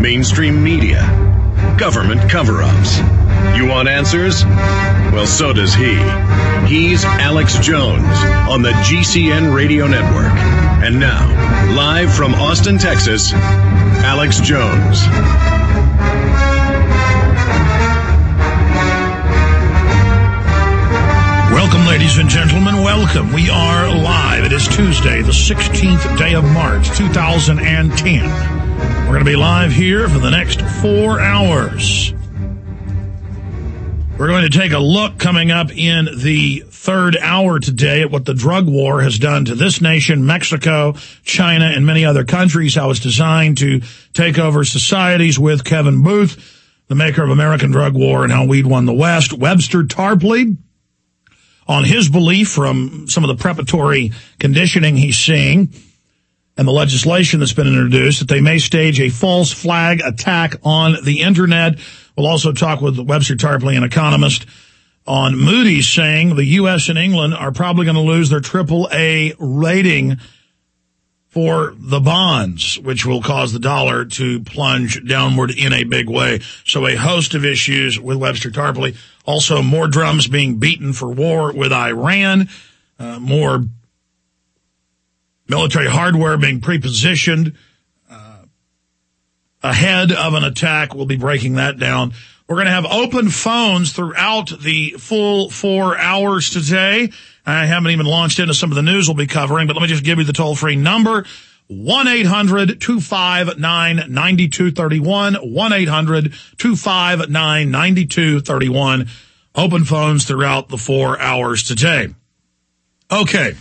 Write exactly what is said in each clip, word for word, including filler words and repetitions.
mainstream media, government cover-ups. You want answers? Well, so does he. He's Alex Jones on the G C N Radio Network. And now, live from Austin, Texas, Alex Jones. Welcome, ladies and gentlemen. Welcome. We are live. It is Tuesday, the sixteenth day of March, two thousand ten. We're going to be live here for the next four hours. We're going to take a look coming up in the third hour today at what the drug war has done to this nation, Mexico, China, and many other countries, how it's designed to take over societies with Kevin Booth, the maker of American Drug War and How Weed Won the West. Webster Tarpley, on his belief from some of the preparatory conditioning he's seeing and the legislation that's been introduced that they may stage a false flag attack on the Internet. We'll also talk with Webster Tarpley, an economist, on Moody's saying the U S and England are probably going to lose their triple A rating for the bonds, which will cause the dollar to plunge downward in a big way. So a host of issues with Webster Tarpley. Also, more drums being beaten for war with Iran, uh, more military hardware being prepositioned uh, ahead of an attack. We'll be breaking that down. We're going to have open phones throughout the full four hours today. I haven't even launched into some of the news we'll be covering, but let me just give you the toll-free number, one eight hundred two five nine nine two three one, one eight hundred two five nine nine two three one. Open phones throughout the four hours today. Okay.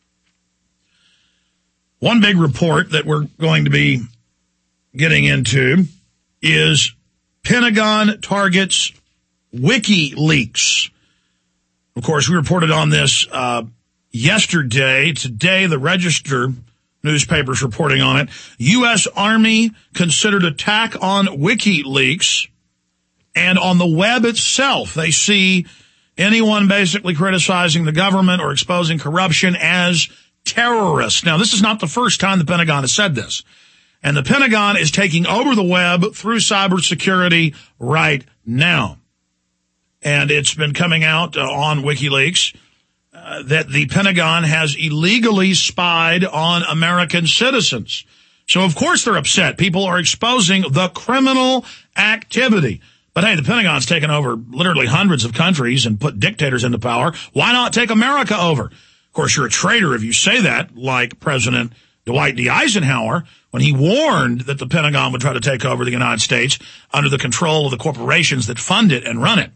One big report that we're going to be getting into is Pentagon targets WikiLeaks. Of course, we reported on this uh, yesterday. Today, the Register newspaper's reporting on it. U S. Army considered attack on WikiLeaks. And on the web itself, they see anyone basically criticizing the government or exposing corruption as terrorists. Now, this is not the first time the Pentagon has said this. And the Pentagon is taking over the web through cybersecurity right now. And it's been coming out uh, on WikiLeaks uh, that the Pentagon has illegally spied on American citizens. So, of course, they're upset. People are exposing the criminal activity. But, hey, the Pentagon's taken over literally hundreds of countries and put dictators into power. Why not take America over? Of course, you're a traitor if you say that, like President Dwight D. Eisenhower, when he warned that the Pentagon would try to take over the United States under the control of the corporations that fund it and run it.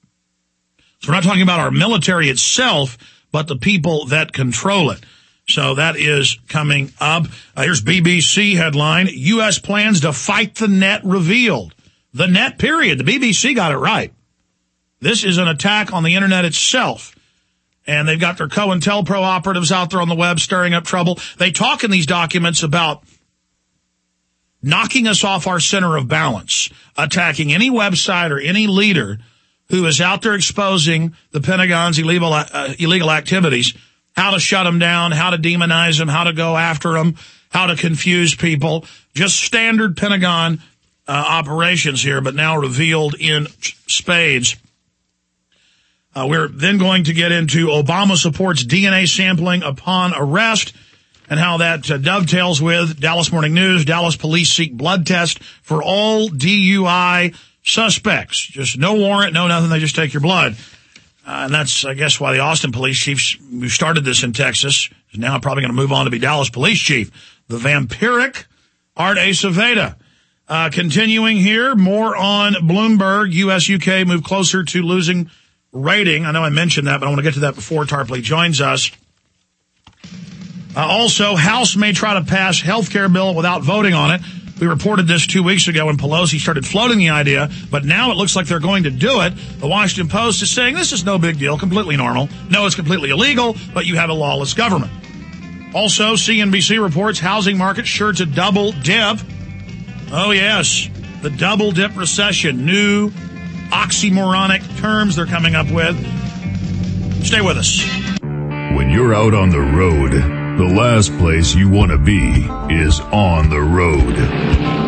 So we're not talking about our military itself, but the people that control it. So that is coming up. Uh, here's B B C headline, U S plans to fight the net revealed. The net, period. The B B C got it right. This is an attack on the Internet itself. And they've got their COINTELPRO operatives out there on the web stirring up trouble. They talk in these documents about knocking us off our center of balance, attacking any website or any leader who is out there exposing the Pentagon's illegal, uh, illegal activities, how to shut them down, how to demonize them, how to go after them, how to confuse people. Just standard Pentagon uh, operations here, but now revealed in spades. Uh, we're then going to get into Obama supports D N A sampling upon arrest and how that uh, dovetails with Dallas Morning News. Dallas police seek blood test for all D U I suspects. Just no warrant, no nothing. They just take your blood. Uh, and that's, I guess, why the Austin police chief who started this in Texas is now probably going to move on to be Dallas police chief. The vampiric Art Aceveda. Uh, continuing here, more on Bloomberg. U S U K move closer to losing rating. I know I mentioned that, but I want to get to that before Tarpley joins us. Uh, also, House may try to pass health care bill without voting on it. We reported this two weeks ago when Pelosi started floating the idea, but now it looks like they're going to do it. The Washington Post is saying this is no big deal, completely normal. No, it's completely illegal, but you have a lawless government. Also, C N B C reports housing market sure to double dip. Oh, yes, the double dip recession. New oxymoronic terms they're coming up with. Stay with us. When you're out on the road, the last place you want to be is on the road.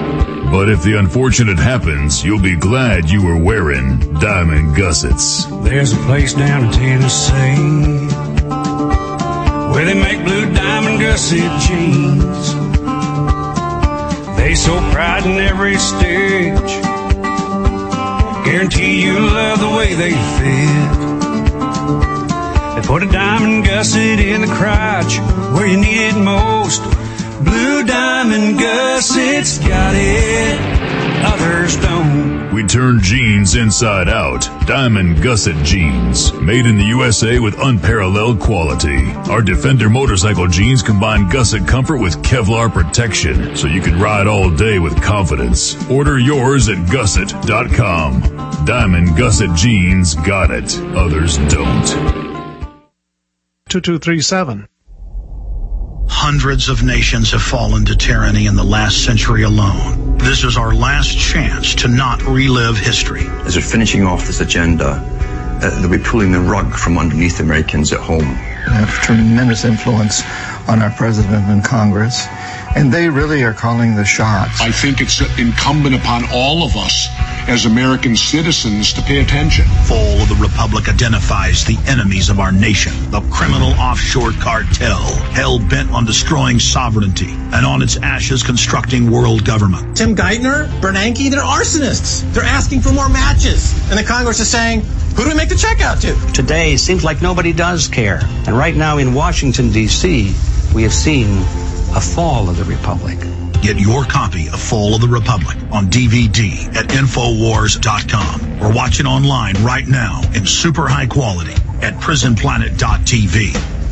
But if the unfortunate happens, you'll be glad you were wearing diamond gussets. There's a place down in Tennessee where they make blue diamond gusset jeans. They so pride in every stitch, guarantee you love the way they fit. They put a diamond gusset in the crotch where you need it most. Blue diamond gussets got it, others don't. We turn jeans inside out. Diamond gusset jeans, made in the U S A with unparalleled quality. Our Defender motorcycle jeans combine gusset comfort with Kevlar protection, so you can ride all day with confidence. Order yours at gusset dot com. Diamond gusset jeans got it, others don't. two two three seven. Hundreds of nations have fallen to tyranny in the last century alone. This is our last chance to not relive history. As they're finishing off this agenda, uh, they'll be pulling the rug from underneath Americans at home. They have tremendous influence on our president and Congress, and they really are calling the shots. I think it's incumbent upon all of us as American citizens to pay attention. Fall of the Republic identifies the enemies of our nation, the criminal offshore cartel, hell-bent on destroying sovereignty, and on its ashes constructing world government. Tim Geithner, Bernanke, they're arsonists. They're asking for more matches. And the Congress is saying, who do we make the check out to? Today, seems like nobody does care. And right now in Washington, D C, we have seen a fall of the Republic. Get your copy of Fall of the Republic on D V D at Infowars dot com or watch it online right now in super high quality at Prison Planet dot T V.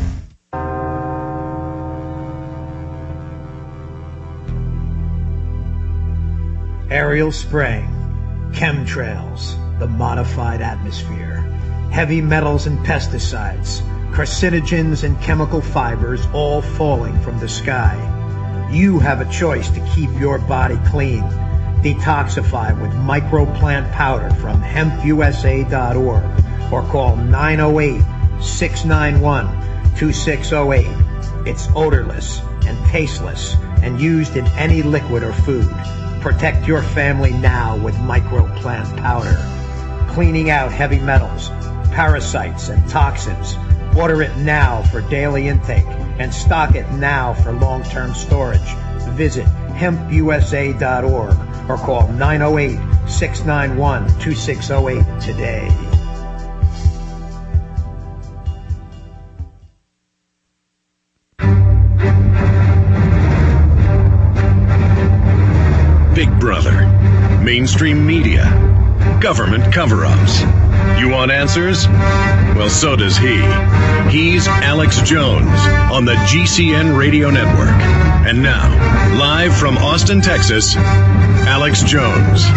Aerial spraying, chemtrails, the modified atmosphere, heavy metals and pesticides, carcinogens and chemical fibers all falling from the sky. You have a choice to keep your body clean. Detoxify with microplant powder from hemp U S A dot org or call nine oh eight, six nine one, two six oh eight. It's odorless and tasteless and used in any liquid or food. Protect your family now with microplant powder. Cleaning out heavy metals, parasites, and toxins. Order it now for daily intake and stock it now for long-term storage. Visit hemp U S A dot org or call nine oh eight, six nine one, two six oh eight today. Big Brother, mainstream media, government cover-ups. You want answers? Well, so does he. He's Alex Jones on the G C N Radio Network. And now, live from Austin, Texas, Alex Jones.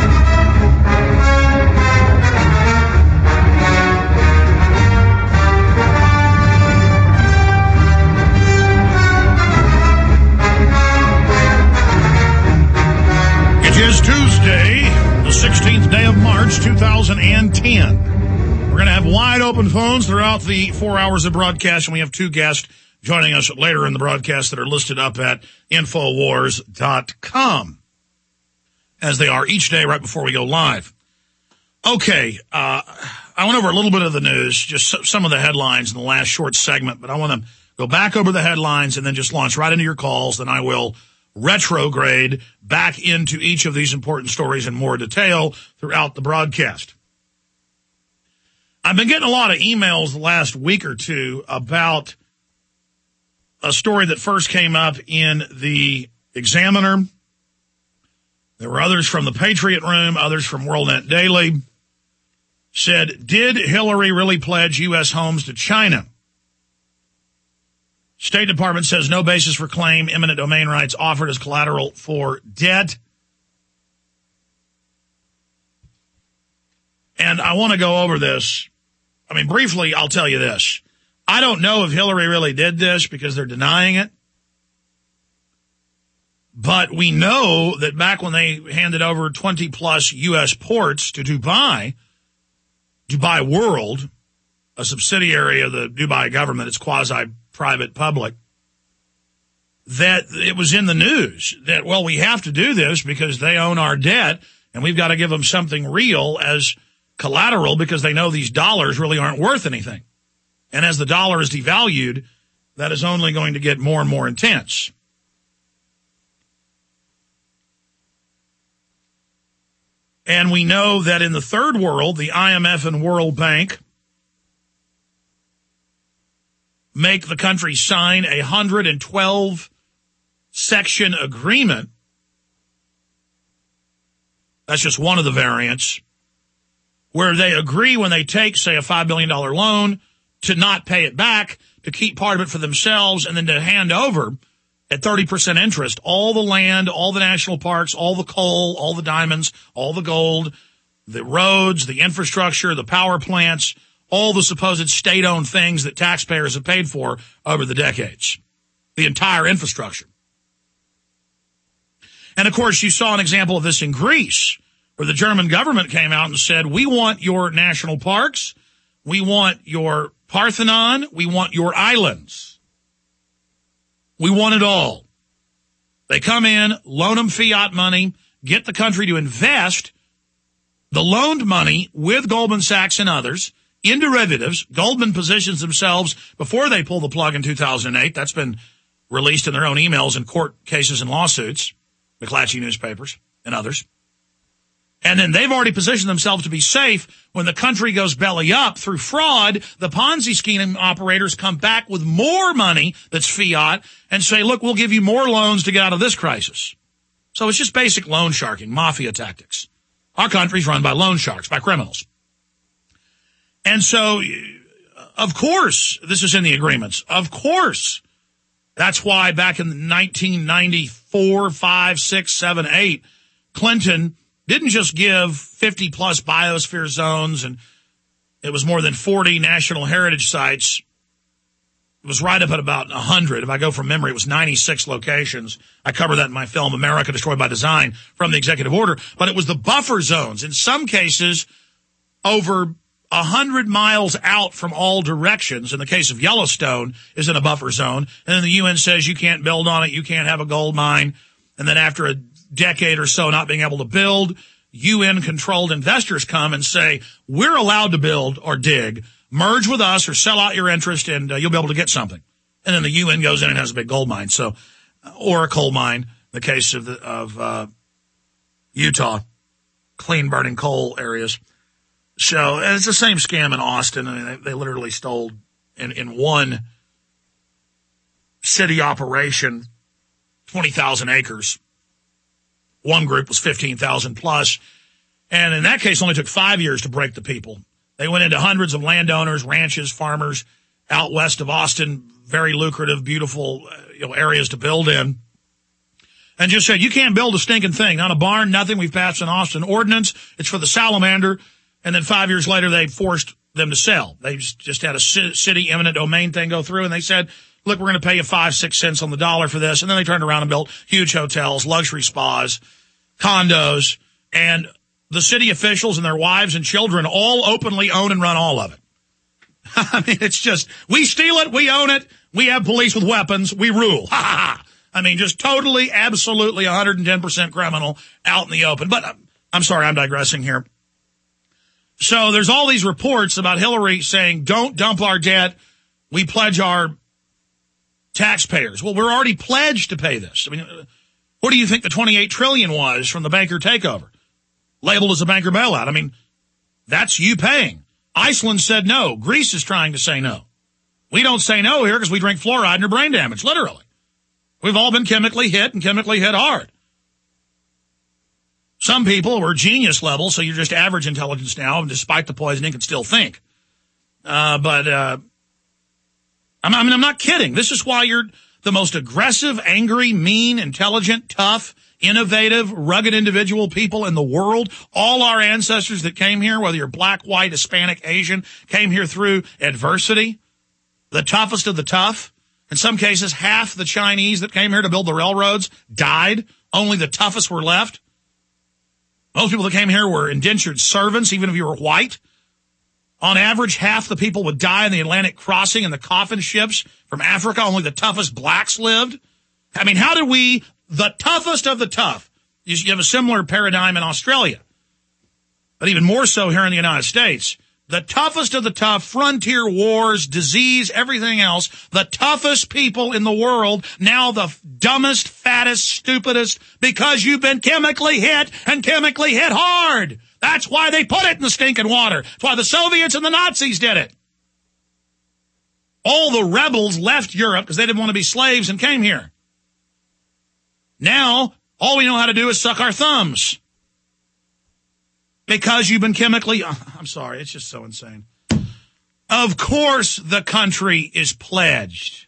It is Tuesday, the sixteenth day of March, two thousand ten. We're going to have wide open phones throughout the four hours of broadcast, and we have two guests joining us later in the broadcast that are listed up at Infowars dot com, as they are each day right before we go live. Okay, uh, I went over a little bit of the news, just some of the headlines in the last short segment, but I want to go back over the headlines and then just launch right into your calls. Then I will retrograde back into each of these important stories in more detail throughout the broadcast. I've been getting a lot of emails the last week or two about a story that first came up in the Examiner. There were others from the Patriot Room, others from WorldNet Daily. Said, did Hillary really pledge U S homes to China? State Department says no basis for claim, eminent domain rights offered as collateral for debt. And I want to go over this. I mean, briefly, I'll tell you this. I don't know if Hillary really did this because they're denying it. But we know that back when they handed over twenty plus U S ports to Dubai, Dubai World, a subsidiary of the Dubai government, it's quasi-private public, that it was in the news that, well, we have to do this because they own our debt and we've got to give them something real as collateral because they know these dollars really aren't worth anything. And as the dollar is devalued, that is only going to get more and more intense. And we know that in the third world, the I M F and World Bank make the country sign a one hundred twelve section agreement. That's just one of the variants, where they agree when they take, say, a five billion dollars loan to not pay it back, to keep part of it for themselves, and then to hand over at thirty percent interest all the land, all the national parks, all the coal, all the diamonds, all the gold, the roads, the infrastructure, the power plants, all the supposed state-owned things that taxpayers have paid for over the decades. The entire infrastructure. And, of course, you saw an example of this in Greece, where the German government came out and said, we want your national parks, we want your Parthenon, we want your islands. We want it all. They come in, loan them fiat money, get the country to invest the loaned money with Goldman Sachs and others in derivatives. Goldman positions themselves before they pull the plug in two thousand eight. That's been released in their own emails and court cases and lawsuits, McClatchy newspapers and others. And then they've already positioned themselves to be safe when the country goes belly up through fraud. The Ponzi scheme operators come back with more money that's fiat and say, look, we'll give you more loans to get out of this crisis. So it's just basic loan sharking, mafia tactics. Our country's run by loan sharks, by criminals. And so, of course, this is in the agreements. Of course. That's why back in nineteen ninety-four, five, six, seven, eight, Clinton didn't just give fifty plus biosphere zones, and it was more than forty national heritage sites. It was right up at about one hundred. If I go from memory, it was ninety-six locations. I cover that in my film, America Destroyed by Design, from the executive order. But it was the buffer zones. In some cases, over one hundred miles out from all directions. In the case of Yellowstone, is in a buffer zone. And then the U N says you can't build on it, you can't have a gold mine. And then after a decade or so not being able to build, U N-controlled investors come and say, we're allowed to build or dig. Merge with us or sell out your interest and uh, you'll be able to get something. And then the U N goes in and has a big gold mine. So, or a coal mine, the case of, the, of uh, Utah, clean burning coal areas. So and it's the same scam in Austin. I mean, they, they literally stole in, in one city operation twenty thousand acres. One group was fifteen thousand plus. And in that case, only took five years to break the people. They went into hundreds of landowners, ranches, farmers out west of Austin, very lucrative, beautiful uh, you know, areas to build in. And just said, you can't build a stinking thing. Not a barn, nothing. We've passed an Austin ordinance. It's for the salamander. And then five years later, they forced them to sell. They just had a city eminent domain thing go through, and they said, look, we're going to pay you five, six cents on the dollar for this. And then they turned around and built huge hotels, luxury spas, condos, and the city officials and their wives and children all openly own and run all of it. I mean, it's just, we steal it, we own it, we have police with weapons, we rule. Ha ha ha. I mean, just totally, absolutely one hundred ten percent criminal out in the open. But I'm sorry, I'm digressing here. So there's all these reports about Hillary saying, don't dump our debt. We pledge our taxpayers. Well, we're already pledged to pay this. I mean, what do you think the twenty-eight trillion dollars was from the banker takeover? Labeled as a banker bailout. I mean, that's you paying. Iceland said no. Greece is trying to say no. We don't say no here because we drink fluoride and are brain damaged, literally. We've all been chemically hit and chemically hit hard. Some people were genius level, so you're just average intelligence now, and despite the poisoning, can still think. Uh, but, uh, I mean, I'm not kidding. This is why you're the most aggressive, angry, mean, intelligent, tough, innovative, rugged individual people in the world. All our ancestors that came here, whether you're black, white, Hispanic, Asian, came here through adversity. The toughest of the tough. In some cases, half the Chinese that came here to build the railroads died. Only the toughest were left. Most people that came here were indentured servants, even if you were white. On average, half the people would die in the Atlantic crossing in the coffin ships from Africa. Only the toughest blacks lived. I mean, how do we, the toughest of the tough, you have a similar paradigm in Australia, but even more so here in the United States. The toughest of the tough, frontier wars, disease, everything else, the toughest people in the world, now the dumbest, fattest, stupidest, because you've been chemically hit and chemically hit hard. That's why they put it in the stinking water. That's why the Soviets and the Nazis did it. All the rebels left Europe because they didn't want to be slaves and came here. Now, all we know how to do is suck our thumbs. Because you've been chemically, I'm sorry, it's just so insane. Of course the country is pledged.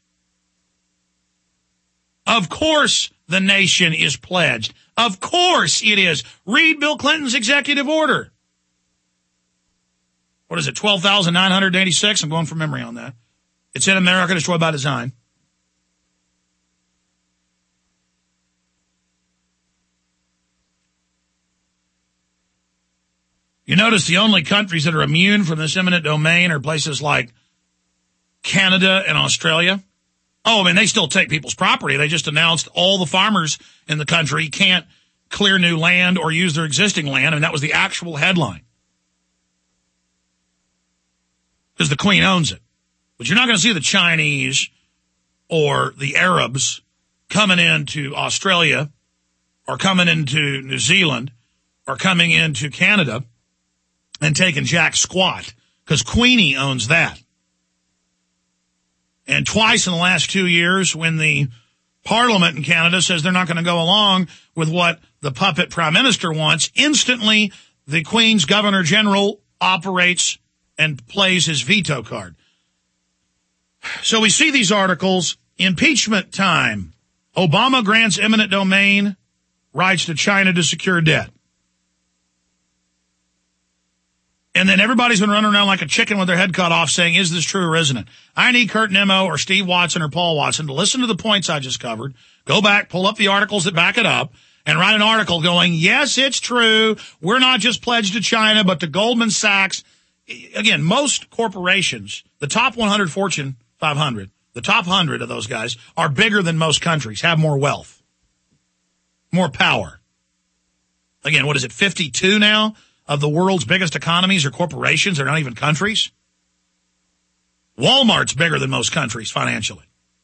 Of course the nation is pledged. Of course it is. Read Bill Clinton's executive order. What is it, twelve thousand nine hundred eighty-six? I'm going from memory on that. It's in America, destroyed by design. You notice the only countries that are immune from this eminent domain are places like Canada and Australia. Oh, I mean, they still take people's property. They just announced all the farmers in the country can't clear new land or use their existing land, and that was the actual headline. Because the Queen owns it. But you're not going to see the Chinese or the Arabs coming into Australia or coming into New Zealand or coming into Canada and taking jack squat, because Queenie owns that. And twice in the last two years, when the Parliament in Canada says they're not going to go along with what the puppet Prime Minister wants, instantly the Queen's Governor General operates and plays his veto card. So we see these articles, impeachment time. Obama grants eminent domain rights to China to secure debt. And then everybody's been running around like a chicken with their head cut off saying, is this true or isn't it? I need Kurt Nimmo or Steve Watson or Paul Watson to listen to the points I just covered, go back, pull up the articles that back it up, and write an article going, yes, it's true. We're not just pledged to China, but to Goldman Sachs. Again, most corporations, the top one hundred Fortune five hundred, the top one hundred of those guys are bigger than most countries, have more wealth, more power. Again, what is it, fifty-two now? Of the world's biggest economies are corporations. They're not even countries. Walmart's bigger than most countries financially.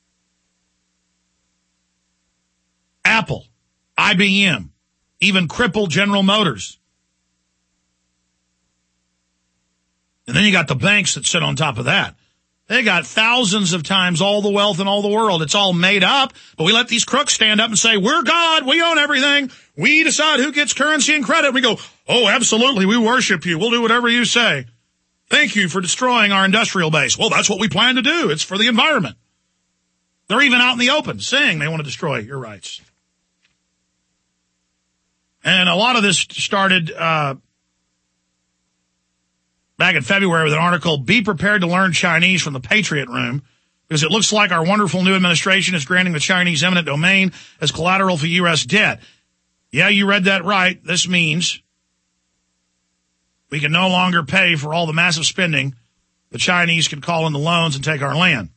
Apple, I B M, even crippled General Motors. And then you got the banks that sit on top of that. They got thousands of times all the wealth in all the world. It's all made up, but we let these crooks stand up and say, we're God, we own everything. We decide who gets currency and credit. We go, oh, absolutely, we worship you. We'll do whatever you say. Thank you for destroying our industrial base. Well, that's what we plan to do. It's for the environment. They're even out in the open saying they want to destroy your rights. And a lot of this started uh back in February with an article, Be Prepared to Learn Chinese from the Patriot Room, because it looks like our wonderful new administration is granting the Chinese eminent domain as collateral for U S debt. Yeah, you read that right. This means we can no longer pay for all the massive spending the Chinese can call in the loans and take our land.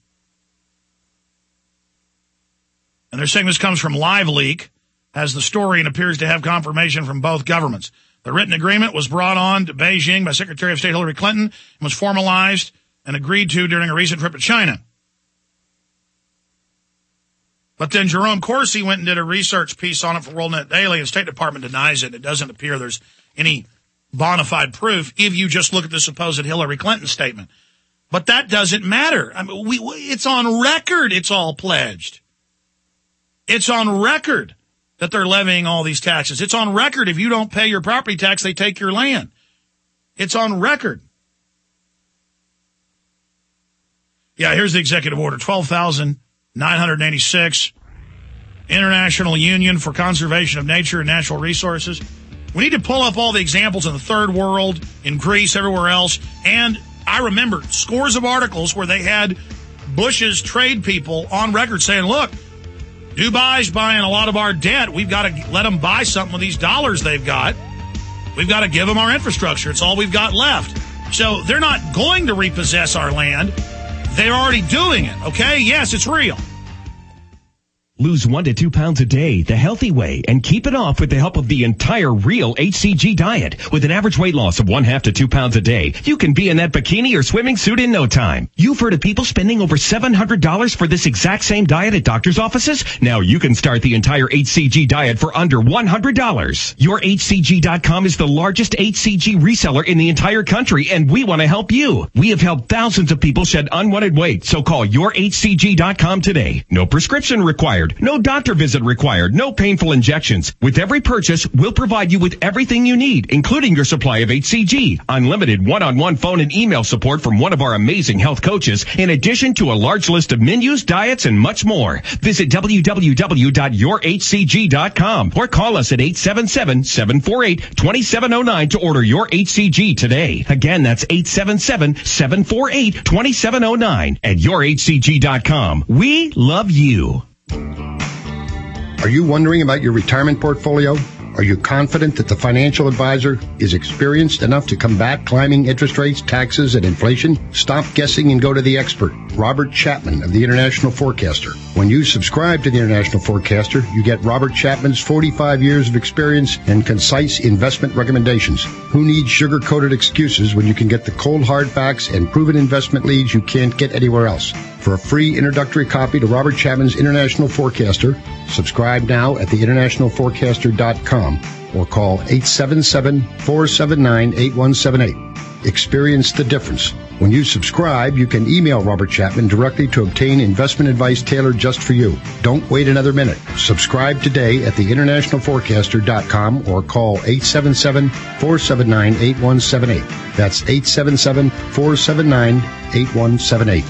And they're saying this comes from LiveLeak, as the story and appears to have confirmation from both governments. The written agreement was brought on to Beijing by Secretary of State Hillary Clinton and was formalized and agreed to during a recent trip to China. But then Jerome Corsi went and did a research piece on it for WorldNet Daily, and the State Department denies it. It doesn't appear there's any bona fide proof if you just look at the supposed Hillary Clinton statement. But that doesn't matter. I mean, we, it's on record it's all pledged. It's on record that they're levying all these taxes. It's on record if you don't pay your property tax, they take your land. It's on record. Yeah, here's the executive order, twelve thousand nine hundred eighty-six, International Union for Conservation of Nature and Natural Resources. We need to pull up all the examples in the third world, in Greece, everywhere else. And I remember scores of articles where they had Bush's trade people on record saying, look, Dubai's buying a lot of our debt. We've got to let them buy something with these dollars they've got. We've got to give them our infrastructure. It's all we've got left. So they're not going to repossess our land. They're already doing it, okay? Yes, it's real. Lose one to two pounds a day the healthy way and keep it off with the help of the entire Real H C G diet. With an average weight loss of one half to two pounds a day, you can be in that bikini or swimming suit in no time. You've heard of people spending over seven hundred dollars for this exact same diet at doctor's offices? Now you can start the entire H C G diet for under one hundred dollars. Your H C G dot com is the largest H C G reseller in the entire country, and we want to help you. We have helped thousands of people shed unwanted weight, so call your H C G dot com today. No prescription required. No doctor visit required. No painful injections. With every purchase, we'll provide you with everything you need, including your supply of H C G, unlimited one-on-one phone and email support from one of our amazing health coaches, in addition to a large list of menus, diets, and much more. Visit w w w dot your h c g dot com or call us at eight seven seven, seven four eight, two seven zero nine to order your H C G today. Again, that's eight seven seven, seven four eight, two seven zero nine at your h c g dot com. We love you. Are you wondering about your retirement portfolio? Are you confident that the financial advisor is experienced enough to combat climbing interest rates, taxes, and inflation? Stop guessing and go to the expert, Robert Chapman of the International Forecaster. When you subscribe to the International Forecaster, you get Robert Chapman's forty-five years of experience and concise investment recommendations. Who needs sugar-coated excuses when you can get the cold hard facts and proven investment leads you can't get anywhere else? For a free introductory copy to Robert Chapman's International Forecaster, subscribe now at the international forecaster dot com or call eight seven seven, four seven nine, eight one seven eight. Experience the difference. When you subscribe, you can email Robert Chapman directly to obtain investment advice tailored just for you. Don't wait another minute. Subscribe today at the international forecaster dot com or call eight seven seven, four seven nine, eight one seven eight. That's eight seven seven, four seven nine, eight one seven eight.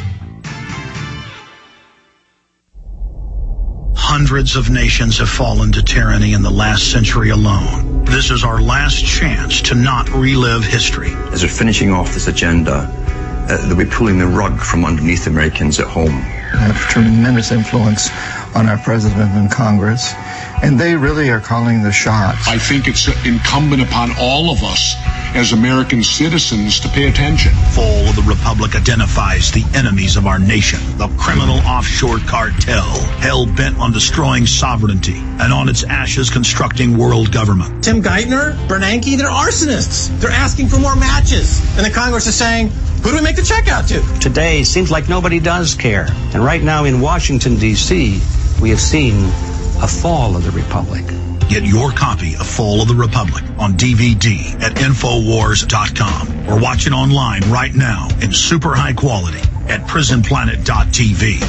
Hundreds of nations have fallen to tyranny in the last century alone. This is our last chance to not relive history. As we're finishing off this agenda, uh, they'll be pulling the rug from underneath Americans at home. Have tremendous influence on our president and Congress, and they really are calling the shots. I think it's incumbent upon all of us as American citizens to pay attention. Fall of the Republic identifies the enemies of our nation, the criminal offshore cartel, hell-bent on destroying sovereignty, and on its ashes constructing world government. Tim Geithner, Bernanke, they're arsonists. They're asking for more matches. And the Congress is saying, who do we make the check out to? Today seems like nobody does care. And right now in Washington, D C, we have seen a fall of the Republic. Get your copy of Fall of the Republic on D V D at infowars dot com or watch it online right now in super high quality at prison planet dot t v.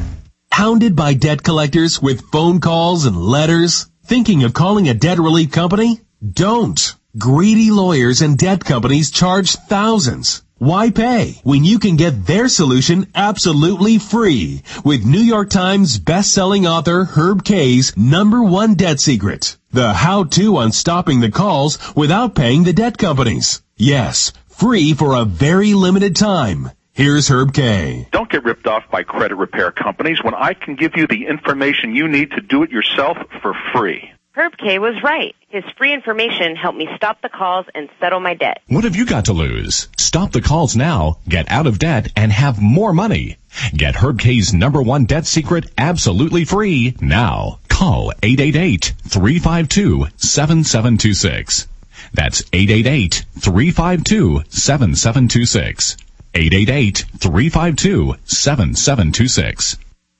Hounded by debt collectors with phone calls and letters? Thinking of calling a debt relief company? Don't. Greedy lawyers and debt companies charge thousands. Why pay when you can get their solution absolutely free with New York Times best-selling author Herb Kay's number one debt secret, the how-to on stopping the calls without paying the debt companies. Yes, free for a very limited time. Here's Herb Kay. Don't get ripped off by credit repair companies when I can give you the information you need to do it yourself for free. Herb Kay was right. His free information helped me stop the calls and settle my debt. What have you got to lose? Stop the calls now, get out of debt, and have more money. Get Herb Kay's number one debt secret absolutely free now. Call eight eight eight, three five two, seven seven two six. That's eight eight eight, three five two, seven seven two six. eight eight eight, three five two, seven seven two six.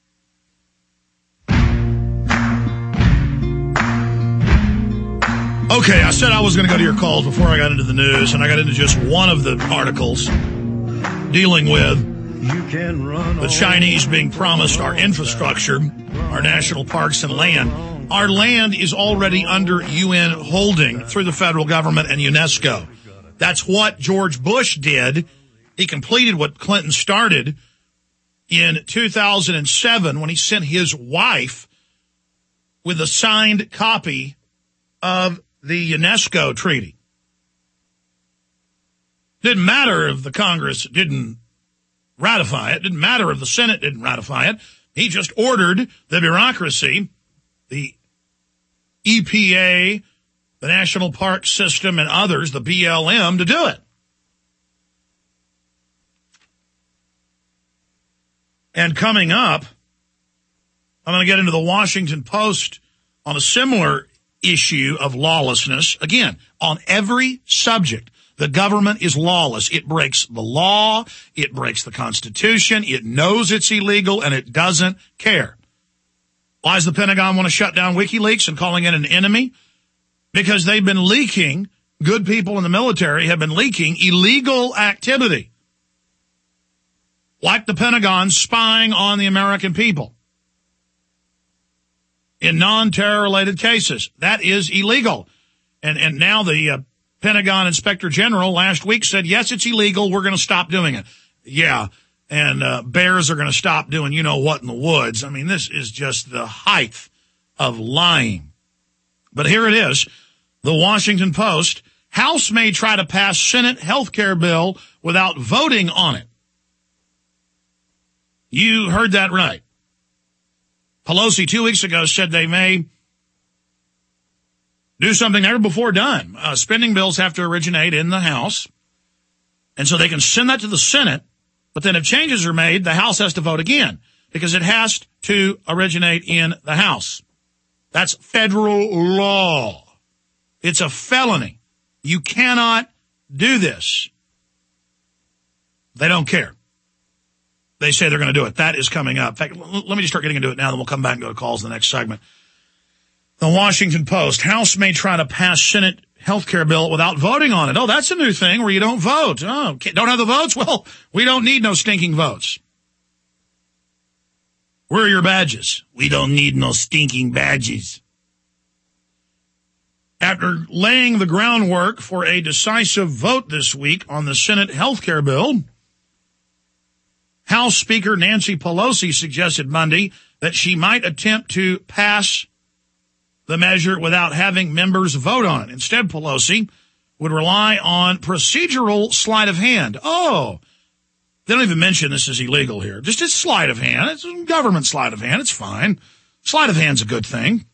Okay, I said I was going to go to your calls before I got into the news, and I got into just one of the articles dealing with the Chinese being promised our infrastructure, our national parks and land. Our land is already under U N holding through the federal government and UNESCO. That's what George Bush did. He completed what Clinton started in two thousand seven when he sent his wife with a signed copy of the UNESCO treaty. Didn't matter if the Congress didn't ratify it. Didn't matter if the Senate didn't ratify it. He just ordered the bureaucracy, the E P A, the National Park System, and others, the B L M, to do it. And coming up I'm going to get into the Washington Post on a similar issue of lawlessness. Again, on every subject, the government is lawless. It breaks the law. It breaks the Constitution. It knows it's illegal, and it doesn't care. Why does the Pentagon want to shut down WikiLeaks and calling it an enemy? Because they've been leaking, good people in the military have been leaking illegal activity. Like the Pentagon spying on the American people in non-terror-related cases. That is illegal. And and now the uh, Pentagon Inspector General last week said, yes, it's illegal. We're going to stop doing it. Yeah, and uh, bears are going to stop doing you-know-what in the woods. I mean, this is just the height of lying. But here it is, the Washington Post. House may try to pass Senate health care bill without voting on it. You heard that right. Pelosi two weeks ago said they may do something never before done. Uh, spending bills have to originate in the House, and so they can send that to the Senate, but then if changes are made, the House has to vote again because it has to originate in the House. That's federal law. It's a felony. You cannot do this. They don't care. They say they're going to do it. That is coming up. In fact, let me just start getting into it now, then we'll come back and go to calls in the next segment. The Washington Post. House may try to pass Senate health care bill without voting on it. Oh, that's a new thing where you don't vote. Oh, don't have the votes? Well, we don't need no stinking votes. Where are your badges? We don't need no stinking badges. After laying the groundwork for a decisive vote this week on the Senate health care bill, House Speaker Nancy Pelosi suggested Monday that she might attempt to pass the measure without having members vote on it. Instead, Pelosi would rely on procedural sleight of hand. Oh, they don't even mention this is illegal here. Just a sleight of hand. It's a government sleight of hand. It's fine. Sleight of hand's a good thing.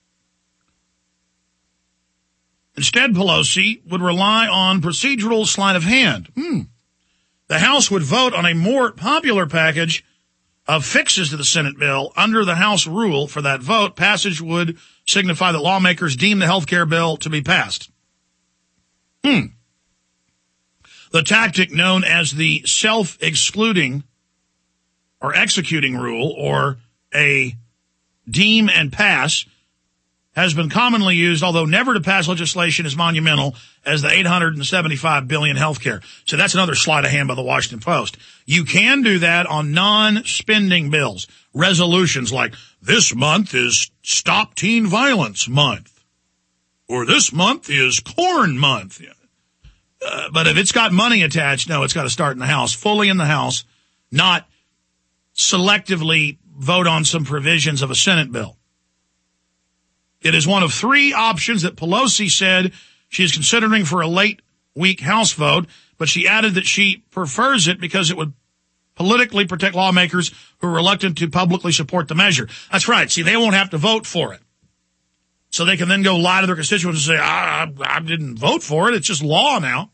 Instead, Pelosi would rely on procedural sleight of hand. Hmm. The House would vote on a more popular package of fixes to the Senate bill. Under the House rule for that vote, passage would signify that lawmakers deem the health care bill to be passed. Hmm. The tactic known as the self-excluding or executing rule, or a deem and pass, has been commonly used, although never to pass legislation as monumental as the eight hundred seventy-five billion dollars healthcare. So that's another sleight of hand by the Washington Post. You can do that on non-spending bills, resolutions like this month is Stop Teen Violence Month, or this month is Corn Month. Uh, but if it's got money attached, no, it's got to start in the House, fully in the House, not selectively vote on some provisions of a Senate bill. It is one of three options that Pelosi said she is considering for a late week House vote, but she added that she prefers it because it would politically protect lawmakers who are reluctant to publicly support the measure. That's right. See, they won't have to vote for it. So they can then go lie to their constituents and say, I, I, I didn't vote for it. It's just law now.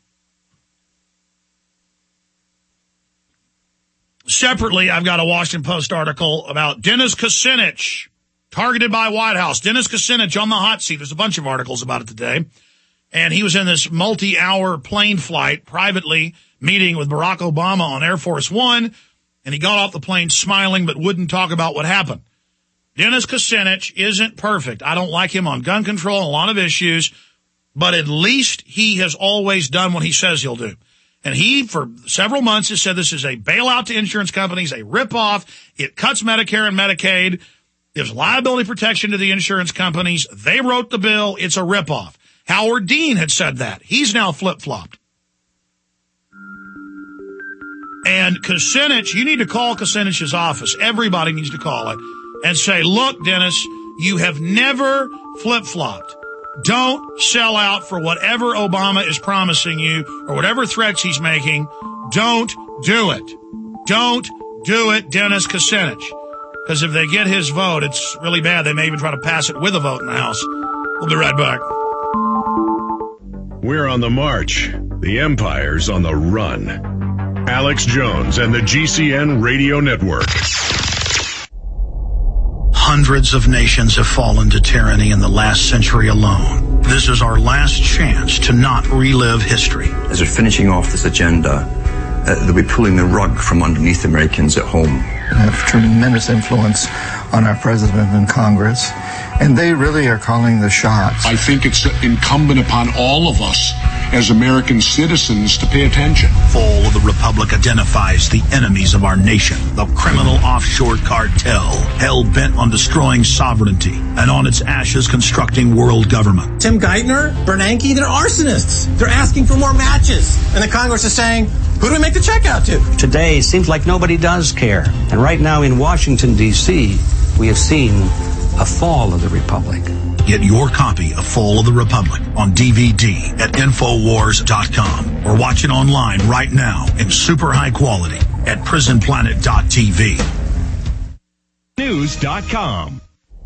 Separately, I've got a Washington Post article about Dennis Kucinich, targeted by White House. Dennis Kucinich on the hot seat. There's a bunch of articles about it today. And he was in this multi-hour plane flight, privately meeting with Barack Obama on Air Force One. And he got off the plane smiling, but wouldn't talk about what happened. Dennis Kucinich isn't perfect. I don't like him on gun control and a lot of issues, but at least he has always done what he says he'll do. And he, for several months, has said this is a bailout to insurance companies, a ripoff. It cuts Medicare and Medicaid, gives liability protection to the insurance companies. They wrote the bill. It's a ripoff. Howard Dean had said that. He's now flip-flopped. And Kucinich, you need to call Kucinich's office. Everybody needs to call it and say, look, Dennis, you have never flip-flopped. Don't sell out for whatever Obama is promising you or whatever threats he's making. Don't do it. Don't do it, Dennis Kucinich. Because if they get his vote, it's really bad. They may even try to pass it with a vote in the House. We'll be right back. We're on the march. The empire's on the run. Alex Jones and the G C N Radio Network. Hundreds of nations have fallen to tyranny in the last century alone. This is our last chance to not relive history. As we're finishing off this agenda, uh, they'll be pulling the rug from underneath Americans at home. They have tremendous influence on our president and Congress, and they really are calling the shots. I think it's incumbent upon all of us as American citizens to pay attention. Fall of the Republic identifies the enemies of our nation, the criminal offshore cartel, hell-bent on destroying sovereignty, and on its ashes constructing world government. Tim Geithner, Bernanke, they're arsonists. They're asking for more matches. And the Congress is saying, who do we make the check out to? Today seems like nobody does care. And right now in Washington, D C, we have seen a fall of the Republic. Get your copy of Fall of the Republic on D V D at Infowars dot com or watch it online right now in super high quality at Prison Planet dot T V. News dot com.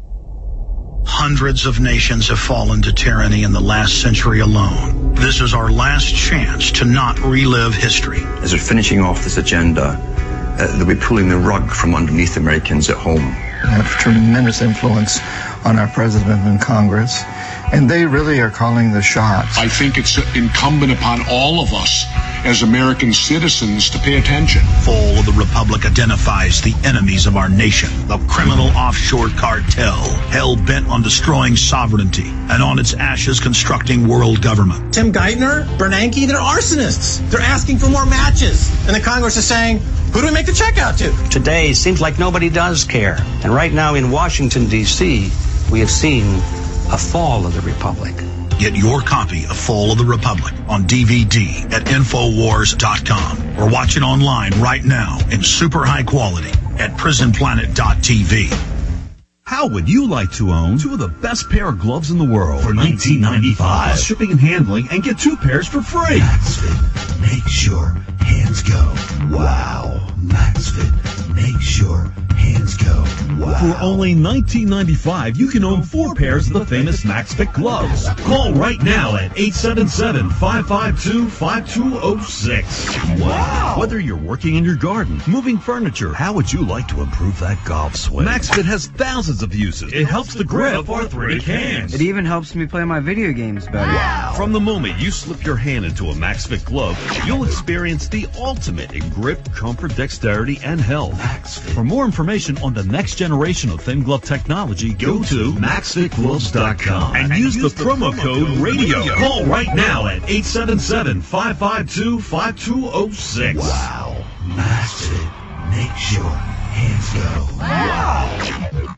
Hundreds of nations have fallen to tyranny in the last century alone. This is our last chance to not relive history. As we're finishing off this agenda, uh, they'll be pulling the rug from underneath Americans at home. They have tremendous influence on our president and Congress, and they really are calling the shots. I think it's incumbent upon all of us as American citizens to pay attention. Fall of the Republic identifies the enemies of our nation, the criminal offshore cartel, hell-bent on destroying sovereignty, and on its ashes constructing world government. Tim Geithner, Bernanke, they're arsonists. They're asking for more matches. And the Congress is saying, who do we make the check out to? Today seems like nobody does care. And right now in Washington, D C, we have seen a fall of the Republic. Get your copy of Fall of the Republic on D V D at Infowars dot com or watch it online right now in super high quality at Prison Planet dot T V. How would you like to own two of the best pair of gloves in the world for nineteen ninety-five dollars? Shipping and handling, and get two pairs for free. MaxFit, make sure hands go. Wow. MaxFit, make sure hands go. Wow. For only nineteen ninety-five dollars, you can own four pairs of the famous MaxFit gloves. Call right now at eight seven seven, five five two, five two zero six. Wow. Whether you're working in your garden, moving furniture, how would you like to improve that golf swing? MaxFit has thousands of uses. It helps the grip of arthritic hands. It even helps me play my video games better. Wow. From the moment you slip your hand into a MaxFit glove, you'll experience the ultimate in grip, comfort, dexterity, and health. MaxFit. For more information on the next generation of thin glove technology, go to Max Fit Gloves dot com and, and use, use the, the promo, promo code radio. radio. Call right now at eight seven seven, five five two, five two zero six. Wow. MaxFit. Make sure hands go. Wow.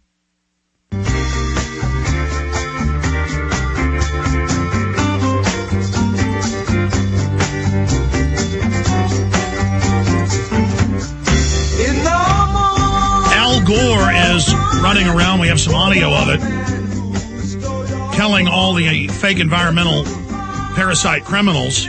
Al Gore is running around. We have some audio of it, telling all the fake environmental parasite criminals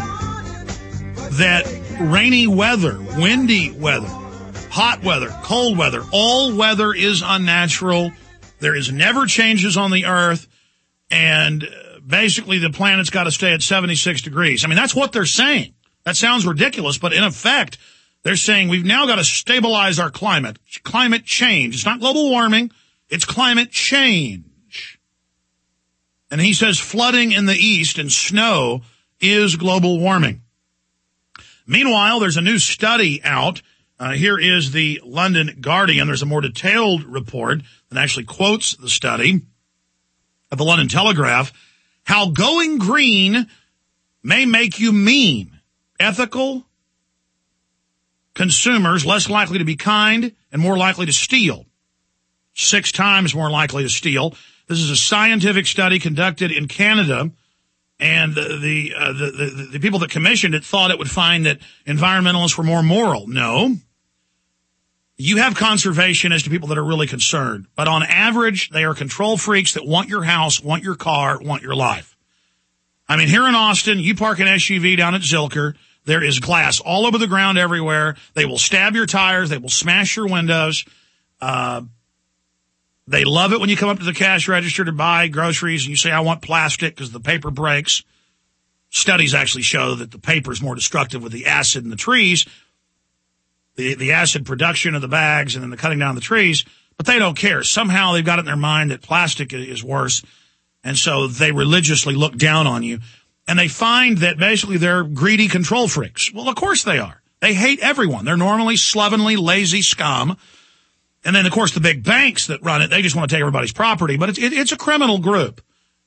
that rainy weather, windy weather, hot weather, cold weather, all weather is unnatural. There is never changes on the earth, and basically the planet's got to stay at seventy-six degrees. I mean, that's what they're saying. That sounds ridiculous, but in effect, they're saying we've now got to stabilize our climate. Climate change. It's not global warming. It's climate change. And he says flooding in the east and snow is global warming. Meanwhile, there's a new study out. Uh, here is the London Guardian. There's a more detailed report that actually quotes the study of the London Telegraph. How going green may make you mean, ethical, consumers less likely to be kind and more likely to steal. Six times more likely to steal. This is a scientific study conducted in Canada, and the the, uh, the the the people that commissioned it thought it would find that environmentalists were more moral. No. You have conservationists to people that are really concerned, but on average, they are control freaks that want your house, want your car, want your life. I mean, here in Austin, you park an S U V down at Zilker. There is glass all over the ground everywhere. They will stab your tires. They will smash your windows. Uh, they love it when you come up to the cash register to buy groceries and you say, I want plastic because the paper breaks. Studies actually show that the paper is more destructive with the acid in the trees, the, the acid production of the bags and then the cutting down the trees. But they don't care. Somehow they've got it in their mind that plastic is worse, and so they religiously look down on you. And they find that basically they're greedy control freaks. Well, of course they are. They hate everyone. They're normally slovenly, lazy scum. And then, of course, the big banks that run it, they just want to take everybody's property. But it's, it, it's a criminal group.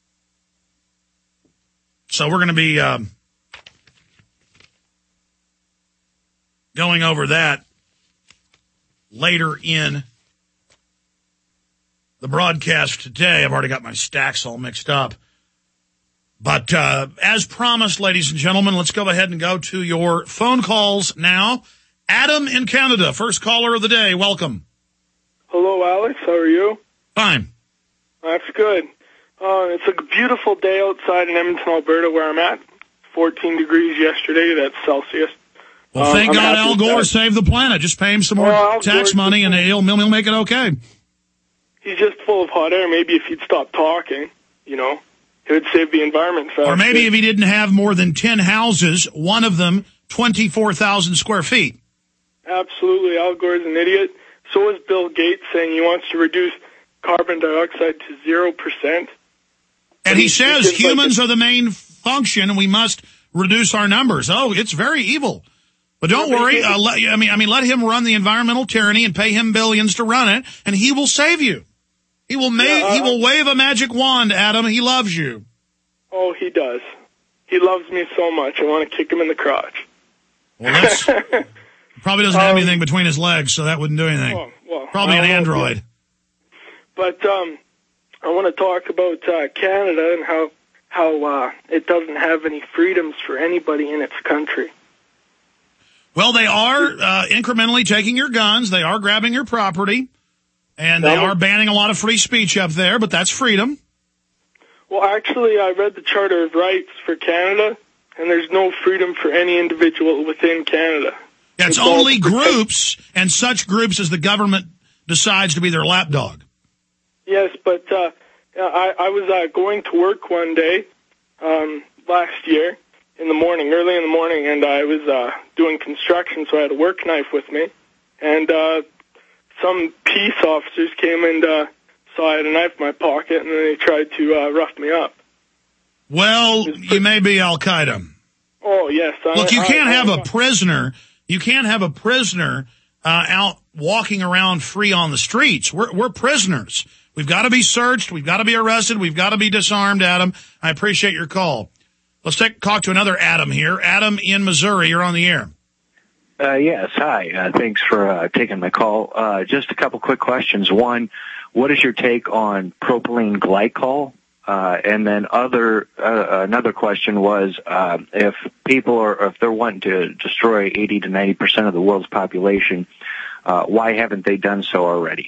So we're going to be um, going over that later in the broadcast today. I've already got my stacks all mixed up. But uh, as promised, ladies and gentlemen, let's go ahead and go to your phone calls now. Adam in Canada, first caller of the day. Welcome. Hello, Alex. How are you? Fine. That's good. Uh, it's a beautiful day outside in Edmonton, Alberta, where I'm at. fourteen degrees yesterday. That's Celsius. Well, thank um, God Al Gore saved the planet. Just pay him some more well, tax money, and he'll, he'll make it okay. He's just full of hot air. Maybe if he'd stop talking, you know. It would save the environment faster. Or maybe if he didn't have more than ten houses, one of them twenty-four thousand square feet. Absolutely. Al Gore's an idiot. So is Bill Gates, saying he wants to reduce carbon dioxide to zero percent. And he says humans are the main function and we must reduce our numbers. Oh, it's very evil. But don't worry. Uh, let, I mean, I mean, let him run the environmental tyranny and pay him billions to run it, and he will save you. He will ma- yeah, uh, he will wave a magic wand, Adam. He loves you. Oh, he does. He loves me so much. I want to kick him in the crotch. Well, that's probably doesn't have um, anything between his legs, so that wouldn't do anything. Well, well, probably an android. Know. But um, I want to talk about uh, Canada and how how uh, it doesn't have any freedoms for anybody in its country. Well, they are uh, incrementally taking your guns. They are grabbing your property. And they are banning a lot of free speech up there, but that's freedom. Well, actually, I read the Charter of Rights for Canada, and there's no freedom for any individual within Canada. Yeah, it's, it's only groups, and such groups as the government decides to be their lapdog. Yes, but uh, I, I was uh, going to work one day um, last year in the morning, early in the morning, and I was uh, doing construction, so I had a work knife with me. And uh some peace officers came and uh, saw I had a knife in my pocket, and then they tried to uh, rough me up. Well, you may be Al-Qaeda. Oh, yes. I, Look, you I, can't I, have I, a prisoner. You can't have a prisoner uh, out walking around free on the streets. We're, we're prisoners. We've got to be searched. We've got to be arrested. We've got to be disarmed, Adam. I appreciate your call. Let's take talk to another Adam here. Adam in Missouri, you're on the air. Uh, yes, hi. Uh, thanks for uh, taking my call. Uh, just a couple quick questions. One, what is your take on propylene glycol? Uh, and then other uh, another question was uh, if people are if they're wanting to destroy eighty to ninety percent of the world's population, uh, why haven't they done so already?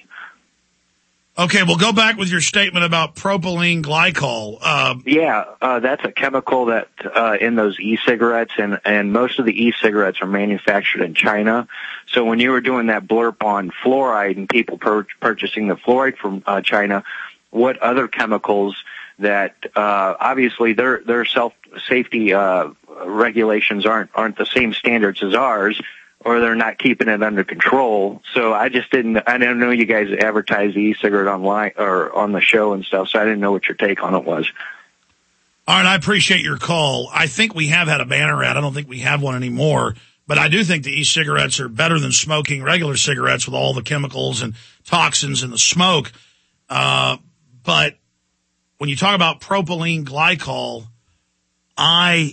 Okay, well, go back with your statement about propylene glycol. Uh, yeah, uh, that's a chemical that uh, in those e-cigarettes, and, and most of the e-cigarettes are manufactured in China. So when you were doing that blurb on fluoride and people pur- purchasing the fluoride from uh, China, what other chemicals that uh, obviously their their self safety uh, regulations aren't aren't the same standards as ours, or they're not keeping it under control. So I just didn't, I didn't know you guys advertise the e-cigarette online or on the show and stuff, so I didn't know what your take on it was. All right, I appreciate your call. I think we have had a banner ad. I don't think we have one anymore, but I do think the e-cigarettes are better than smoking regular cigarettes with all the chemicals and toxins in the smoke. Uh, but when you talk about propylene glycol, I,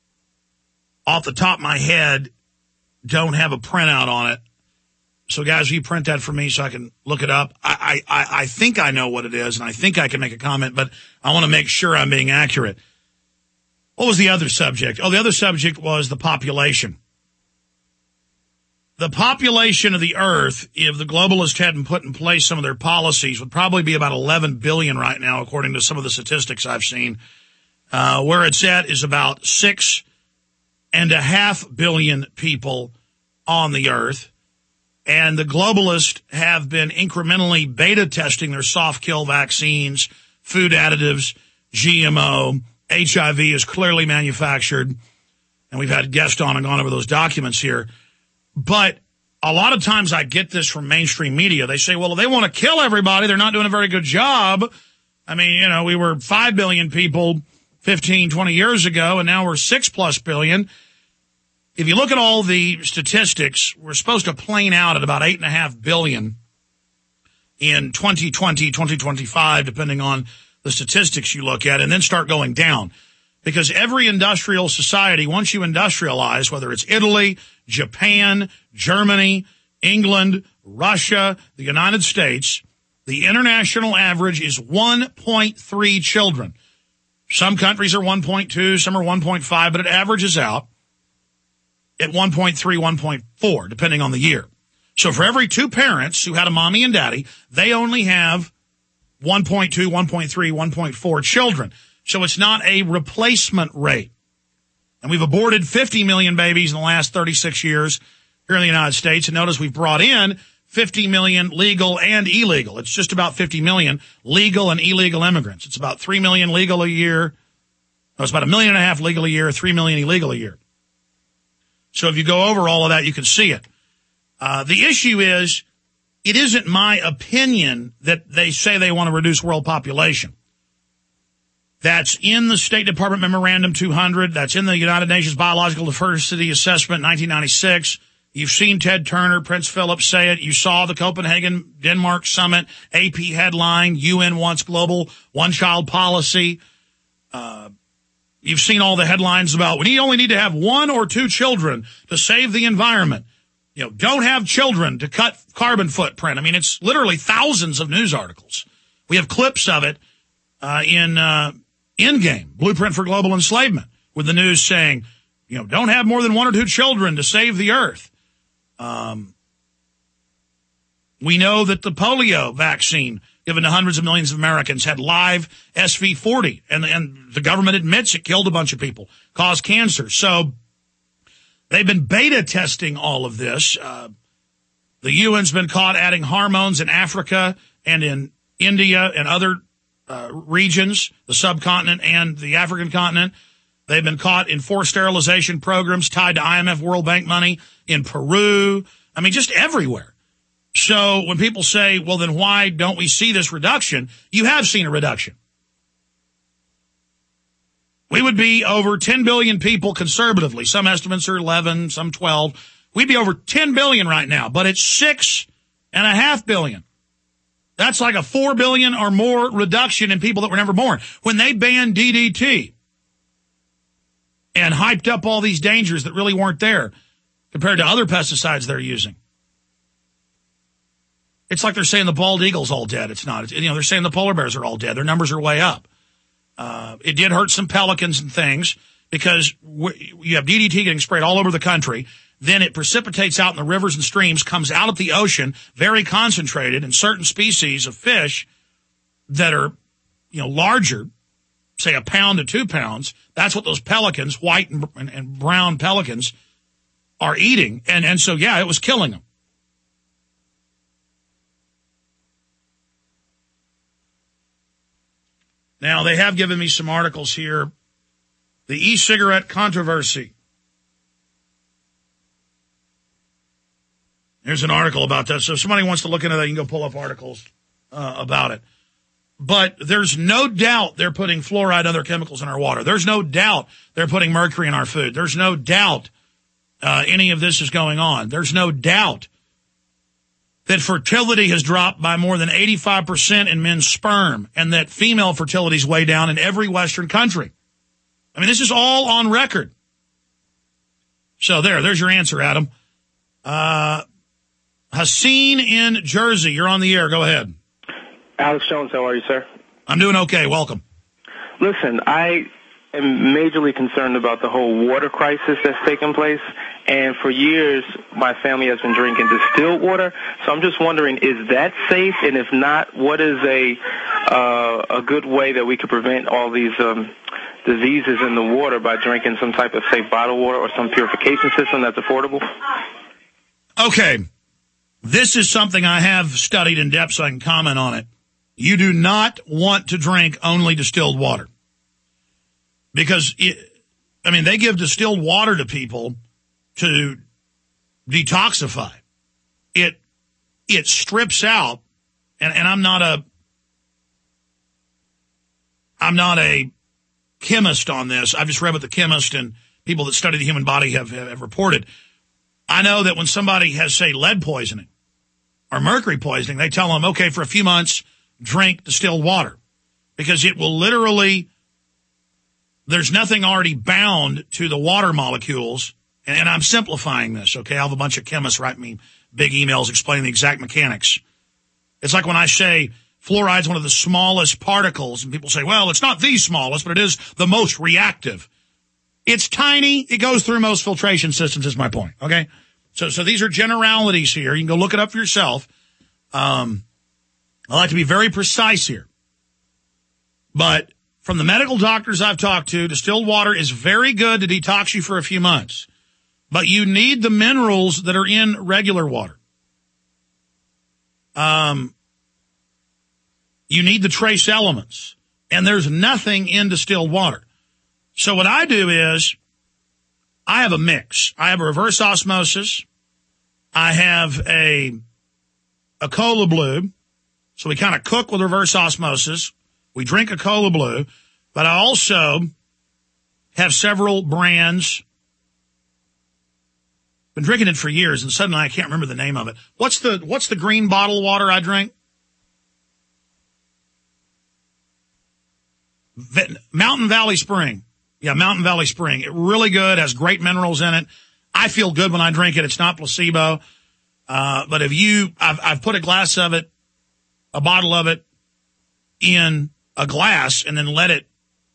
off the top of my head, don't have a printout on it. So, guys, will you print that for me so I can look it up? I, I, I think I know what it is, and I think I can make a comment, but I want to make sure I'm being accurate. What was the other subject? Oh, the other subject was the population. The population of the Earth, if the globalists hadn't put in place some of their policies, would probably be about eleven billion right now, according to some of the statistics I've seen. Uh, where it's at is about six and a half billion people on the earth. And the globalists have been incrementally beta testing their soft kill vaccines, food additives, G M O, H I V is clearly manufactured. And we've had guests on and gone over those documents here. But a lot of times I get this from mainstream media. They say, well, if they want to kill everybody, they're not doing a very good job. I mean, you know, we were five billion people fifteen, twenty years ago, and now we're six plus billion. If you look at all the statistics, we're supposed to plane out at about eight and a half billion in twenty twenty, twenty twenty-five, depending on the statistics you look at, and then start going down. Because every industrial society, once you industrialize, whether it's Italy, Japan, Germany, England, Russia, the United States, the international average is one point three children. Some countries are one point two, some are one point five, but it averages out at one point three, one point four, depending on the year. So for every two parents who had a mommy and daddy, they only have one point two, one point three, one point four children. So it's not a replacement rate. And we've aborted fifty million babies in the last thirty-six years here in the United States. And notice we've brought in fifty million legal and illegal. It's just about fifty million legal and illegal immigrants. It's about three million legal a year. No, it's about a million and a half legal a year, three million illegal a year. So if you go over all of that, you can see it. Uh, the issue is, it isn't my opinion that they say they want to reduce world population. That's in the State Department Memorandum two hundred. That's in the United Nations Biological Diversity Assessment nineteen ninety-six. You've seen Ted Turner, Prince Philip say it. You saw the Copenhagen, Denmark summit, A P headline, U N wants global one-child policy. Uh, you've seen all the headlines about we only need to have one or two children to save the environment. You know, don't have children to cut carbon footprint. I mean, it's literally thousands of news articles. We have clips of it uh, in uh, Endgame, Blueprint for Global Enslavement, with the news saying, you know, don't have more than one or two children to save the earth. Um, we know that the polio vaccine given to hundreds of millions of Americans had live S V forty, and, and the government admits it killed a bunch of people, caused cancer. So they've been beta testing all of this. Uh, the U N's been caught adding hormones in Africa and in India and other uh, regions, the subcontinent and the African continent. They've been caught in forced sterilization programs tied to I M F World Bank money in Peru. I mean, just everywhere. So when people say, well, then why don't we see this reduction? You have seen a reduction. We would be over ten billion people conservatively. Some estimates are eleven, some twelve. We'd be over ten billion right now, but it's six and a half billion. That's like a four billion or more reduction in people that were never born. When they banned D D T and hyped up all these dangers that really weren't there compared to other pesticides they're using. It's like they're saying the bald eagle's all dead. It's not. It's, you know, they're saying the polar bears are all dead. Their numbers are way up. Uh, it did hurt some pelicans and things because w- you have D D T getting sprayed all over the country. Then it precipitates out in the rivers and streams, comes out at the ocean, very concentrated in certain species of fish that are, you know, larger, say a pound to two pounds. That's what those pelicans, white and, and, and brown pelicans, are eating. And, and so, yeah, it was killing them. Now, they have given me some articles here. The e-cigarette controversy. Here's an article about that. So if somebody wants to look into that, you can go pull up articles uh, about it. But there's no doubt they're putting fluoride and other chemicals in our water. There's no doubt they're putting mercury in our food. There's no doubt uh, any of this is going on. There's no doubt that fertility has dropped by more than eighty-five percent in men's sperm, and that female fertility is way down in every Western country. I mean, this is all on record. So there, there's your answer, Adam. Uh, Haseen in Jersey, you're on the air. Go ahead. Alex Jones, how are you, sir? I'm doing okay. Welcome. Listen, I am majorly concerned about the whole water crisis that's taking place. And for years, my family has been drinking distilled water. So I'm just wondering, is that safe? And if not, what is a uh, a good way that we could prevent all these um, diseases in the water by drinking some type of safe bottled water or some purification system that's affordable? Okay. This is something I have studied in depth, so I can comment on it. You do not want to drink only distilled water. Because, it, I mean, they give distilled water to people to detoxify. it it strips out, and, and I'm not a I'm not a chemist on this. I've just read what the chemist and people that study the human body have, have reported. I know that when somebody has, say, lead poisoning or mercury poisoning, they tell them, okay, for a few months, drink distilled water, because it will literally, there's nothing already bound to the water molecules. And, and I'm simplifying this, okay? I'll have a bunch of chemists write me big emails explaining the exact mechanics. It's like when I say fluoride's one of the smallest particles, and people say, well, it's not the smallest, but it is the most reactive. It's tiny. It goes through most filtration systems, is my point, okay? So so these are generalities here. You can go look it up for yourself. Um, I like to be very precise here. But from the medical doctors I've talked to, distilled water is very good to detox you for a few months. But you need the minerals that are in regular water. Um, you need the trace elements. And there's nothing in distilled water. So what I do is I have a mix. I have a reverse osmosis. I have a, a Cola Blue. So we kind of cook with reverse osmosis. We drink a Cola Blue, but I also have several brands. Been drinking it for years, and suddenly I can't remember the name of it. What's the, what's the green bottle of water I drink? Mountain Valley Spring. Yeah, Mountain Valley Spring. It really good, has great minerals in it. I feel good when I drink it. It's not placebo. Uh, but if you, I've, I've put a glass of it, a bottle of it in a glass and then let it,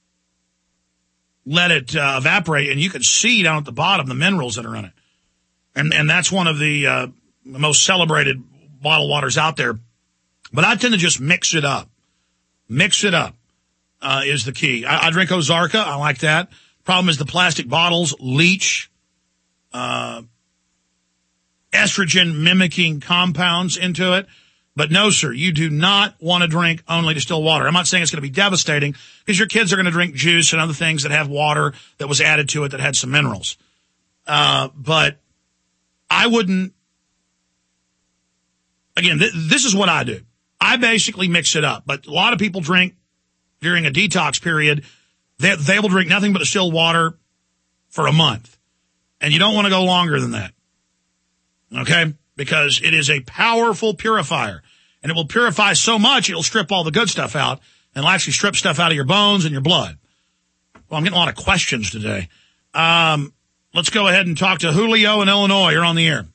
let it uh, evaporate, and you can see down at the bottom the minerals that are in it. And, and that's one of the, uh, most celebrated bottled waters out there. But I tend to just mix it up. Mix it up. Uh, is the key. I, I drink Ozarka. I like that. Problem is the plastic bottles leach, uh, estrogen mimicking compounds into it. But no, sir, you do not want to drink only distilled water. I'm not saying it's going to be devastating, because your kids are going to drink juice and other things that have water that was added to it that had some minerals. Uh, but I wouldn't, again, th- this is what I do. I basically mix it up, but a lot of people drink during a detox period. They, they will drink nothing but distilled water for a month. And you don't want to go longer than that. Okay? Because it is a powerful purifier. And it will purify so much, it'll strip all the good stuff out, and it'll actually strip stuff out of your bones and your blood. Well, I'm getting a lot of questions today. Um, let's go ahead and talk to Julio in Illinois. You're on the air.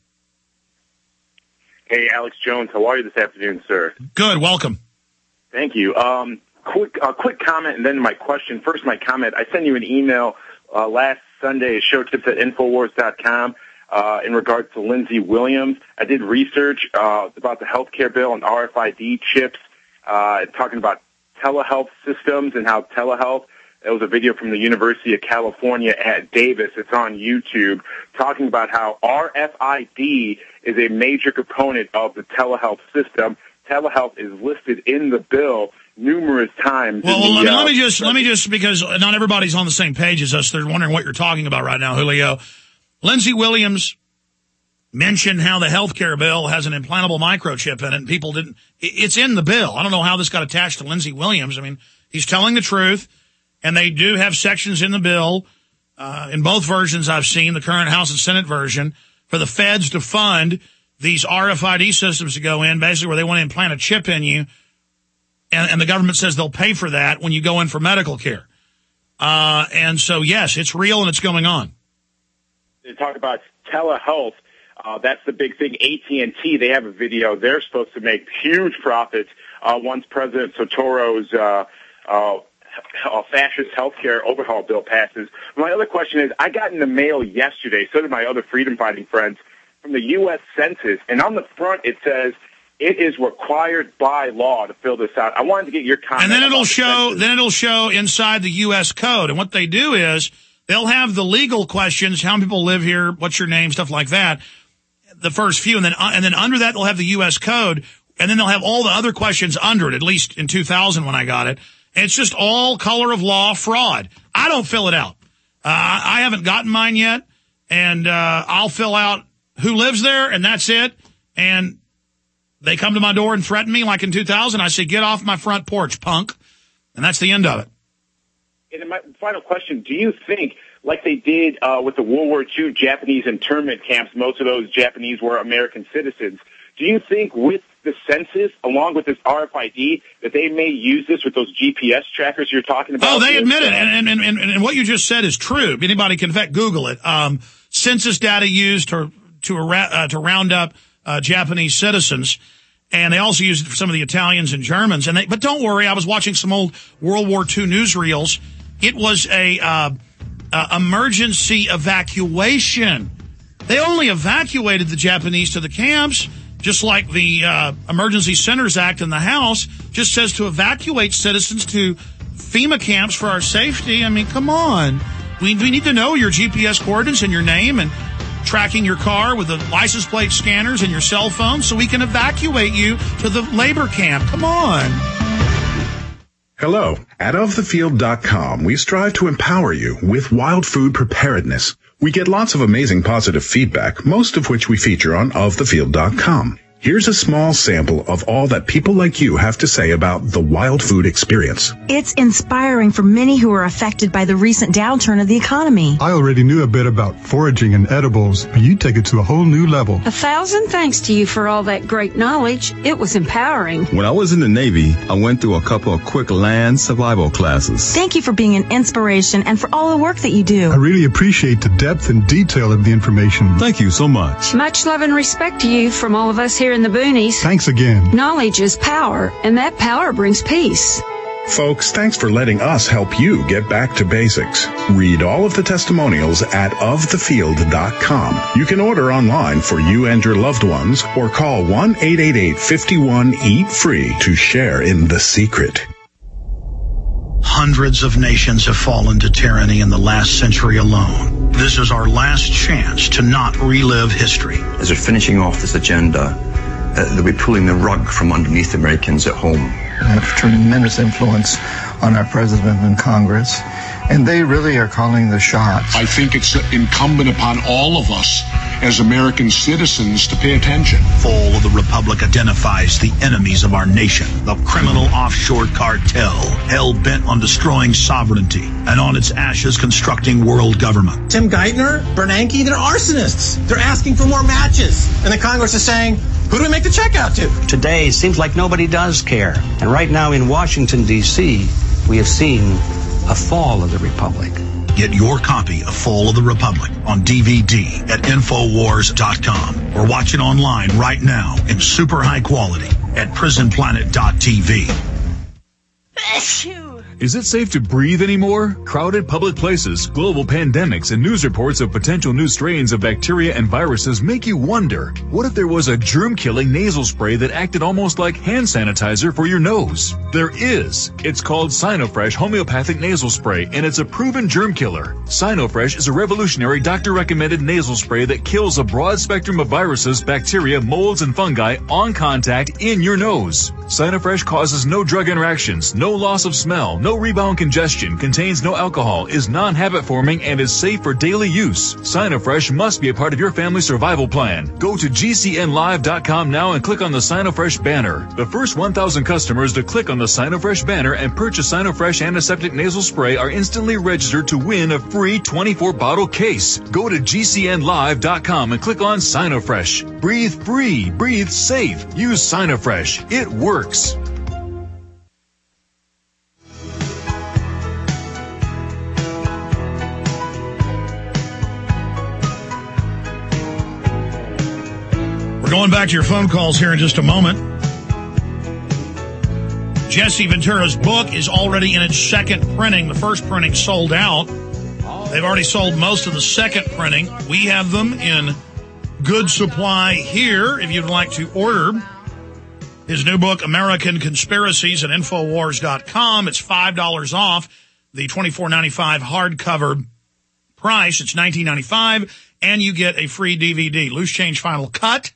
Hey, Alex Jones. How are you this afternoon, sir? Good. Welcome. Thank you. Um, quick, uh, quick comment and then my question. First, my comment. I sent you an email uh, last Sunday at showtips at infowars dot com uh, in regards to Lindsey Williams. I did research uh, about the healthcare bill and R F I D chips, uh, talking about telehealth systems and how telehealth. It was a video from the University of California at Davis. It's on YouTube, talking about how R F I D is a major component of the telehealth system. Telehealth is listed in the bill numerous times. Well, the, well let, me, uh, let me just, let me just, because not everybody's on the same page as us. They're wondering what you're talking about right now, Julio. Lindsey Williams mentioned how the healthcare bill has an implantable microchip in it, and people didn't, it's in the bill. I don't know how this got attached to Lindsey Williams. I mean, he's telling the truth, and they do have sections in the bill, uh, in both versions I've seen, the current House and Senate version, for the feds to fund these R F I D systems to go in, basically where they want to implant a chip in you, and, and the government says they'll pay for that when you go in for medical care. Uh, and so, yes, it's real and it's going on. They talk about telehealth. Uh, that's the big thing. A T and T, they have a video. They're supposed to make huge profits uh, once President Sotoro's uh, uh, uh, fascist healthcare overhaul bill passes. My other question is, I got in the mail yesterday, so did my other freedom-fighting friends, from the U S Census, and on the front it says it is required by law to fill this out. I wanted to get your comment. And then it'll the show, census. then it'll show inside the U S code. And what they do is they'll have the legal questions, how many people live here, what's your name, stuff like that, the first few, and then uh, and then under that they'll have the U S code, and then they'll have all the other questions under it. At least in two thousand when I got it, and it's just all color of law fraud. I don't fill it out. Uh, I haven't gotten mine yet, and uh, I'll fill out who lives there, and that's it. and they come to my door and threaten me like in two thousand. I say, get off my front porch, punk. And that's the end of it. And my final question, do you think, like they did uh, with the World War Two Japanese internment camps, most of those Japanese were American citizens, do you think with the census, along with this R F I D, that they may use this with those G P S trackers you're talking about? Oh, they admit it. And, and, and, and what you just said is true. Anybody can, in fact, Google it. Um, census data used to, to, uh, to round up uh, Japanese citizens. And they also used it for some of the Italians and Germans. And they, but don't worry, I was watching some old World War Two newsreels. It was a uh, uh, emergency evacuation. They only evacuated the Japanese to the camps, just like the uh, Emergency Centers Act in the House just says to evacuate citizens to FEMA camps for our safety. I mean, come on. We, we need to know your G P S coordinates and your name and tracking your car with the license plate scanners and your cell phone so we can evacuate you to the labor camp. Come on. Hello. At of the field dot com, we strive to empower you with wild food preparedness. We get lots of amazing positive feedback, most of which we feature on of the field dot com. Here's a small sample of all that people like you have to say about the wild food experience. It's inspiring for many who are affected by the recent downturn of the economy. I already knew a bit about foraging and edibles, but you take it to a whole new level. A thousand thanks to you for all that great knowledge. It was empowering. When I was in the Navy, I went through a couple of quick land survival classes. Thank you for being an inspiration and for all the work that you do. I really appreciate the depth and detail of the information. Thank you so much. Much love and respect to you from all of us here in the boonies. Thanks again. Knowledge is power, and that power brings peace. Folks, thanks for letting us help you get back to basics. Read all of the testimonials at of the field dot com. You can order online for you and your loved ones or call one eight eight eight, five one, eat free to share in the secret. Hundreds of nations have fallen to tyranny in the last century alone. This is our last chance to not relive history. As we're finishing off this agenda, uh, they'll be pulling the rug from underneath Americans at home. They have tremendous influence on our president and Congress, and they really are calling the shots. I think it's incumbent upon all of us as American citizens to pay attention. Fall of the Republic identifies the enemies of our nation, the criminal offshore cartel, hell-bent on destroying sovereignty, and on its ashes constructing world government. Tim Geithner, Bernanke, they're arsonists. They're asking for more matches. And the Congress is saying, who do we make the check out to? Today, it seems like nobody does care. And right now in Washington, D C, we have seen a fall of the Republic. Get your copy of Fall of the Republic on D V D at infowars dot com or watch it online right now in super high quality at prison planet dot t v. Is it safe to breathe anymore? Crowded public places, global pandemics, and news reports of potential new strains of bacteria and viruses make you wonder, what if there was a germ-killing nasal spray that acted almost like hand sanitizer for your nose? There is. It's called Sinofresh Homeopathic Nasal Spray, and it's a proven germ killer. Sinofresh is a revolutionary doctor-recommended nasal spray that kills a broad spectrum of viruses, bacteria, molds, and fungi on contact in your nose. Sinofresh causes no drug interactions, no loss of smell, no rebound congestion, contains no alcohol, is non-habit forming, and is safe for daily use. Sinofresh must be a part of your family survival plan. Go to G C N live dot com now and click on the Sinofresh banner. The first one thousand customers to click on the Sinofresh banner and purchase Sinofresh Antiseptic Nasal Spray are instantly registered to win a free twenty-four bottle case. Go to G C N live dot com and click on Sinofresh. Breathe free, breathe safe. Use Sinofresh. It works. We're going back to your phone calls here in just a moment. Jesse Ventura's book is already in its second printing. The first printing sold out. They've already sold most of the second printing. We have them in good supply here if you'd like to order his new book, American Conspiracies, at infowars dot com. It's five dollars off the twenty-four ninety-five hardcover price. It's nineteen ninety-five, and you get a free D V D, Loose Change Final Cut.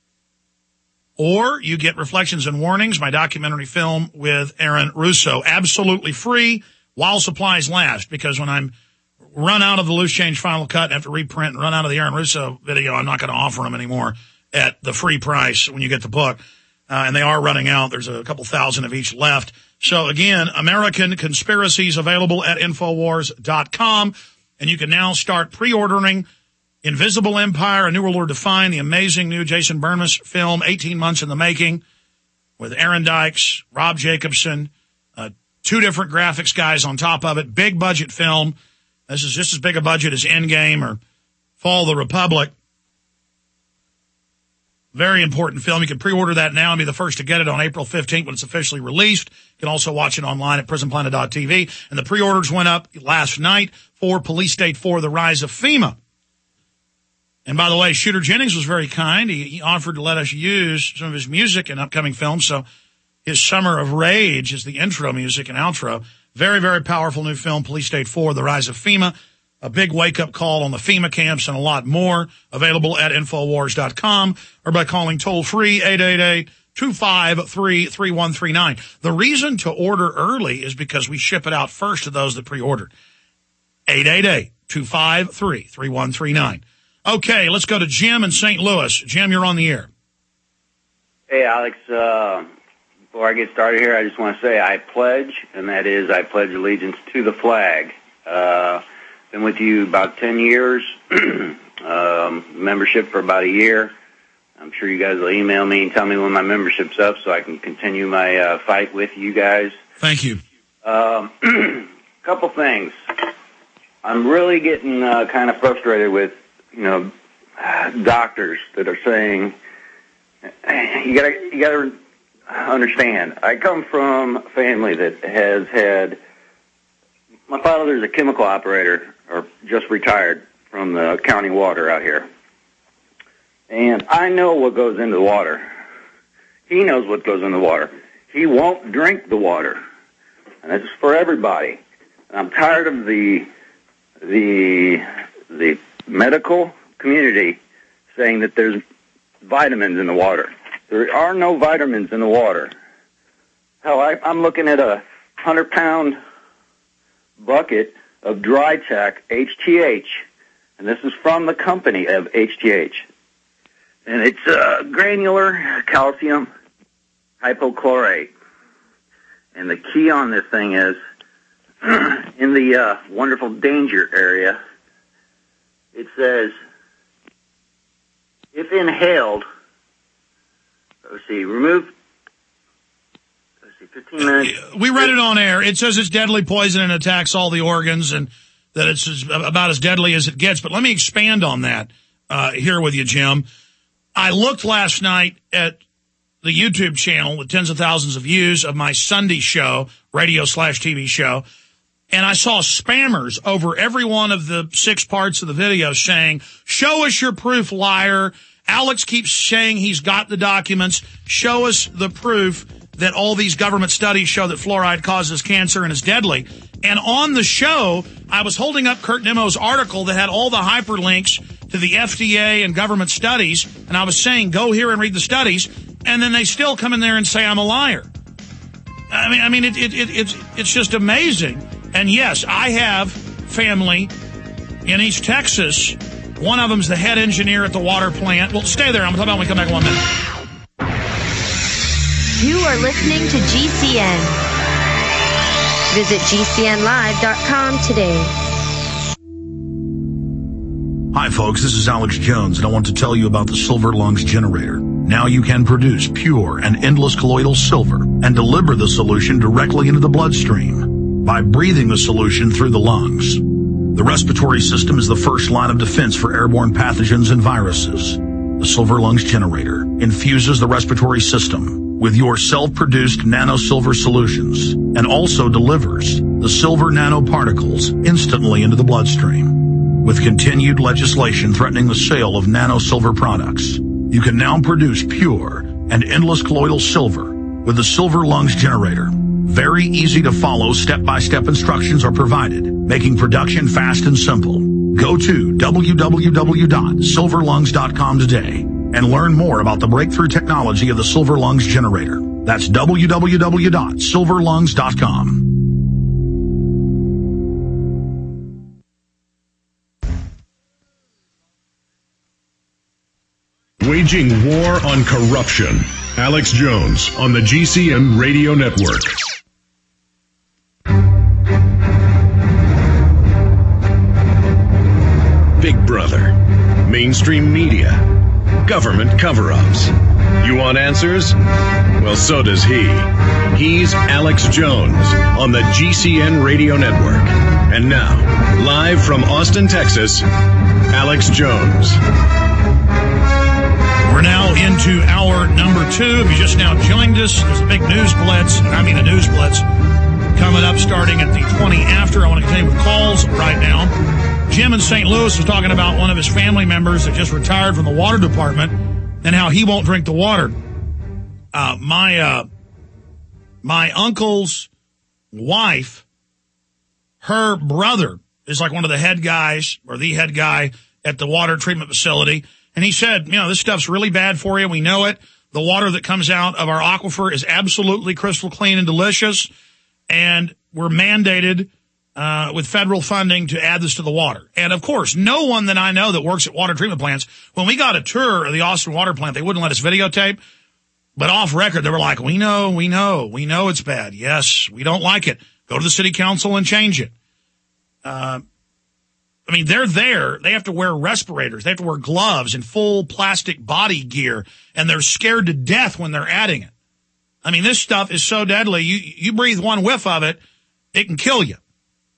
Or you get Reflections and Warnings, my documentary film with Aaron Russo. Absolutely free while supplies last, because when I'm run out of the Loose Change Final Cut and have to reprint and run out of the Aaron Russo video, I'm not going to offer them anymore. at the free price when you get the book. Uh, and they are running out. There's a couple thousand of each left. So again, American Conspiracies available at Infowars dot com. And you can now start pre-ordering Invisible Empire, A New World Order Defined, the amazing new Jason Bourne film, eighteen months in the making, with Aaron Dykes, Rob Jacobson, uh, two different graphics guys on top of it. Big budget film. This is just as big a budget as Endgame or Fall of the Republic. Very important film. You can pre-order that now and be the first to get it on April fifteenth when it's officially released. You can also watch it online at prison planet dot t v. And the pre-orders went up last night for Police State four, The Rise of FEMA. And by the way, Shooter Jennings was very kind. He, he offered to let us use some of his music in upcoming films. So his Summer of Rage is the intro music and outro. Very, very powerful new film, Police State four, The Rise of FEMA. A big wake-up call on the FEMA camps and a lot more. Available at Infowars dot com or by calling toll-free eight eight eight, two five three, three one three nine. The reason to order early is because we ship it out first to those that pre-ordered. eight eight eight, two five three, three one three nine. Okay, let's go to Jim in Saint Louis. Jim, you're on the air. Hey, Alex. Uh, before I get started here, I just want to say I pledge, and that is I pledge allegiance to the flag. Uh, been with you about ten years, um, membership for about a year. I'm sure you guys will email me and tell me when my membership's up so I can continue my uh, fight with you guys. Thank you. Um, couple things. I'm really getting uh, kind of frustrated with, you know, doctors that are saying, you gotta, you gotta understand, I come from a family that has had, my father's a chemical operator, or just retired from the county water out here. And I know what goes into the water. He knows what goes in the water. He won't drink the water. And this is for everybody. And I'm tired of the, the, the medical community saying that there's vitamins in the water. There are no vitamins in the water. Hell, I, I'm looking at a hundred-pound bucket of dry tech H T H, and this is from the company of H T H. And it's uh, granular calcium hypochlorite. And the key on this thing is, in the uh, wonderful danger area, it says, if inhaled, let's see, remove, let's see, fifteen minutes. We read it on air. It says it's deadly poison and attacks all the organs and that it's as, about as deadly as it gets. But let me expand on that uh, here with you, Jim. I looked last night at the YouTube channel with tens of thousands of views of my Sunday show, radio slash T V show, and I saw spammers over every one of the six parts of the video saying, show us your proof, liar. Alex keeps saying he's got the documents. Show us the proof that all these government studies show that fluoride causes cancer and is deadly. And on the show, I was holding up Kurt Nemo's article that had all the hyperlinks to the F D A and government studies, and I was saying, go here and read the studies, and then they still come in there and say I'm a liar. I mean, I mean, it, it, it, it's it's just amazing. And yes, I have family in East Texas. One of them's the head engineer at the water plant. Well, stay there. I'm going to talk about when we come back in one minute. You are listening to G C N. Visit G C N live dot com today. Hi, folks. This is Alex Jones, and I want to tell you about the Silver Lungs generator. Now you can produce pure and endless colloidal silver and deliver the solution directly into the bloodstream by breathing the solution through the lungs. The respiratory system is the first line of defense for airborne pathogens and viruses. The Silver Lungs generator infuses the respiratory system with your self-produced nano-silver solutions and also delivers the silver nanoparticles instantly into the bloodstream. With continued legislation threatening the sale of nano-silver products, you can now produce pure and endless colloidal silver with the Silver Lungs generator. Very easy to follow step-by-step instructions are provided, making production fast and simple. Go to w w w dot silver lungs dot com today and learn more about the breakthrough technology of the Silver Lungs generator. That's w w w dot silver lungs dot com. Waging war on corruption. Alex Jones on the G C N Radio Network. Big Brother. Mainstream media. Government cover-ups. You want answers? Well, so does he. He's Alex Jones on the G C N Radio Network. And now, live from Austin, Texas, Alex Jones. We're now into hour number two. If you just now joined us, there's a big news blitz, and I mean a news blitz, coming up starting at the twenty after. I want to continue with calls right now. Jim in Saint Louis was talking about one of his family members that just retired from the water department and how he won't drink the water. Uh, my, uh, my uncle's wife, her brother is like one of the head guys or the head guy at the water treatment facility. And he said, you know, this stuff's really bad for you. We know it. The water that comes out of our aquifer is absolutely crystal clean and delicious. And we're mandated, uh, with federal funding to add this to the water. And of course, no one that I know that works at water treatment plants, when we got a tour of the Austin water plant, they wouldn't let us videotape. But off record, they were like, we know, we know, we know it's bad. Yes, we don't like it. Go to the city council and change it. Uh, I mean, they're there. They have to wear respirators. They have to wear gloves and full plastic body gear, and they're scared to death when they're adding it. I mean, this stuff is so deadly. You, you breathe one whiff of it, it can kill you.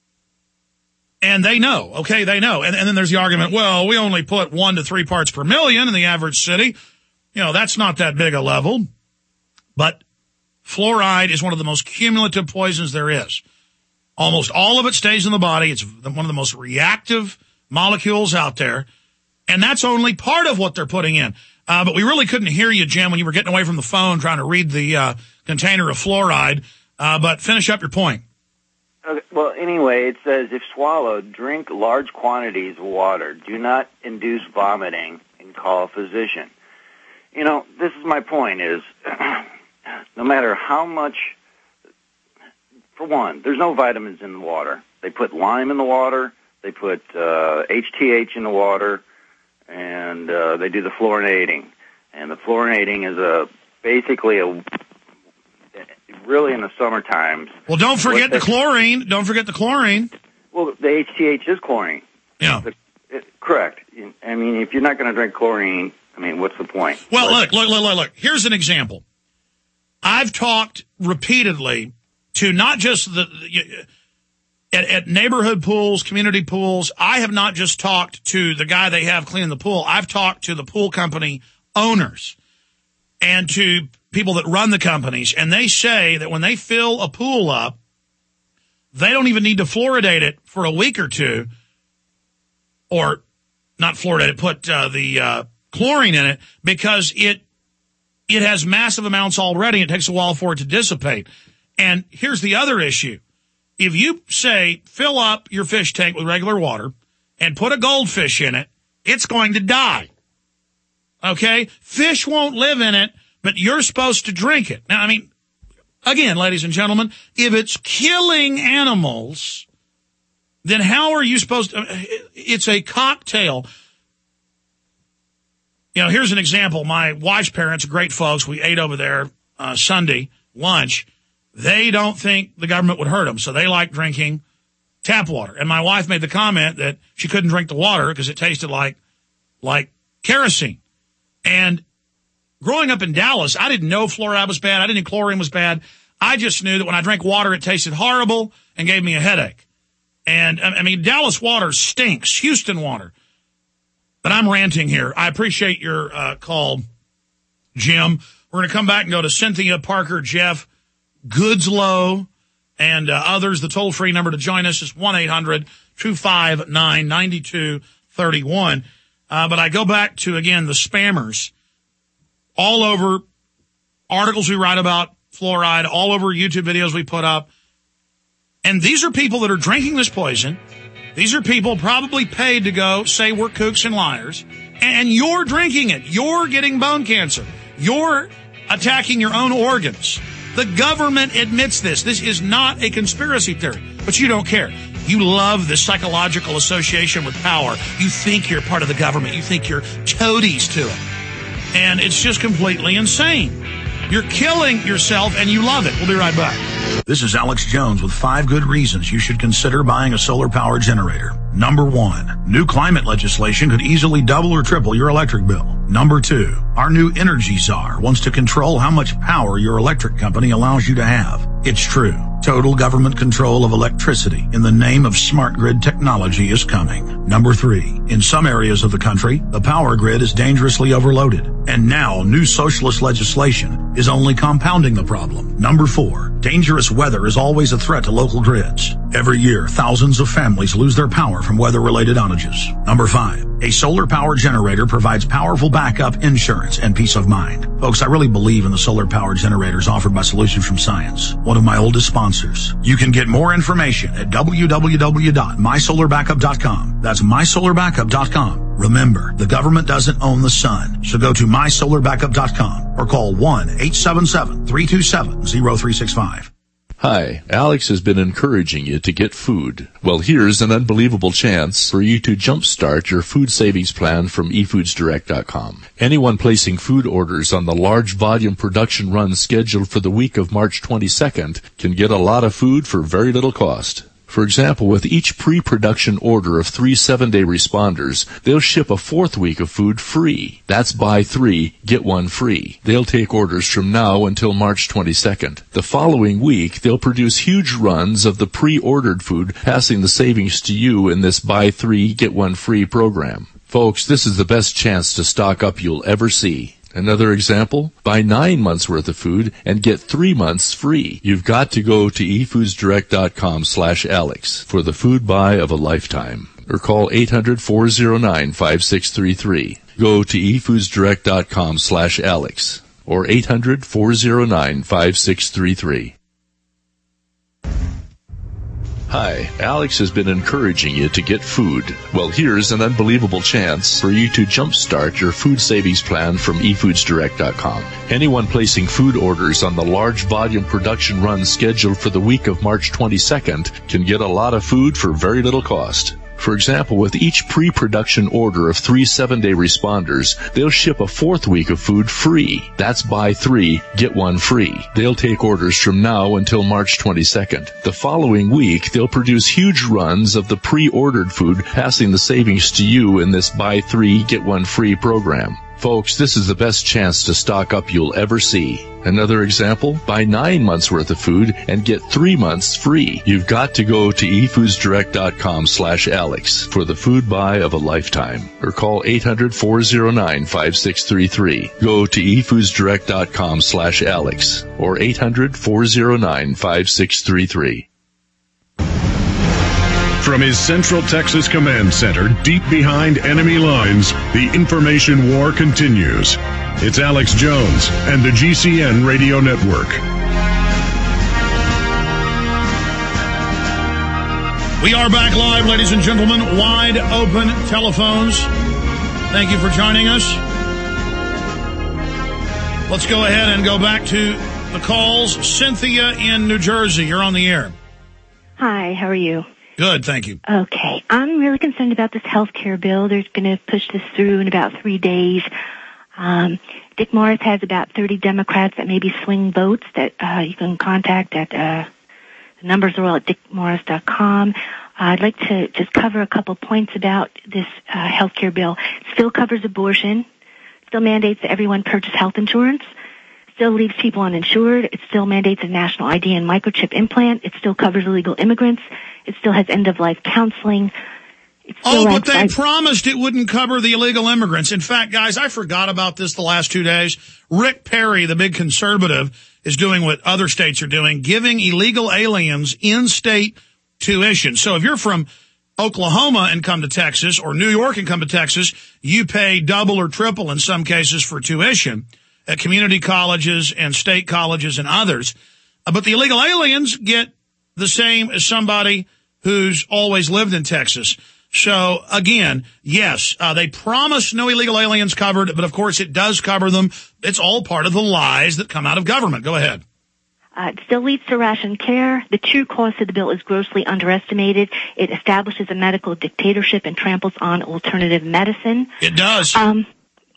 And they know, okay, they know. And, and then there's the argument, well, we only put one to three parts per million in the average city. You know, that's not that big a level. But fluoride is one of the most cumulative poisons there is. Almost all of it stays in the body. It's one of the most reactive molecules out there. And that's only part of what they're putting in. Uh, but we really couldn't hear you, Jim, when you were getting away from the phone trying to read the uh, container of fluoride. Uh, but finish up your point. Okay, well, anyway, it says, if swallowed, drink large quantities of water. Do not induce vomiting and call a physician. You know, this is my point is, no matter how much... For one, there's no vitamins in the water. They put lime in the water. They put uh, H T H in the water, and uh, they do the fluorinating. And the fluorinating is a basically a really in the summer times. Well, don't forget the chlorine. Don't forget the chlorine. Well, the H T H is chlorine. Yeah, the, it, correct. I mean, if you're not going to drink chlorine, I mean, what's the point? Well, look, look, look, look, look. Here's an example. I've talked repeatedly to not just the, at, at neighborhood pools, community pools. I have not just talked to the guy they have cleaning the pool. I've talked to the pool company owners and to people that run the companies. And they say that when they fill a pool up, they don't even need to fluoridate it for a week or two, or not fluoridate it, put uh, the uh, chlorine in it, because it, it has massive amounts already. It takes a while for it to dissipate. And here's the other issue. If you say fill up your fish tank with regular water and put a goldfish in it, it's going to die. Okay? Fish won't live in it, but you're supposed to drink it. Now, I mean, again, ladies and gentlemen, if it's killing animals, then how are you supposed to? It's a cocktail. You know, here's an example. My wife's parents, great folks. We ate over there uh, Sunday lunch. They don't think the government would hurt them, so they like drinking tap water. And my wife made the comment that she couldn't drink the water because it tasted like like kerosene. And growing up in Dallas, I didn't know fluoride was bad. I didn't know chlorine was bad. I just knew that when I drank water, it tasted horrible and gave me a headache. And, I mean, Dallas water stinks, Houston water. But I'm ranting here. I appreciate your uh, call, Jim. We're going to come back and go to Cynthia, Parker, Jeff, Goodslow, and uh, others. The toll-free number to join us is one eight hundred two five nine nine two three one. Uh, but I go back to, again, the spammers. All over articles we write about fluoride, all over YouTube videos we put up. And these are people that are drinking this poison. These are people probably paid to go say we're kooks and liars. And you're drinking it. You're getting bone cancer. You're attacking your own organs. The government admits this. This is not a conspiracy theory, but you don't care. You love this psychological association with power. You think you're part of the government. You think you're toadies to it. And it's just completely insane. You're killing yourself and you love it. We'll be right back. This is Alex Jones with five good reasons you should consider buying a solar power generator. Number one, new climate legislation could easily double or triple your electric bill. Number two, our new energy czar wants to control how much power your electric company allows you to have. It's true. Total government control of electricity in the name of smart grid technology is coming. Number three, in some areas of the country, the power grid is dangerously overloaded. And now new socialist legislation is only compounding the problem. Number four, dangerous weather is always a threat to local grids. Every year, thousands of families lose their power from weather-related outages. Number five, a solar power generator provides powerful backup insurance and peace of mind. Folks, I really believe in the solar power generators offered by Solutions from Science, one of my oldest sponsors. You can get more information at w w w dot my solar backup dot com. That's my solar backup dot com. Remember, the government doesn't own the sun, so go to my solar backup dot com or call one eight seven seven, three two seven, zero three six five. Hi, Alex has been encouraging you to get food. Well, here's an unbelievable chance for you to jumpstart your food savings plan from e foods direct dot com. Anyone placing food orders on the large volume production run scheduled for the week of March twenty-second can get a lot of food for very little cost. For example, with each pre-production order of three seven-day responders, they'll ship a fourth week of food free. That's buy three, get one free. They'll take orders from now until March twenty-second. The following week, they'll produce huge runs of the pre-ordered food, passing the savings to you in this buy three, get one free program. Folks, this is the best chance to stock up you'll ever see. Another example, buy nine months worth of food and get three months free. You've got to go to e foods direct dot com slash Alex for the food buy of a lifetime. Or call eight hundred, four oh nine, five six three three. Go to e foods direct dot com slash Alex or eight hundred, four oh nine, five six three three. Hi, Alex has been encouraging you to get food. Well, here's an unbelievable chance for you to jumpstart your food savings plan from e foods direct dot com. Anyone placing food orders on the large volume production run scheduled for the week of March twenty-second can get a lot of food for very little cost. For example, with each pre-production order of three seven-day responders, they'll ship a fourth week of food free. That's buy three, get one free. They'll take orders from now until March twenty-second. The following week, they'll produce huge runs of the pre-ordered food, passing the savings to you in this buy three, get one free program. Folks, this is the best chance to stock up you'll ever see. Another example, buy nine months worth of food and get three months free. You've got to go to e foods direct dot com slash Alex for the food buy of a lifetime. Or call eight hundred, four oh nine, five six three three. Go to e foods direct dot com slash Alex or eight hundred, four oh nine, five six three three. From his Central Texas Command Center, deep behind enemy lines, the information war continues. It's Alex Jones and the G C N Radio Network. We are back live, ladies and gentlemen. Wide open telephones. Thank you for joining us. Let's go ahead and go back to the calls. Cynthia in New Jersey, you're on the air. Hi, how are you? Good, thank you. Okay, I'm really concerned about this health care bill. They're going to push this through in about three days. Um, Dick Morris has about thirty Democrats that maybe swing votes that uh, you can contact at, uh, the numbers are all at dick morris dot com. Uh, I'd like to just cover a couple points about this uh, health care bill. It still covers abortion, still mandates that everyone purchase health insurance, still leaves people uninsured, it still mandates a national I D and microchip implant, it still covers illegal immigrants, it still has end-of-life counseling. Oh, but they I- promised it wouldn't cover the illegal immigrants. In fact, guys, I forgot about this the last two days. Rick Perry, the big conservative, is doing what other states are doing, giving illegal aliens in-state tuition. So if you're from Oklahoma and come to Texas, or New York and come to Texas, you pay double or triple in some cases for tuition at community colleges and state colleges and others. Uh, but the illegal aliens get the same as somebody who's always lived in Texas. So, again, yes, uh, they promise no illegal aliens covered, but of course it does cover them. It's all part of the lies that come out of government. Go ahead. Uh, it still leads to ration care. The true cost of the bill is grossly underestimated. It establishes a medical dictatorship and tramples on alternative medicine. It does. Um,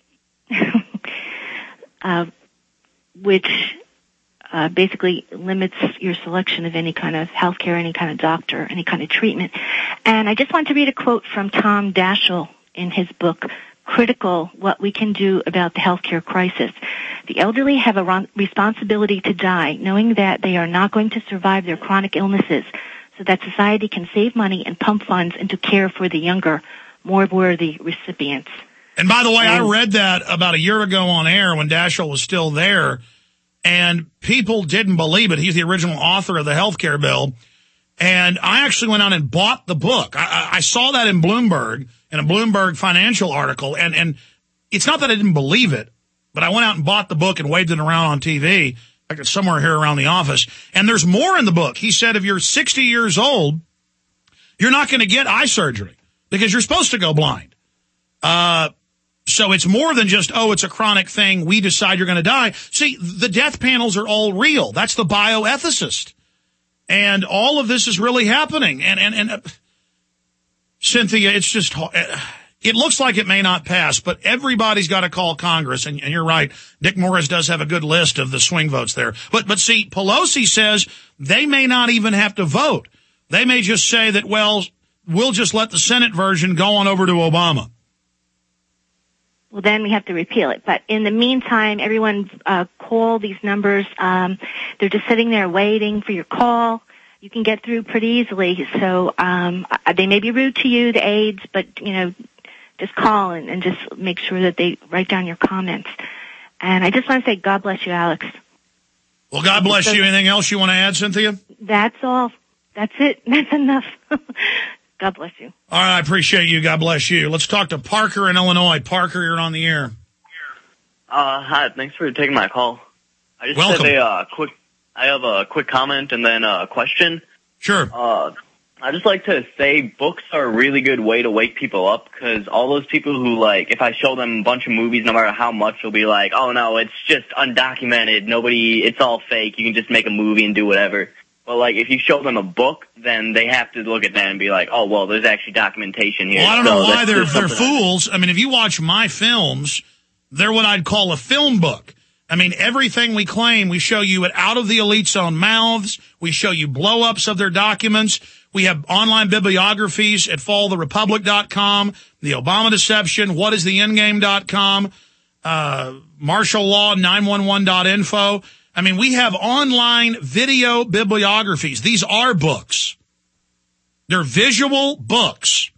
uh, which uh, basically limits your selection of any kind of healthcare, any kind of doctor, any kind of treatment. And I just want to read a quote from Tom Daschle in his book, Critical: What We Can Do About the Healthcare Crisis. The elderly have a ron- responsibility to die, knowing that they are not going to survive their chronic illnesses, so that society can save money and pump funds into care for the younger, more worthy recipients. And by the way, I read that about a year ago on air when Daschle was still there, and people didn't believe it. He's the original author of the healthcare bill. And I actually went out and bought the book. I, I saw that in Bloomberg, in a Bloomberg financial article. And, and it's not that I didn't believe it, but I went out and bought the book and waved it around on T V, like it's somewhere here around the office. And there's more in the book. He said if you're sixty years old, you're not going to get eye surgery because you're supposed to go blind. Uh, so it's more than just, oh, it's a chronic thing. We decide you're going to die. See, the death panels are all real. That's the bioethicist. And all of this is really happening. And, and, and, uh, Cynthia, it's just, it looks like it may not pass, but everybody's got to call Congress. And, and you're right. Dick Morris does have a good list of the swing votes there. But, but see, Pelosi says they may not even have to vote. They may just say that, well, we'll just let the Senate version go on over to Obama. Well, then we have to repeal it. But in the meantime, everyone uh, call these numbers. Um, they're just sitting there waiting for your call. You can get through pretty easily. So um, they may be rude to you, the aides, but, you know, just call and, and just make sure that they write down your comments. And I just want to say God bless you, Alex. Well, God bless so, you. Anything else you want to add, Cynthia? That's all. That's it. That's enough. God bless you. All right, I appreciate you. God bless you. Let's talk to Parker in Illinois. Parker, you're on the air. Uh, hi, thanks for taking my call. I just Welcome. have a uh, quick, I have a quick comment and then a question. Sure. Uh, I just like to say books are a really good way to wake people up because all those people who, like, if I show them a bunch of movies, no matter how much, they'll be like, oh, no, it's just undocumented. Nobody, it's all fake. You can just make a movie and do whatever. But, like, if you show them a book, then they have to look at that and be like, oh, well, there's actually documentation here. Well, I don't so know why that's they're just they're something fools. I mean, if you watch my films, they're what I'd call a film book. I mean, everything we claim, we show you it out of the elite's own mouths. We show you blow-ups of their documents. We have online bibliographies at follow the republic dot com, The Obama Deception, what is the endgame dot com, uh, martial law nine one one dot info. I mean, we have online video bibliographies. These are books. They're visual books.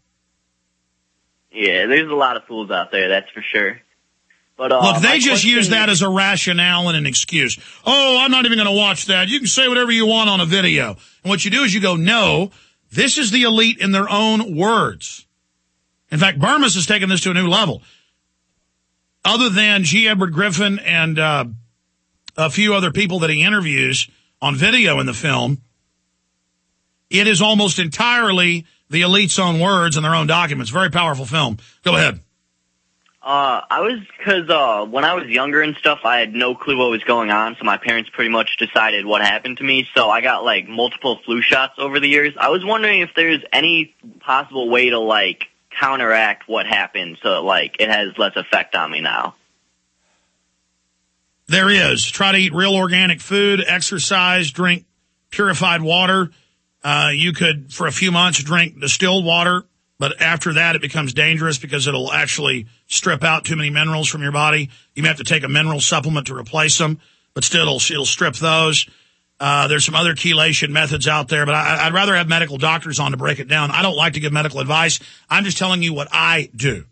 Yeah, there's a lot of fools out there, that's for sure. But uh, Look, they just question... use that as a rationale and an excuse. Oh, I'm not even going to watch that. You can say whatever you want on a video. And what you do is you go, no, this is the elite in their own words. In fact, Burmis has taken this to a new level. Other than G. Edward Griffin and uh, a few other people that he interviews on video in the film, it is almost entirely the elite's own words and their own documents. Very powerful film. Go ahead. Uh, I was, cause, uh, when I was younger and stuff, I had no clue what was going on, so my parents pretty much decided what happened to me, so I got, like, multiple flu shots over the years. I was wondering if there's any possible way to, like, counteract what happened so that, like, it has less effect on me now. There is. Try to eat real organic food, exercise, drink purified water. Uh, you could, for a few months, drink distilled water. But after that, it becomes dangerous because it'll actually strip out too many minerals from your body. You may have to take a mineral supplement to replace them, but still it'll, it'll strip those. Uh, there's some other chelation methods out there, but I, I'd rather have medical doctors on to break it down. I don't like to give medical advice. I'm just telling you what I do.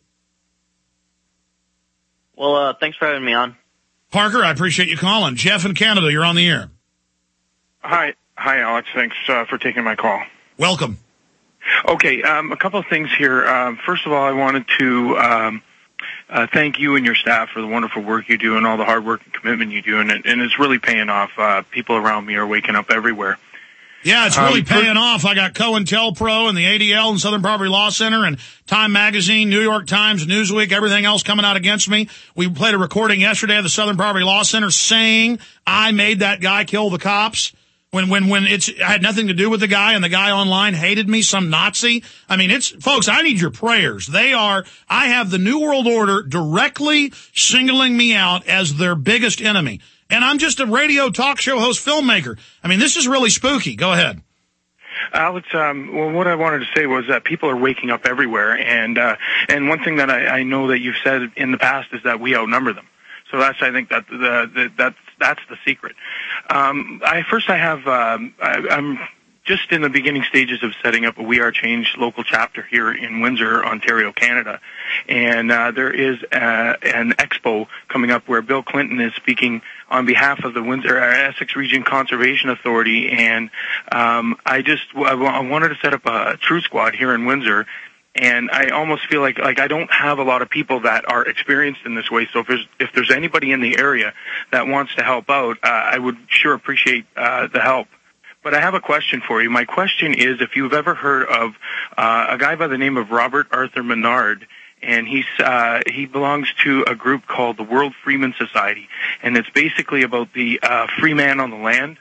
Well, uh, thanks for having me on. Parker, I appreciate you calling. Jeff in Canada, you're on the air. Hi. Hi, Alex. Thanks uh, for taking my call. Welcome. Okay, um, a couple of things here. Um, first of all, I wanted to um, uh, thank you and your staff for the wonderful work you do and all the hard work and commitment you do, and, it, and it's really paying off. Uh, people around me are waking up everywhere. Yeah, it's really um, paying off. I got COINTELPRO and the A D L and Southern Poverty Law Center and Time Magazine, New York Times, Newsweek, everything else coming out against me. We played a recording yesterday of the Southern Poverty Law Center saying I made that guy kill the cops. When, when, when it's, I had nothing to do with the guy and the guy online hated me, some Nazi. I mean, it's, folks, I need your prayers. They are, I have the New World Order directly singling me out as their biggest enemy. And I'm just a radio talk show host filmmaker. I mean, this is really spooky. Go ahead. Alex, um, well, what I wanted to say was that people are waking up everywhere. And, uh, and one thing that I, I know that you've said in the past is that we outnumber them. So that's, I think, that the, the that's that's the secret. Um, I first, I have, um, I, I'm just in the beginning stages of setting up a We Are Change local chapter here in Windsor, Ontario, Canada, and uh, there is uh, an expo coming up where Bill Clinton is speaking on behalf of the Windsor uh, Essex Region Conservation Authority, and um, I just I, I wanted to set up a True Squad here in Windsor. And I almost feel like like I don't have a lot of people that are experienced in this way. So if there's if there's anybody in the area that wants to help out, uh, I would sure appreciate uh, the help. But I have a question for you. My question is, if you've ever heard of uh, a guy by the name of Robert Arthur Menard, and he's uh, he belongs to a group called the World Freeman Society, and it's basically about the uh, free man on the land.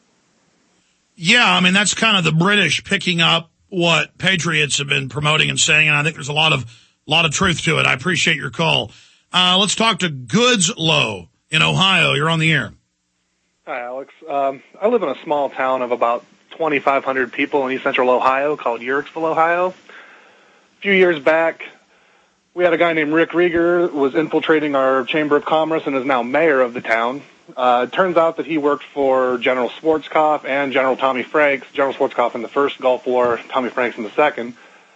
Yeah, I mean that's kind of the British picking up what patriots have been promoting and saying, and I think there's a lot of lot of truth to it. I appreciate your call. Uh, let's talk to Goodslow in Ohio. You're on the air. Hi, Alex. Um, I live in a small town of about twenty-five hundred people in east central Ohio called Uriksville, Ohio. A few years back, we had a guy named Rick Rieger who was infiltrating our Chamber of Commerce and is now mayor of the town. Uh, it turns out that he worked for General Schwarzkopf and General Tommy Franks, General Schwarzkopf in the first Gulf War, Tommy Franks in the second,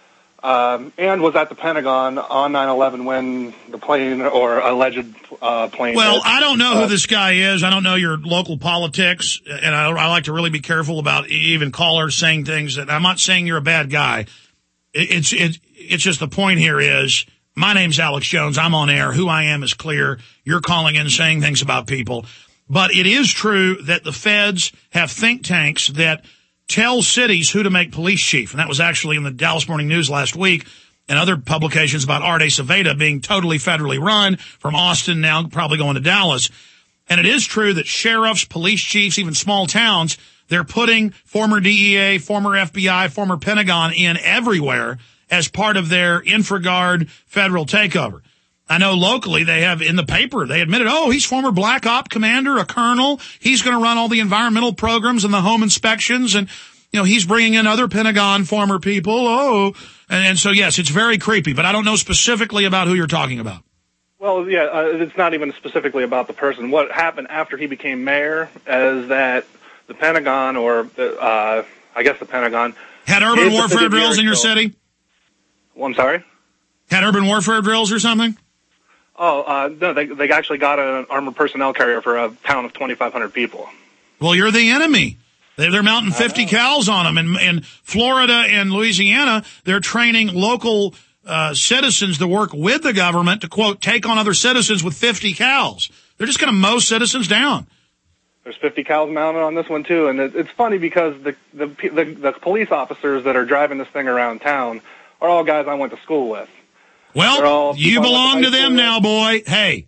um, and was at the Pentagon on nine eleven when the plane or alleged uh, plane Well, hit. I don't know uh, who this guy is. I don't know your local politics, and I, I like to really be careful about even callers saying things that I'm not saying you're a bad guy. It, it's it, it's just the point here is my name's Alex Jones. I'm on air. Who I am is clear. You're calling in saying things about people. But it is true that the feds have think tanks that tell cities who to make police chief. And that was actually in the Dallas Morning News last week and other publications about Art Aceveda being totally federally run from Austin, now probably going to Dallas. And it is true that sheriffs, police chiefs, even small towns, they're putting former D E A, former F B I, former Pentagon in everywhere as part of their InfraGard federal takeover. I know locally they have in the paper, they admitted, oh, he's former Black Op commander, a colonel. He's going to run all the environmental programs and the home inspections. And, you know, he's bringing in other Pentagon former people. Oh, and, and so, yes, it's very creepy. But I don't know specifically about who you're talking about. Well, yeah, uh, it's not even specifically about the person. What happened after he became mayor is that the Pentagon or, the, uh, I guess the Pentagon. Had urban warfare drills in your city? Well, I'm sorry? Had urban warfare drills or something? Oh, uh, no, they they actually got an armored personnel carrier for a town of twenty-five hundred people. Well, you're the enemy. They're, they're mounting fifty cals on them. In, in Florida and Louisiana, they're training local uh, citizens to work with the government to, quote, take on other citizens with fifty cals. They're just going to mow citizens down. There's fifty cals mounted on this one, too. And it, it's funny because the, the the the police officers that are driving this thing around town are all guys I went to school with. Well, you belong to them now, boy. Hey,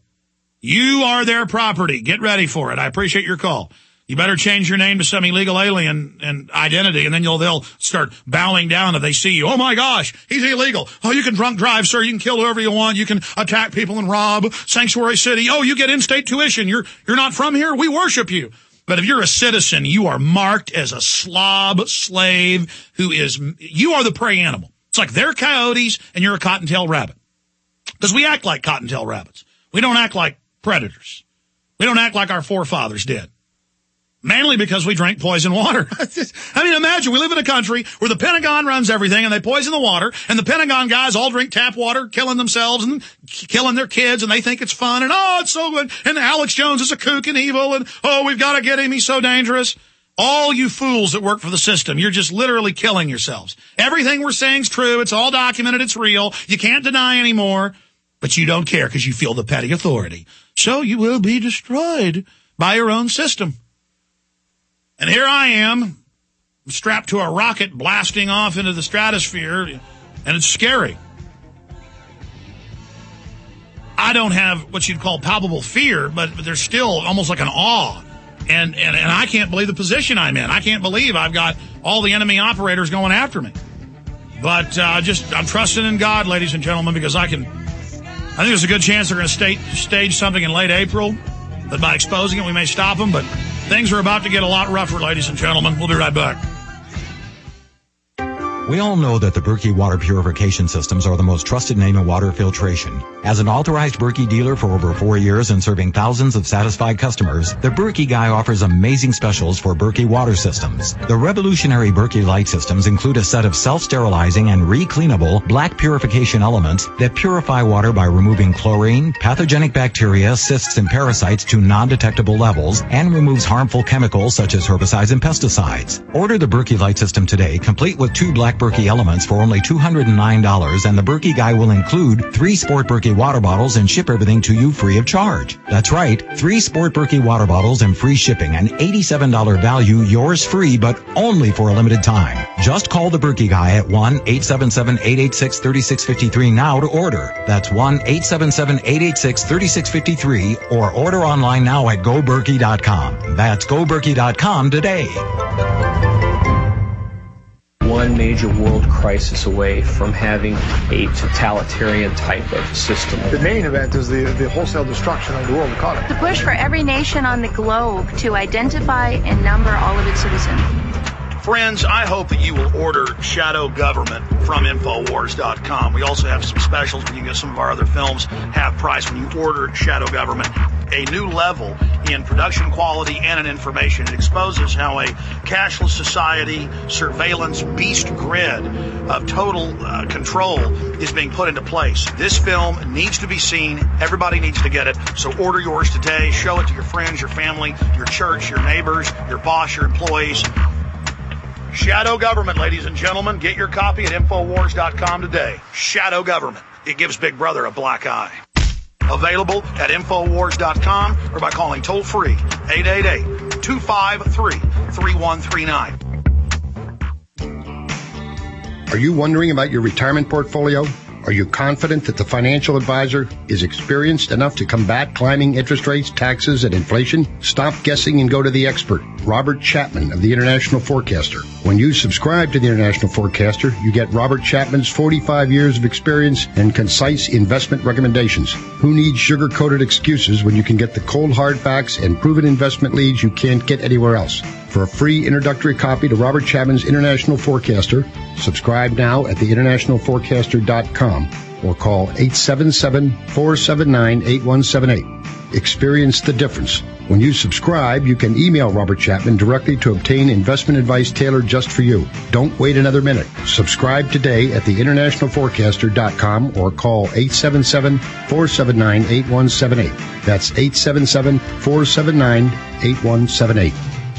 you are their property. Get ready for it. I appreciate your call. You better change your name to some illegal alien and identity, and then you'll they'll start bowing down if they see you. Oh my gosh, he's illegal. Oh, you can drunk drive, sir. You can kill whoever you want. You can attack people and rob Sanctuary City. Oh, you get in-state tuition. You're you're not from here. We worship you. But if you're a citizen, you are marked as a slob slave who is. You are the prey animal. It's like they're coyotes and you're a cottontail rabbit. Because we act like cottontail rabbits. We don't act like predators. We don't act like our forefathers did. Mainly because we drink poison water. I mean, imagine we live in a country where the Pentagon runs everything and they poison the water, and the Pentagon guys all drink tap water, killing themselves and killing their kids, and they think it's fun, and oh, it's so good, and Alex Jones is a kook and evil, and oh, we've got to get him, he's so dangerous. All you fools that work for the system, you're just literally killing yourselves. Everything we're saying is true. It's all documented. It's real. You can't deny anymore, but you don't care because you feel the petty authority. So you will be destroyed by your own system. And here I am, strapped to a rocket blasting off into the stratosphere, and it's scary. I don't have what you'd call palpable fear, but there's still almost like an awe. And, and, and I can't believe the position I'm in. I can't believe I've got all the enemy operators going after me. But uh, just I'm trusting in God, ladies and gentlemen, because I can. I think there's a good chance they're going to stage, stage something in late April. That by exposing it, we may stop them. But things are about to get a lot rougher, ladies and gentlemen. We'll be right back. We all know that the Berkey water purification systems are the most trusted name in water filtration. As an authorized Berkey dealer for over four years and serving thousands of satisfied customers, the Berkey Guy offers amazing specials for Berkey water systems. The revolutionary Berkey light systems include a set of self-sterilizing and re-cleanable black purification elements that purify water by removing chlorine, pathogenic bacteria, cysts, and parasites to non-detectable levels, and removes harmful chemicals such as herbicides and pesticides. Order the Berkey light system today, complete with two black Berkey elements for only two hundred nine dollars, and the Berkey Guy will include three Sport Berkey water bottles and ship everything to you free of charge. That's right, three Sport Berkey water bottles and free shipping, an eighty-seven dollars value, yours free, but only for a limited time. Just call the Berkey Guy at one eight seven seven, eight eight six, three six five three now to order. That's one eight seven seven, eight eight six, three six five three, or order online now at go berkey dot com. That's go berkey dot com today. One major world crisis away from having a totalitarian type of system. The main event is the, the wholesale destruction of the world economy. The push for every nation on the globe to identify and number all of its citizens. Friends, I hope that you will order Shadow Government from Infowars dot com. We also have some specials where you get some of our other films half price when you order Shadow Government. A new level in production quality and in information. It exposes how a cashless society, surveillance beast grid of total uh, control is being put into place. This film needs to be seen. Everybody needs to get it. So order yours today. Show it to your friends, your family, your church, your neighbors, your boss, your employees. Shadow Government, ladies and gentlemen. Get your copy at Infowars dot com today. Shadow Government. It gives Big Brother a black eye. Available at Infowars dot com or by calling toll-free eight eight eight, two five three, three one three nine. Are you wondering about your retirement portfolio? Are you confident that the financial advisor is experienced enough to combat climbing interest rates, taxes, and inflation? Stop guessing and go to the expert, Robert Chapman of the International Forecaster. When you subscribe to the International Forecaster, you get Robert Chapman's forty-five years of experience and concise investment recommendations. Who needs sugar-coated excuses when you can get the cold hard facts and proven investment leads you can't get anywhere else? For a free introductory copy to Robert Chapman's International Forecaster, subscribe now at the international forecaster dot com or call eight seven seven, four seven nine, eight one seven eight. Experience the difference. When you subscribe, you can email Robert Chapman directly to obtain investment advice tailored just for you. Don't wait another minute. Subscribe today at the international forecaster dot com or call eight seven seven, four seven nine, eight one seven eight. That's eight seven seven, four seven nine, eight one seven eight.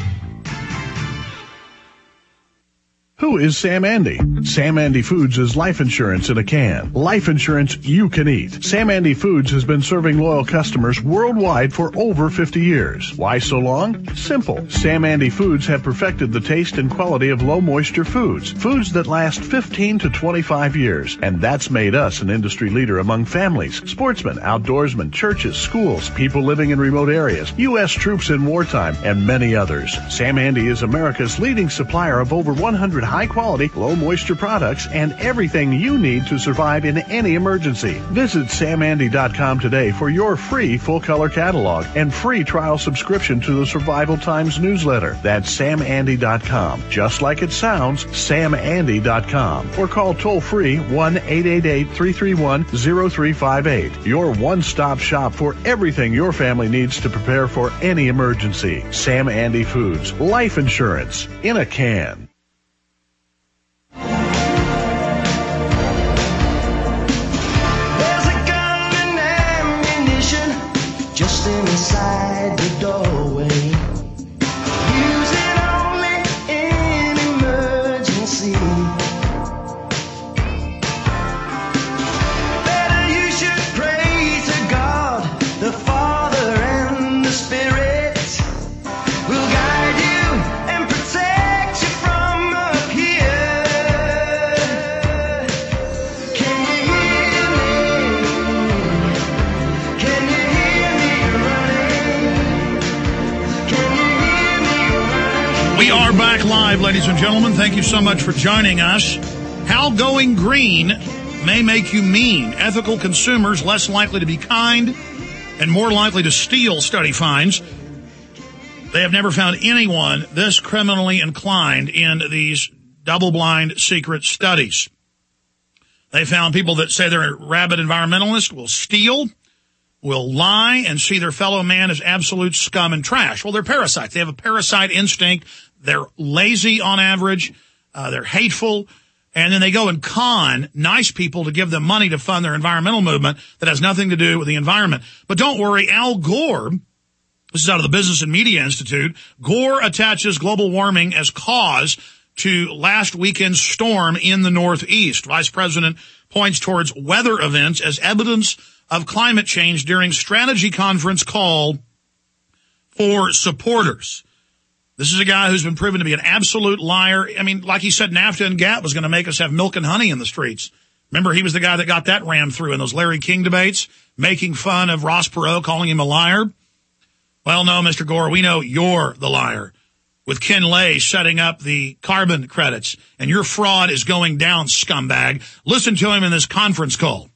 Who is Sam Andy? Sam Andy Foods is life insurance in a can. Life insurance you can eat. Sam Andy Foods has been serving loyal customers worldwide for over fifty years. Why so long? Simple. Sam Andy Foods have perfected the taste and quality of low moisture foods. Foods that last fifteen to twenty-five years. And that's made us an industry leader among families, sportsmen, outdoorsmen, churches, schools, people living in remote areas, U S troops in wartime, and many others. Sam Andy is America's leading supplier of over one hundred high-quality, low-moisture products and everything you need to survive in any emergency. Visit sam andy dot com today for your free full-color catalog and free trial subscription to the Survival Times newsletter. That's sam andy dot com. Just like it sounds, sam andy dot com. Or call toll-free one eight eight eight, three three one, zero three five eight. Your one-stop shop for everything your family needs to prepare for any emergency. Sam Andy Foods. Life insurance in a can. Just inside the doorway, use it only in emergency. Better you should pray to God, the Father and the Spirit will guide you and protect you from up here. Can you hear me? Can you hear me? Can you ladies and gentlemen. Thank you so much for joining us. How going green may make you mean. Ethical consumers less likely to be kind and more likely to steal, study finds. They have never found anyone this criminally inclined in these double-blind secret studies. They found people that say they're rabid environmentalists will steal, will lie, and see their fellow man as absolute scum and trash. Well, they're parasites. They have a parasite instinct. They're lazy on average. Uh, they're hateful. And then they go and con nice people to give them money to fund their environmental movement that has nothing to do with the environment. But don't worry, Al Gore, this is out of the Business and Media Institute, Gore attaches global warming as cause to last weekend's storm in the Northeast. Vice President points towards weather events as evidence of climate change during strategy conference call for supporters. This is a guy who's been proven to be an absolute liar. I mean, like he said, NAFTA and GATT was going to make us have milk and honey in the streets. Remember, he was the guy that got that rammed through in those Larry King debates, making fun of Ross Perot, calling him a liar. Well, no, Mister Gore, we know you're the liar, with Ken Lay setting up the carbon credits, and your fraud is going down, scumbag. Listen to him in this conference call.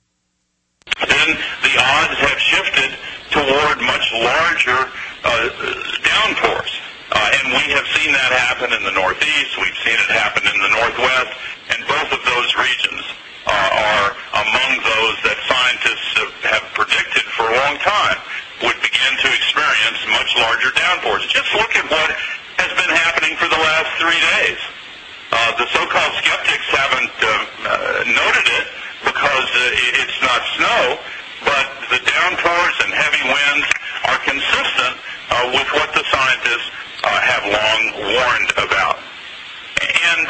Then the odds have shifted toward much larger uh, downpours. Uh, and we have seen that happen in the Northeast. We've seen it happen in the Northwest. And both of those regions uh, are among those that scientists have, have predicted for a long time would begin to experience much larger downpours. Just look at what has been happening for the last three days. Uh, the so-called skeptics haven't uh, uh, noted it because uh, it's not snow, but the downpours and heavy winds are consistent uh, with what the scientists uh, have long warned about. And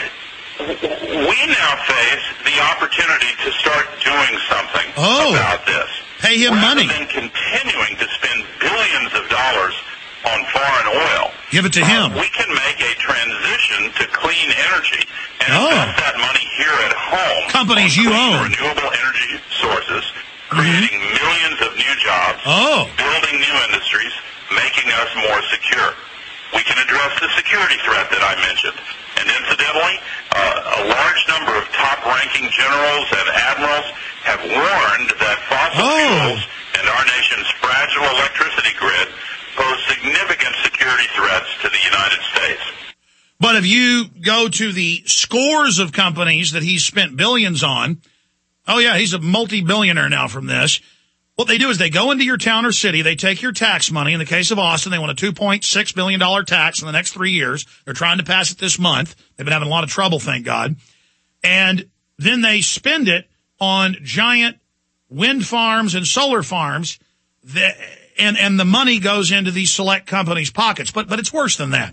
we now face the opportunity to start doing something oh, about this. Pay him Rather money. than continuing to spend billions of dollars on foreign oil. Give it to him. Uh, we can make a transition to clean energy and oh. invest that money here at home. Companies on you clean, own. renewable energy sources, creating mm-hmm. millions of new jobs, oh. building new industries, making us more secure. We can address the security threat that I mentioned. And incidentally, uh, a large number of top-ranking generals and admirals have warned that fossil oh. fuels and our nation's fragile electricity grid pose significant security threats to the United States. But if you go to the scores of companies that he's spent billions on, oh yeah, he's a multi-billionaire now from this. What they do is they go into your town or city, they take your tax money. In the case of Austin, they want a two point six billion dollars tax in the next three years. They're trying to pass it this month. They've been having a lot of trouble, thank God. And then they spend it on giant wind farms and solar farms, that, and, and the money goes into these select companies' pockets. But, but it's worse than that.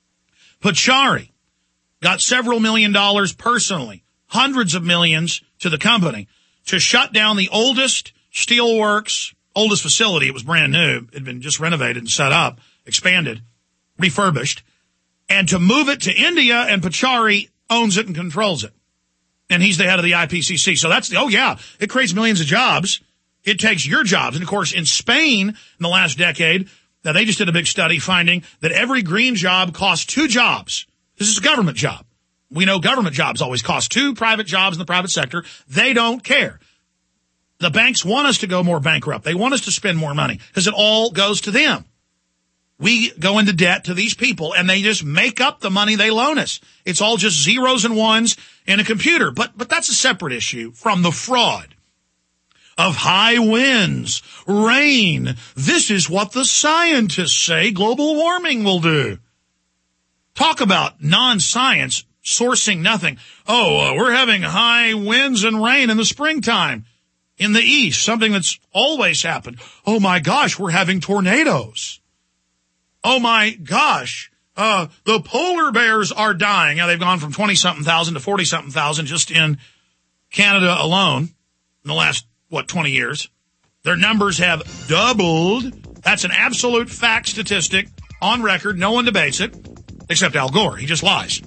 Pachauri got several million dollars personally, hundreds of millions to the company to shut down the oldest steelworks, oldest facility. It was brand new. It had been just renovated and set up, expanded, refurbished, and to move it to India, and Pachauri owns it and controls it. And he's the head of the I P C C. So that's the, oh yeah, it creates millions of jobs. It takes your jobs. And of course, in Spain, in the last decade, now they just did a big study finding that every green job costs two jobs. This is a government job. We know government jobs always cost two private jobs in the private sector. They don't care. The banks want us to go more bankrupt. They want us to spend more money because it all goes to them. We go into debt to these people and they just make up the money they loan us. It's all just zeros and ones in a computer. But, but that's a separate issue from the fraud of high winds, rain. This is what the scientists say global warming will do. Talk about non-science sourcing nothing. Oh, uh, we're having high winds and rain in the springtime. In the east, something that's always happened. Oh my gosh, we're having tornadoes. Oh my gosh, uh, the polar bears are dying. Now they've gone from twenty-something thousand to forty-something thousand just in Canada alone in the last, what, twenty years. Their numbers have doubled. That's an absolute fact statistic on record. No one debates it, except Al Gore. He just lies.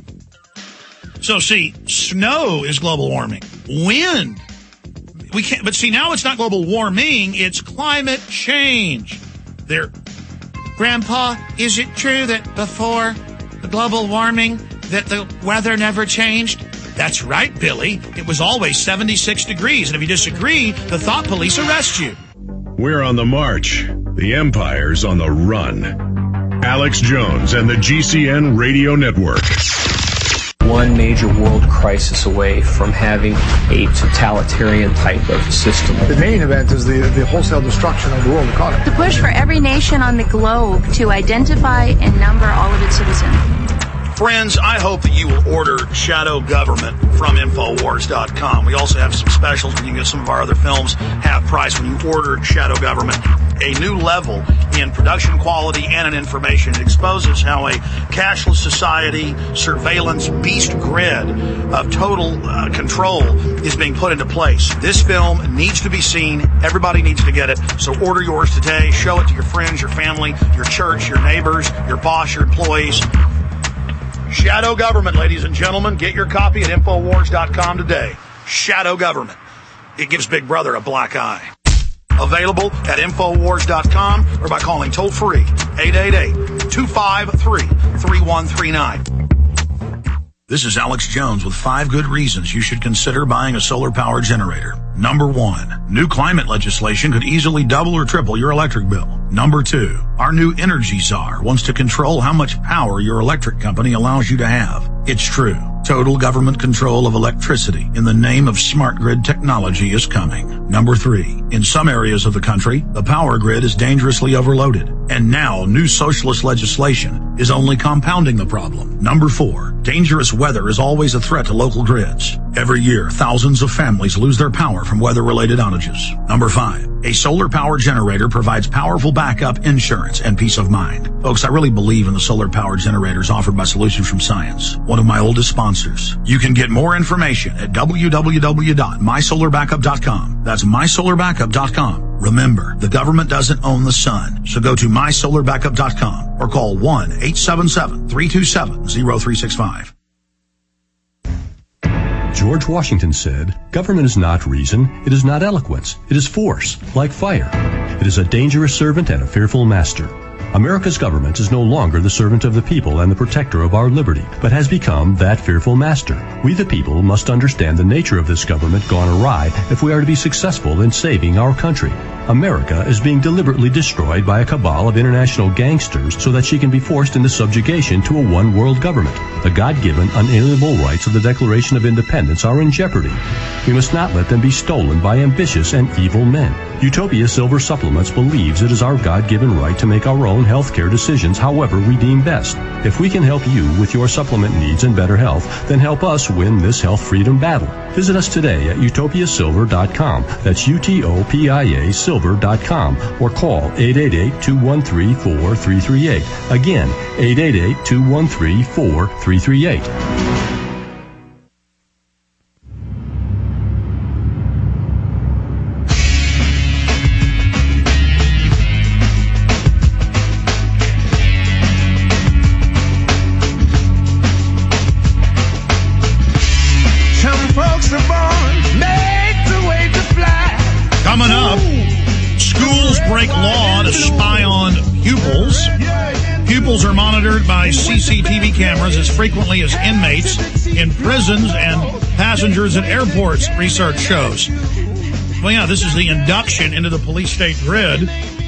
So see, snow is global warming. Wind. We can't, but see, now it's not global warming, it's climate change. There, Grandpa, is it true that before the global warming, that the weather never changed? That's right, Billy. It was always seventy-six degrees, and if you disagree, the thought police arrest you. We're on the march. The empire's on the run. Alex Jones and the G C N Radio Network. One major world crisis away from having a totalitarian type of system. The main event is the, the wholesale destruction of the world economy. The push for every nation on the globe to identify and number all of its citizens. Friends, I hope that you will order Shadow Government from Infowars dot com. We also have some specials where you can get some of our other films half price when you order Shadow Government. A new level in production quality and in information. It exposes how a cashless society, surveillance beast grid of total uh, control is being put into place. This film needs to be seen. Everybody needs to get it. So order yours today. Show it to your friends, your family, your church, your neighbors, your boss, your employees. Shadow Government, ladies and gentlemen. Get your copy at Infowars dot com today. Shadow Government. It gives Big Brother a black eye. Available at Infowars dot com or by calling toll-free eight eight eight, two five three, three one three nine. This is Alex Jones with five good reasons you should consider buying a solar power generator. Number one, new climate legislation could easily double or triple your electric bill. Number two, our new energy czar wants to control how much power your electric company allows you to have. It's true. Total government control of electricity in the name of smart grid technology is coming. Number three, in some areas of the country, the power grid is dangerously overloaded. And now new socialist legislation is only compounding the problem. Number four, dangerous weather is always a threat to local grids. Every year, thousands of families lose their power from weather-related outages. Number five, a solar power generator provides powerful backup, insurance, and peace of mind. Folks, I really believe in the solar power generators offered by Solutions from Science, one of my oldest sponsors. You can get more information at w w w dot my solar backup dot com. That's my solar backup dot com. Remember, the government doesn't own the sun, so go to my solar backup dot com or call one eight seven seven, three two seven, zero three six five. George Washington said, "Government is not reason, it is not eloquence, it is force, like fire. It is a dangerous servant and a fearful master." America's government is no longer the servant of the people and the protector of our liberty, but has become that fearful master. We the people must understand the nature of this government gone awry if we are to be successful in saving our country. America is being deliberately destroyed by a cabal of international gangsters so that she can be forced into subjugation to a one-world government. The God-given, unalienable rights of the Declaration of Independence are in jeopardy. We must not let them be stolen by ambitious and evil men. Utopia Silver Supplements believes it is our God-given right to make our own healthcare decisions however we deem best. If we can help you with your supplement needs and better health, then help us win this health freedom battle. Visit us today at utopia silver dot com. That's U T O P I A silver dot com or call eight eight eight, two one three, four three three eight. Again, eight eight eight, two one three, four three three eight. Coming up, schools break law to spy on pupils. Pupils are monitored by C C T V cameras as frequently as inmates in prisons and passengers at airports, research shows. Well, yeah, this is the induction into the police state grid.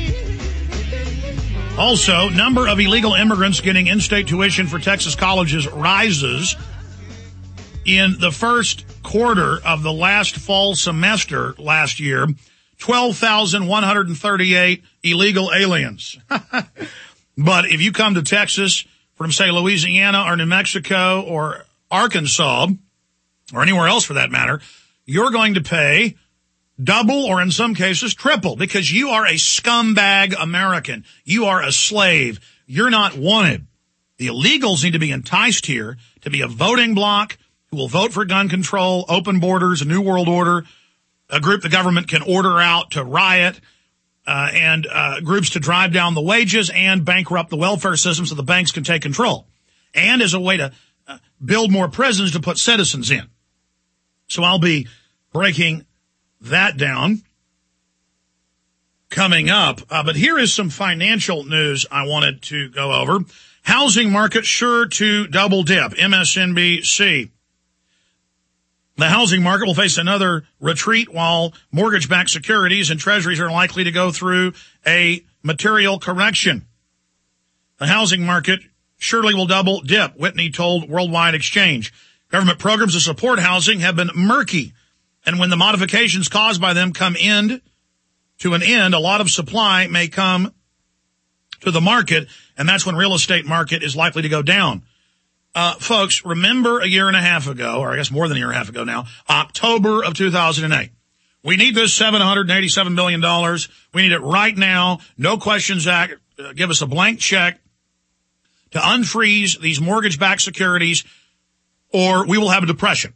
Also, number of illegal immigrants getting in-state tuition for Texas colleges rises. In the first quarter of the last fall semester last year, twelve thousand one hundred thirty-eight illegal aliens. But if you come to Texas from, say, Louisiana or New Mexico or Arkansas, or anywhere else for that matter, you're going to pay double or in some cases triple because you are a scumbag American. You are a slave. You're not wanted. The illegals need to be enticed here to be a voting bloc who will vote for gun control, open borders, a new world order, a group the government can order out to riot, uh, and uh, groups to drive down the wages and bankrupt the welfare system so the banks can take control, and as a way to uh, build more prisons to put citizens in. So I'll be breaking that down coming up. Uh, but here is some financial news I wanted to go over. Housing market sure to double dip. M S N B C. The housing market will face another retreat while mortgage-backed securities and treasuries are likely to go through a material correction. The housing market surely will double dip, Whitney told Worldwide Exchange. Government programs to support housing have been murky, and when the modifications caused by them come end to an end, a lot of supply may come to the market, and that's when real estate market is likely to go down. Uh, folks, remember a year and a half ago, or I guess more than a year and a half ago now, October of two thousand eight. We need this seven hundred eighty-seven billion dollars. We need it right now. No questions asked. Uh, give us a blank check to unfreeze these mortgage-backed securities, or we will have a depression.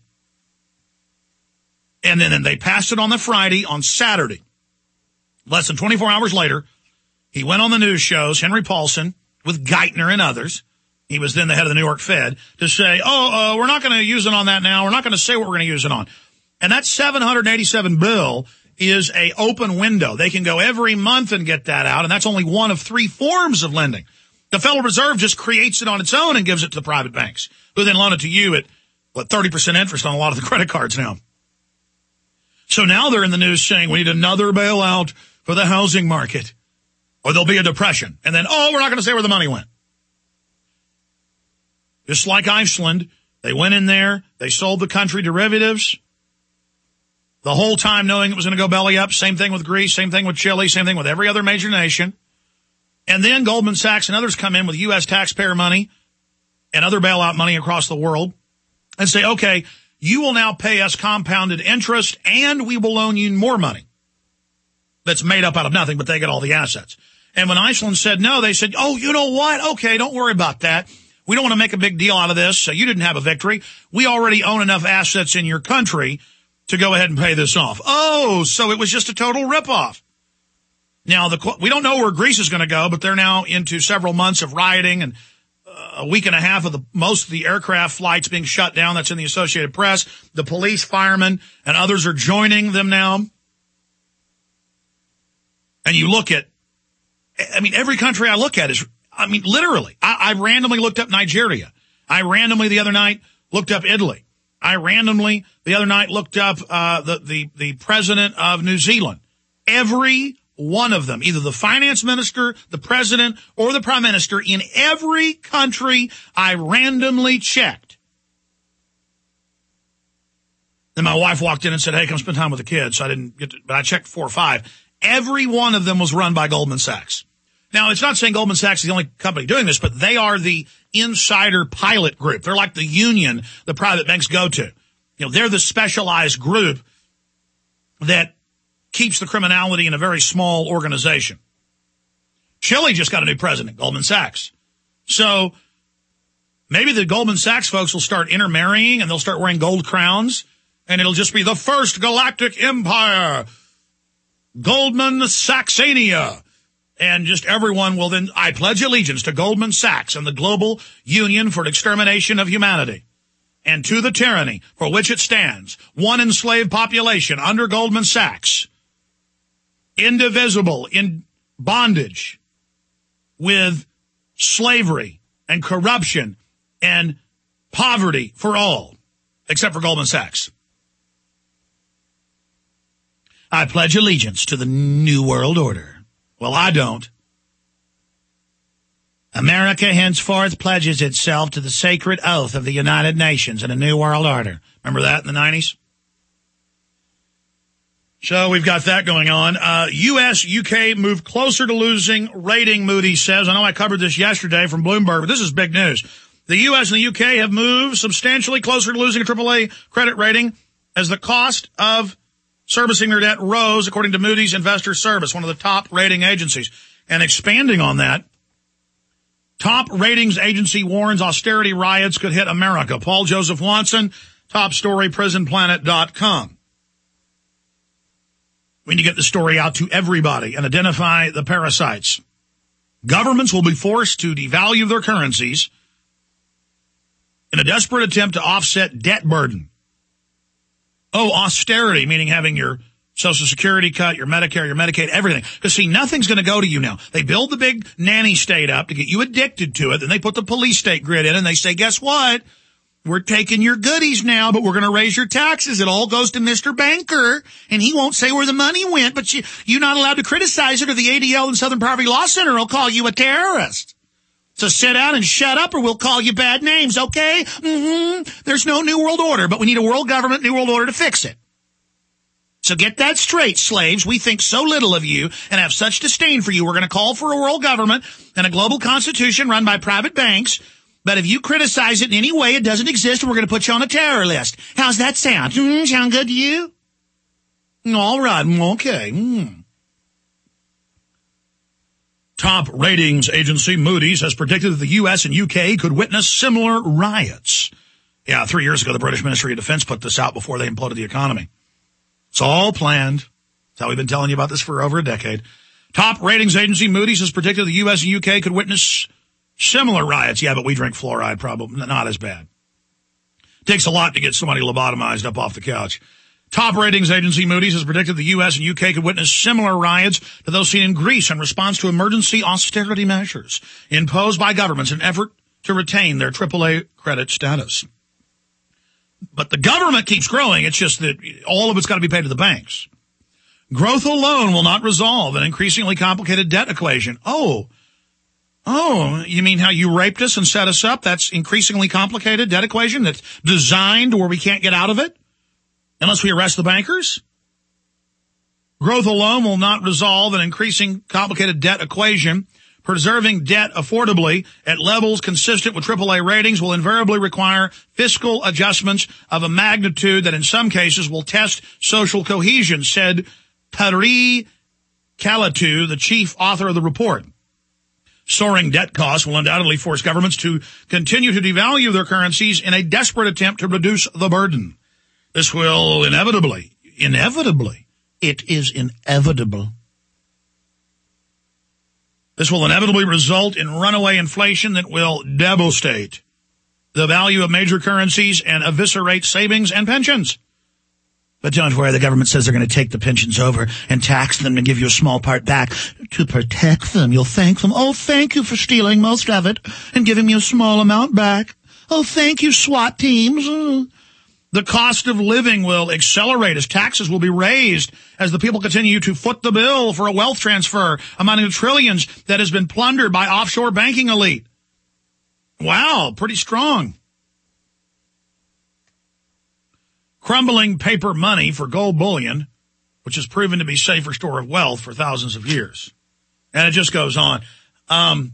And then, then they passed it on the Friday. On Saturday, less than twenty-four hours later, he went on the news shows, Henry Paulson, with Geithner and others. He was then the head of the New York Fed, to say, oh, uh, we're not going to use it on that now. We're not going to say what we're going to use it on. And that seven hundred eighty-seven bill is a open window. They can go every month and get that out, and that's only one of three forms of lending. The Federal Reserve just creates it on its own and gives it to the private banks, who then loan it to you at, what, thirty percent interest on a lot of the credit cards now. So now they're in the news saying we need another bailout for the housing market, or there'll be a depression. And then, oh, we're not going to say where the money went. Just like Iceland, they went in there, they sold the country derivatives, the whole time knowing it was going to go belly up. Same thing with Greece, same thing with Chile, same thing with every other major nation. And then Goldman Sachs and others come in with U S taxpayer money and other bailout money across the world and say, okay, you will now pay us compounded interest and we will loan you more money. That's made up out of nothing, but they get all the assets. And when Iceland said no, they said, oh, you know what? Okay, don't worry about that. We don't want to make a big deal out of this. So you didn't have a victory. We already own enough assets in your country to go ahead and pay this off. Oh, so it was just a total ripoff. Now, the, we don't know where Greece is going to go, but they're now into several months of rioting and uh, a week and a half of the most of the aircraft flights being shut down. That's in the Associated Press. The police, firemen, and others are joining them now. And you look at, I mean, every country I look at is, I mean, literally, I, I randomly looked up Nigeria. I randomly the other night looked up Italy. I randomly the other night looked up uh the, the, the president of New Zealand. Every one of them, either the finance minister, the president, or the prime minister, in every country I randomly checked. Then my wife walked in and said, hey, come spend time with the kids. So I didn't get to, but I checked four or five. Every one of them was run by Goldman Sachs. Now, it's not saying Goldman Sachs is the only company doing this, but they are the insider pilot group. They're like the union the private banks go to. You know, they're the specialized group that keeps the criminality in a very small organization. Chile just got a new president, Goldman Sachs. So maybe the Goldman Sachs folks will start intermarrying and they'll start wearing gold crowns, and it'll just be the first galactic empire, Goldman Saxania. And just everyone will then, I pledge allegiance to Goldman Sachs and the Global Union for the Extermination of Humanity, and to the tyranny for which it stands, one enslaved population under Goldman Sachs, indivisible in bondage with slavery and corruption and poverty for all, except for Goldman Sachs. I pledge allegiance to the New World Order. Well, I don't. America henceforth pledges itself to the sacred oath of the United Nations and a New World Order. Remember that in the nineties? So we've got that going on. Uh, U S, U K move closer to losing rating, Moody's says. I know I covered this yesterday from Bloomberg, but this is big news. The U S and the U K have moved substantially closer to losing a triple A credit rating as the cost of servicing their debt rose, according to Moody's Investor Service, one of the top rating agencies. And expanding on that, top ratings agency warns austerity riots could hit America. Paul Joseph Watson, top story, prison planet dot com. We need to get the story out to everybody and identify the parasites. Governments will be forced to devalue their currencies in a desperate attempt to offset debt burden. Oh, austerity, meaning having your Social Security cut, your Medicare, your Medicaid, everything. Because, see, nothing's going to go to you now. They build the big nanny state up to get you addicted to it. Then they put the police state grid in, and they say, guess what? We're taking your goodies now, but we're going to raise your taxes. It all goes to Mister Banker, and he won't say where the money went, but you, you're not allowed to criticize it, or the A D L and Southern Poverty Law Center will call you a terrorist. So sit down and shut up, or we'll call you bad names, okay? Mm-hmm. There's no New World Order, but we need a world government, New World Order to fix it. So get that straight, slaves. We think so little of you and have such disdain for you. We're going to call for a world government and a global constitution run by private banks. But if you criticize it in any way, it doesn't exist, and we're going to put you on a terror list. How's that sound? Mm, sound good to you? All right. Okay. Mm. Top ratings agency Moody's has predicted that the U S and U K could witness similar riots. Yeah, three years ago, the British Ministry of Defense put this out before they imploded the economy. It's all planned. That's how we've been telling you about this for over a decade. Top ratings agency Moody's has predicted the U S and U K could witness similar riots. Yeah, but we drink fluoride, probably not as bad. Takes a lot to get somebody lobotomized up off the couch. Top ratings agency Moody's has predicted the U S and U K could witness similar riots to those seen in Greece in response to emergency austerity measures imposed by governments in an effort to retain their triple A credit status. But the government keeps growing. It's just that all of it's got to be paid to the banks. Growth alone will not resolve an increasingly complicated debt equation. Oh, oh, you mean how you raped us and set us up? That's increasingly complicated debt equation that's designed where we can't get out of it unless we arrest the bankers? Growth alone will not resolve an increasing complicated debt equation. Preserving debt affordably at levels consistent with triple A ratings will invariably require fiscal adjustments of a magnitude that in some cases will test social cohesion, said Pari Kalatu, the chief author of the report. Soaring debt costs will undoubtedly force governments to continue to devalue their currencies in a desperate attempt to reduce the burden. This will inevitably, inevitably, it is inevitable. This will inevitably result in runaway inflation that will devastate the value of major currencies and eviscerate savings and pensions. But don't worry, the government says they're going to take the pensions over and tax them and give you a small part back to protect them. You'll thank them. Oh, thank you for stealing most of it and giving me a small amount back. Oh, thank you, SWAT teams. Oh. The cost of living will accelerate as taxes will be raised as the people continue to foot the bill for a wealth transfer amounting to trillions that has been plundered by offshore banking elite. Wow, pretty strong. Crumbling paper money for gold bullion, which has proven to be safer store of wealth for thousands of years. And it just goes on. Um,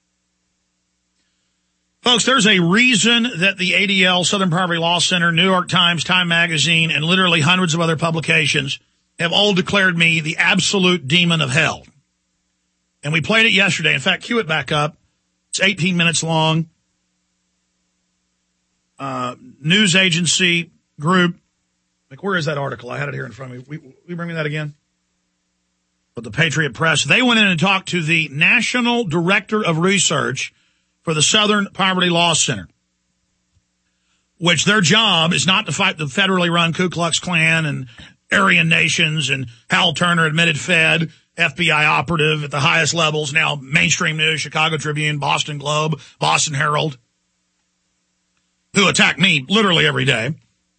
Folks, there's a reason that the A D L, Southern Poverty Law Center, New York Times, Time Magazine, and literally hundreds of other publications have all declared me the absolute demon of hell. And we played it yesterday. In fact, cue it back up. It's eighteen minutes long. Uh, news agency group. Like, where is that article? I had it here in front of me. We, we bring me that again? But the Patriot Press. They went in and talked to the National Director of Research for the Southern Poverty Law Center, which their job is not to fight the federally run Ku Klux Klan and Aryan Nations and Hal Turner, admitted Fed, F B I operative at the highest levels, now mainstream news, Chicago Tribune, Boston Globe, Boston Herald, who attack me literally every day.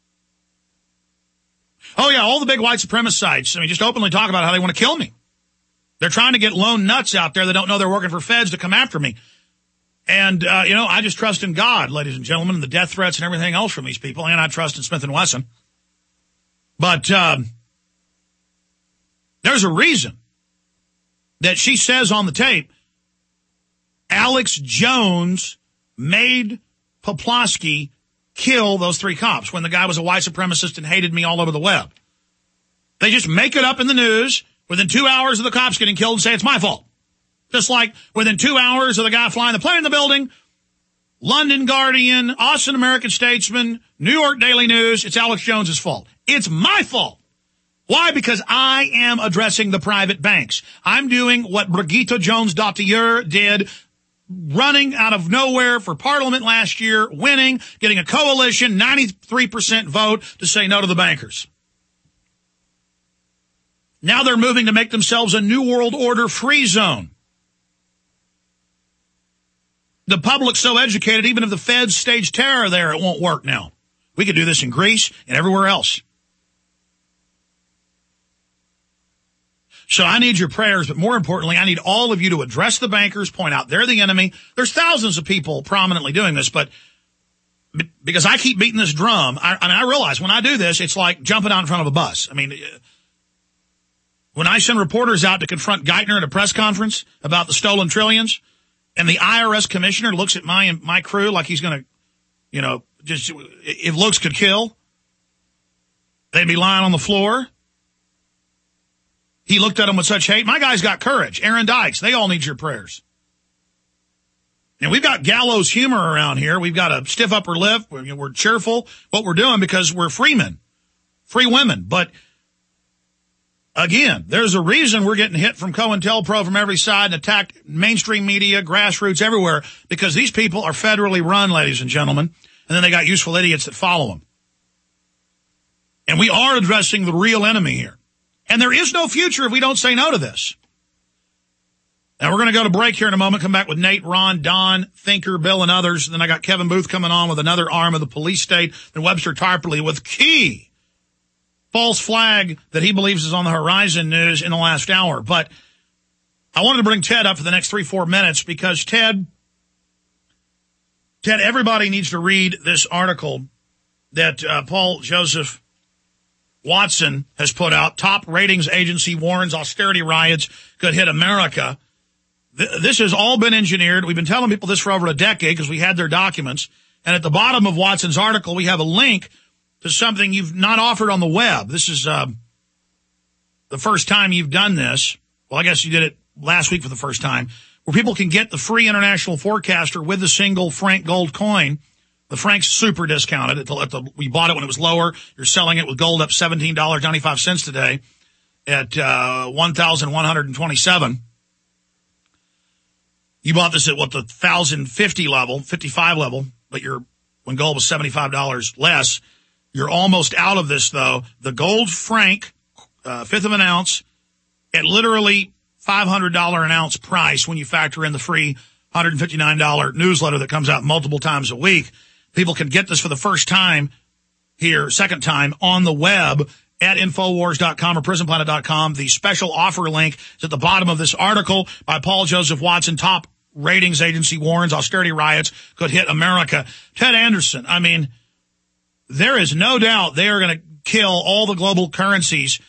Oh, yeah, all the big white supremacist sites, I mean, just openly talk about how they want to kill me. They're trying to get lone nuts out there that don't know they're working for feds to come after me. And, uh, you know, I just trust in God, ladies and gentlemen, and the death threats and everything else from these people. And I trust in Smith and Wesson. But, um, there's a reason that she says on the tape, Alex Jones made Poplawski kill those three cops when the guy was a white supremacist and hated me all over the web. They just make it up in the news within two hours of the cops getting killed and say it's my fault. Just like within two hours of the guy flying the plane in the building, London Guardian, Austin American Statesman, New York Daily News, it's Alex Jones's fault. It's my fault. Why? Because I am addressing the private banks. I'm doing what Brigitte Jones-Dottier did, running out of nowhere for Parliament last year, winning, getting a coalition, ninety-three percent vote to say no to the bankers. Now they're moving to make themselves a New World Order free zone. The public's so educated, even if the feds stage terror there, it won't work now. We could do this in Greece and everywhere else. So I need your prayers, but more importantly, I need all of you to address the bankers, point out they're the enemy. There's thousands of people prominently doing this, but because I keep beating this drum, I, I mean, I realize when I do this, it's like jumping out in front of a bus. I mean, when I send reporters out to confront Geithner at a press conference about the stolen trillions, and the I R S commissioner looks at my my crew like he's going to, you know, just if looks could kill, they'd be lying on the floor. He looked at them with such hate. My guys got courage. Aaron Dykes, they all need your prayers. And we've got gallows humor around here. We've got a stiff upper lip. We're, we're cheerful. What we're doing because we're free men, free women. But again, there's a reason we're getting hit from COINTELPRO from every side and attacked mainstream media, grassroots, everywhere, because these people are federally run, ladies and gentlemen, and then they got useful idiots that follow them. And we are addressing the real enemy here. And there is no future if we don't say no to this. Now, we're going to go to break here in a moment, come back with Nate, Ron, Don, Thinker, Bill, and others. And then I got Kevin Booth coming on with another arm of the police state, and Webster Tarpley with key false flag that he believes is on the horizon news in the last hour. But I wanted to bring Ted up for the next three, four minutes because Ted, Ted, everybody needs to read this article that uh, Paul Joseph Watson has put out. Top ratings agency warns austerity riots could hit America. Th- this has all been engineered. We've been telling people this for over a decade because we had their documents. And at the bottom of Watson's article, we have a link to something you've not offered on the web. This is uh, the first time you've done this. Well, I guess you did it last week for the first time, where people can get the free international forecaster with the single Frank gold coin. The Frank's super discounted. At the, at the, we bought it when it was lower. You're selling it with gold up seventeen dollars and ninety-five cents today at uh, one thousand one hundred twenty-seven dollars. You bought this at what, the one thousand fifty level, fifty-five level, but you're when gold was seventy-five dollars less. You're almost out of this, though. The gold Frank, uh, fifth of an ounce, at literally five hundred dollars an ounce price when you factor in the free one hundred fifty-nine dollars newsletter that comes out multiple times a week. People can get this for the first time here, second time, on the web at Infowars dot com or Prison Planet dot com. The special offer link is at the bottom of this article by Paul Joseph Watson. Top ratings agency warns austerity riots could hit America. Ted Anderson, I mean, there is no doubt they are going to kill all the global currencies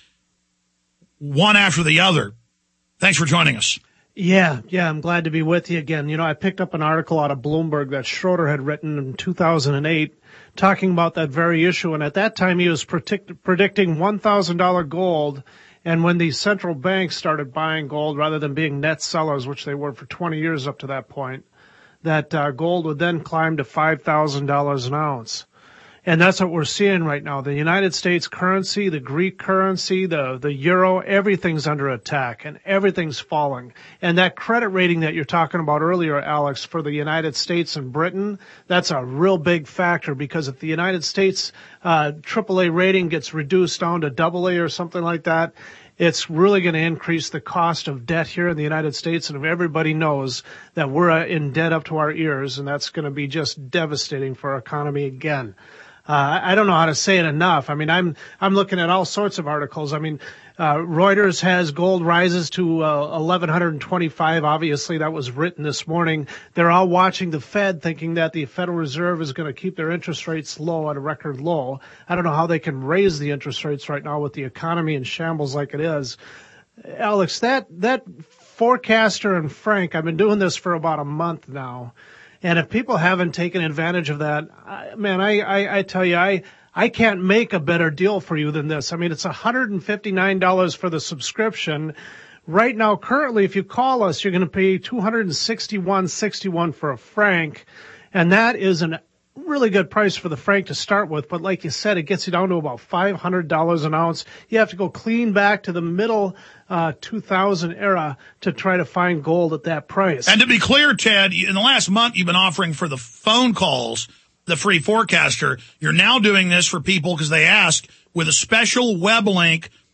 one after the other. Thanks for joining us. Yeah, yeah, I'm glad to be with you again. You know, I picked up an article out of Bloomberg that Schroeder had written in two thousand eight talking about that very issue, and at that time he was predict- predicting one thousand dollars gold, and when these central banks started buying gold rather than being net sellers, which they were for twenty years up to that point, that uh, gold would then climb to five thousand dollars an ounce. And that's what we're seeing right now. The United States currency, the Greek currency, the, the euro, everything's under attack and everything's falling. And that credit rating that you're talking about earlier, Alex, for the United States and Britain, that's a real big factor because if the United States uh, triple A rating gets reduced down to double A or something like that, it's really going to increase the cost of debt here in the United States. And if everybody knows that we're in debt up to our ears, and that's going to be just devastating for our economy again. Uh, I don't know how to say it enough. I mean, I'm, I'm looking at all sorts of articles. I mean, uh, Reuters has gold rises to, uh, eleven twenty-five. Obviously, that was written this morning. They're all watching the Fed thinking that the Federal Reserve is going to keep their interest rates low at a record low. I don't know how they can raise the interest rates right now with the economy in shambles like it is. Alex, that, that forecaster and Frank, I've been doing this for about a month now. And if people haven't taken advantage of that, I, man, I, I, I tell you, I, I can't make a better deal for you than this. I mean, it's one hundred fifty-nine dollars for the subscription. Right now, currently, if you call us, you're going to pay two hundred sixty-one dollars and sixty-one cents for a Frank. And that is a really good price for the Frank to start with. But like you said, it gets you down to about five hundred dollars an ounce. You have to go clean back to the middle Uh, two thousand era to try to find gold at that price. And to be clear, Ted, in the last month you've been offering for the phone calls the free forecaster. You're now doing this for people because they ask with a special web link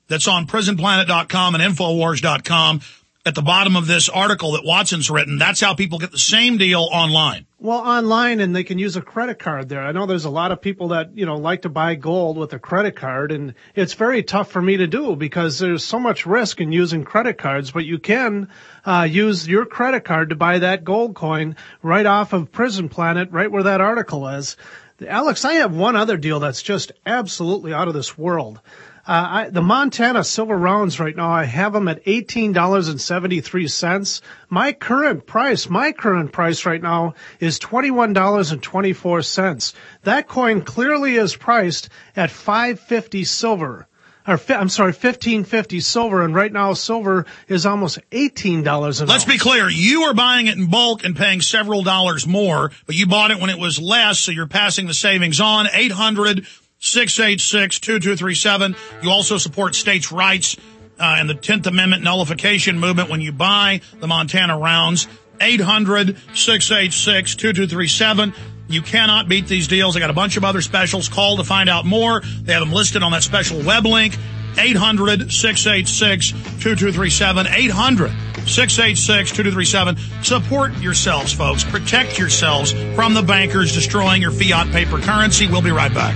that's on prison planet dot com and infowars dot com. At the bottom of this article that Watson's written, that's how people get the same deal online. Well, online, and they can use a credit card there. I know there's a lot of people that, you know, like to buy gold with a credit card, and it's very tough for me to do because there's so much risk in using credit cards, but you can uh use your credit card to buy that gold coin right off of Prison Planet, right where that article is. Alex, I have one other deal that's just absolutely out of this world. Uh, I, the Montana silver rounds right now, I have them at eighteen dollars and seventy-three cents. My current price, my current price right now is twenty-one dollars and twenty-four cents. That coin clearly is priced at five fifty silver. Or, I'm sorry, fifteen fifty silver, and right now silver is almost eighteen dollars an ounce. Let's be clear. You are buying it in bulk and paying several dollars more, but you bought it when it was less, so you're passing the savings on. eight hundred, six eight six, two two three seven. You also support states' rights uh, and the tenth Amendment nullification movement when you buy the Montana rounds. eight hundred, six eight six, two two three seven. You cannot beat these deals. They got a bunch of other specials. Call to find out more. They have them listed on that special web link. eight hundred, six eight six, two two three seven. eight hundred, six eight six, two two three seven. Support yourselves, folks. Protect yourselves from the bankers destroying your fiat paper currency. We'll be right back.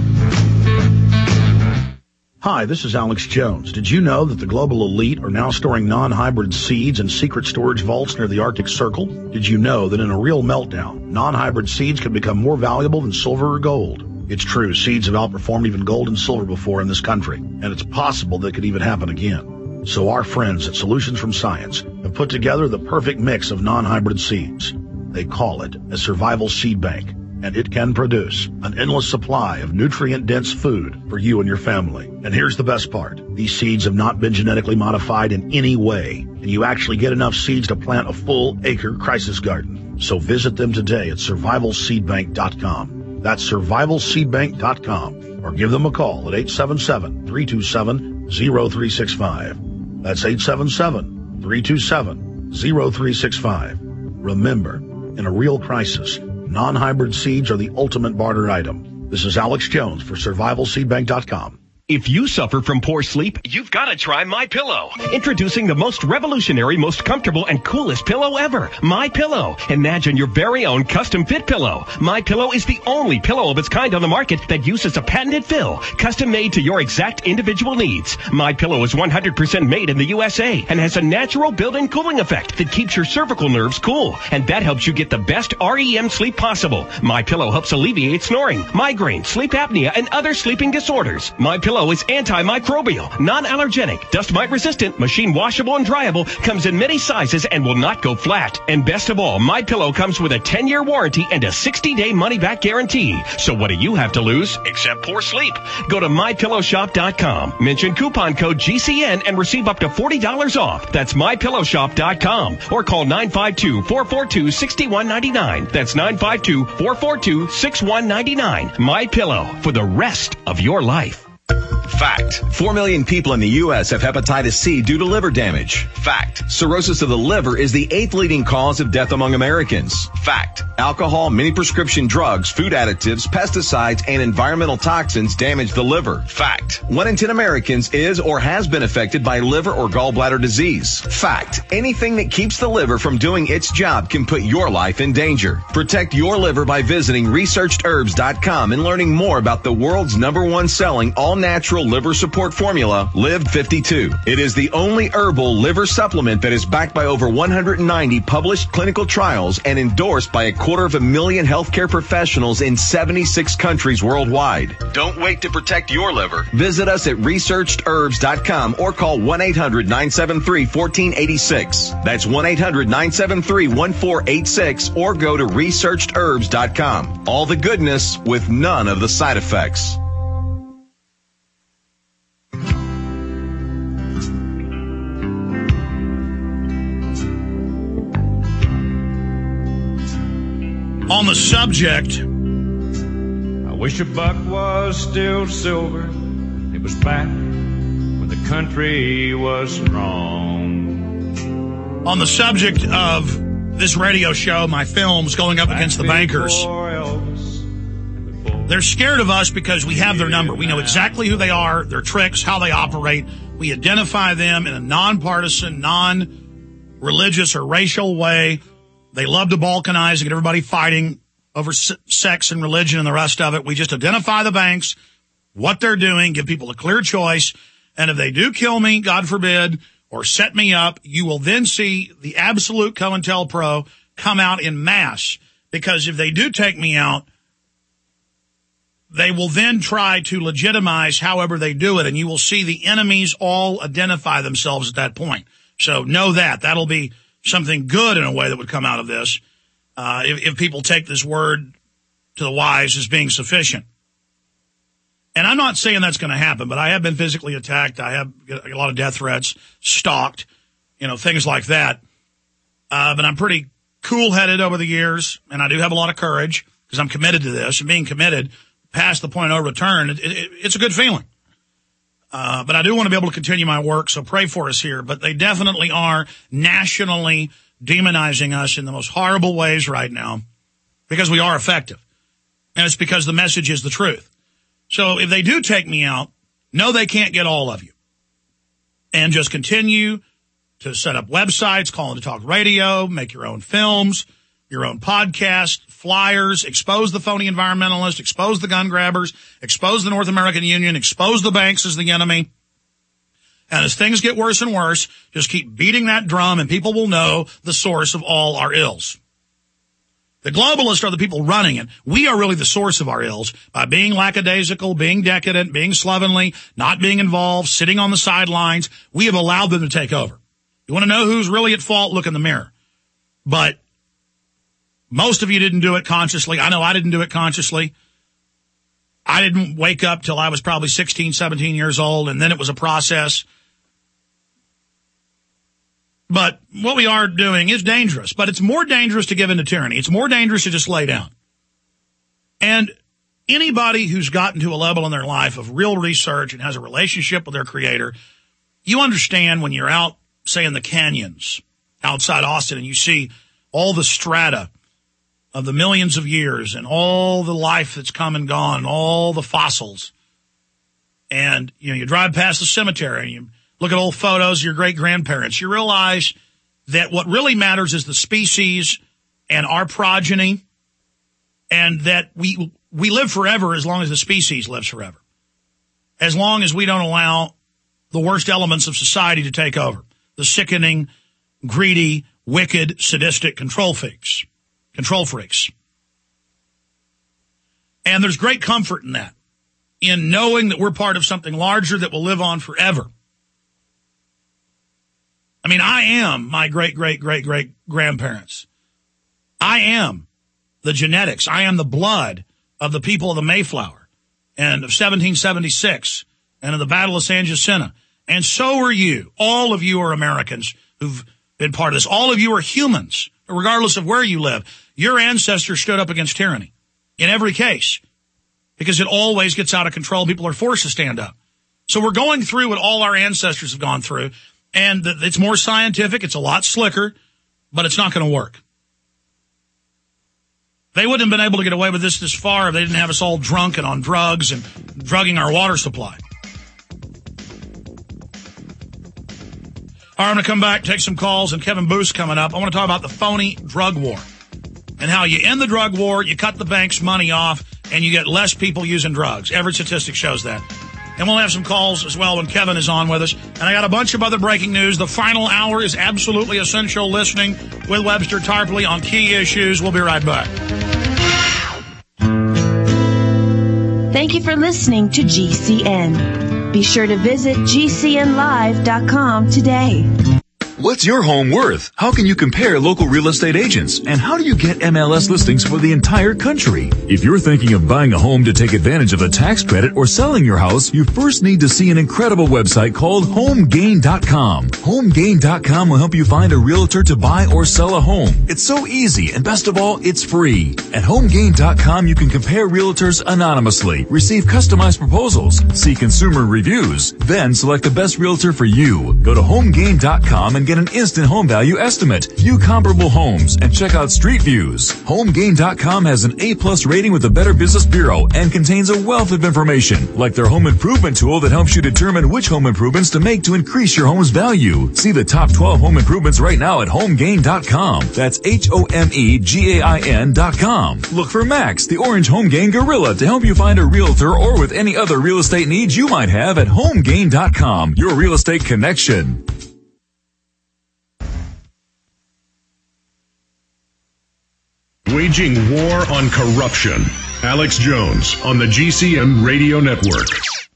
Hi, this is Alex Jones. Did you know that the global elite are now storing non-hybrid seeds in secret storage vaults near the Arctic Circle? Did you know that in a real meltdown, non-hybrid seeds can become more valuable than silver or gold? It's true, seeds have outperformed even gold and silver before in this country, and it's possible that could even happen again. So our friends at Solutions from Science have put together the perfect mix of non-hybrid seeds. They call it a survival seed bank, and it can produce an endless supply of nutrient-dense food for you and your family. And here's the best part. These seeds have not been genetically modified in any way, and you actually get enough seeds to plant a full acre crisis garden. So visit them today at survival seed bank dot com. That's survival seed bank dot com. Or give them a call at eight seven seven, three two seven, zero three six five. That's eight seven seven, three two seven, zero three six five. Remember, in a real crisis, non-hybrid seeds are the ultimate barter item. This is Alex Jones for survival seed bank dot com. If you suffer from poor sleep, you've got to try MyPillow. Introducing the most revolutionary, most comfortable, and coolest pillow ever, MyPillow. Imagine your very own custom-fit pillow. MyPillow is the only pillow of its kind on the market that uses a patented fill, custom-made to your exact individual needs. MyPillow is one hundred percent made in the U S A and has a natural built-in cooling effect that keeps your cervical nerves cool, and that helps you get the best R E M sleep possible. MyPillow helps alleviate snoring, migraine, sleep apnea, and other sleeping disorders. MyPillow is antimicrobial, non-allergenic, dust mite resistant, machine washable and dryable, comes in many sizes and will not go flat. And best of all, MyPillow comes with a ten-year warranty and a sixty-day money-back guarantee. So what do you have to lose except poor sleep? Go to my pillow shop dot com, mention coupon code G C N and receive up to forty dollars off. That's my pillow shop dot com or call nine five two, four four two, six one nine nine. That's nine five two, four four two, six one nine nine. MyPillow, for the rest of your life. Fact. Four million people in the U S have hepatitis C due to liver damage. Fact. Cirrhosis of the liver is the eighth leading cause of death among Americans. Fact. Alcohol, many prescription drugs, food additives, pesticides, and environmental toxins damage the liver. Fact. One in ten Americans is or has been affected by liver or gallbladder disease. Fact. Anything that keeps the liver from doing its job can put your life in danger. Protect your liver by visiting researched herbs dot com and learning more about the world's number one selling all-natural liver support formula, Live fifty-two. It is the only herbal liver supplement that is backed by over one hundred ninety published clinical trials and endorsed by a quarter of a million healthcare professionals in seventy-six countries worldwide. Don't wait to protect your liver. Visit us at researched herbs dot com or call one eight hundred, nine seven three, one four eight six. That's one eight hundred, nine seven three, one four eight six or go to researched herbs dot com. All the goodness with none of the side effects. On the subject, I wish a buck was still silver. It was back when the country was strong. On the subject of this radio show, my films going up against the bankers, They're scared of us because we have their number. We know exactly who they are, their tricks, how they operate. We identify them in a nonpartisan, non-religious or racial way. They love to balkanize and get everybody fighting over sex and religion and the rest of it. We just identify the banks, what they're doing, give people a clear choice. And if they do kill me, God forbid, or set me up, you will then see the absolute COINTELPRO come out in mass. Because if they do take me out, they will then try to legitimize however they do it, and you will see the enemies all identify themselves at that point. So know that. That'll be something good in a way that would come out of this, uh, if, if people take this word to the wise as being sufficient. And I'm not saying that's going to happen, but I have been physically attacked. I have a lot of death threats, stalked, you know, things like that. Uh, but I'm pretty cool-headed over the years, and I do have a lot of courage because I'm committed to this. And being committed past the point of no return, it, it, it's a good feeling. Uh, but I do want to be able to continue my work, so pray for us here. But they definitely are nationally demonizing us in the most horrible ways right now because we are effective. And it's because the message is the truth. So if they do take me out, no, they can't get all of you. And just continue to set up websites, call into talk radio, make your own films, your own podcast, flyers, expose the phony environmentalists, expose the gun grabbers, expose the North American Union, expose the banks as the enemy. And as things get worse and worse, just keep beating that drum and people will know the source of all our ills. The globalists are the people running it. We are really the source of our ills by being lackadaisical, being decadent, being slovenly, not being involved, sitting on the sidelines. We have allowed them to take over. You want to know who's really at fault? Look in the mirror. But most of you didn't do it consciously. I know I didn't do it consciously. I didn't wake up till I was probably sixteen, seventeen years old, and then it was a process. But what we are doing is dangerous, but it's more dangerous to give in to tyranny. It's more dangerous to just lay down. And anybody who's gotten to a level in their life of real research and has a relationship with their creator, you understand when you're out, say, in the canyons outside Austin, and you see all the strata of the millions of years and all the life that's come and gone, all the fossils. And, you know, you drive past the cemetery and you look at old photos of your great-grandparents. You realize that what really matters is the species and our progeny, and that we we live forever as long as the species lives forever, as long as we don't allow the worst elements of society to take over, the sickening, greedy, wicked, sadistic control freaks. Control freaks. And there's great comfort in that, in knowing that we're part of something larger that will live on forever. I mean, I am my great-great-great-great-grandparents. I am the genetics. I am the blood of the people of the Mayflower and of seventeen seventy-six and of the Battle of San Jacinto. And so are you. All of you are Americans who've been part of this. All of you are humans, regardless of where you live. Your ancestors stood up against tyranny in every case because it always gets out of control. People are forced to stand up. So we're going through what all our ancestors have gone through. And it's more scientific. It's a lot slicker, but it's not going to work. They wouldn't have been able to get away with this this far if they didn't have us all drunk and on drugs and drugging our water supply. All right, I'm going to come back, take some calls, and Kevin Booth's coming up. I want to talk about the phony drug war and how you end the drug war, you cut the bank's money off, and you get less people using drugs. Every statistic shows that. And we'll have some calls as well when Kevin is on with us. And I got a bunch of other breaking news. The final hour is absolutely essential listening with Webster Tarpley on key issues. We'll be right back. Thank you for listening to G C N. Be sure to visit G C N live dot com today. What's your home worth? How can you compare local real estate agents? And how do you get M L S listings for the entire country? If you're thinking of buying a home to take advantage of a tax credit or selling your house, you first need to see an incredible website called home gain dot com. home gain dot com will help you find a realtor to buy or sell a home. It's so easy, and best of all, it's free. At home gain dot com, you can compare realtors anonymously, receive customized proposals, see consumer reviews, then select the best realtor for you. Go to home gain dot com and get an instant home value estimate. View comparable homes and check out Street Views. home gain dot com has an A-plus rating with the Better Business Bureau and contains a wealth of information, like their home improvement tool that helps you determine which home improvements to make to increase your home's value. See the top twelve home improvements right now at home gain dot com. That's H O M E G A I N dot com. Look for Max, the Orange Home Gain Gorilla, to help you find a realtor or with any other real estate needs you might have at home gain dot com. Your real estate connection. Waging war on corruption. Alex Jones on the G C N Radio Network.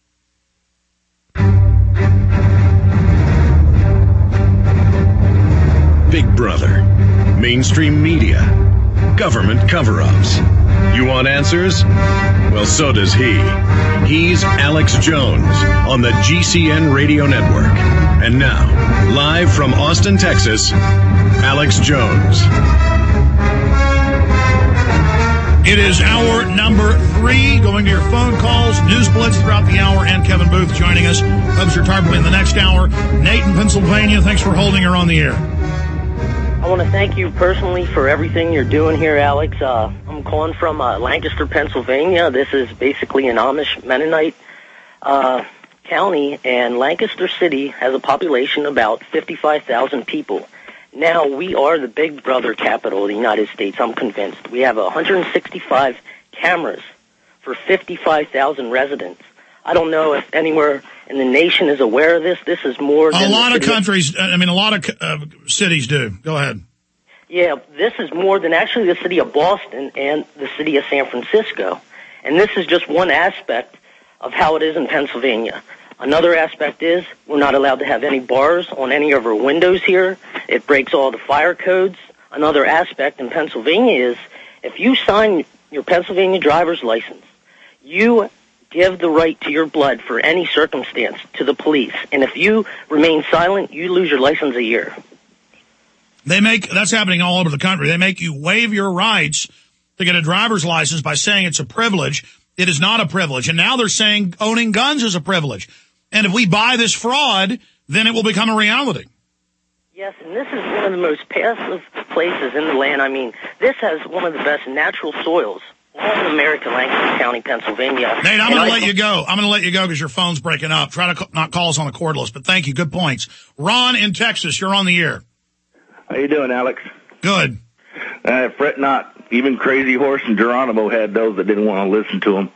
Big Brother, mainstream media, government cover-ups. You want answers? Well, so does he. He's Alex Jones on the G C N Radio Network. And now, live from Austin, Texas, Alex Jones. It is hour number three, going to your phone calls, news blitz throughout the hour, and Kevin Booth joining us. Webster Tarpley in the next hour. Nate in Pennsylvania, thanks for holding her on the air. I want to thank you personally for everything you're doing here, Alex. Uh, I'm calling from uh, Lancaster, Pennsylvania. This is basically an Amish Mennonite uh, county, and Lancaster City has a population of about fifty-five thousand people. Now, we are the Big Brother capital of the United States, I'm convinced. We have one hundred sixty-five cameras for fifty-five thousand residents. I don't know if anywhere in the nation is aware of this. This is more than... A lot of countries, I mean, a lot of uh, cities do. Go ahead. Yeah, this is more than actually the city of Boston and the city of San Francisco. And this is just one aspect of how it is in Pennsylvania. Another aspect is we're not allowed to have any bars on any of our windows here. It breaks all the fire codes. Another aspect in Pennsylvania is if you sign your Pennsylvania driver's license, you give the right to your blood for any circumstance to the police. And if you remain silent, you lose your license a year. They make, that's happening all over the country. They make you waive your rights to get a driver's license by saying it's a privilege. It is not a privilege. And now they're saying owning guns is a privilege. And if we buy this fraud, then it will become a reality. Yes, and this is one of the most passive places in the land. I mean, this has one of the best natural soils. All in America, Lancaster County, Pennsylvania. Nate, I'm going to let you go. I'm going to let you go because your phone's breaking up. Try to not call us on the cordless, but thank you. Good points. Ron in Texas, you're on the air. How you doing, Alex? Good. Uh, fret not. Even Crazy Horse and Geronimo had those that didn't want to listen to them.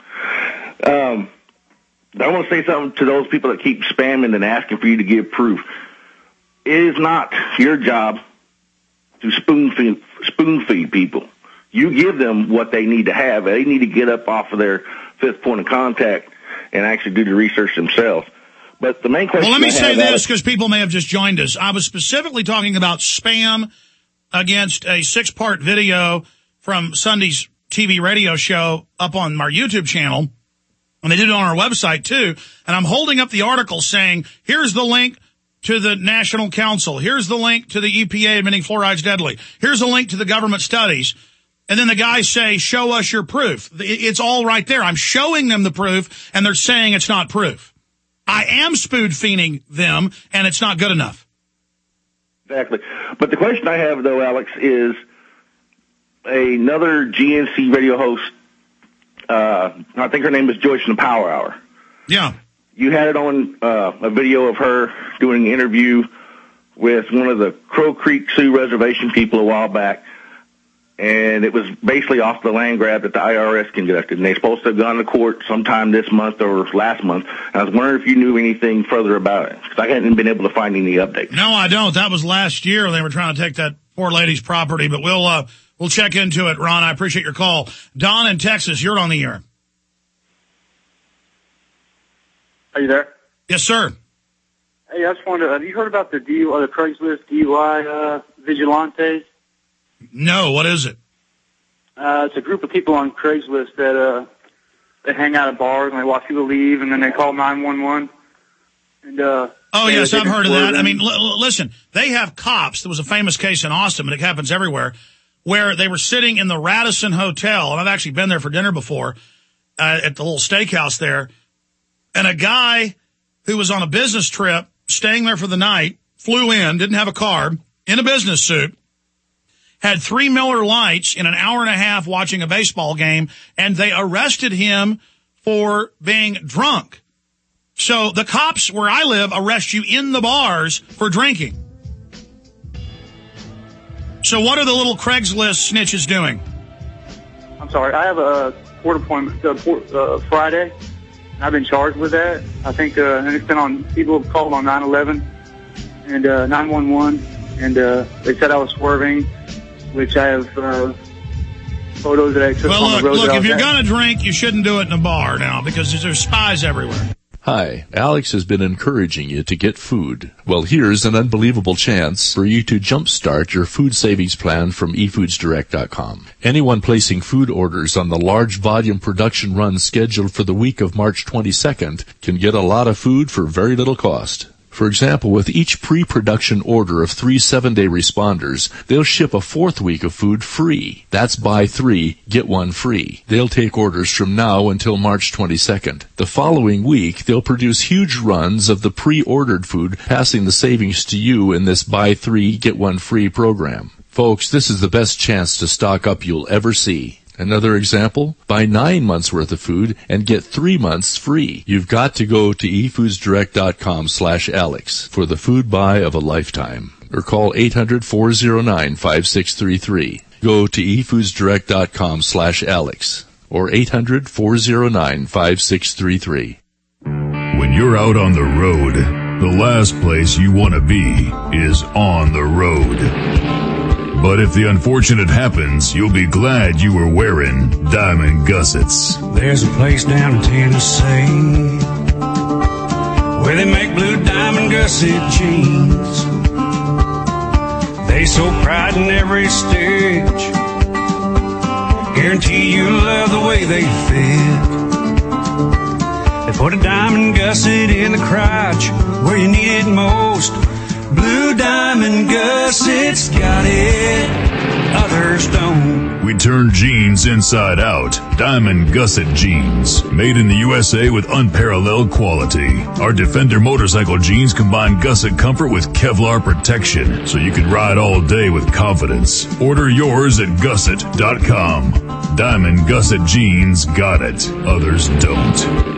Um, I want to say something to those people that keep spamming and asking for you to give proof. It is not your job to spoon feed, spoon feed people. You give them what they need to have. They need to get up off of their fifth point of contact and actually do the research themselves. But the main question Well, let me I say have, this Alex, because people may have just joined us. I was specifically talking about spam against a six-part video from Sunday's T V radio show up on our YouTube channel. And they did it on our website, too. And I'm holding up the article saying, here's the link to the National Council. Here's the link to the E P A admitting fluoride's deadly. Here's a link to the government studies. And then the guys say, show us your proof. It's all right there. I'm showing them the proof, and they're saying it's not proof. I am spoon-feeding them, and it's not good enough. Exactly. But the question I have, though, Alex, is another G N C radio host, uh, I think her name is Joyce in the Power Hour. Yeah. You had it on uh, a video of her doing an interview with one of the Crow Creek Sioux Reservation people a while back, and it was basically off the land grab that the I R S conducted, and they're supposed to have gone to court sometime this month or last month. And I was wondering if you knew anything further about it, because I hadn't been able to find any updates. No, I don't. That was last year. They were trying to take that poor lady's property, but we'll uh, we'll check into it, Ron. I appreciate your call. Don in Texas, you're on the air. Are you there? Yes, sir. Hey, I just wondered, have you heard about the D U I, the Craigslist D U I uh, vigilantes? No, what is it? Uh, it's a group of people on Craigslist that uh, they hang out at bars and they watch people leave, and then they call nine one one. And uh, oh yes, I've heard of that. I mean, l- l- listen, they have cops. There was a famous case in Austin, but it happens everywhere, where they were sitting in the Radisson Hotel, and I've actually been there for dinner before uh, at the little steakhouse there, and a guy who was on a business trip, staying there for the night, flew in, didn't have a car, in a business suit, had three Miller Lights in an hour and a half watching a baseball game, and they arrested him for being drunk. So the cops where I live arrest you in the bars for drinking. So what are the little Craigslist snitches doing? I'm sorry. I have a court appointment uh, court, uh, Friday, and I've been charged with that. I think uh, and it's been on, people have called on nine eleven and uh, nine one one, and uh, they said I was swerving, which I have uh, photos that I took well, on look, the road. Look, that if you're going to drink, you shouldn't do it in a bar now because there's spies everywhere. Hi, Alex has been encouraging you to get food. Well, here's an unbelievable chance for you to jumpstart your food savings plan from e foods direct dot com. Anyone placing food orders on the large volume production run scheduled for the week of March twenty-second can get a lot of food for very little cost. For example, with each pre-production order of three seven-day responders, they'll ship a fourth week of food free. That's buy three, get one free. They'll take orders from now until March twenty-second. The following week, they'll produce huge runs of the pre-ordered food, passing the savings to you in this buy three, get one free program. Folks, this is the best chance to stock up you'll ever see. Another example, buy nine months worth of food and get three months free. You've got to go to e foods direct dot com slash Alex for the food buy of a lifetime. Or call eight hundred, four oh nine, five six three three. Go to e foods direct dot com slash Alex or eight hundred, four oh nine, five six three three. When you're out on the road, the last place you want to be is on the road. But if the unfortunate happens, you'll be glad you were wearing diamond gussets. There's a place down in Tennessee where they make blue diamond gusset jeans. They so pride in every stitch, guarantee you love the way they fit. They put a diamond gusset in the crotch where you need it most. Blue diamond gussets got it, others don't. We turn jeans inside out. Diamond gusset jeans. Made in the U S A with unparalleled quality. Our Defender motorcycle jeans combine gusset comfort with Kevlar protection, so you can ride all day with confidence. Order yours at gusset dot com. Diamond gusset jeans got it, others don't.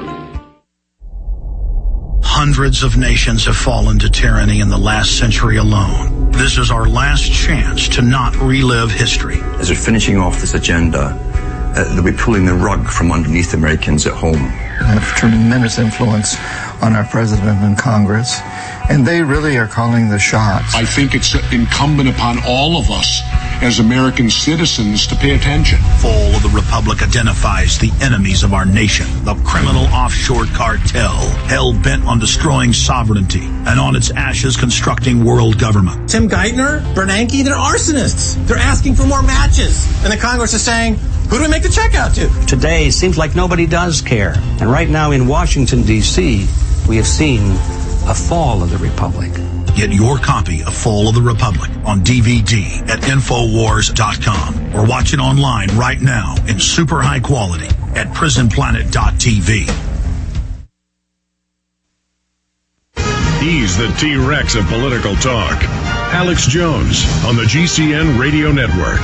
Hundreds of nations have fallen to tyranny in the last century alone. This is our last chance to not relive history. As they're finishing off this agenda, uh, they'll be pulling the rug from underneath Americans at home. I have tremendous influence on our president and Congress, and they really are calling the shots. I think it's incumbent upon all of us as American citizens to pay attention. Fall of the Republic identifies the enemies of our nation, the criminal offshore cartel, hell-bent on destroying sovereignty, and on its ashes constructing world government. Tim Geithner, Bernanke, they're arsonists. They're asking for more matches. And the Congress is saying, who do we make the check out to? Today, seems like nobody does care. And right now in Washington, D C, we have seen a fall of the Republic. Get your copy of Fall of the Republic on D V D at infowars dot com or watch it online right now in super high quality at prison planet dot t v. He's the T-Rex of political talk. Alex Jones on the G C N Radio Network.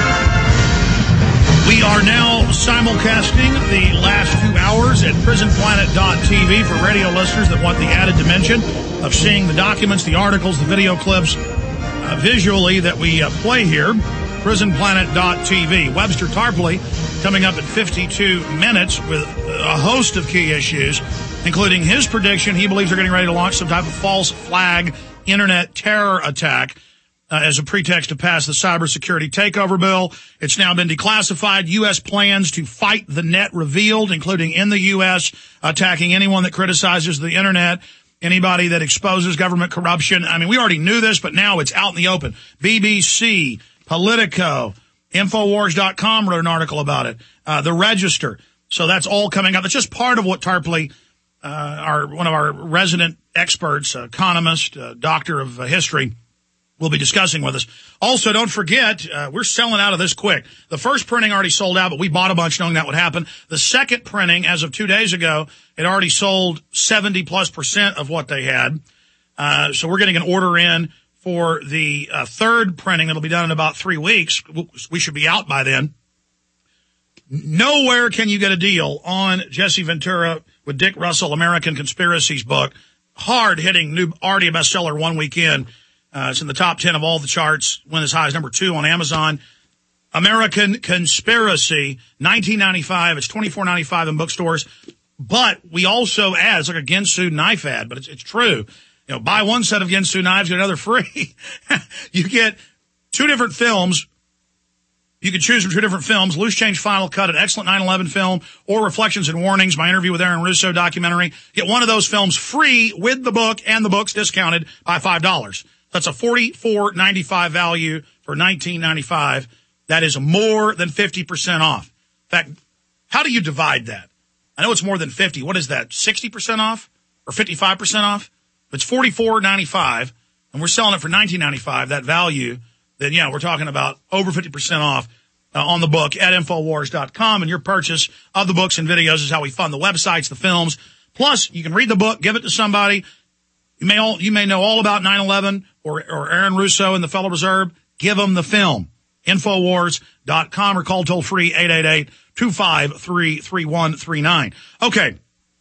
We are now simulcasting the last two hours at prison planet dot t v for radio listeners that want the added dimension of seeing the documents, the articles, the video clips uh, visually that we uh, play here. prison planet dot t v. Webster Tarpley coming up at fifty-two minutes with a host of key issues, including his prediction. He believes they're getting ready to launch some type of false flag internet terror attack Uh, as a pretext to pass the cybersecurity takeover bill. It's now been declassified. U S plans to fight the net revealed, including in the U S, attacking anyone that criticizes the internet, anybody that exposes government corruption. I mean, we already knew this, but now it's out in the open. B B C, Politico, Infowars dot com wrote an article about it, uh, The Register. So that's all coming up. That's just part of what Tarpley, uh, our, one of our resident experts, uh, economist, uh, doctor of uh, history, we'll be discussing with us. Also, don't forget, uh, we're selling out of this quick. The first printing already sold out, but we bought a bunch knowing that would happen. The second printing, as of two days ago, it already sold seventy plus percent of what they had. Uh, so we're getting an order in for the uh, third printing that'll be done in about three weeks. We should be out by then. Nowhere can you get a deal on Jesse Ventura with Dick Russell, American Conspiracies book. Hard-hitting, new, already a bestseller one weekend. Uh, it's in the top ten of all the charts, went as high as number two on Amazon. American Conspiracy, nineteen ninety-five. It's twenty-four ninety-five in bookstores. But we also add, it's like a Ginsu knife ad, but it's, it's true. You know, buy one set of Ginsu knives, get another free. You get two different films. You can choose from two different films, Loose Change Final Cut, an excellent nine eleven film, or Reflections and Warnings, my interview with Aaron Russo documentary. Get one of those films free with the book, and the book's discounted by five dollars. That's a forty-four ninety-five value for nineteen ninety-five. That is more than fifty percent off. In fact, how do you divide that? I know it's more than fifty. What is that, sixty percent off or fifty-five percent off? If it's forty-four ninety-five and we're selling it for nineteen ninety-five, that value, then yeah, we're talking about over fifty percent off uh, on the book at Infowars dot com. And your purchase of the books and videos is how we fund the websites, the films. Plus, you can read the book, give it to somebody. You may all, you may know all about nine eleven or, or Aaron Russo and the Federal Reserve. Give them the film. Infowars dot com or call toll free eight eight eight, two five three, three one three nine. Okay.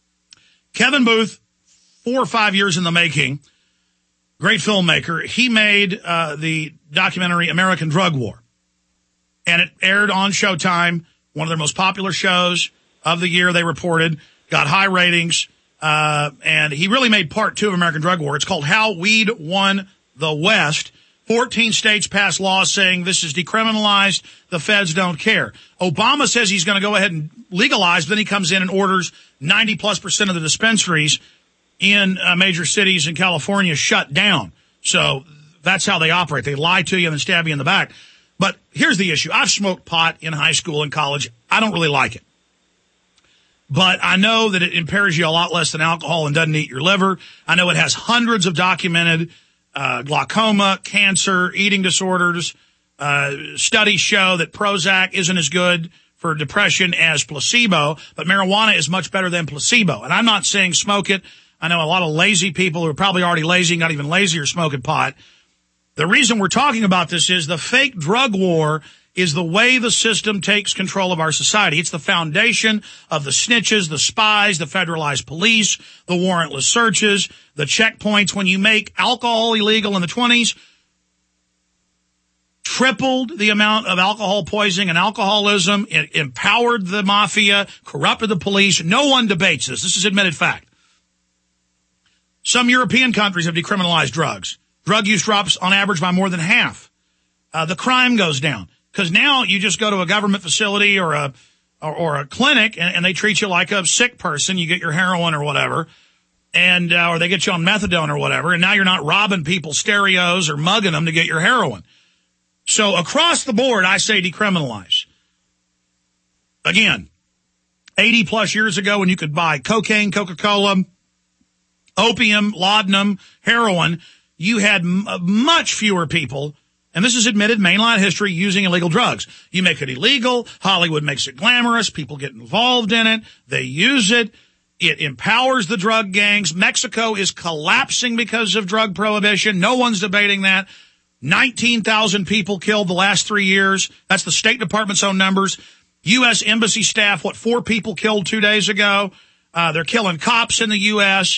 Kevin Booth, four or five years in the making. Great filmmaker. He made uh, the documentary American Drug War. And it aired on Showtime, one of their most popular shows of the year, they reported. Got high ratings. Uh, and he really made part two of American Drug War. It's called How Weed Won the West. fourteen states passed laws saying this is decriminalized. The feds don't care. Obama says he's going to go ahead and legalize, but then he comes in and orders ninety plus percent of the dispensaries in uh, major cities in California shut down. So that's how they operate. They lie to you and then stab you in the back. But here's the issue. I've smoked pot in high school and college. I don't really like it. But I know that it impairs you a lot less than alcohol and doesn't eat your liver. I know it has hundreds of documented uh glaucoma, cancer, eating disorders. Uh studies show that Prozac isn't as good for depression as placebo, but marijuana is much better than placebo. And I'm not saying smoke it. I know a lot of lazy people who are probably already lazy, got even lazier smoking pot. The reason we're talking about this is the fake drug war is the way the system takes control of our society. It's the foundation of the snitches, the spies, the federalized police, the warrantless searches, the checkpoints. When you make alcohol illegal in the twenties, tripled the amount of alcohol poisoning and alcoholism, it empowered the mafia, corrupted the police. No one debates this. This is admitted fact. Some European countries have decriminalized drugs. Drug use drops on average by more than half. Uh, the crime goes down. Because now you just go to a government facility or a or, or a clinic and, and they treat you like a sick person. You get your heroin or whatever, and uh, or they get you on methadone or whatever, and now you're not robbing people's stereos or mugging them to get your heroin. So across the board, I say decriminalize. Again, eighty plus years ago when you could buy cocaine, Coca-Cola, opium, laudanum, heroin, you had m- much fewer people. And this is admitted mainline history using illegal drugs. You make it illegal. Hollywood makes it glamorous. People get involved in it. They use it. It empowers the drug gangs. Mexico is collapsing because of drug prohibition. No one's debating that. nineteen thousand people killed the last three years. That's the State Department's own numbers. U S Embassy staff, what, four people killed two days ago. Uh, they're killing cops in the U S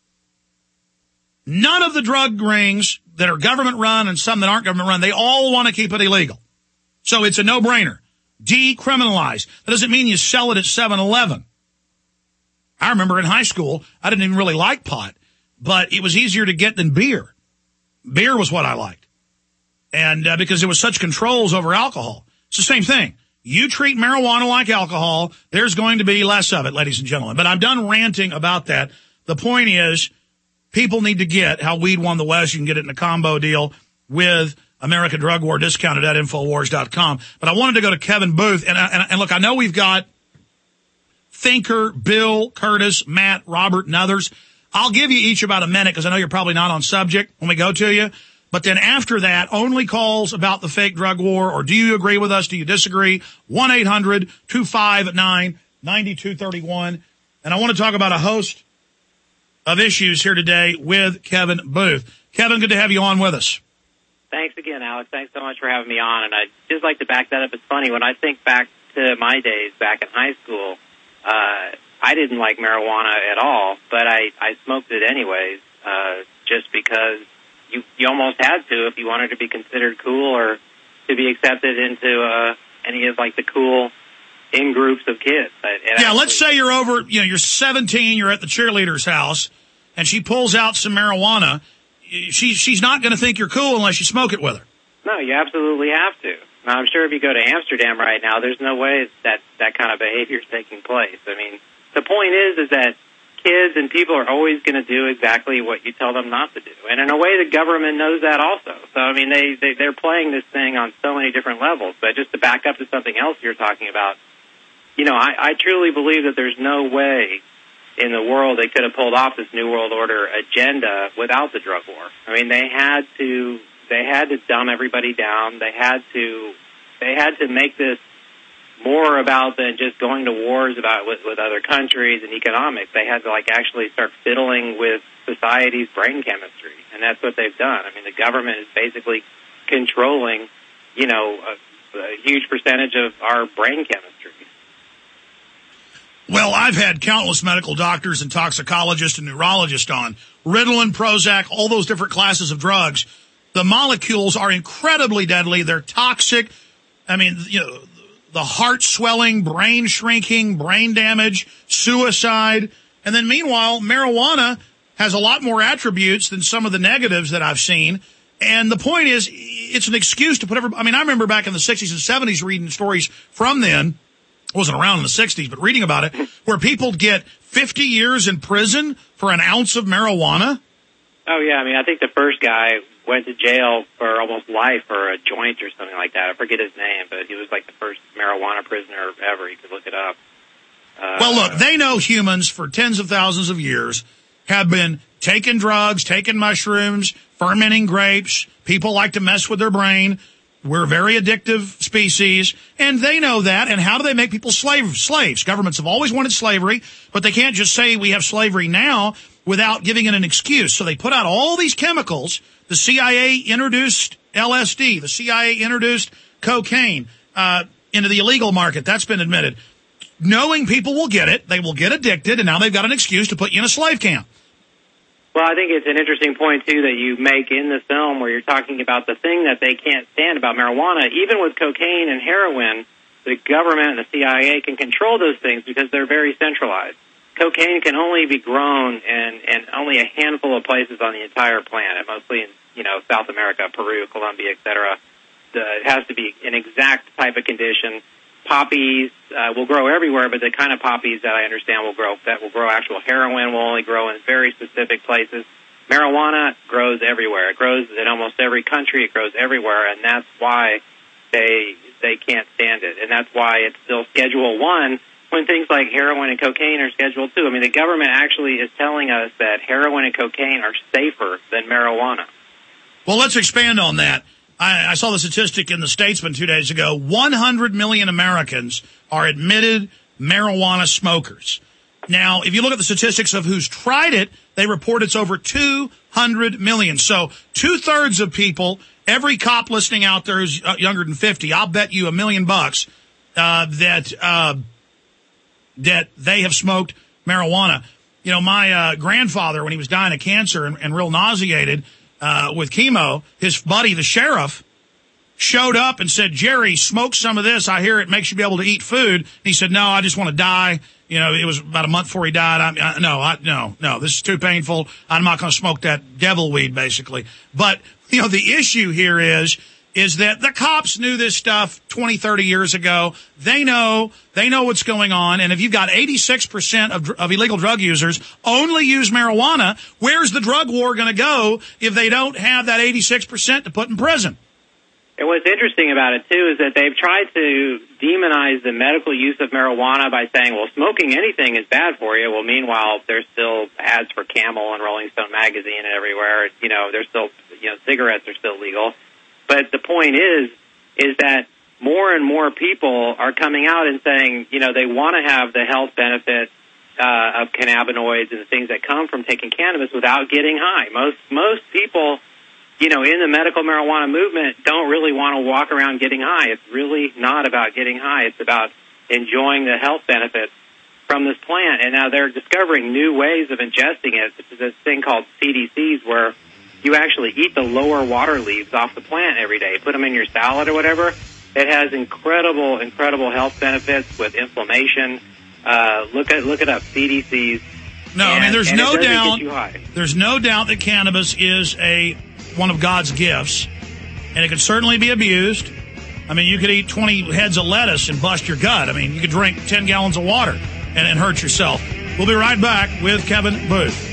None of the drug rings that are government run and some that aren't government run, they all want to keep it illegal. So it's a no-brainer. Decriminalize. That doesn't mean you sell it at seven eleven. I remember in high school, I didn't even really like pot, but it was easier to get than beer. Beer was what I liked. And uh, because there was such controls over alcohol. It's the same thing. You treat marijuana like alcohol, there's going to be less of it, ladies and gentlemen. But I'm done ranting about that. The point is, people need to get How Weed Won the West. You can get it in a combo deal with American Drug War, discounted at Infowars dot com. But I wanted to go to Kevin Booth. And, and, and look, I know we've got Thinker, Bill, Curtis, Matt, Robert, and others. I'll give you each about a minute because I know you're probably not on subject when we go to you. But then after that, only calls about the fake drug war, or do you agree with us? Do you disagree? one eight hundred two five nine nine two three one. And I want to talk about a host of issues here today with Kevin Booth. Kevin, good to have you on with us. Thanks again, Alex. Thanks so much for having me on. And I'd just like to back that up. It's funny, when I think back to my days back in high school, uh, I didn't like marijuana at all, but I, I smoked it anyways, uh, just because you, you almost had to if you wanted to be considered cool or to be accepted into uh, any of, like, the cool in-groups of kids. It yeah, actually, let's say you're over, you know, you're seventeen, you're at the cheerleader's house, and she pulls out some marijuana. She, she's not going to think you're cool unless you smoke it with her. No, you absolutely have to. Now, I'm sure if you go to Amsterdam right now, there's no way that that kind of behavior is taking place. I mean, the point is, is that kids and people are always going to do exactly what you tell them not to do. And in a way, the government knows that also. So, I mean, they, they, they're playing this thing on so many different levels. But just to back up to something else you're talking about, you know, I, I truly believe that there's no way in the world they could have pulled off this New World Order agenda without the drug war. I mean, they had to they had to dumb everybody down. They had to they had to make this more about than just going to wars about with, with other countries and economics. They had to like actually start fiddling with society's brain chemistry, and that's what they've done. I mean, the government is basically controlling, you know, a, a huge percentage of our brain chemistry. Well, I've had countless medical doctors and toxicologists and neurologists on. Ritalin, Prozac, all those different classes of drugs. The molecules are incredibly deadly. They're toxic. I mean, you know, the heart swelling, brain shrinking, brain damage, suicide. And then meanwhile, marijuana has a lot more attributes than some of the negatives that I've seen. And the point is, it's an excuse to put everybody, I mean, I remember back in the sixties and seventies reading stories from then. I wasn't around in the sixties, but reading about it, where people get fifty years in prison for an ounce of marijuana. Oh, yeah. I mean, I think the first guy went to jail for almost life for a joint or something like that. I forget his name, but he was like the first marijuana prisoner ever. You could look it up. Uh, well, look, they know humans for tens of thousands of years have been taking drugs, taking mushrooms, fermenting grapes. People like to mess with their brain. We're a very addictive species, and they know that. And how do they make people slave, slaves? Governments have always wanted slavery, but they can't just say we have slavery now without giving it an excuse. So they put out all these chemicals. The C I A introduced L S D. The C I A introduced cocaine uh, into the illegal market. That's been admitted. Knowing people will get it, they will get addicted, and now they've got an excuse to put you in a slave camp. Well, I think it's an interesting point, too, that you make in the film where you're talking about the thing that they can't stand about marijuana. Even with cocaine and heroin, the government and the C I A can control those things because they're very centralized. Cocaine can only be grown in, in only a handful of places on the entire planet, mostly in, you know, South America, Peru, Colombia, et cetera. The, it has to be an exact type of condition. Poppies uh, will grow everywhere, but the kind of poppies that I understand will grow that will grow actual heroin will only grow in very specific places. Marijuana grows everywhere. It grows in almost every country. It grows everywhere, and that's why they they can't stand it, and that's why it's still Schedule One when things like heroin and cocaine are Schedule Two. I mean, the government actually is telling us that heroin and cocaine are safer than marijuana. Well, let's expand on that. I, I saw the statistic in the Statesman two days ago. one hundred million Americans are admitted marijuana smokers. Now, if you look at the statistics of who's tried it, they report it's over two hundred million. So two-thirds of people, every cop listening out there who's younger than fifty, I'll bet you a million bucks uh, that uh, that they have smoked marijuana. You know, my uh, grandfather, when he was dying of cancer and, and real nauseated, Uh, with chemo, his buddy, the sheriff, showed up and said, Jerry, smoke some of this. I hear it makes you be able to eat food. And he said, no, I just want to die. You know, it was about a month before he died. I, I, no, I, no, no, this is too painful. I'm not going to smoke that devil weed, basically. But, you know, the issue here is, is that the cops knew this stuff twenty, thirty years ago. They know, they know what's going on. And if you've got eighty-six percent of, of illegal drug users only use marijuana, where's the drug war going to go if they don't have that eighty-six percent to put in prison? And what's interesting about it, too, is that they've tried to demonize the medical use of marijuana by saying, well, smoking anything is bad for you. Well, meanwhile, there's still ads for Camel and Rolling Stone magazine and everywhere. You know, there's still, you know, cigarettes are still legal. But the point is, is that more and more people are coming out and saying, you know, they want to have the health benefits uh, of cannabinoids and the things that come from taking cannabis without getting high. Most most people, you know, in the medical marijuana movement don't really want to walk around getting high. It's really not about getting high. It's about enjoying the health benefits from this plant. And now they're discovering new ways of ingesting it, such as this thing called C D Cs, where you actually eat the lower water leaves off the plant every day. Put them in your salad or whatever. It has incredible, incredible health benefits with inflammation. Uh, look at look it up, C D Cs. No, and, I mean, there's no doubt. doubt. There's no doubt that cannabis is a one of God's gifts, and it could certainly be abused. I mean, you could eat twenty heads of lettuce and bust your gut. I mean, you could drink ten gallons of water and, and hurt yourself. We'll be right back with Kevin Booth.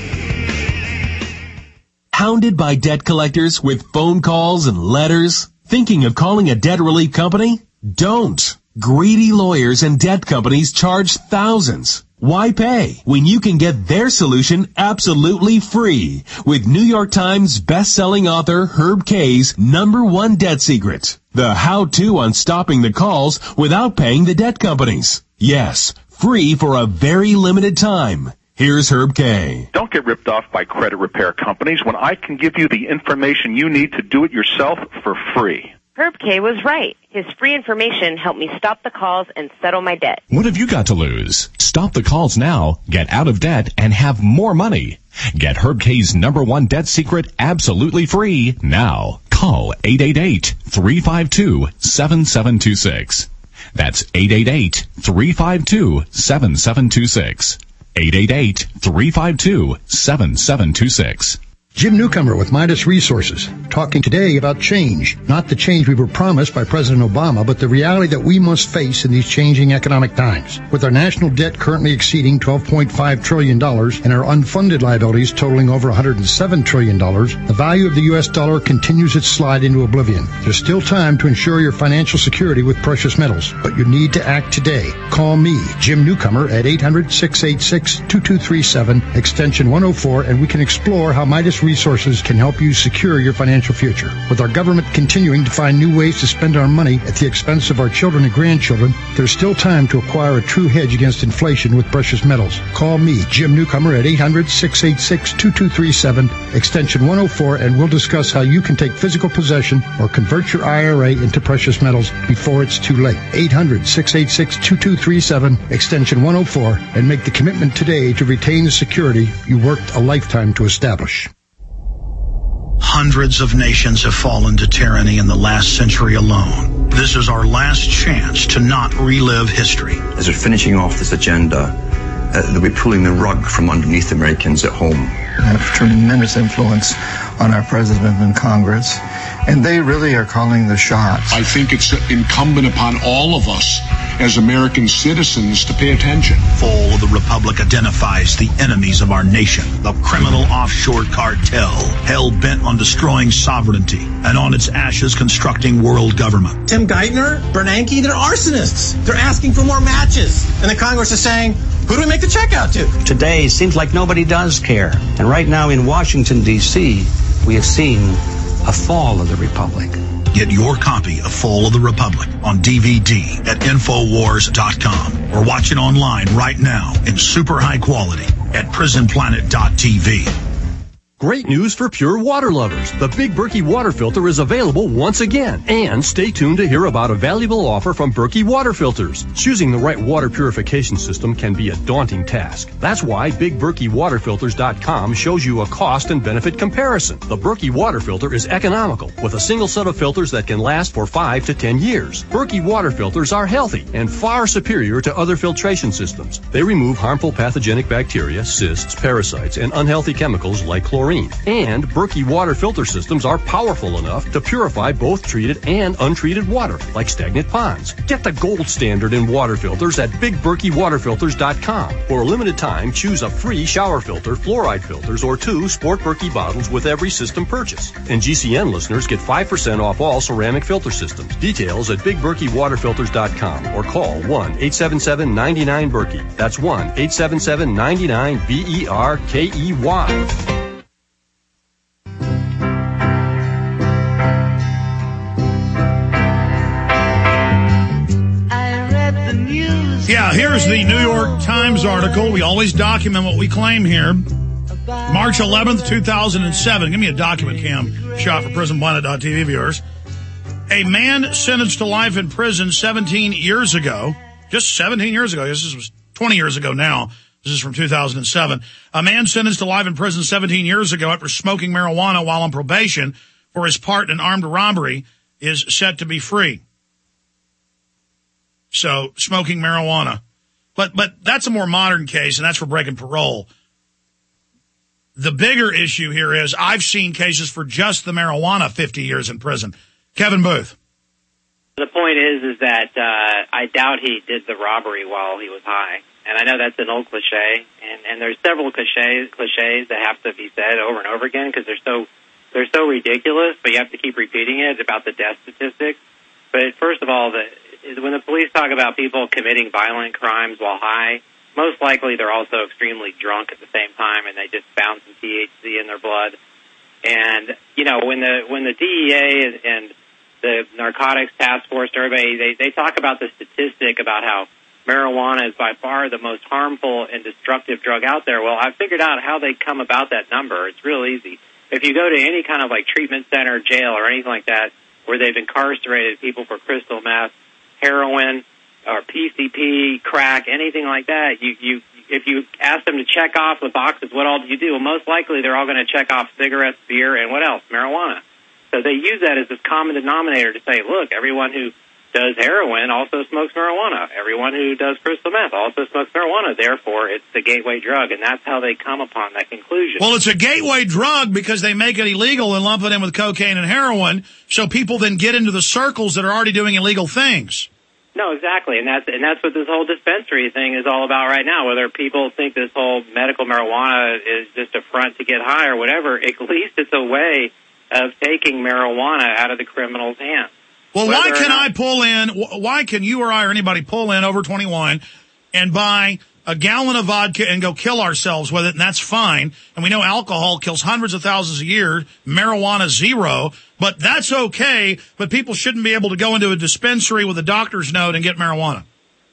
Hounded by debt collectors with phone calls and letters? Thinking of calling a debt relief company? Don't. Greedy lawyers and debt companies charge thousands. Why pay when you can get their solution absolutely free with New York Times best-selling author Herb Kay's number one debt secret, the how-to on stopping the calls without paying the debt companies. Yes, free for a very limited time. Here's Herb Kay. Don't get ripped off by credit repair companies when I can give you the information you need to do it yourself for free. Herb Kay was right. His free information helped me stop the calls and settle my debt. What have you got to lose? Stop the calls now, get out of debt, and have more money. Get Herb Kay's number one debt secret absolutely free now. Call eight eight eight, three five two, seven seven two six. That's eight eight eight, three five two, seven seven two six. eight eight eight, three five two, seven seven two six. Jim Newcomer with Midas Resources, talking today about change. Not the change we were promised by President Obama, but the reality that we must face in these changing economic times. With our national debt currently exceeding twelve point five trillion dollars and our unfunded liabilities totaling over one hundred seven trillion dollars, the value of the U S dollar continues its slide into oblivion. There's still time to ensure your financial security with precious metals, but you need to act today. Call me, Jim Newcomer, at eight hundred, six eight six, two two three seven, extension one oh four, and we can explore how Midas Resources can help you secure your financial future. With our government continuing to find new ways to spend our money at the expense of our children and grandchildren, there's still time to acquire a true hedge against inflation with precious metals. Call me, Jim Newcomer, at eight hundred, six eight six, two two three seven, extension one oh four, and we'll discuss how you can take physical possession or convert your I R A into precious metals before it's too late. eight hundred, six eight six, two two three seven, extension one oh four, and make the commitment today to retain the security you worked a lifetime to establish. Hundreds of nations have fallen to tyranny in the last century alone. This is our last chance to not relive history. As we're finishing off this agenda, uh, they'll be pulling the rug from underneath Americans at home. Have tremendous influence on our president and Congress, and they really are calling the shots. I think it's incumbent upon all of us as American citizens to pay attention. Fall of the Republic identifies the enemies of our nation, the criminal offshore cartel, hell-bent on destroying sovereignty, and on its ashes constructing world government. Tim Geithner, Bernanke, they're arsonists. They're asking for more matches. And the Congress is saying, who do we make the check out to? Today seems like nobody does care. And right now in Washington, D C, we have seen a fall of the Republic. Get your copy of Fall of the Republic on D V D at Infowars dot com or watch it online right now in super high quality at Prison Planet dot T V. Great news for pure water lovers. The Big Berkey water filter is available once again. And stay tuned to hear about a valuable offer from Berkey Water Filters. Choosing the right water purification system can be a daunting task. That's why Big Berkey Water Filters dot com shows you a cost and benefit comparison. The Berkey water filter is economical with a single set of filters that can last for five to ten years. Berkey water filters are healthy and far superior to other filtration systems. They remove harmful pathogenic bacteria, cysts, parasites, and unhealthy chemicals like chlorine. And Berkey water filter systems are powerful enough to purify both treated and untreated water, like stagnant ponds. Get the gold standard in water filters at Big Berkey Water Filters dot com. For a limited time, choose a free shower filter, fluoride filters, or two Sport Berkey bottles with every system purchase. And G C N listeners get five percent off all ceramic filter systems. Details at Big Berkey Water Filters dot com or call one eight seven seven, nine nine, Berkey. That's one eight seven seven, nine nine, B E R K E Y. Yeah, here's the New York Times news article. We always document what we claim here. March eleventh, two thousand seven. Give me a document cam shot for prison planet dot t v viewers. A man sentenced to life in prison seventeen years ago. Just seventeen years ago. This was twenty years ago now. This is from two thousand seven. A man sentenced to life in prison seventeen years ago after smoking marijuana while on probation for his part in an armed robbery is set to be free. So, smoking marijuana. But, but that's a more modern case, and that's for breaking parole. The bigger issue here is I've seen cases for just the marijuana fifty years in prison. Kevin Booth. The point is, is that uh, I doubt he did the robbery while he was high. And I know that's an old cliche, and, and there's several cliches, cliches that have to be said over and over again because they're so they're so ridiculous, but you have to keep repeating it about the death statistics. But first of all, the when the police talk about people committing violent crimes while high, most likely they're also extremely drunk at the same time, and they just found some T H C in their blood. And you know, when the when the D E A and, and the Narcotics Task Force, everybody they they talk about the statistic about how marijuana is by far the most harmful and destructive drug out there. Well, I figured out how they come about that number. It's real easy. If you go to any kind of like treatment center, jail, or anything like that, where they've incarcerated people for crystal meth, heroin, or P C P, crack, anything like that, you, you, if you ask them to check off the boxes, what all do you do? Well, most likely they're all going to check off cigarettes, beer, and what else? Marijuana. So they use that as this common denominator to say, look, everyone who does heroin also smokes marijuana. Everyone who does crystal meth also smokes marijuana. Therefore, it's the gateway drug, and that's how they come upon that conclusion. Well, it's a gateway drug because they make it illegal and lump it in with cocaine and heroin, so people then get into the circles that are already doing illegal things. No, exactly, and that's and that's what this whole dispensary thing is all about right now. Whether people think this whole medical marijuana is just a front to get high or whatever, at least it's a way of taking marijuana out of the criminal's hands. Well, Whether why can not, I pull in, why can you or I or anybody pull in over twenty-one and buy a gallon of vodka and go kill ourselves with it, and that's fine. And we know alcohol kills hundreds of thousands a year, marijuana zero, but that's okay, but people shouldn't be able to go into a dispensary with a doctor's note and get marijuana.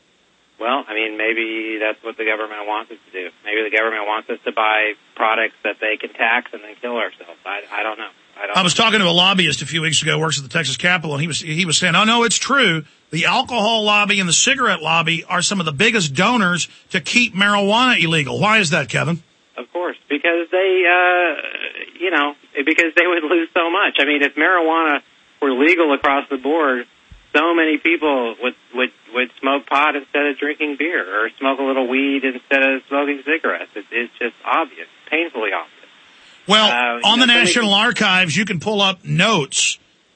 Well, I mean, maybe that's what the government wants us to do. Maybe the government wants us to buy products that they can tax and then kill ourselves. I, I don't know. I, don't I was talking to a lobbyist a few weeks ago, works at the Texas Capitol, and he was he was saying, oh, no, it's true. The alcohol lobby and the cigarette lobby are some of the biggest donors to keep marijuana illegal. Why is that, Kevin? Of course, because they, uh, you know, because they would lose so much. I mean, if marijuana were legal across the board, so many people would, would, would smoke pot instead of drinking beer or smoke a little weed instead of smoking cigarettes. It, it's just obvious, painfully obvious. Well, uh, on the know, National many- Archives, you can pull up notes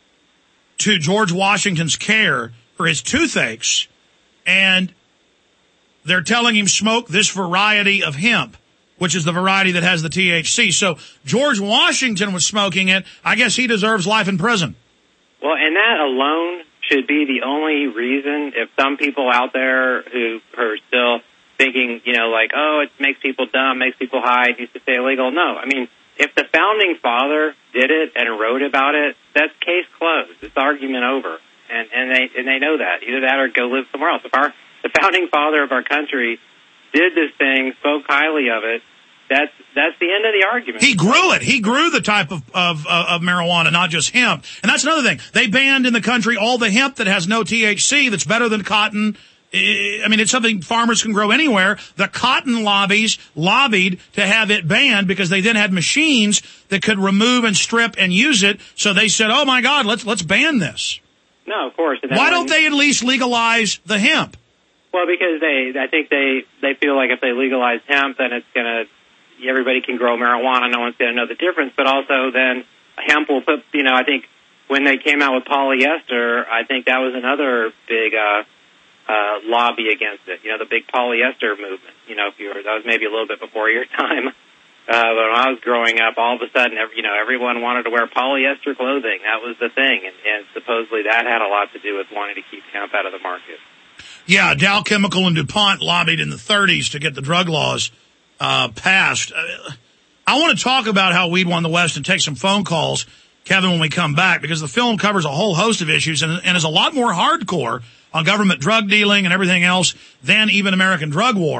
to George Washington's care for his toothaches, and they're telling him smoke this variety of hemp, which is the variety that has the T H C. So George Washington was smoking it. I guess he deserves life in prison. Well, and that alone should be the only reason if some people out there who are still thinking, you know, like, oh, it makes people dumb, makes people high, it needs to stay illegal. No, I mean, if the founding father did it and wrote about it, that's case closed. It's argument over. And, and they and they know that. Either that or go live somewhere else. If our the founding father of our country did this thing, spoke highly of it, that's that's the end of the argument. He grew it. He grew the type of, of, of marijuana, not just hemp. And that's another thing. They banned in the country all the hemp that has no T H C that's better than cotton. I mean, it's something farmers can grow anywhere. The cotton lobbies lobbied to have it banned because they then had machines that could remove and strip and use it. So they said, oh, my God, let's let's ban this. No, of course. Why don't they at least legalize the hemp? Well, because they, I think they, they feel like if they legalize hemp, then it's going to, everybody can grow marijuana. No one's going to know the difference. But also then hemp will put, you know, I think when they came out with polyester, I think that was another big uh, uh, lobby against it. You know, the big polyester movement. You know, if you were, that was maybe a little bit before your time. Uh, but when I was growing up, all of a sudden, every, you know, everyone wanted to wear polyester clothing. That was the thing, and, and supposedly that had a lot to do with wanting to keep hemp out of the market. Yeah, Dow Chemical and DuPont lobbied in the thirties to get the drug laws uh, passed. Uh, I want to talk about how weed won the West and take some phone calls, Kevin, when we come back, because the film covers a whole host of issues and, and is a lot more hardcore on government drug dealing and everything else than even American Drug War.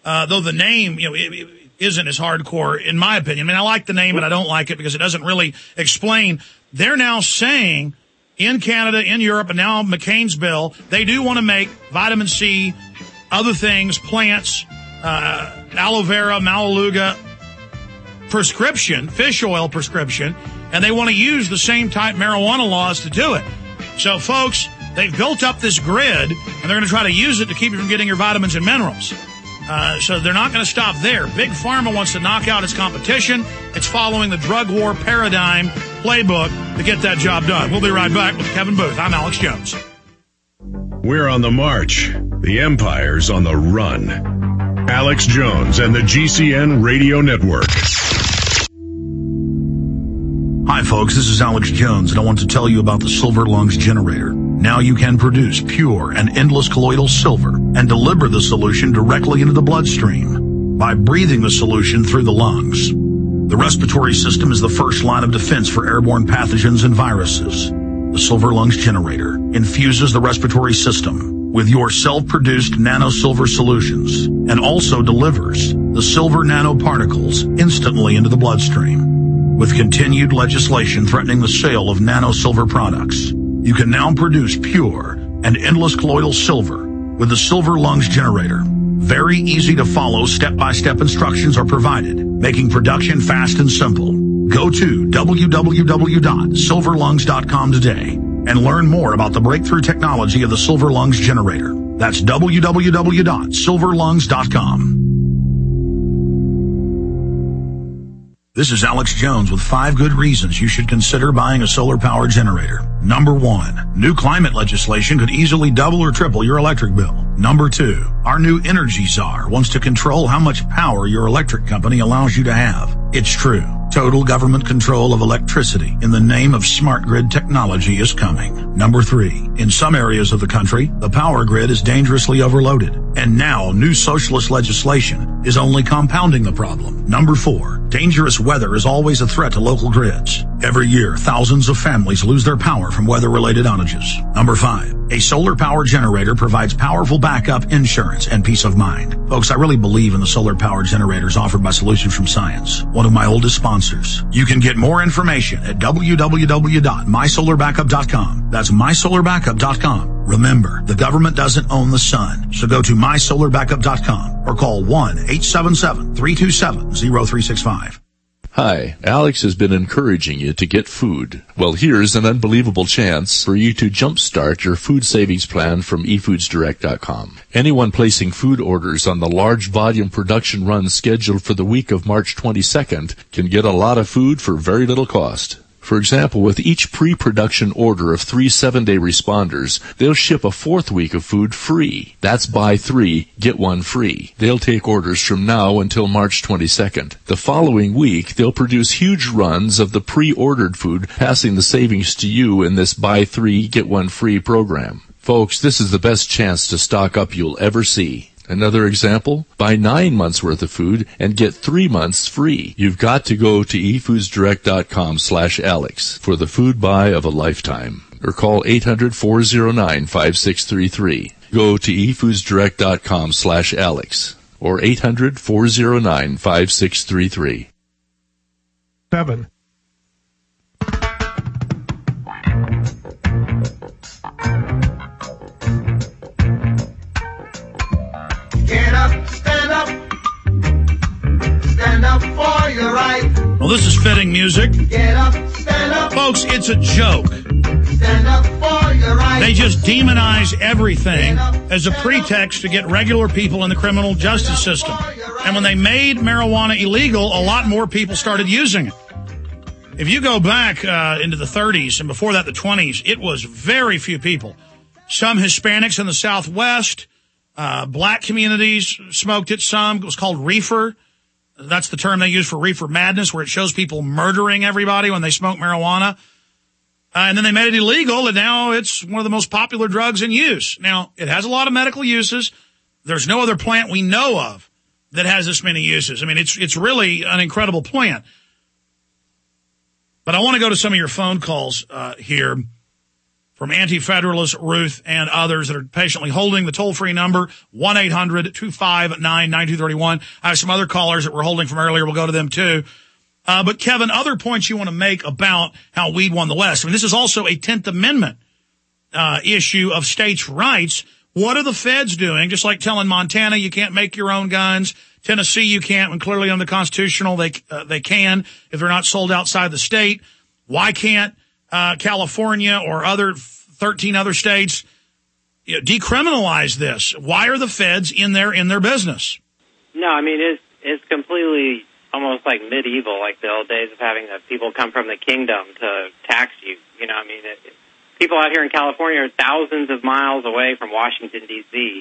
uh, though the name, you know, it, it isn't as hardcore in my opinion. I mean, I like the name, but I don't like it because it doesn't really explain. They're now saying in Canada, in Europe, and now McCain's bill, they do want to make vitamin C, other things, plants, uh, aloe vera, melaleuca prescription, fish oil prescription, and they want to use the same type marijuana laws to do it. So, folks, they've built up this grid, and they're going to try to use it to keep you from getting your vitamins and minerals. Uh, so they're not going to stop there. Big Pharma wants to knock out its competition. It's following the drug war paradigm playbook to get that job done. We'll be right back with Kevin Booth. I'm Alex Jones. We're on the march. The empire's on the run. Alex Jones and the G C N Radio Network. Hi, folks. This is Alex Jones, and I want to tell you about the Silver Lungs Generator. Now you can produce pure and endless colloidal silver and deliver the solution directly into the bloodstream by breathing the solution through the lungs. The respiratory system is the first line of defense for airborne pathogens and viruses. The Silver Lungs Generator infuses the respiratory system with your self-produced nano-silver solutions and also delivers the silver nanoparticles instantly into the bloodstream. With continued legislation threatening the sale of nano-silver products, you can now produce pure and endless colloidal silver with the Silver Lungs Generator. Very easy to follow step-by-step instructions are provided, making production fast and simple. Go to w w w dot silver lungs dot com today and learn more about the breakthrough technology of the Silver Lungs Generator. That's w w w dot silver lungs dot com. This is Alex Jones with five good reasons you should consider buying a solar power generator. Number one, new climate legislation could easily double or triple your electric bill. Number two, our new energy czar wants to control how much power your electric company allows you to have. It's true. Total government control of electricity in the name of smart grid technology is coming. Number three, in some areas of the country, the power grid is dangerously overloaded. And now new socialist legislation is only compounding the problem. Number four, dangerous weather is always a threat to local grids. Every year, thousands of families lose their power from weather-related outages. Number five, a solar power generator provides powerful backup insurance and peace of mind. Folks, I really believe in the solar power generators offered by Solutions from Science, one of my oldest sponsors. You can get more information at w w w dot my solar backup dot com. That's my solar backup dot com. Remember, the government doesn't own the sun, so go to my solar backup dot com or call one eight seven seven, three two seven, zero three six five. Hi, Alex has been encouraging you to get food. Well, here's an unbelievable chance for you to jumpstart your food savings plan from e foods direct dot com. Anyone placing food orders on the large volume production run scheduled for the week of March twenty-second can get a lot of food for very little cost. For example, with each pre-production order of three seven-day responders, they'll ship a fourth week of food free. That's buy three, get one free. They'll take orders from now until March twenty-second. The following week, they'll produce huge runs of the pre-ordered food, passing the savings to you in this buy three, get one free program. Folks, this is the best chance to stock up you'll ever see. Another example, buy nine months worth of food and get three months free. You've got to go to e foods direct dot com slash Alex for the food buy of a lifetime. Or call eight hundred, four oh nine, five six three three. Go to e foods direct dot com slash Alex or eight hundred, four oh nine, five six three three. Seven. Get up, stand up, stand up for your right. Well, this is fitting music. Get up, stand up. Folks, it's a joke. Stand up for your right. They just demonize everything as a pretext to get regular people in the criminal justice system. And when they made marijuana illegal, a lot more people started using it. If you go back uh, into the thirties and before that the twenties, it was very few people. Some Hispanics in the Southwest. Uh, black communities smoked it some. It was called reefer. That's the term they use for reefer madness, where it shows people murdering everybody when they smoke marijuana. Uh, and then they made it illegal, and now it's one of the most popular drugs in use. Now, it has a lot of medical uses. There's no other plant we know of that has this many uses. I mean, it's it's really an incredible plant. But I want to go to some of your phone calls uh, here. from Anti-Federalists, Ruth, and others that are patiently holding the toll-free number, one eight hundred two five nine nine two three one. I have some other callers that we're holding from earlier. We'll go to them, too. Uh, but, Kevin, other points you want to make about how weed won the West. I mean, this is also a tenth Amendment uh, issue of states' rights. What are the feds doing? Just like telling Montana you can't make your own guns, Tennessee you can't, when clearly under the constitutional they uh, they can if they're not sold outside the state. Why can't uh, California or other thirteen other states you know, decriminalize this? Why are the feds in there in their business? No, I mean, it's it's completely almost like medieval, like the old days of having the people come from the kingdom to tax you. You know, I mean, it, it, people out here in California are thousands of miles away from Washington, D C,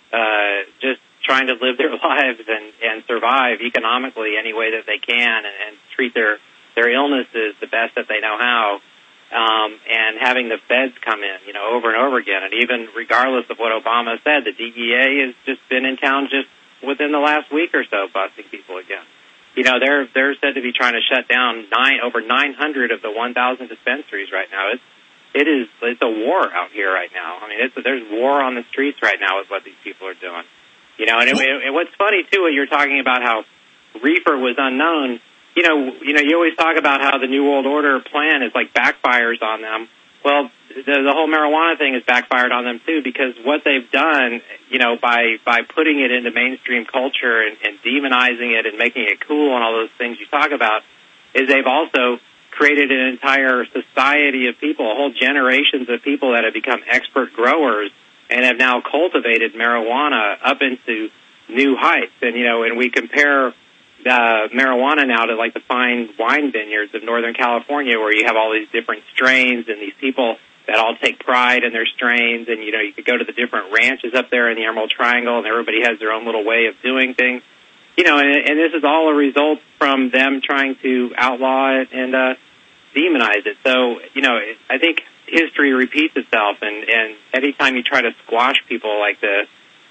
uh, just trying to live their lives and, and survive economically any way that they can and, and treat their, their illnesses the best that they know how. Um, and having the feds come in, you know, over and over again. And even regardless of what Obama said, the D E A has just been in town just within the last week or so busting people again. You know, they're they're said to be trying to shut down nine over nine hundred of the one thousand dispensaries right now. It's it is it's a war out here right now. I mean, it's there's war on the streets right now with what these people are doing. You know, and, it, and what's funny too, what you're talking about how reefer was unknown. You know, you know, you always talk about how the New World Order plan is like backfires on them. Well, the, the whole marijuana thing has backfired on them too, because what they've done, you know, by by putting it into mainstream culture and, and demonizing it and making it cool and all those things you talk about, is they've also created an entire society of people, whole generations of people that have become expert growers and have now cultivated marijuana up into new heights. And you know, and we compare Uh, marijuana now to like the fine wine vineyards of Northern California, where you have all these different strains and these people that all take pride in their strains. And, you know, you could go to the different ranches up there in the Emerald Triangle and everybody has their own little way of doing things. You know, and, and this is all a result from them trying to outlaw it and uh, demonize it. So, you know, I think history repeats itself, and, and anytime you try to squash people like this,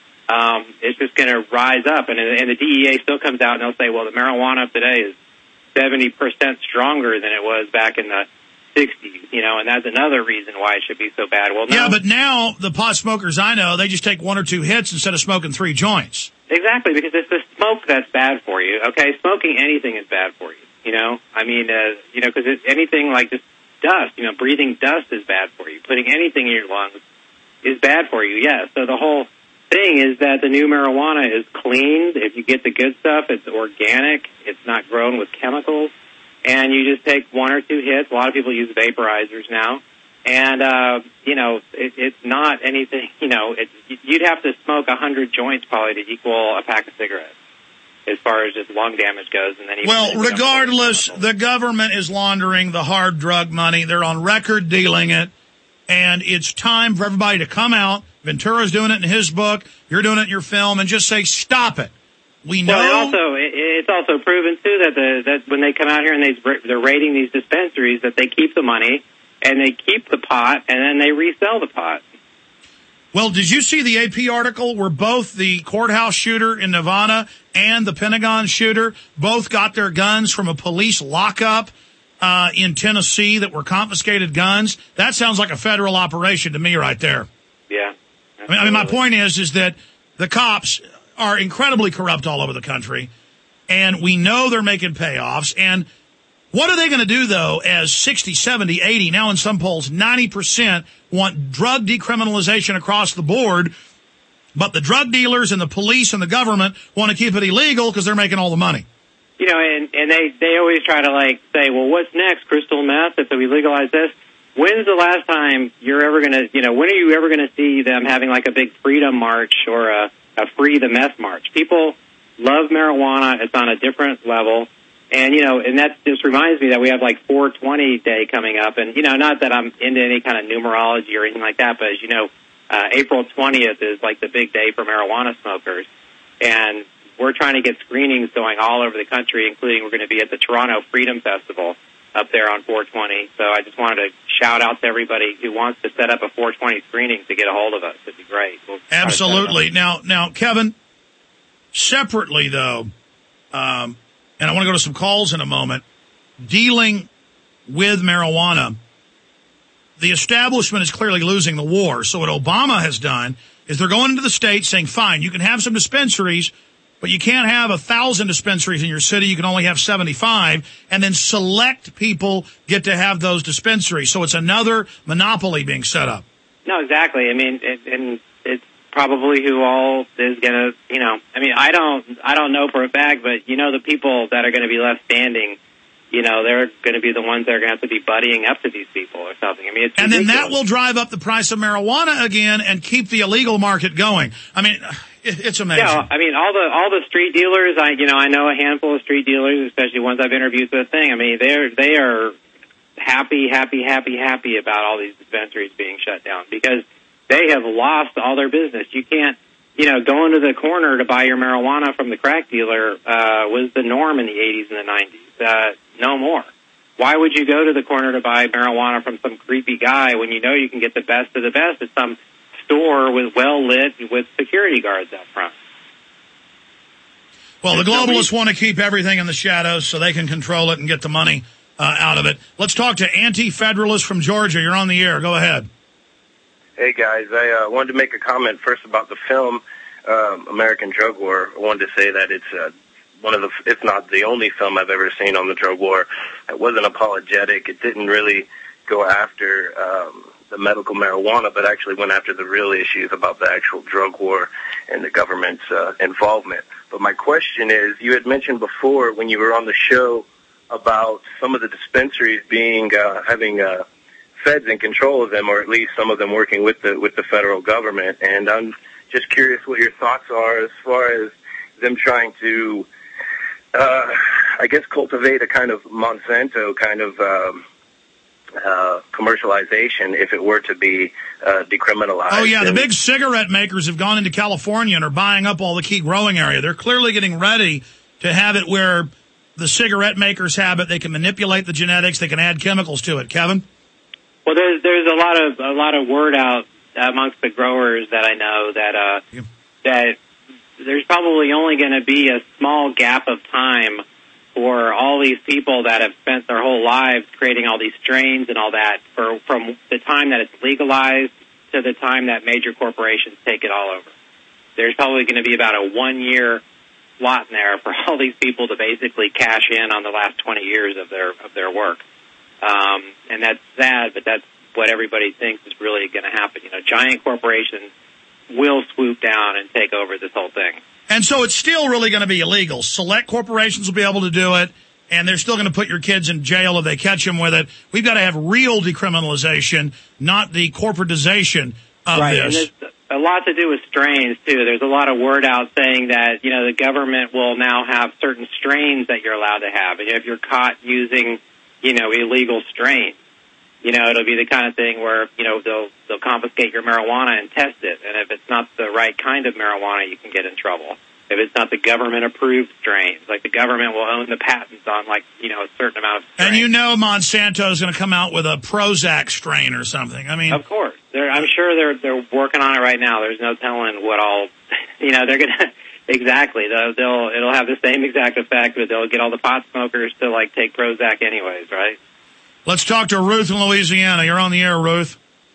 Um, it's just going to rise up, and, and the D E A still comes out and they'll say, well, the marijuana of today is seventy percent stronger than it was back in the sixties, you know, and that's another reason why it should be so bad. Well, no. Yeah, but now the pot smokers I know, they just take one or two hits instead of smoking three joints. Exactly, because it's the smoke that's bad for you, okay? Smoking anything is bad for you, you know? I mean, uh, you know, because anything like just dust, you know, breathing dust is bad for you. Putting anything in your lungs is bad for you, yes. So the whole thing is that the new marijuana is cleaned. If you get the good stuff, it's organic. It's not grown with chemicals. And you just take one or two hits. A lot of people use vaporizers now. And, uh, you know, it, it's not anything, you know, it, you'd have to smoke one hundred joints probably to equal a pack of cigarettes as far as just lung damage goes. And then even well, regardless, the government is laundering the hard drug money. They're on record dealing it. And it's time for everybody to come out. Ventura's doing it in his book. You're doing it in your film, and just say, stop it. We know. Well, also, it's also proven, too, that the, that when they come out here and they, they're raiding these dispensaries, that they keep the money and they keep the pot and then they resell the pot. Well, did you see the A P article where both the courthouse shooter in Nevada and the Pentagon shooter both got their guns from a police lockup uh, in Tennessee that were confiscated guns? That sounds like a federal operation to me right there. Yeah. I mean, I mean, my point is, is that the cops are incredibly corrupt all over the country, and we know they're making payoffs. And what are they going to do, though, as sixty, seventy, eighty, now in some polls, ninety percent want drug decriminalization across the board, but the drug dealers and the police and the government want to keep it illegal because they're making all the money? You know, and, and they, they always try to, like, say, well, what's next, crystal meth, if we legalize this? When's the last time you're ever going to, you know, when are you ever going to see them having like a big freedom march or a, a free the meth march? People love marijuana. It's on a different level. And, you know, and that just reminds me that we have like four twenty Day coming up. And, you know, not that I'm into any kind of numerology or anything like that, but as you know, uh, April twentieth is like the big day for marijuana smokers. And we're trying to get screenings going all over the country, including we're going to be at the Toronto Freedom Festival up there on four twenty. So I just wanted to shout out to everybody who wants to set up a four twenty screening to get a hold of us. It'd be great. We'll Absolutely. Now, now, Kevin, separately though, um, and I want to go to some calls in a moment, dealing with marijuana, the establishment is clearly losing the war. So what Obama has done is they're going into the states saying, fine, you can have some dispensaries, but you can't have a thousand dispensaries in your city. You can only have seventy-five, and then select people get to have those dispensaries. So it's another monopoly being set up. No, exactly. I mean, it, and it's probably who all is going to, you know, I mean, I don't, I don't know for a fact, but you know, the people that are going to be left standing, you know, they're going to be the ones that are going to have to be buddying up to these people or something. I mean, it's and ridiculous. then that will drive up the price of marijuana again and keep the illegal market going. I mean, it, it's amazing. Yeah, I mean, all the all the street dealers. I, you know, I know a handful of street dealers, especially ones I've interviewed for the thing. I mean, they're they are happy, happy, happy, happy about all these dispensaries being shut down because they have lost all their business. You can't. You know, going to the corner to buy your marijuana from the crack dealer uh, was the norm in the eighties and the nineties. Uh, no more. Why would you go to the corner to buy marijuana from some creepy guy when you know you can get the best of the best at some store with well lit with security guards out front? Well, the globalists want to keep everything in the shadows so they can control it and get the money uh, out of it. Let's talk to Anti-Federalist from Georgia. You're on the air. Go ahead. Hey, guys. I uh, wanted to make a comment first about the film um, American Drug War. I wanted to say that it's uh, one of the, if not the only film I've ever seen on the drug war. It wasn't apologetic. It didn't really go after um, the medical marijuana, but actually went after the real issues about the actual drug war and the government's uh, involvement. But my question is, you had mentioned before when you were on the show about some of the dispensaries being uh, having uh, feds in control of them, or at least some of them working with the with the federal government. And I'm just curious what your thoughts are as far as them trying to, uh, I guess, cultivate a kind of Monsanto kind of um, uh, commercialization if it were to be uh, decriminalized. Oh, yeah, the big cigarette makers have gone into California and are buying up all the key growing area. They're clearly getting ready to have it where the cigarette makers have it. They can manipulate the genetics. They can add chemicals to it. Kevin? Well, there's there's a lot of a lot of word out amongst the growers that I know that uh, yeah. that there's probably only going to be a small gap of time for all these people that have spent their whole lives creating all these strains and all that, for from the time that it's legalized to the time that major corporations take it all over. There's probably going to be about a one-year slot in there for all these people to basically cash in on the last twenty years of their of their work. Um, and that's sad, but that's what everybody thinks is really going to happen. You know, giant corporations will swoop down and take over this whole thing. And so it's still really going to be illegal. Select corporations will be able to do it, and they're still going to put your kids in jail if they catch them with it. We've got to have real decriminalization, not the corporatization of right, this. And there's a lot to do with strains, too. There's a lot of word out saying that, you know, the government will now have certain strains that you're allowed to have. And if you're caught using, you know, illegal strains, you know, it'll be the kind of thing where, you know, they'll they'll confiscate your marijuana and test it. And if it's not the right kind of marijuana, you can get in trouble. If it's not the government-approved strains, like the government will own the patents on, like, you know, a certain amount of strains. And you know Monsanto is going to come out with a Prozac strain or something. I mean, of course. They're, I'm sure they're they're working on it right now. There's no telling what all, you know, they're going to, exactly. They'll, they'll, it'll have the same exact effect, but they'll get all the pot smokers to, like, take Prozac anyways, right? Let's talk to Ruth in Louisiana. You're on the air, Ruth.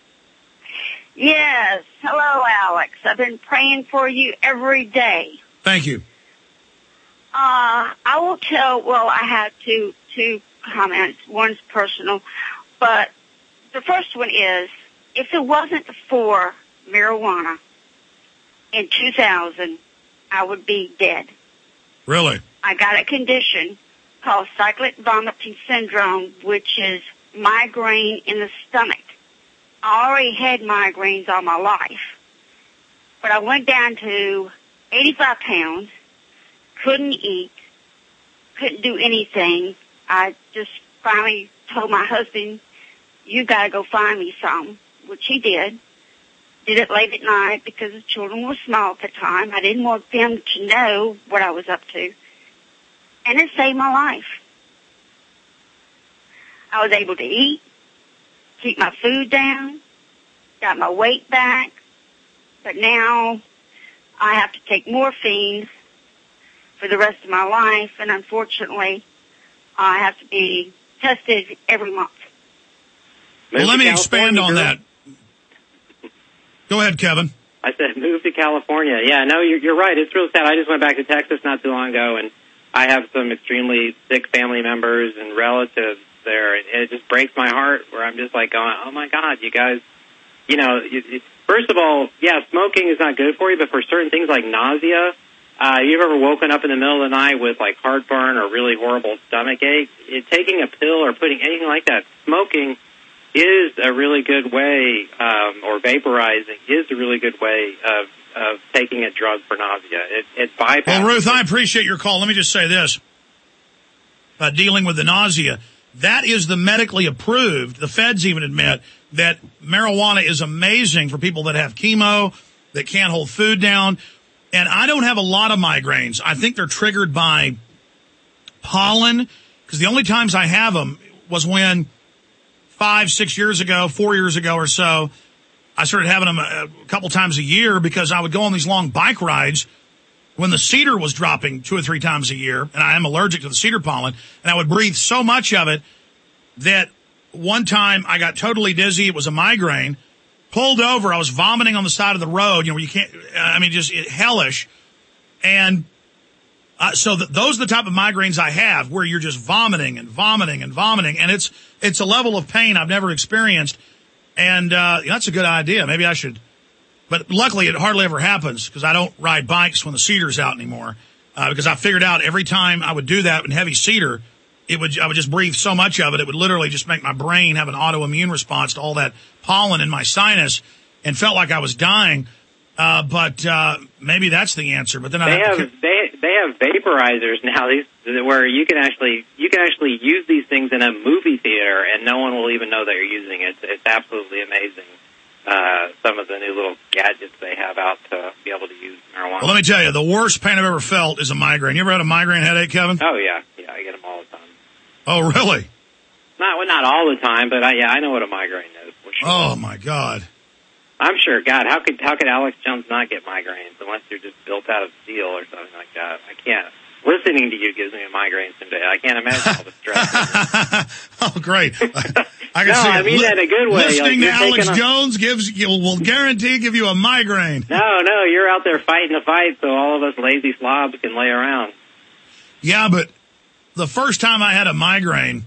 Yes. Hello, Alex. I've been praying for you every day. Thank you. Uh, I will tell, well, I have two, two comments. One's personal, but the first one is, if it wasn't for marijuana in two thousand, I would be dead. Really? I got a condition called cyclic vomiting syndrome, which is migraine in the stomach. I already had migraines all my life, but I went down to eighty-five pounds, couldn't eat, couldn't do anything. I just finally told my husband, you got to go find me some, which he did. Did it late at night because the children were small at the time. I didn't want them to know what I was up to. And it saved my life. I was able to eat, keep my food down, got my weight back, but now I have to take morphine for the rest of my life, and unfortunately, I have to be tested every month. Well, let me to expand on California, that. Go ahead, Kevin. I said move to California. Yeah, no, you're, you're right. It's real sad. I just went back to Texas not too long ago, and I have some extremely sick family members and relatives there, and it just breaks my heart where I'm just like going, oh, my God, you guys, you know, it, it, first of all, yeah, smoking is not good for you, but for certain things like nausea, uh, you've ever woken up in the middle of the night with, like, heartburn or really horrible stomach ache, it, taking a pill or putting anything like that, smoking is a really good way, um, or vaporizing is a really good way of, of taking a drug for nausea. It, it bypasses. Well, Ruth, I appreciate your call. Let me just say this. Uh, dealing with the nausea, that is the medically approved. The feds even admit that marijuana is amazing for people that have chemo, that can't hold food down. And I don't have a lot of migraines. I think they're triggered by pollen, because the only times I have them was when five, six years ago, four years ago or so, I started having them a, a couple times a year because I would go on these long bike rides when the cedar was dropping two or three times a year, and I am allergic to the cedar pollen, and I would breathe so much of it that one time I got totally dizzy. It was a migraine. Pulled over. I was vomiting on the side of the road, you know, where you can't, I mean, just it, hellish. And uh, so th- those are the type of migraines I have, where you're just vomiting and vomiting and vomiting, and it's it's a level of pain I've never experienced. And uh, that's a good idea. Maybe I should. But luckily, it hardly ever happens because I don't ride bikes when the cedar's out anymore. Uh, because I figured out every time I would do that in heavy cedar, it would I would just breathe so much of it, it would literally just make my brain have an autoimmune response to all that pollen in my sinus, and felt like I was dying. Uh, but uh, maybe that's the answer. But then they I have they they have vaporizers now. These where you can actually you can actually use these things in a movie theater, and no one will even know that you're using it. It's, it's absolutely amazing. Uh, some of the new little gadgets they have out to be able to use marijuana. Well, let me tell you, the worst pain I've ever felt is a migraine. You ever had a migraine headache, Kevin? Oh yeah, yeah, I get them all the time. Oh really? Not well, not all the time, but I, yeah, I know what a migraine is. For sure. Oh my God. I'm sure. God, how could how could Alex Jones not get migraines unless you're just built out of steel or something like that? I can't. Listening to you gives me a migraine someday. I can't imagine all the stress. Oh, great! I, I can no, see I it. mean that in a good way. Listening like, to Alex a... Jones gives you will guarantee give you a migraine. No, no, you're out there fighting the fight, so all of us lazy slobs can lay around. Yeah, but the first time I had a migraine,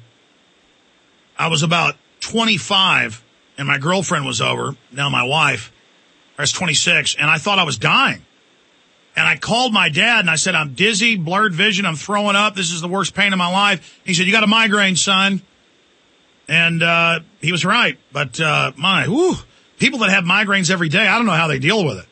I was about twenty-five, and my girlfriend was over. Now my wife, I was twenty-six, and I thought I was dying. And I called my dad, and I said, I'm dizzy, blurred vision, I'm throwing up, this is the worst pain of my life. He said, you got a migraine, son. And uh he was right. But, uh my, whew, people that have migraines every day, I don't know how they deal with it.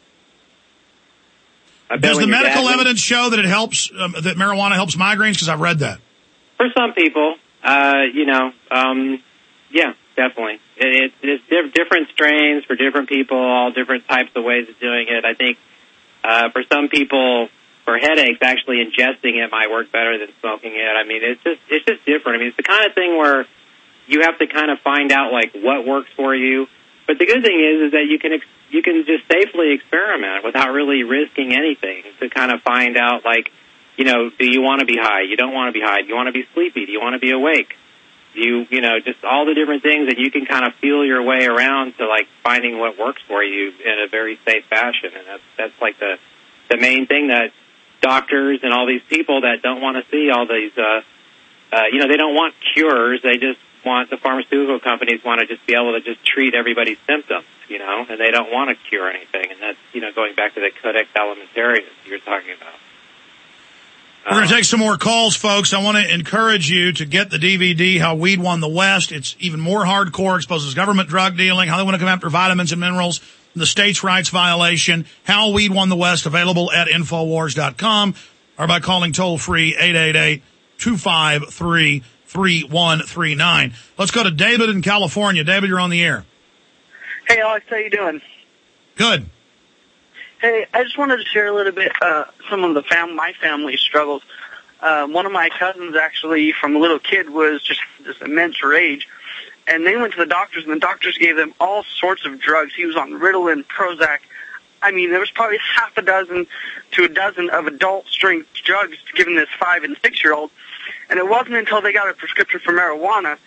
Does the medical dad, evidence show that it helps, um, that marijuana helps migraines? Because I've read that. For some people, uh, you know, um, yeah, definitely. It, it, it's diff- different strains for different people, all different types of ways of doing it. I think uh, for some people, for headaches, actually ingesting it might work better than smoking it. I mean, it's just it's just different. I mean, it's the kind of thing where you have to kind of find out like what works for you. But the good thing is, is that you can ex- you can just safely experiment without really risking anything to kind of find out like, you know, do you want to be high? You don't want to be high. Do you want to be sleepy? Do you want to be awake? Do you, you know, just all the different things that you can kind of feel your way around to like finding what works for you in a very safe fashion. And that's, that's like the, the main thing that doctors and all these people that don't want to see all these, uh, uh, you know, they don't want cures. They just want, the pharmaceutical companies want to just be able to just treat everybody's symptoms, you know, and they don't want to cure anything. And that's, you know, going back to the Codex Alimentarius you're talking about. We're going to take some more calls, folks. I want to encourage you to get the D V D, How Weed Won the West. It's even more hardcore, exposes government drug dealing, how they want to come after vitamins and minerals, the states' rights violation, How Weed Won the West, available at Infowars dot com or by calling toll-free eight eight eight, two five three, three one three nine. Let's go to David in California. David, you're on the air. Hey, Alex, how you doing? Good. Hey, I just wanted to share a little bit uh, some of the fam- my family struggles. Uh, one of my cousins, actually, from a little kid, was just this immense rage, and they went to the doctors, and the doctors gave them all sorts of drugs. He was on Ritalin, Prozac. I mean, there was probably half a dozen to a dozen of adult-strength drugs given this five- and six-year-old, and it wasn't until they got a prescription for marijuana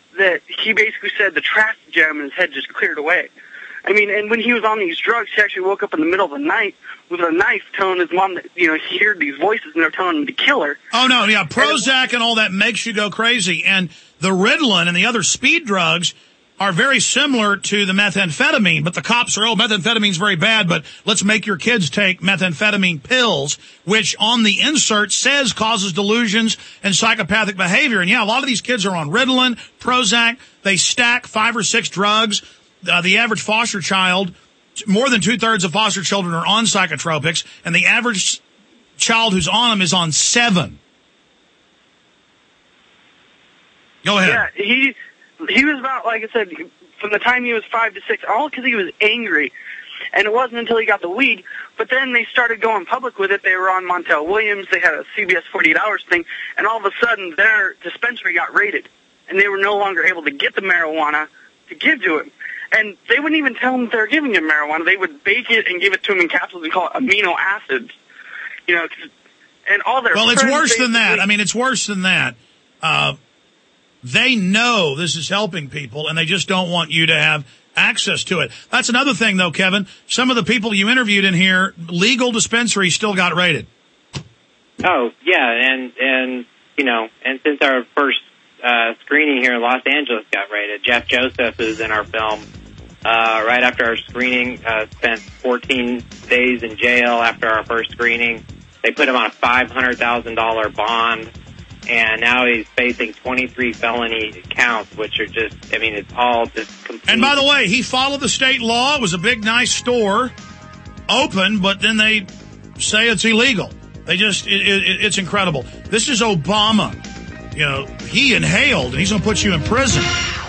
that he basically said the traffic jam in his head just cleared away. I mean, and when he was on these drugs, he actually woke up in the middle of the night with a knife telling his mom that, you know, he heard these voices and they're telling him to kill her. Oh, no, yeah, Prozac and all that makes you go crazy. And the Ritalin and the other speed drugs are very similar to the methamphetamine, but the cops are, oh, methamphetamine's very bad, but let's make your kids take methamphetamine pills, which on the insert says causes delusions and psychopathic behavior. And yeah, a lot of these kids are on Ritalin, Prozac. They stack five or six drugs. Uh, the average foster child, more than two-thirds of foster children are on psychotropics, and the average child who's on them is on seven. Go ahead. Yeah, he he was about, like I said, from the time he was five to six, all because he was angry. And it wasn't until he got the weed. But then they started going public with it. They were on Montel Williams. They had a C B S forty-eight hours thing. And all of a sudden, their dispensary got raided. And they were no longer able to get the marijuana to give to him. And they wouldn't even tell him they were giving him marijuana. They would bake it and give it to him in capsules and call it amino acids. You know, and all their Well, it's friends worse than that. basically- I mean, it's worse than that. Uh, they know this is helping people, and they just don't want you to have access to it. That's another thing, though, Kevin. Some of the people you interviewed in here, legal dispensaries still got raided. Oh, yeah, and, and you know, and since our first uh, screening here in Los Angeles got raided, Jeff Joseph, who's in our film, uh, right after our screening, uh, spent fourteen days in jail after our first screening. They put him on a five hundred thousand dollars bond, and now he's facing twenty-three felony counts, which are just, I mean, it's all just complete. And by the way, he followed the state law. It was a big, nice store, open, but then they say it's illegal. They just, it, it, it's incredible. This is Obama. You know, he inhaled, and he's going to put you in prison.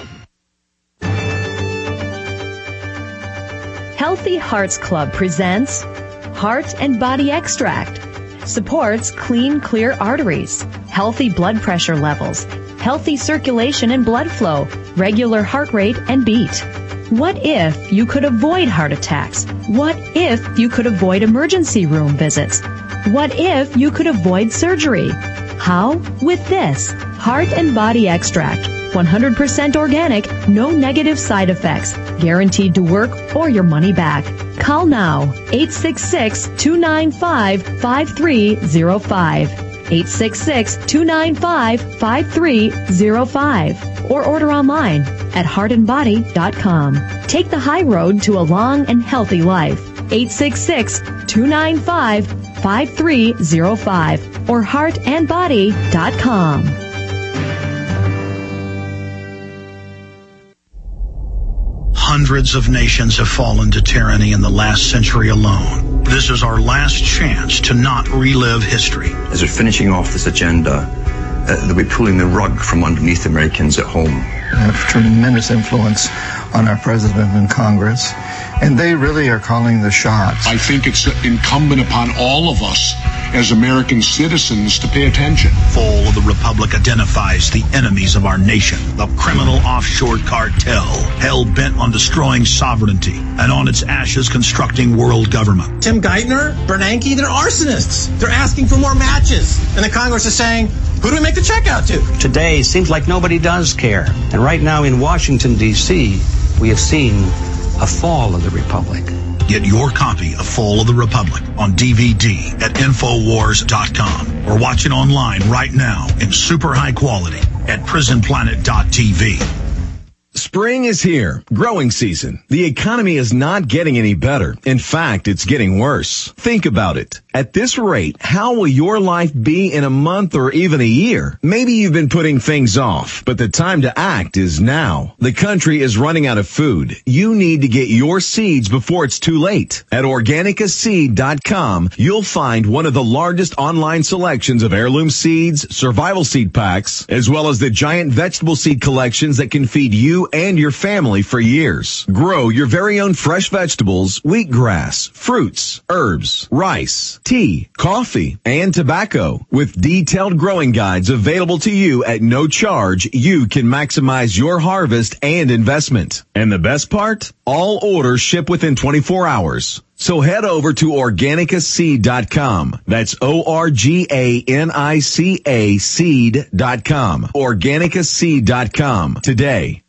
Healthy Hearts Club presents Heart and Body Extract. Supports clean, clear arteries, healthy blood pressure levels, healthy circulation and blood flow, regular heart rate and beat. What if you could avoid heart attacks? What if you could avoid emergency room visits? What if you could avoid surgery? How? With this Heart and Body Extract. one hundred percent organic, no negative side effects, guaranteed to work or your money back. Call now, eight six six, two nine five, five three zero five, eight six six, two nine five, five three zero five, or order online at heart and body dot com. Take the high road to a long and healthy life. eight six six, two nine five, five three zero five or heart and body dot com. Hundreds of nations have fallen to tyranny in the last century alone. This is our last chance to not relive history. As we're finishing off this agenda, uh, they'll be pulling the rug from underneath Americans at home. They have tremendous influence on our president and Congress, and they really are calling the shots. I think it's incumbent upon all of us as American citizens to pay attention. Fall of the Republic identifies the enemies of our nation, the criminal offshore cartel, hell-bent on destroying sovereignty and on its ashes constructing world government. Tim Geithner, Bernanke, they're arsonists. They're asking for more matches. And the Congress is saying, who do we make the check out to? Today seems like nobody does care. And right now in Washington, D C, we have seen a fall of the Republic. Get your copy of Fall of the Republic on D V D at Infowars dot com or watch it online right now in super high quality at Prison Planet dot T V. Spring is here. Growing season. The economy is not getting any better. In fact, it's getting worse. Think about it. At this rate, how will your life be in a month or even a year? Maybe you've been putting things off, but the time to act is now. The country is running out of food. You need to get your seeds before it's too late. At Organica Seed dot com, you'll find one of the largest online selections of heirloom seeds, survival seed packs, as well as the giant vegetable seed collections that can feed you you and your family for years. Grow your very own fresh vegetables, wheatgrass, fruits, herbs, rice, tea, coffee, and tobacco. With detailed growing guides available to you at no charge, you can maximize your harvest and investment. And the best part? All orders ship within twenty-four hours. So head over to organica seed dot com. That's O R G A N I C A seed dot com. organica seed dot com today.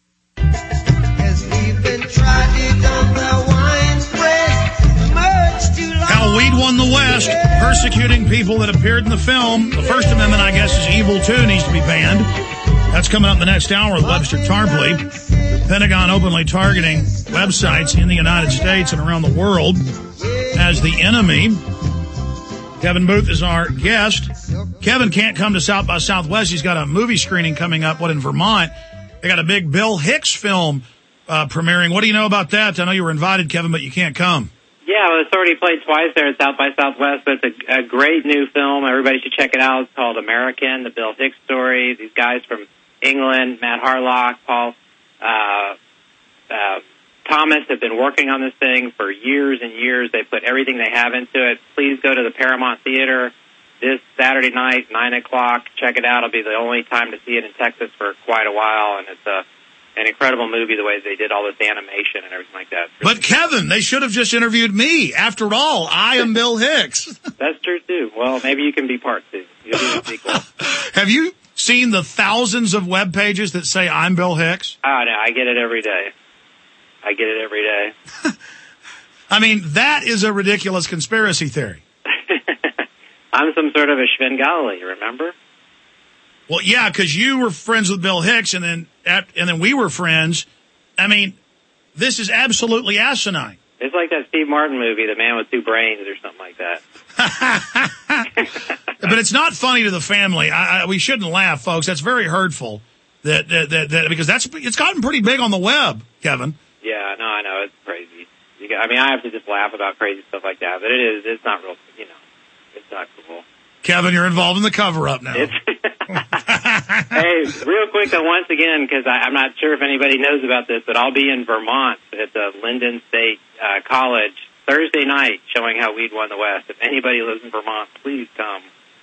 How weed won the West, persecuting people that appeared in the film. The First Amendment, I guess, is evil too, needs to be banned. That's coming up the next hour with Webster Tarpley. Pentagon openly targeting websites in the United States and around the world as the enemy. Kevin Booth is our guest. Kevin can't come to South by Southwest. He's got a movie screening coming up, what, in Vermont. They got a big Bill Hicks film uh, premiering. What do you know about that? I know you were invited, Kevin, but you can't come. Yeah, well, it's already played twice there at South by Southwest, but it's a, a great new film. Everybody should check it out. It's called American, the Bill Hicks story. These guys from England, Matt Harlock, Paul uh, uh, Thomas have been working on this thing for years and years. They put everything they have into it. Please go to the Paramount Theater this Saturday night, nine o'clock. Check it out. It'll be the only time to see it in Texas for quite a while, and it's a an incredible movie, the way they did all this animation and everything like that. But, Kevin, they should have just interviewed me. After all, I am Bill Hicks. That's true, too. Well, maybe you can be part two. You'll be the sequel. Have you seen the thousands of web pages that say I'm Bill Hicks? Oh, no, I get it every day. I get it every day. I mean, that is a ridiculous conspiracy theory. I'm some sort of a Svengali, remember? Well, yeah, because you were friends with Bill Hicks, and then at, and then we were friends. I mean, this is absolutely asinine. It's like that Steve Martin movie, The Man with Two Brains, or something like that. But it's not funny to the family. I, I, we shouldn't laugh, folks. That's very hurtful. That, that that that because that's it's gotten pretty big on the web, Kevin. Yeah, no, I know it's crazy. You got, I mean, I have to just laugh about crazy stuff like that, but it is. It's not real. You know, it's not cool. Kevin, you're involved in the cover-up now. It's hey, real quick, though, once again, because I'm not sure if anybody knows about this, but I'll be in Vermont at the Linden State uh, College Thursday night showing how weed won the West. If anybody lives in Vermont, please come.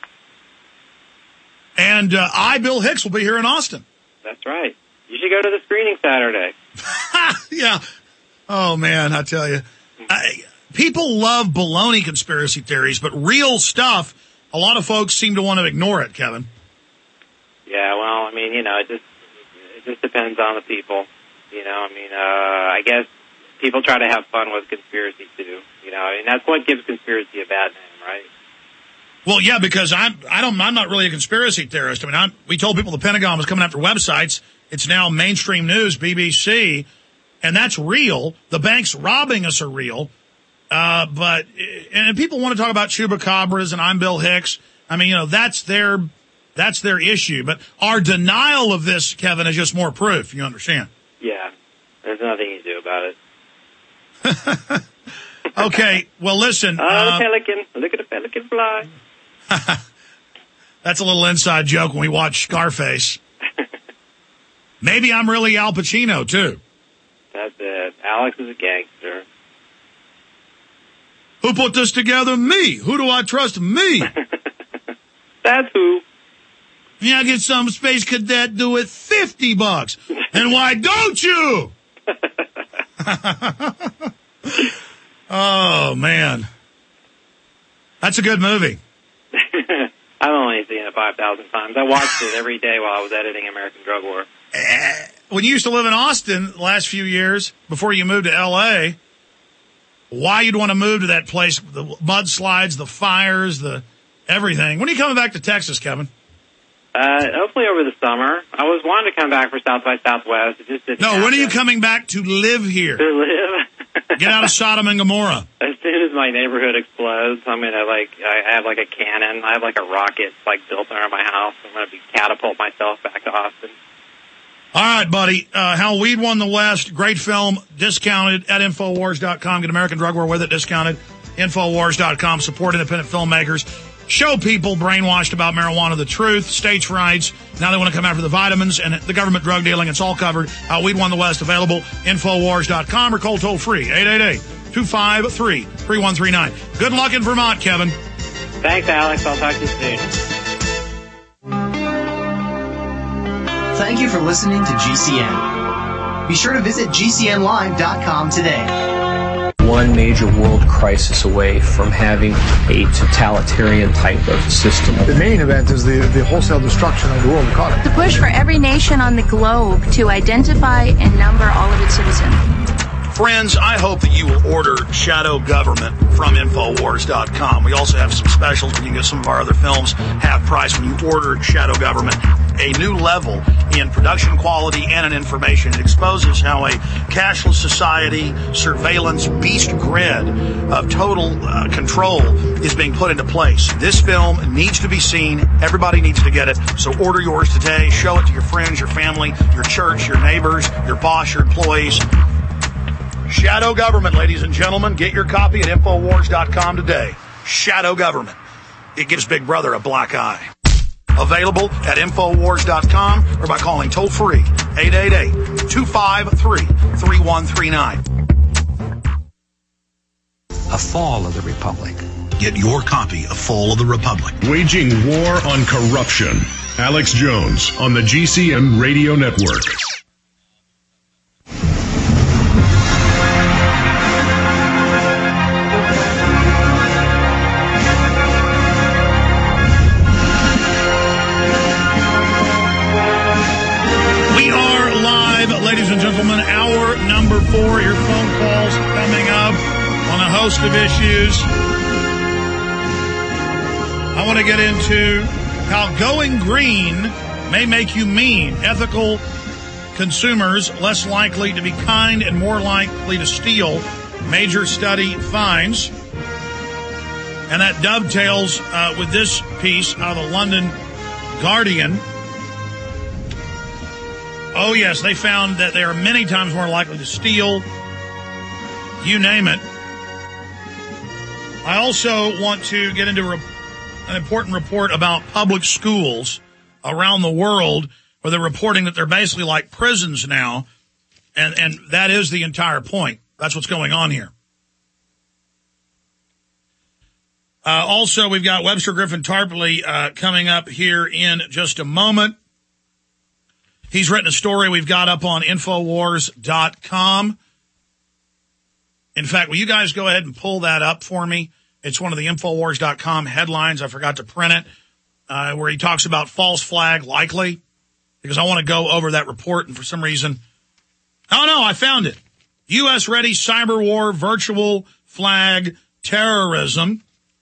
And uh, I, Bill Hicks, will be here in Austin. That's right. You should go to the screening Saturday. Yeah. Oh, man, I tell you. I, people love baloney conspiracy theories, but real stuff, a lot of folks seem to want to ignore it, Kevin. Yeah, well, I mean, you know, it just it just depends on the people. You know, I mean, uh, I guess people try to have fun with conspiracy too. You know, and that's what gives conspiracy a bad name, right? Well, yeah, because I'm I don't I'm not really a conspiracy theorist. I mean, I'm, we told people the Pentagon was coming after websites. It's now mainstream news, B B C, and that's real. The banks robbing us are real. Uh, but and people want to talk about chupacabras and I'm Bill Hicks. I mean, you know, that's their. That's their issue. But our denial of this, Kevin, is just more proof. You understand? Yeah. There's nothing you do about it. Okay. Well, listen. Oh, uh, the pelican. Look at the pelican fly. That's a little inside joke when we watch Scarface. Maybe I'm really Al Pacino, too. That's it. Alex is a gangster. Who put this together? Me. Who do I trust? Me. That's who. Yeah, I get some space cadet do it fifty bucks. And why don't you? Oh, man. That's a good movie. I've only seen it five thousand times. I watched it every day while I was editing American Drug War. When you used to live in Austin the last few years, before you moved to L A, why you'd want to move to that place, the mudslides, the fires, the everything. When are you coming back to Texas, Kevin? Uh, hopefully over the summer. I was wanting to come back for South by Southwest. It just didn't No, happen. when are you coming back to live here? To live? Get out of Sodom and Gomorrah. As soon as my neighborhood explodes, I'm gonna like, I have like a cannon. I have like a rocket like built around my house. I'm gonna be catapult myself back to Austin. All right, buddy. Uh, How Weed Won the West. Great film. Discounted at Infowars dot com. Get American Drug War with it. Discounted. Infowars dot com. Support independent filmmakers. Show people brainwashed about marijuana the truth, states' rights, Now they want to come after the vitamins and the government drug dealing. It's all covered. Uh, Weed Won the West, available, Infowars dot com or call toll free, eight eight eight, two five three, three one three nine. Good luck in Vermont, Kevin. Thanks, Alex. I'll talk to you soon. Thank you for listening to G C N. Be sure to visit G C N live dot com today. One major world crisis away from having a totalitarian type of system. The main event is the, the wholesale destruction of the world economy. The push for every nation on the globe to identify and number all of its citizens. Friends, I hope that you will order Shadow Government from Infowars dot com. We also have some specials where you can get some of our other films half price when you order Shadow Government. A new level in production quality and in information. It exposes how a cashless society, surveillance beast grid of total uh, control is being put into place. This film needs to be seen. Everybody needs to get it. So order yours today. Show it to your friends, your family, your church, your neighbors, your boss, your employees. Shadow Government, ladies and gentlemen. Get your copy at Infowars dot com today. Shadow Government. It gives Big Brother a black eye. Available at Infowars dot com or by calling toll-free eight eight eight, two five three, three one three nine. A fall of the Republic. Get your copy of Fall of the Republic. Waging War on Corruption. Alex Jones on the G C N Radio Network. Ladies and gentlemen, hour number four, your phone calls coming up on a host of issues. I want to get into how going green may make you mean. Ethical consumers less likely to be kind and more likely to steal, major study finds. And that dovetails uh, with this piece out of the London Guardian. Oh, yes, they found that they are many times more likely to steal, you name it. I also want to get into re- an important report about public schools around the world where they're reporting that they're basically like prisons now, and, and that is the entire point. That's what's going on here. Uh, also, we've got Webster Griffin Tarpley uh, coming up here in just a moment. He's written a story we've got up on Infowars dot com. In fact, will you guys go ahead and pull that up for me? It's one of the Infowars dot com headlines. I forgot to print it, uh, where he talks about false flag likely, because I want to go over that report, and for some reason, oh no, I found it. U S ready cyber war, virtual flag terrorism.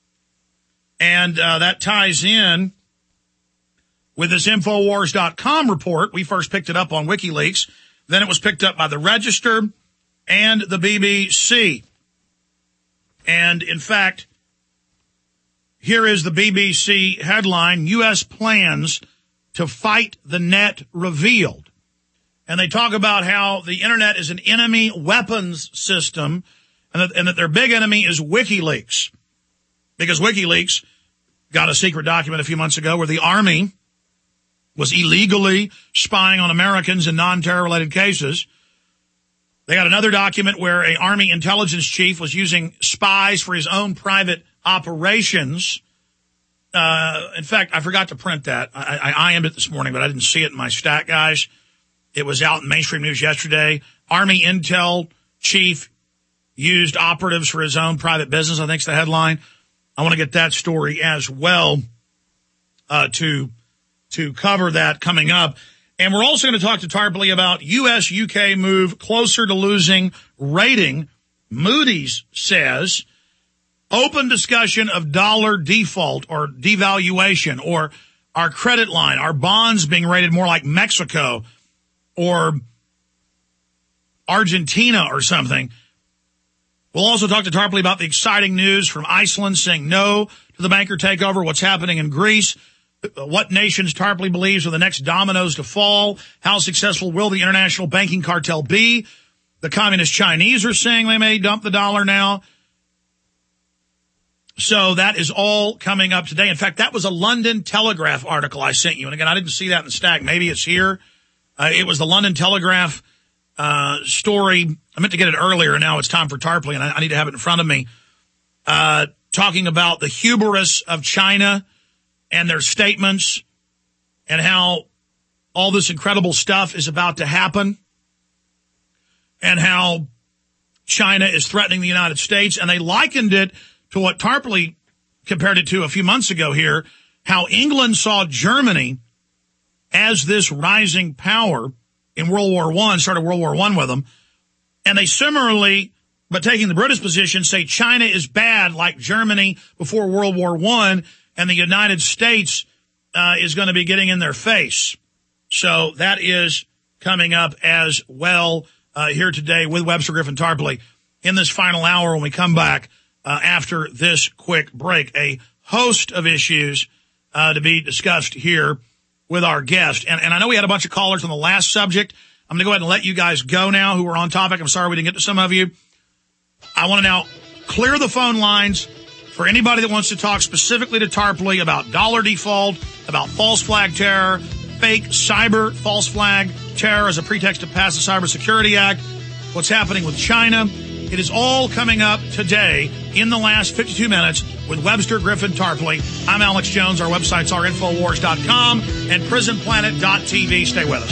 And uh, that ties in with this Infowars dot com report. We first picked it up on WikiLeaks. Then it was picked up by the Register and the B B C. And, in fact, here is the B B C headline, U S plans to fight the net revealed. And they talk about how the Internet is an enemy weapons system and that, and that their big enemy is WikiLeaks. Because WikiLeaks got a secret document a few months ago where the Army was illegally spying on Americans in non-terror related cases. They got another document where an Army intelligence chief was using spies for his own private operations. Uh, in fact, I forgot to print that. I, I, I I-M'd it this morning, but I didn't see it in my stat, guys. It was out in mainstream news yesterday. Army intel chief used operatives for his own private business, I think is the headline. I want to get that story as well, uh, to, to cover that coming up. And we're also going to talk to Tarpley about U S U K move closer to losing rating. Moody's says open discussion of dollar default or devaluation or our credit line, our bonds being rated more like Mexico or Argentina or something. We'll also talk to Tarpley about the exciting news from Iceland saying no to the banker takeover, what's happening in Greece, what nations Tarpley believes are the next dominoes to fall, how successful will the international banking cartel be. The communist Chinese are saying they may dump the dollar now. So that is all coming up today. In fact, that was a London Telegraph article I sent you. And again, I didn't see that in the stack. Maybe it's here. Uh, it was the London Telegraph uh story. I meant to get it earlier. Now it's time for Tarpley, and I, I need to have it in front of me. Uh talking about the hubris of China and their statements and how all this incredible stuff is about to happen and how China is threatening the United States. And they likened it to what Tarpley compared it to a few months ago here, how England saw Germany as this rising power in World War One, started World War One with them. And they similarly, but taking the British position, say China is bad like Germany before World War One, and the United States uh, is going to be getting in their face. So that is coming up as well uh, here today with Webster Griffin Tarpley in this final hour when we come back uh, after this quick break. A host of issues uh, to be discussed here with our guest. And, and I know we had a bunch of callers on the last subject. I'm going to go ahead and let you guys go now who are on topic. I'm sorry we didn't get to some of you. I want to now clear the phone lines for anybody that wants to talk specifically to Tarpley about dollar default, about false flag terror, fake cyber false flag terror as a pretext to pass the Cybersecurity Act, what's happening with China. It is all coming up today in the last fifty-two minutes with Webster Griffin Tarpley. I'm Alex Jones. Our websites are Infowars dot com and Prison Planet dot T V. Stay with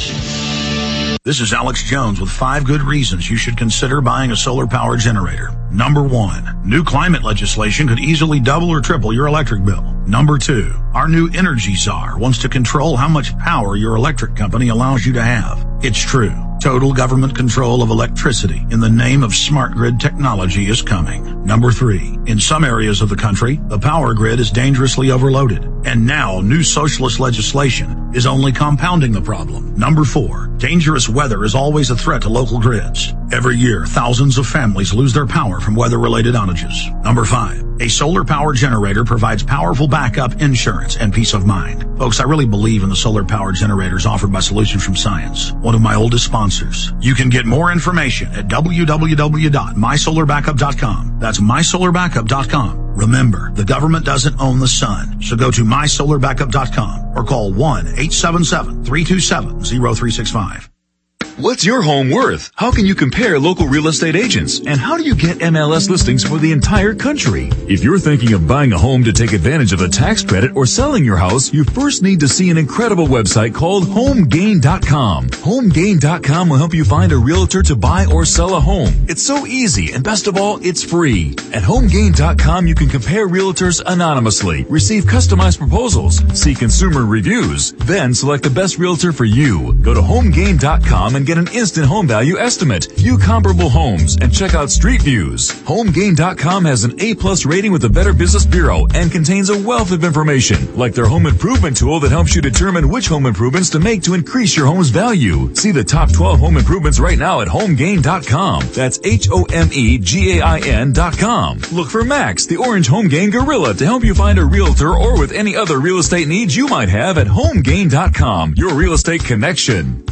us. This is Alex Jones with five good reasons you should consider buying a solar power generator. Number one, new climate legislation could easily double or triple your electric bill. Number two, our new energy czar wants to control how much power your electric company allows you to have. It's true. Total government control of electricity in the name of smart grid technology is coming. Number three, in some areas of the country, the power grid is dangerously overloaded. And now new socialist legislation is only compounding the problem. Number four, dangerous weather is always a threat to local grids. Every year, thousands of families lose their power from weather-related outages. Number five, a solar power generator provides powerful backup insurance and peace of mind. Folks, I really believe in the solar power generators offered by Solutions from Science, one of my oldest sponsors. You can get more information at w w w dot my solar backup dot com. That's my solar backup dot com. Remember, the government doesn't own the sun, so go to my solar backup dot com or call one eight seven seven, three two seven, zero three six five. What's your home worth? How can you compare local real estate agents? And how do you get M L S listings for the entire country? If you're thinking of buying a home to take advantage of a tax credit or selling your house, you first need to see an incredible website called home gain dot com. home gain dot com will help you find a realtor to buy or sell a home. It's so easy, and best of all, it's free. At home gain dot com, you can compare realtors anonymously, receive customized proposals, see consumer reviews, then select the best realtor for you. Go to home gain dot com and get an instant home value estimate, view comparable homes, and check out street views. home gain dot com has an A plus rating with the Better Business Bureau and contains a wealth of information, like their home improvement tool that helps you determine which home improvements to make to increase your home's value. See the top twelve home improvements right now at home gain dot com. That's H O M E G A I N dot com. Look for Max, the Orange Home Gain Gorilla, to help you find a realtor or with any other real estate needs you might have at home gain dot com. Your real estate connection.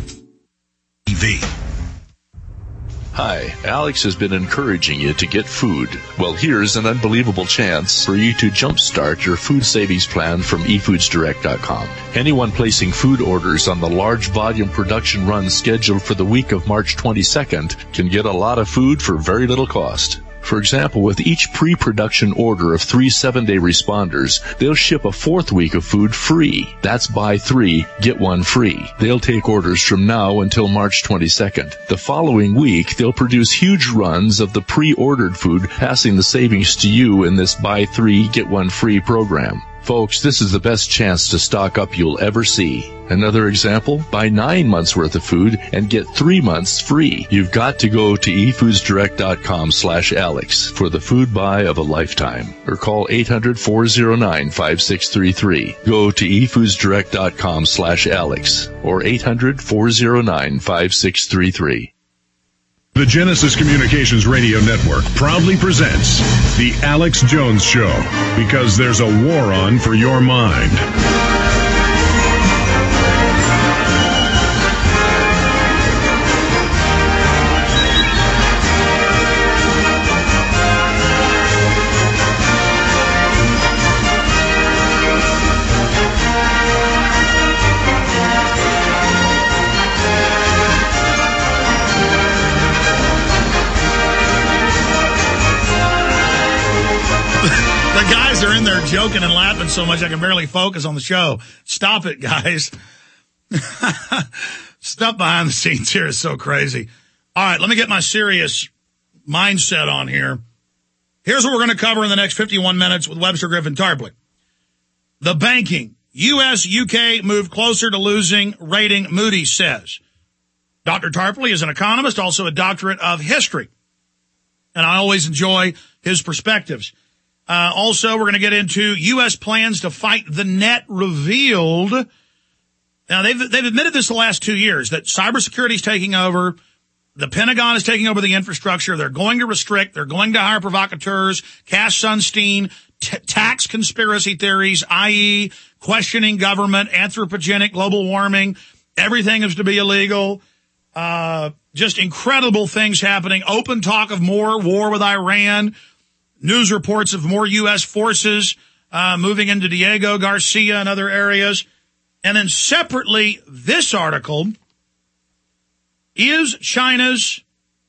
Hi, Alex has been encouraging you to get food. Well, here's an unbelievable chance for you to jumpstart your food savings plan from e foods direct dot com. Anyone placing food orders on the large volume production run scheduled for the week of March twenty-second can get a lot of food for very little cost. For example, with each pre-production order of three seven-day responders, they'll ship a fourth week of food free. That's buy three, get one free. They'll take orders from now until March twenty-second. The following week, they'll produce huge runs of the pre-ordered food, passing the savings to you in this buy three, get one free program. Folks, this is the best chance to stock up you'll ever see. Another example, buy nine months worth of food and get three months free. You've got to go to e foods direct dot com slash Alex for the food buy of a lifetime, or call eight hundred, four oh nine, five six three three. Go to e foods direct dot com slash Alex or eight hundred, four oh nine, five six three three. The Genesis Communications Radio Network proudly presents The Alex Jones Show, because there's a war on for your mind. here joking and laughing so much I can barely focus on the show. Stop it, guys. Stuff behind the scenes here is so crazy. All right, let me get my serious mindset on here. Here's what we're going to cover in the next fifty-one minutes with Webster Griffin Tarpley. The banking. U S U K moved closer to losing rating, Moody's says. Doctor Tarpley is an economist, also a doctorate of history. And I always enjoy his perspectives. Uh, also, we're going to get into U S plans to fight the net revealed. Now, they've, they've admitted this the last two years, that cybersecurity is taking over. The Pentagon is taking over the infrastructure. They're going to restrict. They're going to hire provocateurs, Cass Sunstein, t- tax conspiracy theories, that is questioning government, anthropogenic global warming. Everything is to be illegal. Uh, just incredible things happening. Open talk of more war with Iran. News reports of more U S forces uh, moving into Diego Garcia and other areas. And then separately, this article, is China's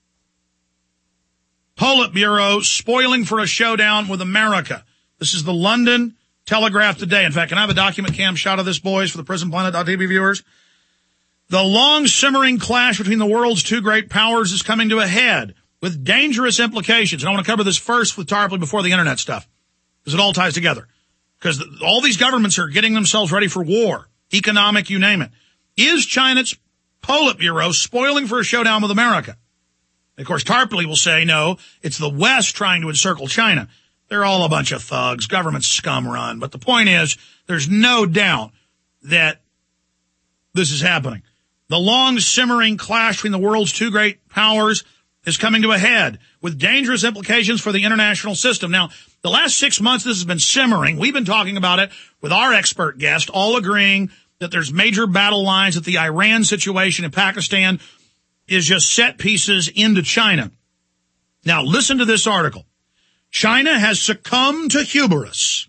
Politburo spoiling for a showdown with America? This is the London Telegraph today. In fact, can I have a document cam shot of this, boys, for the prison planet dot t v viewers? The long simmering clash between the world's two great powers is coming to a head with dangerous implications. And I want to cover this first with Tarpley before the internet stuff, because it all ties together. Because all these governments are getting themselves ready for war, economic, you name it. Is China's Politburo spoiling for a showdown with America? And of course, Tarpley will say, no, it's the West trying to encircle China. They're all a bunch of thugs, government scum run. But the point is, there's no doubt that this is happening. The long simmering clash between the world's two great powers is coming to a head with dangerous implications for the international system. Now, the last six months, this has been simmering. We've been talking about it with our expert guest, all agreeing that there's major battle lines, that the Iran situation in Pakistan is just set pieces into China. Now, listen to this article. China has succumbed to hubris.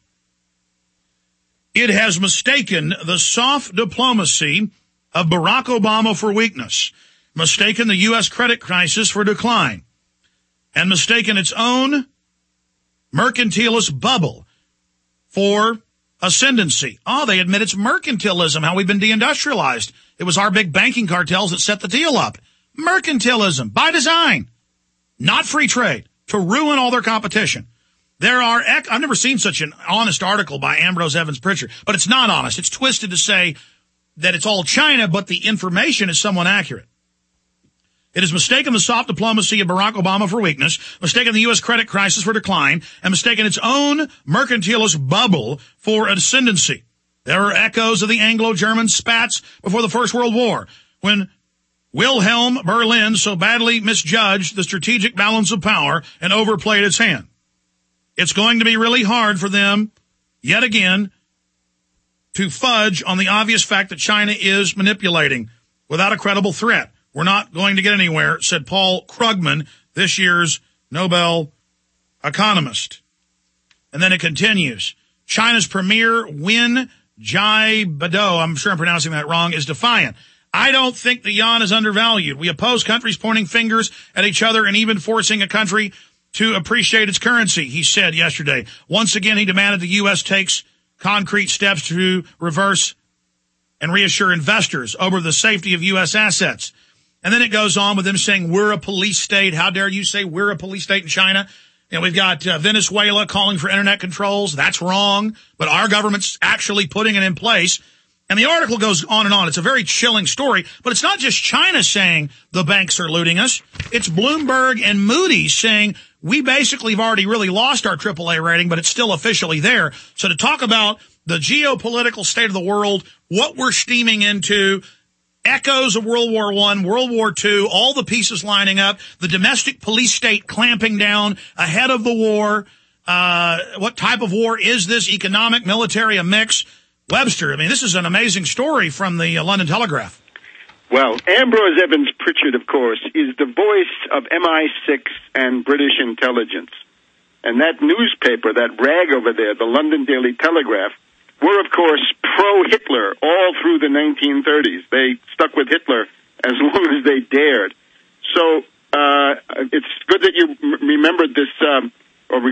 It has mistaken the soft diplomacy of Barack Obama for weakness, mistaken the U S credit crisis for decline, and mistaken its own mercantilist bubble for ascendancy. Oh, they admit it's mercantilism, how we've been deindustrialized. It was our big banking cartels that set the deal up. Mercantilism, by design, not free trade, to ruin all their competition. There are, I've never seen such an honest article by Ambrose Evans Pritchard, but it's not honest. It's twisted to say that it's all China, but the information is somewhat accurate. It has mistaken the soft diplomacy of Barack Obama for weakness, mistaken the U S credit crisis for decline, and mistaken its own mercantilist bubble for ascendancy. There are echoes of the Anglo-German spats before the First World War, when Wilhelm Berlin so badly misjudged the strategic balance of power and overplayed its hand. It's going to be really hard for them, yet again, to fudge on the obvious fact that China is manipulating without a credible threat. We're not going to get anywhere, said Paul Krugman, this year's Nobel economist. And then it continues. China's premier Wen Jiabao, I'm sure I'm pronouncing that wrong, is defiant. I don't think the yuan is undervalued. We oppose countries pointing fingers at each other and even forcing a country to appreciate its currency, he said yesterday. Once again, he demanded the U S takes concrete steps to reverse and reassure investors over the safety of U S assets. And then it goes on with them saying, we're a police state. How dare you say we're a police state in China? And we've got uh, Venezuela calling for internet controls. That's wrong. But our government's actually putting it in place. And the article goes on and on. It's a very chilling story. But it's not just China saying the banks are looting us. It's Bloomberg and Moody's saying we basically have already really lost our triple A rating, but it's still officially there. So to talk about the geopolitical state of the world, what we're steaming into, echoes of World War One, World War Two, all the pieces lining up, the domestic police state clamping down ahead of the war. Uh, what type of war is this? Economic, military, a mix? Webster, I mean, this is an amazing story from the uh, London Telegraph. Well, Ambrose Evans Pritchard, of course, is the voice of M I six and British intelligence. And that newspaper, that rag over there, the London Daily Telegraph, were, of course, pro-Hitler all through the nineteen thirties. They stuck with Hitler as long as they dared. So uh, it's good that you m- remembered this um, or rec-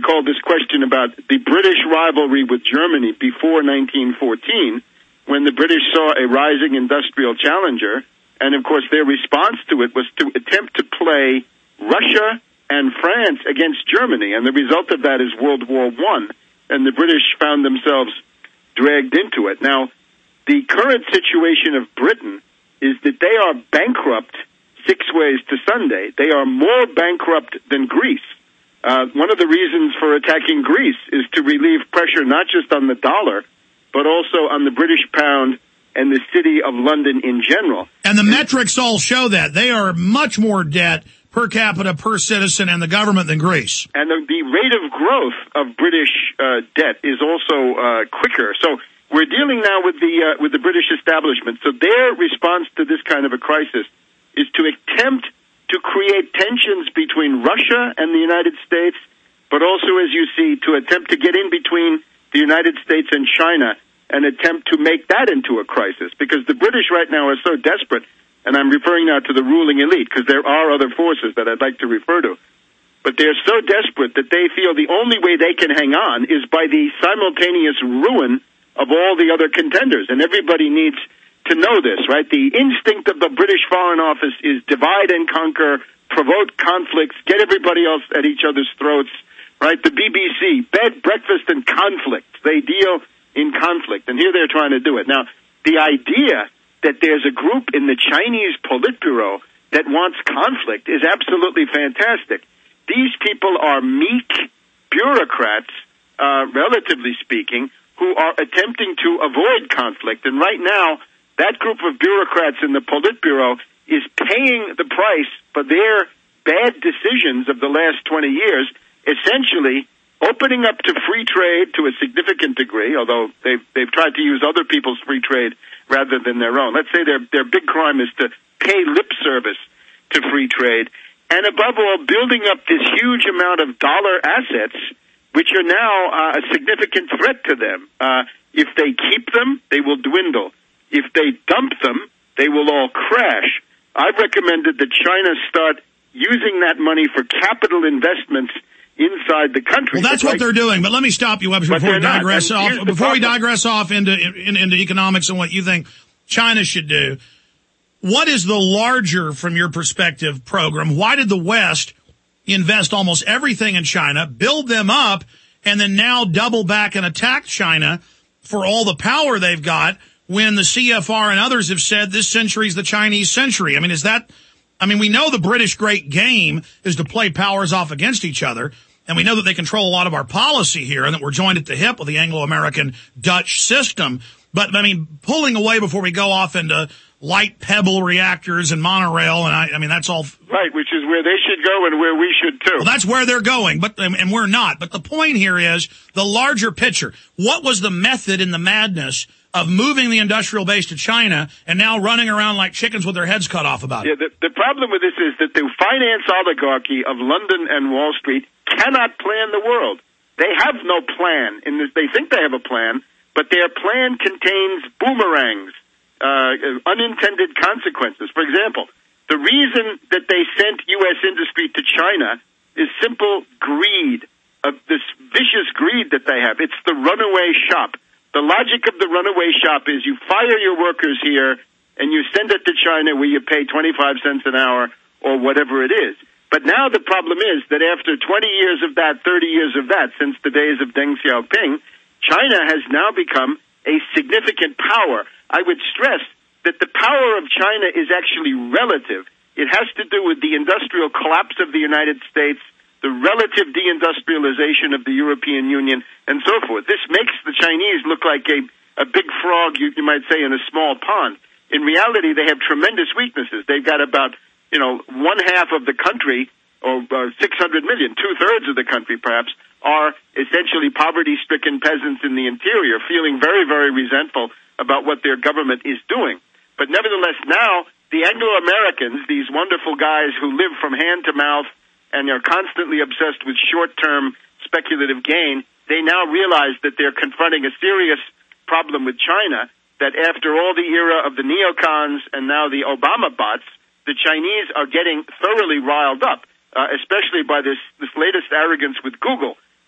recall this question about the British rivalry with Germany before nineteen fourteen, when the British saw a rising industrial challenger, and of course their response to it was to attempt to play Russia and France against Germany, and the result of that is World War One, and the British found themselves dragged into it. Now, the current situation of Britain is that they are bankrupt six ways to Sunday. They are more bankrupt than Greece. Uh, one of the reasons for attacking Greece is to relieve pressure not just on the dollar, but also on the British pound and the city of London in general. And the metrics all show that. They are much more debt per capita, per citizen, and the government than Greece. And the, the rate of growth of British uh, debt is also uh, quicker. So we're dealing now with the uh, with the British establishment. So their response to this kind of a crisis is to attempt to create tensions between Russia and the United States, but also, as you see, to attempt to get in between the United States and China and attempt to make that into a crisis. Because the British right now are so desperate, and I'm referring now to the ruling elite, because there are other forces that I'd like to refer to, but they're so desperate that they feel the only way they can hang on is by the simultaneous ruin of all the other contenders. And everybody needs to know this, right? The instinct of the British Foreign Office is divide and conquer, provoke conflicts, get everybody else at each other's throats, right? The B B C, bed, breakfast, and conflict. They deal in conflict, and here they're trying to do it. Now, the idea that there's a group in the Chinese Politburo that wants conflict is absolutely fantastic. These people are meek bureaucrats, uh, relatively speaking, who are attempting to avoid conflict, and right now, that group of bureaucrats in the Politburo is paying the price for their bad decisions of the last twenty years, essentially opening up to free trade to a significant degree, although they've, they've tried to use other people's free trade rather than their own. Let's say their, their big crime is to pay lip service to free trade, and above all, building up this huge amount of dollar assets, which are now uh, a significant threat to them. Uh, if they keep them, they will dwindle. If they dump them, they will all crash. I've recommended that China start using that money for capital investments inside the country. Well, that's what they're doing. But let me stop you, Webster, before we digress off. Before we digress off into in, into economics and what you think China should do. What is the larger, from your perspective, program? Why did the West invest almost everything in China, build them up, and then now double back and attack China for all the power they've got, when the C F R and others have said this century is the Chinese century? I mean, is that, I mean, we know the British great game is to play powers off against each other, and we know that they control a lot of our policy here and that we're joined at the hip with the Anglo-American Dutch system. But, I mean, pulling away before we go off into light pebble reactors and monorail, and I, I mean, that's all. Right, which is where they should go and where we should too. Well, that's where they're going, but, and we're not. But the point here is the larger picture. What was the method in the madness of moving the industrial base to China and now running around like chickens with their heads cut off about it? Yeah, the, the problem with this is that the finance oligarchy of London and Wall Street cannot plan the world. They have no plan. In this, they think they have a plan, but their plan contains boomerangs, uh, unintended consequences. For example, the reason that they sent U S industry to China is simple greed, of this vicious greed that they have. It's the runaway shop. The logic of the runaway shop is you fire your workers here and you send it to China where you pay twenty-five cents an hour or whatever it is. But now the problem is that after twenty years of that, thirty years of that, since the days of Deng Xiaoping, China has now become a significant power. I would stress that the power of China is actually relative. It has to do with the industrial collapse of the United States, the relative deindustrialization of the European Union, and so forth. This makes the Chinese look like a, a big frog, you, you might say, in a small pond. In reality, they have tremendous weaknesses. They've got about, you know, one half of the country, or uh, six hundred million, two-thirds of the country perhaps, are essentially poverty-stricken peasants in the interior, feeling very, very resentful about what their government is doing. But nevertheless, now, the Anglo-Americans, these wonderful guys who live from hand to mouth and are constantly obsessed with short-term speculative gain, they now realize that they're confronting a serious problem with China, that after all the era of the neocons and now the Obama bots, the Chinese are getting thoroughly riled up, uh, especially by this, this latest arrogance with Google.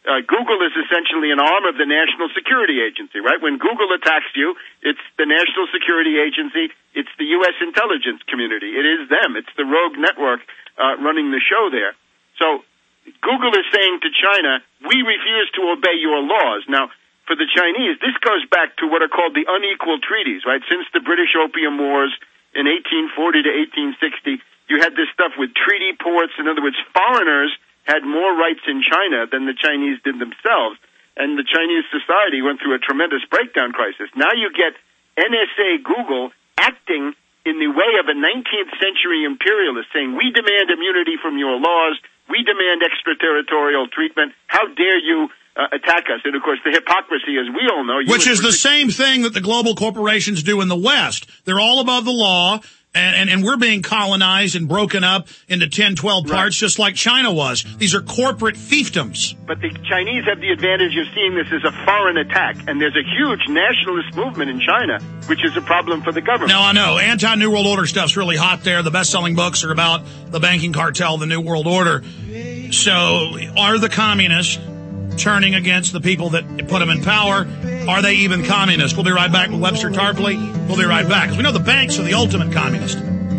uh, Google is essentially an arm of the National Security Agency, right? When Google attacks you, it's the National Security Agency, it's the U S intelligence community. It is them. It's the rogue network uh, running the show there. So Google is saying to China, we refuse to obey your laws. Now, for the Chinese, this goes back to what are called the unequal treaties, right? Since the British Opium Wars in eighteen forty to eighteen sixty, you had this stuff with treaty ports. In other words, foreigners had more rights in China than the Chinese did themselves. And the Chinese society went through a tremendous breakdown crisis. Now you get N S A Google acting in the way of a nineteenth century imperialist, saying, we demand immunity from your laws, we demand extraterritorial treatment, how dare you uh, attack us? And, of course, the hypocrisy, as we all know... Which is the same thing that the global corporations do in the West. They're all above the law, and, and, and we're being colonized and broken up into ten, twelve parts, just like China was. These are corporate fiefdoms. But the Chinese have the advantage of seeing this as a foreign attack, and there's a huge nationalist movement in China, which is a problem for the government. Now, I know, anti-New World Order stuff's really hot there. The best-selling books are about the banking cartel, the New World Order. So, are the communists turning against the people that put them in power? Are they even communist? We'll be right back with Webster Tarpley. We'll be right back, because we know the banks are the ultimate communist.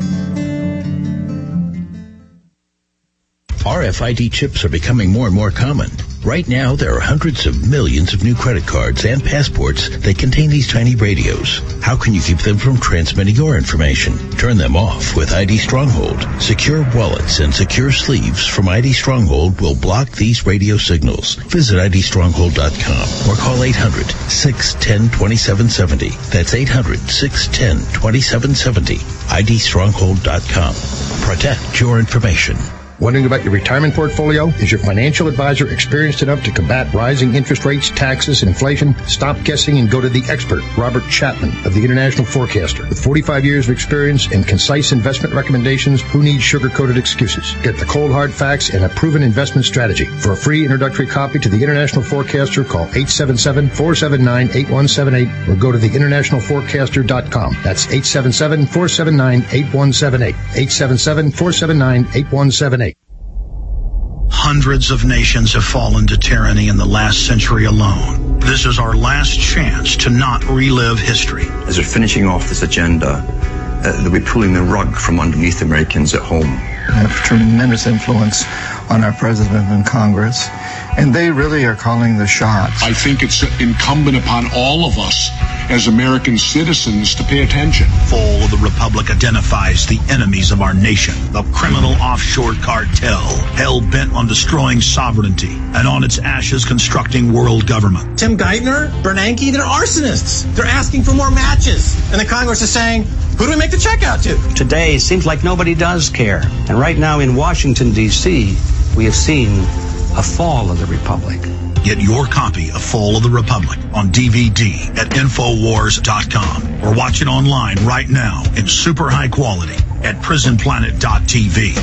R F I D chips are becoming more and more common. Right now, there are hundreds of millions of new credit cards and passports that contain these tiny radios. How can you keep them from transmitting your information? Turn them off with I D Stronghold. Secure wallets and secure sleeves from I D Stronghold will block these radio signals. Visit I D stronghold dot com or call eight hundred, six one zero, two seven seven zero. That's eight hundred, six one zero, two seven seven zero. I D stronghold dot com. Protect your information. Wondering about your retirement portfolio? Is your financial advisor experienced enough to combat rising interest rates, taxes, and inflation? Stop guessing and go to the expert, Robert Chapman of the International Forecaster. With forty-five years of experience and concise investment recommendations, who needs sugar-coated excuses? Get the cold hard facts and a proven investment strategy. For a free introductory copy to the International Forecaster, call eight seven seven, four seven nine, eight one seven eight or go to the international forecaster dot com. That's eight seven seven, four seven nine, eight one seven eight. eight seven seven, four seven nine, eight one seven eight. Hundreds of nations have fallen to tyranny in the last century alone. This is our last chance to not relive history. As we're finishing off this agenda, uh, they'll be pulling the rug from underneath Americans at home. They have tremendous influence on our president and Congress, and they really are calling the shots. I think it's incumbent upon all of us as American citizens to pay attention. Fall of the Republic identifies the enemies of our nation, the criminal offshore cartel, hell-bent on destroying sovereignty and on its ashes constructing world government. Tim Geithner, Bernanke, they're arsonists. They're asking for more matches. And the Congress is saying, who do we make the check out to? Today, it seems like nobody does care. And right now in Washington, D C, we have seen a fall of the Republic. Get your copy of Fall of the Republic on D V D at infowars dot com or watch it online right now in super high quality at prison planet dot t v.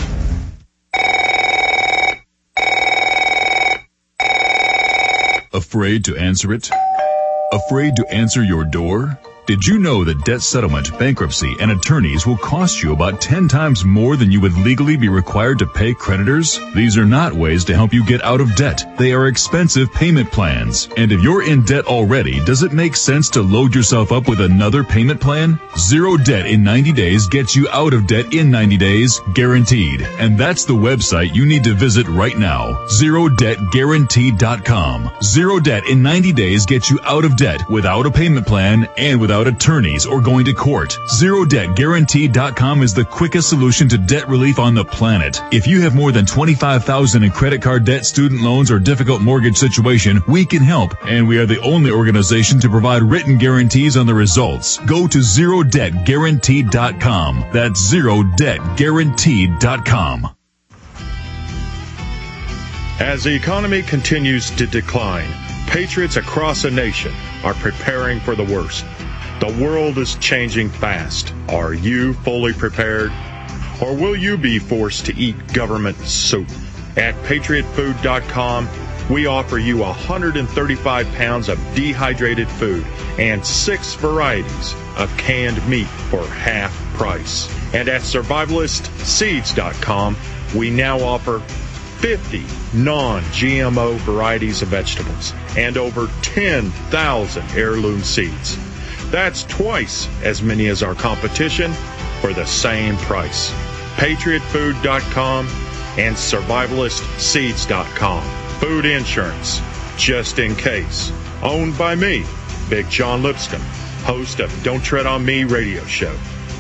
Afraid to answer it? Afraid to answer your door? Did you know that debt settlement, bankruptcy, and attorneys will cost you about ten times more than you would legally be required to pay creditors? These are not ways to help you get out of debt. They are expensive payment plans. And if you're in debt already, does it make sense to load yourself up with another payment plan? Zero Debt in ninety days gets you out of debt in ninety days, guaranteed. And that's the website you need to visit right now, zero debt guaranteed dot com. Zero Debt in ninety days gets you out of debt without a payment plan and without attorneys or going to court. Zero Debt Guaranteed dot com is the quickest solution to debt relief on the planet. If you have more than twenty-five thousand dollars in credit card debt, student loans, or difficult mortgage situation, we can help, and we are the only organization to provide written guarantees on the results. Go to Zero Debt Guaranteed dot com. That's Zero Debt Guaranteed dot com. As the economy continues to decline, patriots across the nation are preparing for the worst. The world is changing fast. Are you fully prepared? Or will you be forced to eat government soup? At patriot food dot com, we offer you one hundred thirty-five pounds of dehydrated food and six varieties of canned meat for half price. And at survivalist seeds dot com, we now offer fifty non-G M O varieties of vegetables, and over ten thousand heirloom seeds. That's twice as many as our competition for the same price. Patriot Food dot com and Survivalist Seeds dot com. Food insurance, just in case. Owned by me, Big John Lipscomb, host of Don't Tread on Me radio show.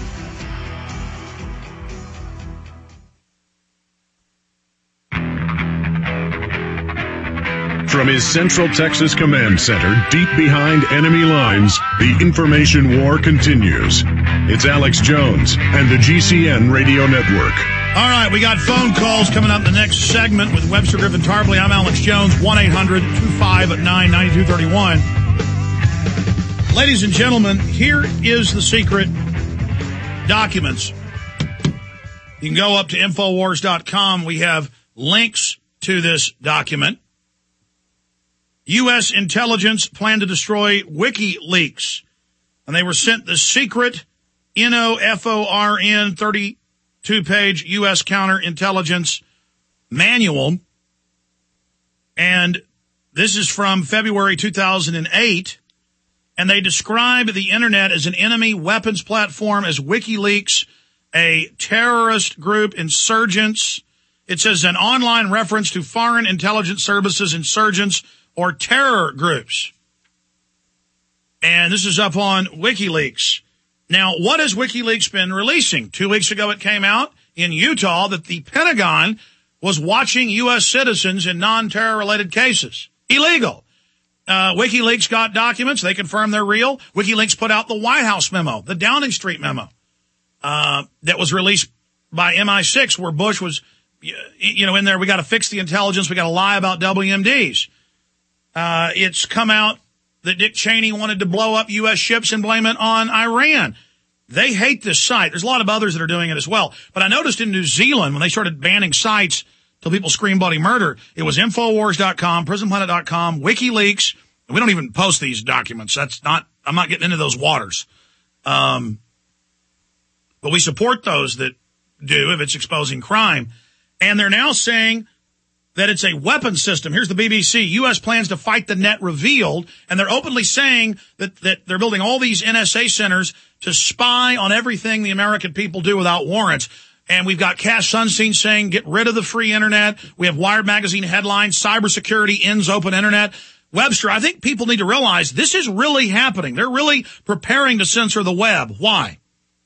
From his Central Texas Command Center, deep behind enemy lines, the information war continues. It's Alex Jones and the G C N Radio Network. All right, we got phone calls coming up in the next segment with Webster Griffin Tarpley. I'm Alex Jones, one eight hundred two five nine nine two three one. Ladies and gentlemen, here is the secret documents. You can go up to Infowars dot com. We have links to this document. U S intelligence planned to destroy WikiLeaks, and they were sent the secret N O F O R N thirty-two page U S counterintelligence manual, and this is from February two thousand eight, and they describe the internet as an enemy weapons platform, as WikiLeaks, a terrorist group, insurgents. It says an online reference to foreign intelligence services, insurgents, or terror groups. And this is up on WikiLeaks. Now, what has WikiLeaks been releasing? Two weeks ago it came out in Utah that the Pentagon was watching U S citizens in non-terror related cases. Illegal. Uh, WikiLeaks got documents. They confirmed they're real. WikiLeaks put out the White House memo, the Downing Street memo, uh, that was released by M I six, where Bush was, you know, in there. We got to fix the intelligence. We got to lie about W M Ds. Uh, it's come out that Dick Cheney wanted to blow up U S ships and blame it on Iran. They hate this site. There's a lot of others that are doing it as well. But I noticed in New Zealand, when they started banning sites till people scream bloody murder, it was Infowars dot com, Prison Planet dot com, WikiLeaks. And we don't even post these documents. That's not, I'm not getting into those waters. Um, but we support those that do if it's exposing crime. And they're now saying that it's a weapons system. Here's the B B C. U S plans to fight the net revealed. And they're openly saying that, that they're building all these N S A centers to spy on everything the American people do without warrants. And we've got Cass Sunstein saying, get rid of the free internet. We have Wired Magazine headlines, cybersecurity ends open internet. Webster, I think people need to realize this is really happening. They're really preparing to censor the web. Why?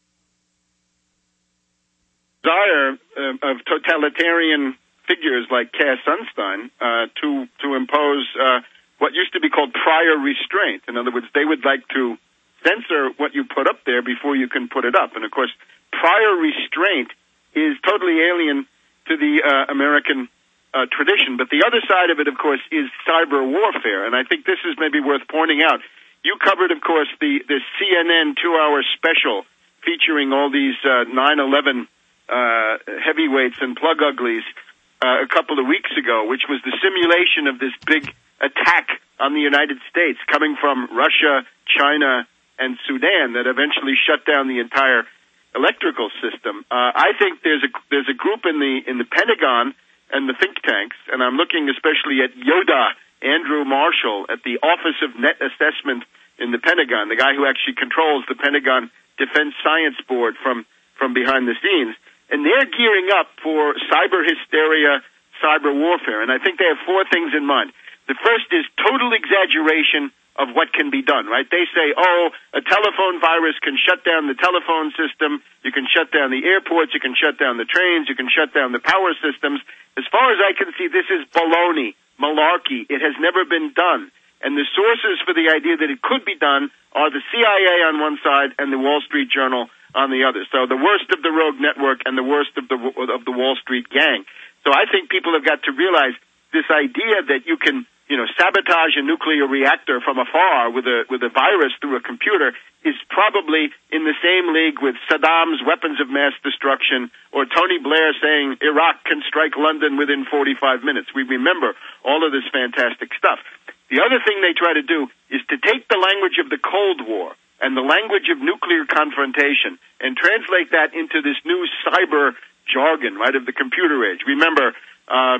Desire uh, of totalitarian figures like Cass Sunstein uh, to to impose uh, what used to be called prior restraint. In other words, they would like to censor what you put up there before you can put it up. And of course, prior restraint is totally alien to the uh, American uh, tradition. But the other side of it, of course, is cyber warfare. And I think this is maybe worth pointing out. You covered, of course, the, the C N N two-hour special featuring all these uh, nine eleven uh, heavyweights and plug uglies uh, a couple of weeks ago, which was the simulation of this big attack on the United States coming from Russia, China, and Sudan that eventually shut down the entire electrical system. Uh, I think there's a there's a group in the in the Pentagon and the think tanks, and I'm looking especially at Yoda, Andrew Marshall, at the Office of Net Assessment in the Pentagon, the guy who actually controls the Pentagon Defense Science Board from from behind the scenes, and they're gearing up for cyber hysteria, cyber warfare. And I think they have four things in mind. The first is total exaggeration of what can be done, right? They say, oh, a telephone virus can shut down the telephone system, you can shut down the airports, you can shut down the trains, you can shut down the power systems. As far as I can see, this is baloney, malarkey. It has never been done. And the sources for the idea that it could be done are the C I A on one side and the Wall Street Journal on the other. So the worst of the rogue network and the worst of the of the Wall Street gang. So I think people have got to realize this idea that you can, you know, sabotage a nuclear reactor from afar with a with a virus through a computer is probably in the same league with Saddam's weapons of mass destruction or Tony Blair saying Iraq can strike London within forty-five minutes. We remember all of this fantastic stuff. The other thing they try to do is to take the language of the Cold War and the language of nuclear confrontation and translate that into this new cyber jargon, right, of the computer age. Remember, um,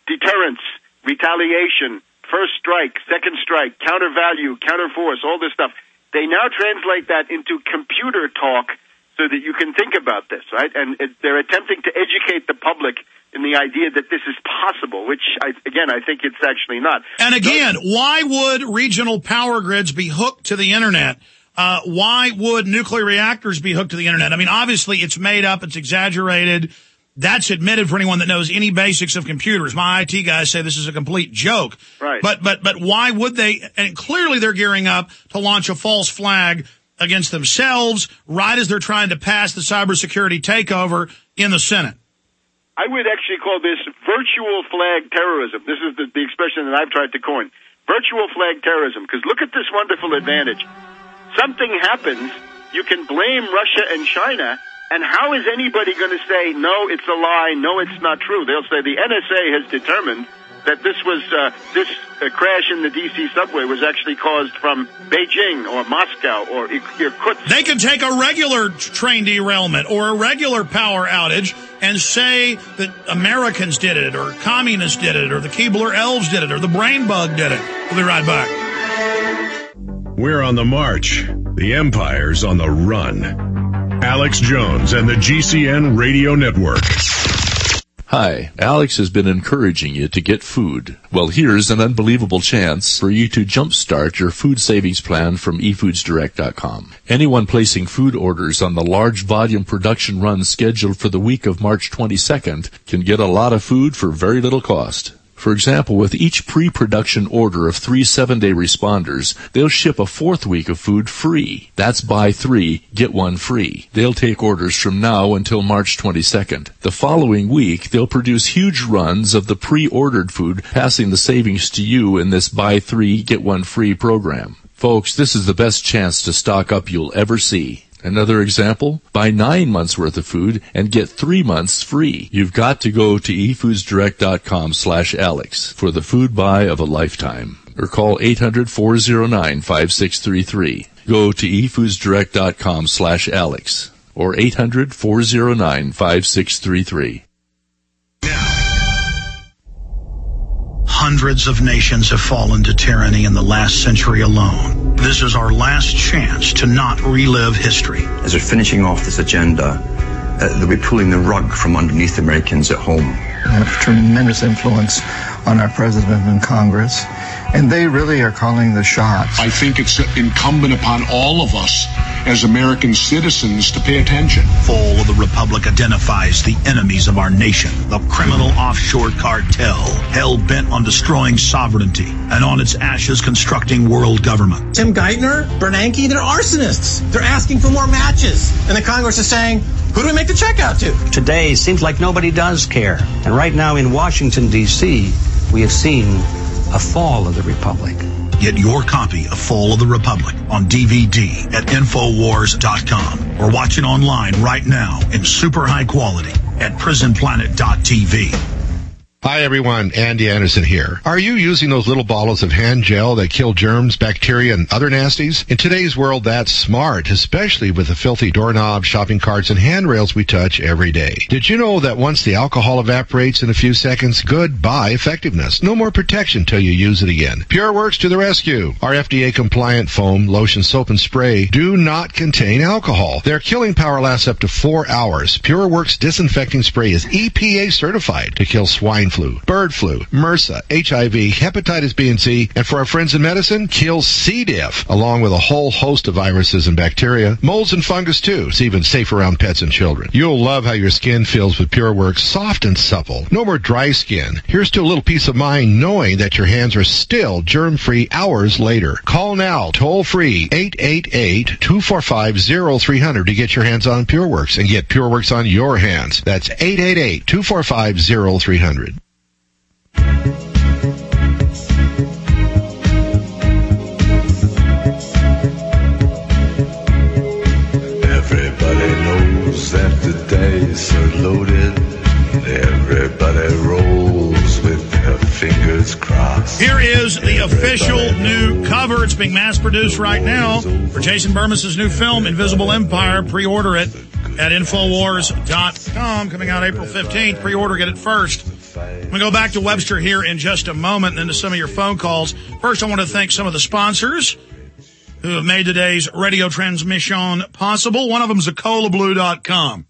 deterrence, retaliation, first strike, second strike, counter value, counter force, all this stuff. They now translate that into computer talk so that you can think about this, right? And it, they're attempting to educate the public in the idea that this is possible, which, I, again, I think it's actually not. And again, why would regional power grids be hooked to the Internet? Uh, why would nuclear reactors be hooked to the Internet? I mean, obviously, it's made up, it's exaggerated. That's admitted for anyone that knows any basics of computers. My I T guys say this is a complete joke. Right. But, but, but why would they? And clearly they're gearing up to launch a false flag against themselves right as they're trying to pass the cybersecurity takeover in the Senate. I would actually call this virtual flag terrorism. This is the, the expression that I've tried to coin. Virtual flag terrorism. Because look at this wonderful advantage. Something happens, you can blame Russia and China, and how is anybody going to say, no, it's a lie, no, it's not true? They'll say the N S A has determined that this was uh, this uh, crash in the D C subway was actually caused from Beijing or Moscow or Irkutsk. They can take a regular train derailment or a regular power outage and say that Americans did it or communists did it or the Keebler elves did it or the brain bug did it. We'll be right back. We're on the march. The empire's on the run. Alex Jones and the G C N Radio Network. Hi, Alex has been encouraging you to get food. Well, here's an unbelievable chance for you to jumpstart your food savings plan from e foods direct dot com. Anyone placing food orders on the large volume production run scheduled for the week of March twenty-second can get a lot of food for very little cost. For example, with each pre-production order of three seven-day responders, they'll ship a fourth week of food free. That's buy three, get one free. They'll take orders from now until March twenty-second. The following week, they'll produce huge runs of the pre-ordered food, passing the savings to you in this buy three, get one free program. Folks, this is the best chance to stock up you'll ever see. Another example, buy nine months worth of food and get three months free. You've got to go to e foods direct dot com slash Alex for the food buy of a lifetime. Or call eight hundred, four oh nine, five six three three. Go to e foods direct dot com slash Alex or eight hundred, four oh nine, five six three three. Hundreds of nations have fallen to tyranny in the last century alone. This is our last chance to not relive history. As they're finishing off this agenda, uh, they'll be pulling the rug from underneath Americans at home. They have tremendous influence on our president and Congress, and they really are calling the shots. I think it's incumbent upon all of us as American citizens to pay attention. Fall of the Republic identifies the enemies of our nation, the criminal offshore cartel, hell-bent on destroying sovereignty, and on its ashes constructing world government. Tim Geithner, Bernanke, they're arsonists. They're asking for more matches. And the Congress is saying, who do we make the check out to? Today seems like nobody does care. And right now in Washington, D C, we have seen a fall of the Republic. Get your copy of Fall of the Republic on D V D at infowars dot com or watch it online right now in super high quality at prison planet dot t v. Hi everyone, Andy Anderson here. Are you using those little bottles of hand gel that kill germs, bacteria, and other nasties? In today's world, that's smart, especially with the filthy doorknobs, shopping carts, and handrails we touch every day. Did you know that once the alcohol evaporates in a few seconds, goodbye effectiveness? No more protection till you use it again. PureWorks to the rescue. Our F D A-compliant foam, lotion, soap, and spray do not contain alcohol. Their killing power lasts up to four hours. PureWorks disinfecting spray is E P A certified to kill swine flu, bird flu, MRSA, H I V, hepatitis B and C, and for our friends in medicine, kills C. diff, along with a whole host of viruses and bacteria, molds and fungus too. It's even safe around pets and children. You'll love how your skin feels with PureWorks, soft and supple. No more dry skin. Here's to a little peace of mind knowing that your hands are still germ-free hours later. Call now, toll-free, eight eight eight, two four five, zero three zero zero to get your hands on PureWorks and get PureWorks on your hands. That's eight eight eight, two four five, zero three zero zero. Everybody knows that the dice are loaded. Everybody rolls with their fingers crossed. Here is the official new cover. It's being mass-produced right now for Jason Bermas's new film, Invisible Empire. Pre-order it at infowars dot com. Coming out April fifteenth. Pre-order, get it first. I'm going to go back to Webster here in just a moment and then to some of your phone calls. First, I want to thank some of the sponsors who have made today's radio transmission possible. One of them is Ecola Blue dot com.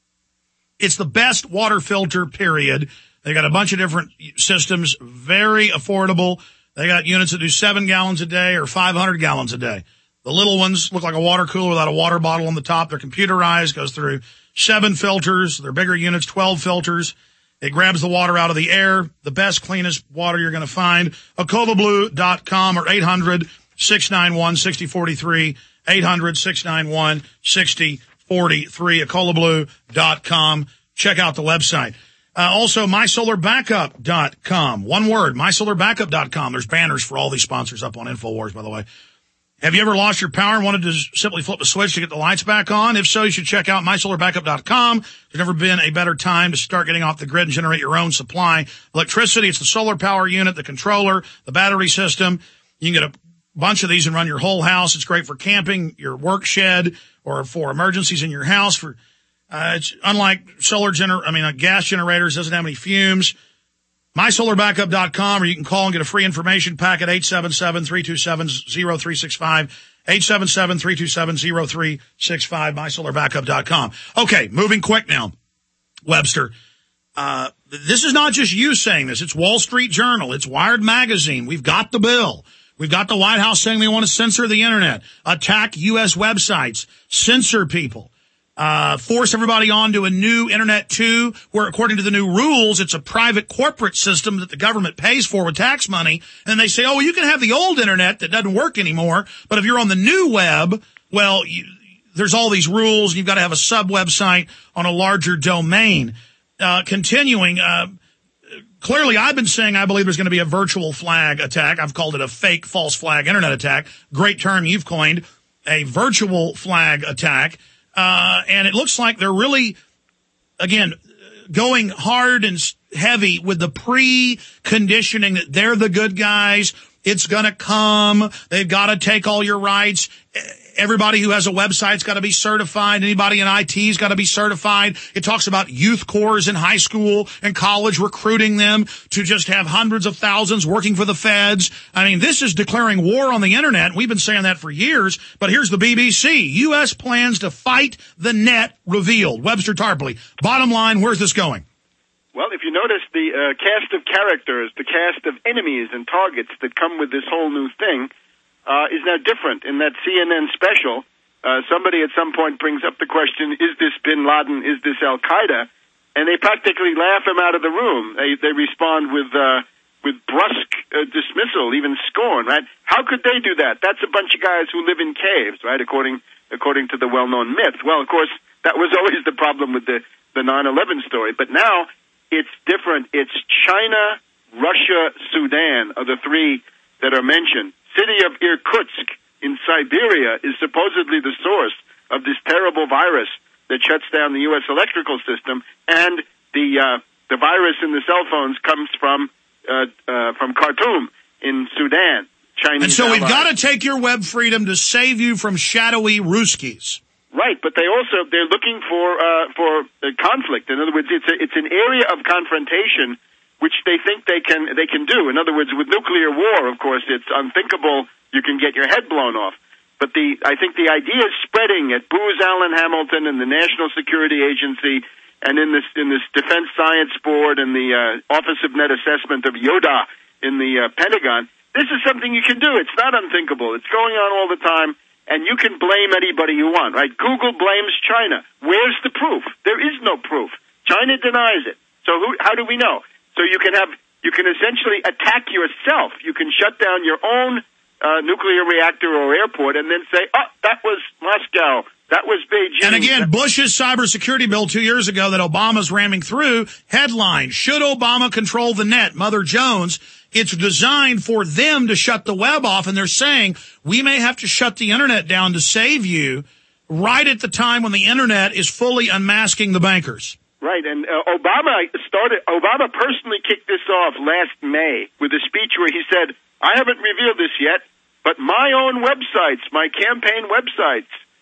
It's the best water filter, period. They got a bunch of different systems, very affordable. They got units that do seven gallons a day or five hundred gallons a day. The little ones look like a water cooler without a water bottle on the top. They're computerized, goes through seven filters. They're bigger units, twelve filters. It grabs the water out of the air. The best, cleanest water you're going to find. Ecola Blue dot com or eight hundred, six nine one, six zero four three. eight hundred, six nine one, six zero four three. Ecola Blue dot com. Check out the website. Uh, also, My Solar Backup dot com. One word, My Solar Backup dot com. There's banners for all these sponsors up on InfoWars, by the way. Have you ever lost your power and wanted to simply flip a switch to get the lights back on? If so, you should check out My Solar Backup dot com. There's never been a better time to start getting off the grid and generate your own supply. Electricity, it's the solar power unit, the controller, the battery system. You can get a bunch of these and run your whole house. It's great for camping, your work shed, or for emergencies in your house. For uh, it's unlike solar gener, I mean, uh, gas generators, doesn't have any fumes. My Solar Backup dot com, or you can call and get a free information pack at eight seven seven, three two seven, zero three six five, eight seven seven, three two seven, zero three six five, My Solar Backup dot com. Okay, moving quick now, Webster. Uh, this is not just you saying this. It's Wall Street Journal. It's Wired Magazine. We've got the bill. We've got the White House saying they want to censor the internet, attack U S websites, censor people. Uh, force everybody onto a new Internet two, where according to the new rules, it's a private corporate system that the government pays for with tax money. And they say, oh, well, you can have the old Internet that doesn't work anymore. But if you're on the new web, well, you, there's all these rules. You've got to have a sub website on a larger domain. Uh, continuing, uh, clearly I've been saying I believe there's going to be a virtual flag attack. I've called it a fake false flag internet attack. Great term you've coined, a virtual flag attack. Uh, and it looks like they're really, again, going hard and heavy with the pre-conditioning that they're the good guys. It's gonna come. They've got to take all your rights. Everybody who has a website's got to be certified. Anybody in I T's got to be certified. It talks about youth corps in high school and college recruiting them to just have hundreds of thousands working for the feds. I mean, this is declaring war on the internet. We've been saying that for years, but here's the B B C. U S plans to fight the net revealed. Webster Tarpley. Bottom line, where's this going? Well, if you notice, the uh, cast of characters, the cast of enemies and targets that come with this whole new thing uh, is now different. In that C N N special, uh, somebody at some point brings up the question, is this bin Laden, is this Al-Qaeda? And they practically laugh him out of the room. They, they respond with uh, with brusque uh, dismissal, even scorn, right? How could they do that? That's a bunch of guys who live in caves, right, according according to the well-known myth. Well, of course, that was always the problem with the, the nine eleven story. But now it's different. It's China, Russia, Sudan are the three that are mentioned. City of Irkutsk in Siberia is supposedly the source of this terrible virus that shuts down the U S electrical system, and the uh, the virus in the cell phones comes from uh, uh, from Khartoum in Sudan. Chinese and so allies. We've got to take your web freedom to save you from shadowy Ruskies. Right, but they also they're looking for uh, for uh, conflict. In other words, it's a, it's an area of confrontation which they think they can they can do. In other words, with nuclear war, of course, it's unthinkable. You can get your head blown off. But the I think the idea is spreading at Booz Allen Hamilton and the National Security Agency, and in this in this Defense Science Board and the uh, Office of Net Assessment of Yoda in the uh, Pentagon. This is something you can do. It's not unthinkable. It's going on all the time. And you can blame anybody you want, right? Google blames China. Where's the proof? There is no proof. China denies it. So who, how do we know? So you can have, you can essentially attack yourself. You can shut down your own uh, nuclear reactor or airport and then say, oh, that was Moscow. That was Beijing. And again, Bush's cybersecurity bill two years ago that Obama's ramming through, headline, should Obama control the net? Mother Jones. It's designed for them to shut the web off, and they're saying we may have to shut the internet down to save you right at the time when the internet is fully unmasking the bankers. Right, and uh, Obama started, Obama personally kicked this off last May with a speech where he said, I haven't revealed this yet, but my own websites, my campaign websites,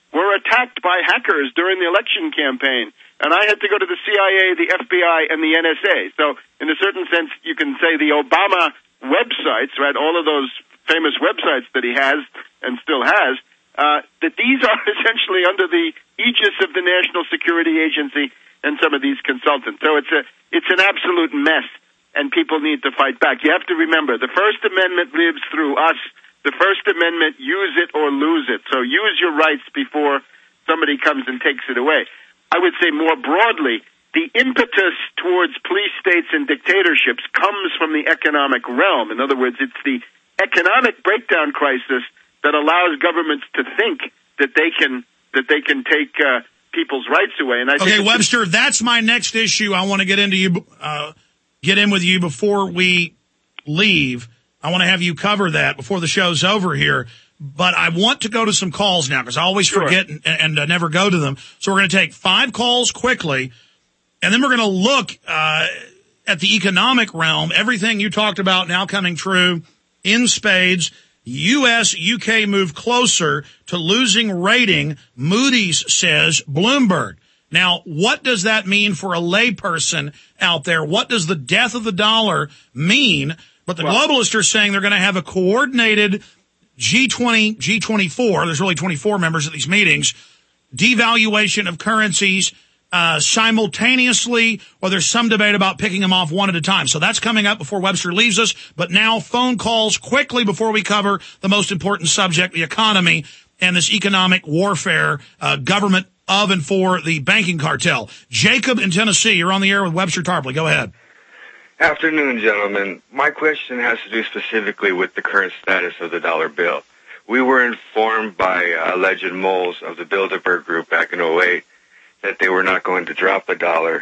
were attacked by hackers during the election campaign. And I had to go to the C I A, the F B I, and the N S A. So in a certain sense, you can say the Obama websites, right, all of those famous websites that he has and still has, uh, that these are essentially under the aegis of the National Security Agency and some of these consultants. So it's a it's an absolute mess, and people need to fight back. You have to remember, the First Amendment lives through us. The First Amendment, use it or lose it. So use your rights before somebody comes and takes it away. I would say more broadly, the impetus towards police states and dictatorships comes from the economic realm. In other words, it's the economic breakdown crisis that allows governments to think that they can that they can take uh, people's rights away. And I okay, think Webster, that's my next issue. I want to get into you, uh, get in with you before we leave. I want to have you cover that before the show's over here. But I want to go to some calls now because I always Sure. forget and, and uh, never go to them. So we're going to take five calls quickly, and then we're going to look uh, at the economic realm. Everything you talked about now coming true in spades. U S U K move closer to losing rating, Moody's says Bloomberg. Now, what does that mean for a layperson out there? What does the death of the dollar mean? But the Well, globalists are saying they're going to have a coordinated G twenty, G twenty-four, there's really twenty-four members at these meetings, devaluation of currencies uh simultaneously, or there's some debate about picking them off one at a time. So that's coming up before Webster leaves us. But now phone calls quickly before we cover the most important subject, the economy and this economic warfare, uh government of and for the banking cartel. Jacob in Tennessee, you're on the air with Webster Tarpley. Go ahead. Afternoon, gentlemen. My question has to do specifically with the current status of the dollar bill. We were informed by uh, alleged moles of the Bilderberg Group back in oh eight that they were not going to drop a dollar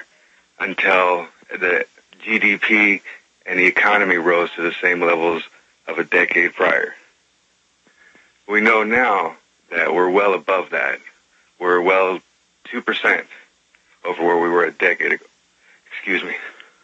until the G D P and the economy rose to the same levels of a decade prior. We know now that we're well above that. We're well two percent over where we were a decade ago. Excuse me.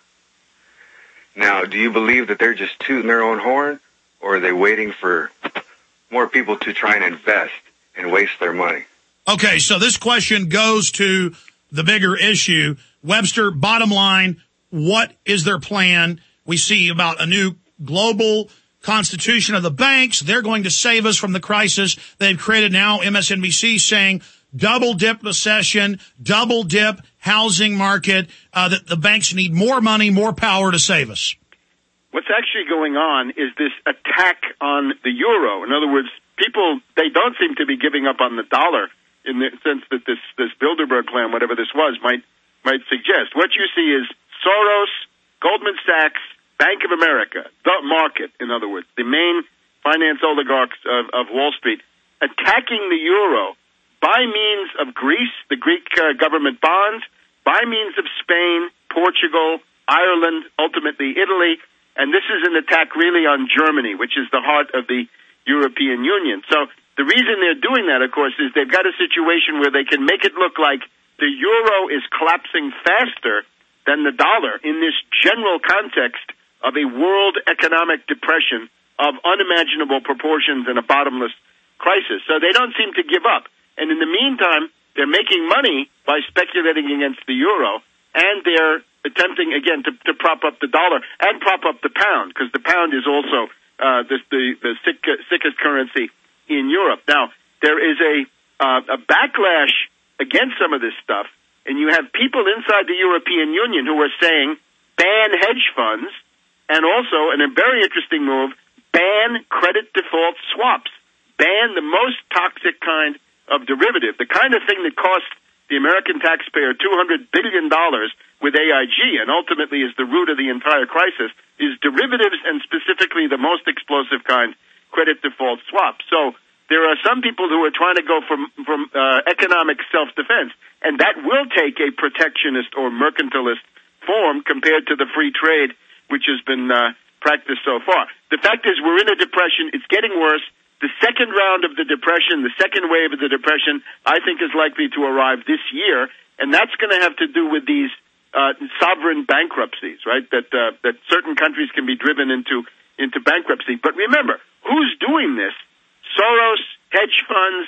Now, do you believe that they're just tooting their own horn, or are they waiting for more people to try and invest and waste their money? Okay, so this question goes to the bigger issue. Webster, bottom line, what is their plan? We see about a new global constitution of the banks. They're going to save us from the crisis they've created now. M S N B C saying double dip recession, double dip housing market, uh, that the banks need more money, more power to save us. What's actually going on is this attack on the euro. In other words, people, they don't seem to be giving up on the dollar in the sense that this, this Bilderberg plan, whatever this was, might, might suggest. What you see is Soros, Goldman Sachs, Bank of America, the market, in other words, the main finance oligarchs of, of Wall Street, attacking the euro by means of Greece, the Greek uh, government bonds, by means of Spain, Portugal, Ireland, ultimately Italy, and this is an attack really on Germany, which is the heart of the European Union. So the reason they're doing that, of course, is they've got a situation where they can make it look like the euro is collapsing faster than the dollar in this general context of a world economic depression of unimaginable proportions and a bottomless crisis. So they don't seem to give up. And in the meantime, they're making money by speculating against the euro, and they're attempting, again, to, to prop up the dollar and prop up the pound, because the pound is also uh, the, the, the sick, uh, sickest currency in Europe. Now, there is a, uh, a backlash against some of this stuff, and you have people inside the European Union who are saying ban hedge funds, and also, and a very interesting move, ban credit default swaps, ban the most toxic kind of derivative, the kind of thing that cost the American taxpayer two hundred billion dollars with A I G and ultimately is the root of the entire crisis, is derivatives and specifically the most explosive kind, credit default swaps. So there are some people who are trying to go from, from uh, economic self-defense, and that will take a protectionist or mercantilist form compared to the free trade which has been uh, practiced so far. The fact is we're in a depression. It's getting worse. The second round of the depression, the second wave of the depression, I think is likely to arrive this year, and that's going to have to do with these uh, sovereign bankruptcies, right? That uh, that certain countries can be driven into into bankruptcy. But remember, who's doing this? Soros, hedge funds,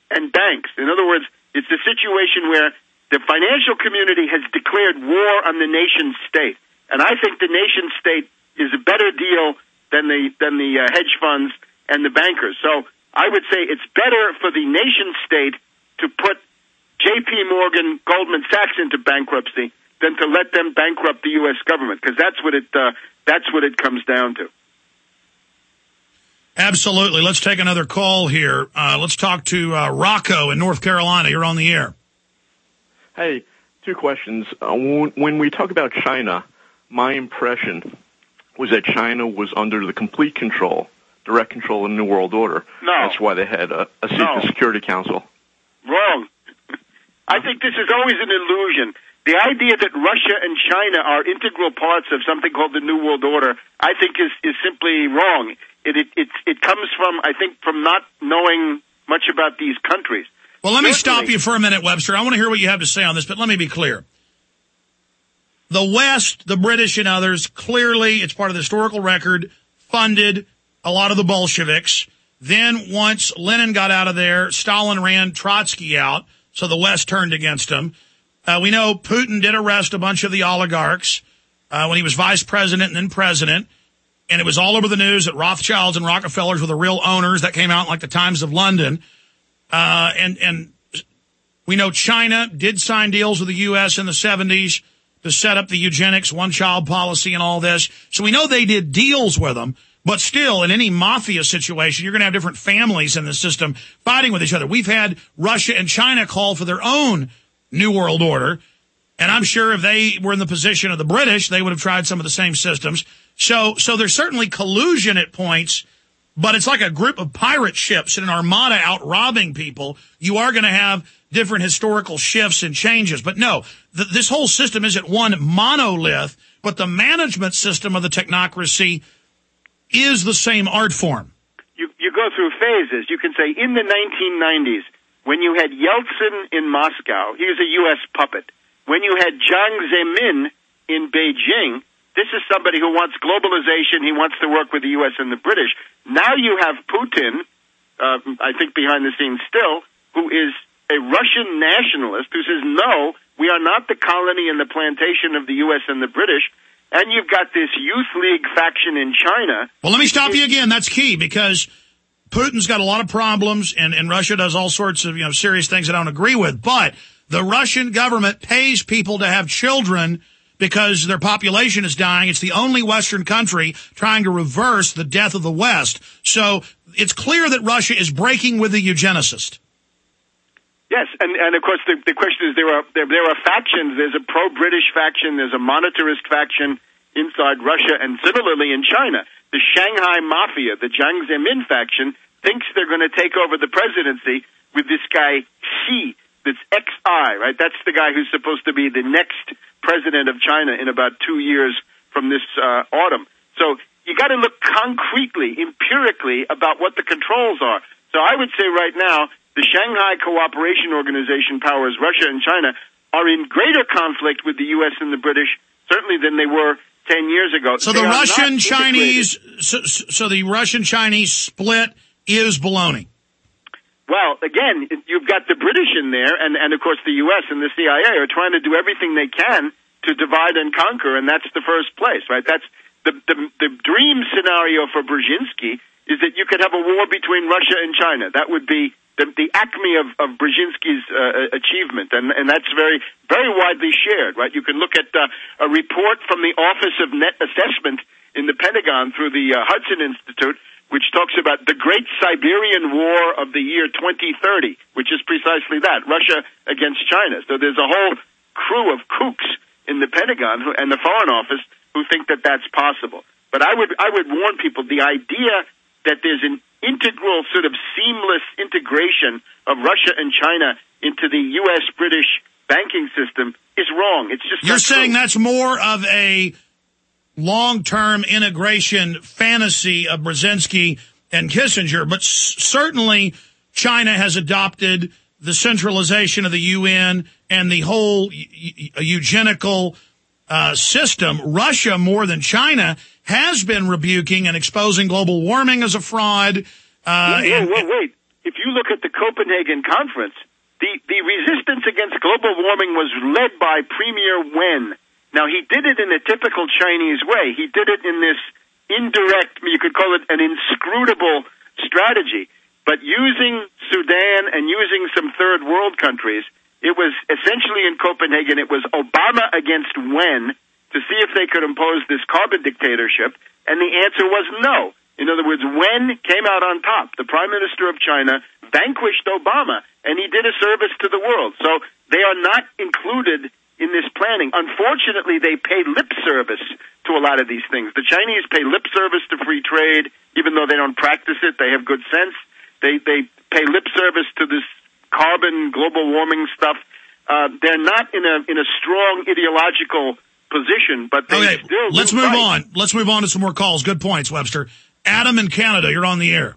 and banks. In other words, it's a situation where the financial community has declared war on the nation state. And I think the nation state is a better deal than the than the uh, hedge funds and the bankers. So I would say it's better for the nation state to put J P Morgan, Goldman Sachs into bankruptcy than to let them bankrupt the U S government, because that's what it uh, that's what it comes down to. Absolutely. Let's take another call here. Uh, let's talk to uh, Rocco in North Carolina. You're on the air. Hey, two questions. Uh, when, when we talk about China, my impression was that China was under the complete control, direct control of the New World Order. No. That's why they had a, a seat No. in the Security Council. Wrong. I think this is always an illusion. The idea that Russia and China are integral parts of something called the New World Order, I think is, is simply wrong. It, it, it, it comes from, I think, from not knowing much about these countries. Well, let me Certainly. stop you for a minute, Webster. I want to hear what you have to say on this, but let me be clear. The West, the British and others, clearly, it's part of the historical record, funded a lot of the Bolsheviks. Then once Lenin got out of there, Stalin ran Trotsky out, so the West turned against him. Uh, we know Putin did arrest a bunch of the oligarchs uh, when he was vice president and then president. And it was all over the news that Rothschilds and Rockefellers were the real owners. That came out in like the Times of London. Uh, and, and we know China did sign deals with the U S in the seventies to set up the eugenics, one-child policy and all this. So we know they did deals with them. But still, in any mafia situation, you're going to have different families in the system fighting with each other. We've had Russia and China call for their own New World Order. And I'm sure if they were in the position of the British, they would have tried some of the same systems. So, so there's certainly collusion at points, but it's like a group of pirate ships and an armada out robbing people. You are going to have different historical shifts and changes. But no, th- this whole system isn't one monolith, but the management system of the technocracy is the same art form. You, you go through phases. You can say in the nineteen nineties, when you had Yeltsin in Moscow, he was a U S puppet. When you had Jiang Zemin in Beijing, this is somebody who wants globalization. He wants to work with the U S and the British. Now you have Putin, uh, I think behind the scenes still, who is a Russian nationalist who says, no, we are not the colony and the plantation of the U S and the British. And you've got this Youth League faction in China. Well, let me stop you again. That's key, because Putin's got a lot of problems, and, and Russia does all sorts of, you know, serious things I don't agree with. But the Russian government pays people to have children because their population is dying. It's the only Western country trying to reverse the death of the West. So it's clear that Russia is breaking with the eugenicist. Yes, and, and of course the, the question is there are there, there are factions. There's a pro-British faction. There's a monetarist faction inside Russia, and similarly in China, the Shanghai Mafia, the Jiang Zemin faction, thinks they're going to take over the presidency with this guy Xi. That's X I, right? That's the guy who's supposed to be the next president of China in about two years from this uh, autumn. So you got to look concretely, empirically about what the controls are. So I would say right now, the Shanghai Cooperation Organization powers, Russia and China, are in greater conflict with the U S and the British, certainly than they were ten years ago. So the Russian-Chinese, so, so the Russian-Chinese split is baloney. Well, again, you've got the British in there, and, and of course the U S and the C I A are trying to do everything they can to divide and conquer, and that's the first place, right? That's the the, the dream scenario for Brzezinski is that you could have a war between Russia and China. That would be the, the acme of, of Brzezinski's uh, achievement, and, and that's very, very widely shared, right? You can look at uh, a report from the Office of Net Assessment in the Pentagon through the uh, Hudson Institute, which talks about the Great Siberian War of the year twenty thirty, which is precisely that, Russia against China. So there's a whole crew of kooks in the Pentagon who, and the Foreign Office who think that that's possible. But I would, I would warn people, the idea that there's an integral sort of seamless integration of Russia and China into the U S British banking system is wrong. It's just You're saying true. That's more of a long-term integration fantasy of Brzezinski and Kissinger, but s- certainly China has adopted the centralization of the U N and the whole e- eugenical uh, system. Russia, more than China, has been rebuking and exposing global warming as a fraud. Uh, wait, and, wait, wait. if you look at the Copenhagen conference, the, the resistance against global warming was led by Premier Wen. Now, he did it in a typical Chinese way. He did it in this indirect, you could call it an inscrutable strategy. But using Sudan and using some third world countries, it was essentially in Copenhagen, it was Obama against Wen to see if they could impose this carbon dictatorship, and the answer was no. In other words, Wen came out on top. The Prime Minister of China vanquished Obama, and he did a service to the world. So they are not included in this planning. Unfortunately, they pay lip service to a lot of these things. The Chinese pay lip service to free trade, even though they don't practice it. They have good sense. They they pay lip service to this carbon, global warming stuff. Uh, they're not in a in a strong ideological position, but they okay, still let's move right. on. Let's move on to some more calls. Good points, Webster. Adam in Canada, you're on the air.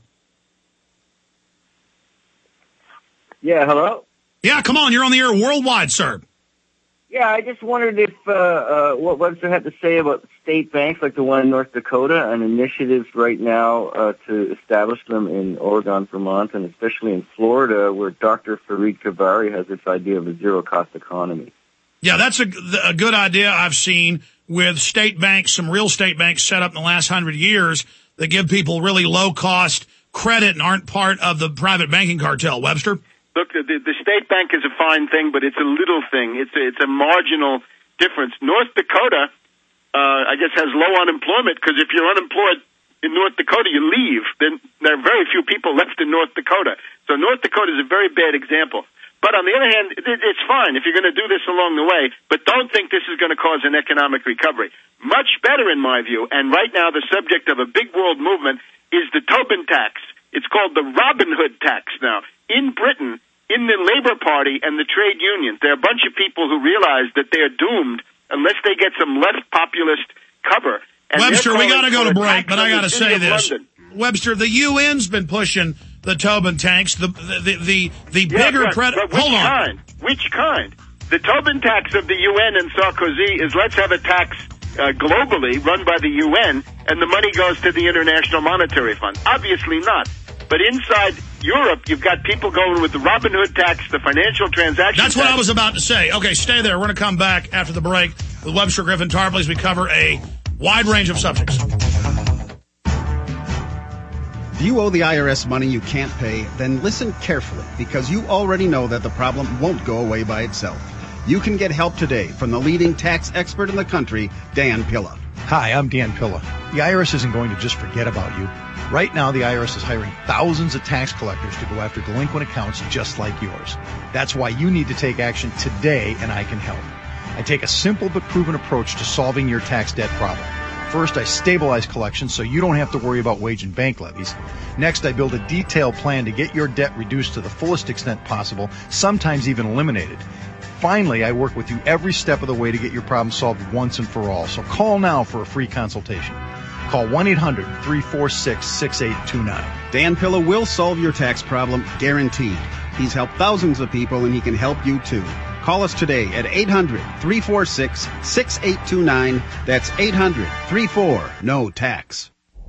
Yeah, hello? Yeah, come on, you're on the air worldwide, sir. Yeah, I just wondered if uh, uh, what Webster had to say about state banks like the one in North Dakota and initiatives right now uh, to establish them in Oregon, Vermont, and especially in Florida, where Doctor Fareed Kavari has this idea of a zero-cost economy. Yeah, that's a, a good idea I've seen with state banks, some real estate banks set up in the last hundred years that give people really low-cost credit and aren't part of the private banking cartel. Webster? Look, the, the state bank is a fine thing, but it's a little thing. It's a, it's a marginal difference. North Dakota, uh, I guess, has low unemployment because if you're unemployed in North Dakota, you leave. Then there are very few people left in North Dakota. So North Dakota is a very bad example. But on the other hand, it, it's fine if you're going to do this along the way, but don't think this is going to cause an economic recovery. Much better, in my view, and right now the subject of a big world movement is the Tobin tax. It's called the Robin Hood tax now. In Britain, in the Labour Party and the trade unions, there are a bunch of people who realize that they're doomed unless they get some left populist cover. And Webster, we got to go to break, but I got to say this. London. Webster, the U N's been pushing the Tobin tax, the the the, the yeah, bigger... but, Pred- but which Hold on. kind? Which kind? The Tobin tax of the U N and Sarkozy is let's have a tax uh, globally run by the U N, and the money goes to the International Monetary Fund. Obviously not. But inside Europe, you've got people going with the Robin Hood tax, the financial transaction That's tax. what I was about to say. Okay, stay there. We're going to come back after the break with Webster Griffin Tarpley as we cover a wide range of subjects. If you owe the I R S money you can't pay, then listen carefully, because you already know that the problem won't go away by itself. You can get help today from the leading tax expert in the country, Dan Pilla. Hi, I'm Dan Pilla. The I R S isn't going to just forget about you. Right now, the I R S is hiring thousands of tax collectors to go after delinquent accounts just like yours. That's why you need to take action today, and I can help. I take a simple but proven approach to solving your tax debt problem. First, I stabilize collections so you don't have to worry about wage and bank levies. Next, I build a detailed plan to get your debt reduced to the fullest extent possible, sometimes even eliminated. Finally, I work with you every step of the way to get your problem solved once and for all. So call now for a free consultation. Call one eight hundred three four six six eight two nine. Dan Pilla will solve your tax problem, guaranteed. He's helped thousands of people, and he can help you too. Call us today at eight hundred three four six six eight two nine. That's eight hundred three four no tax.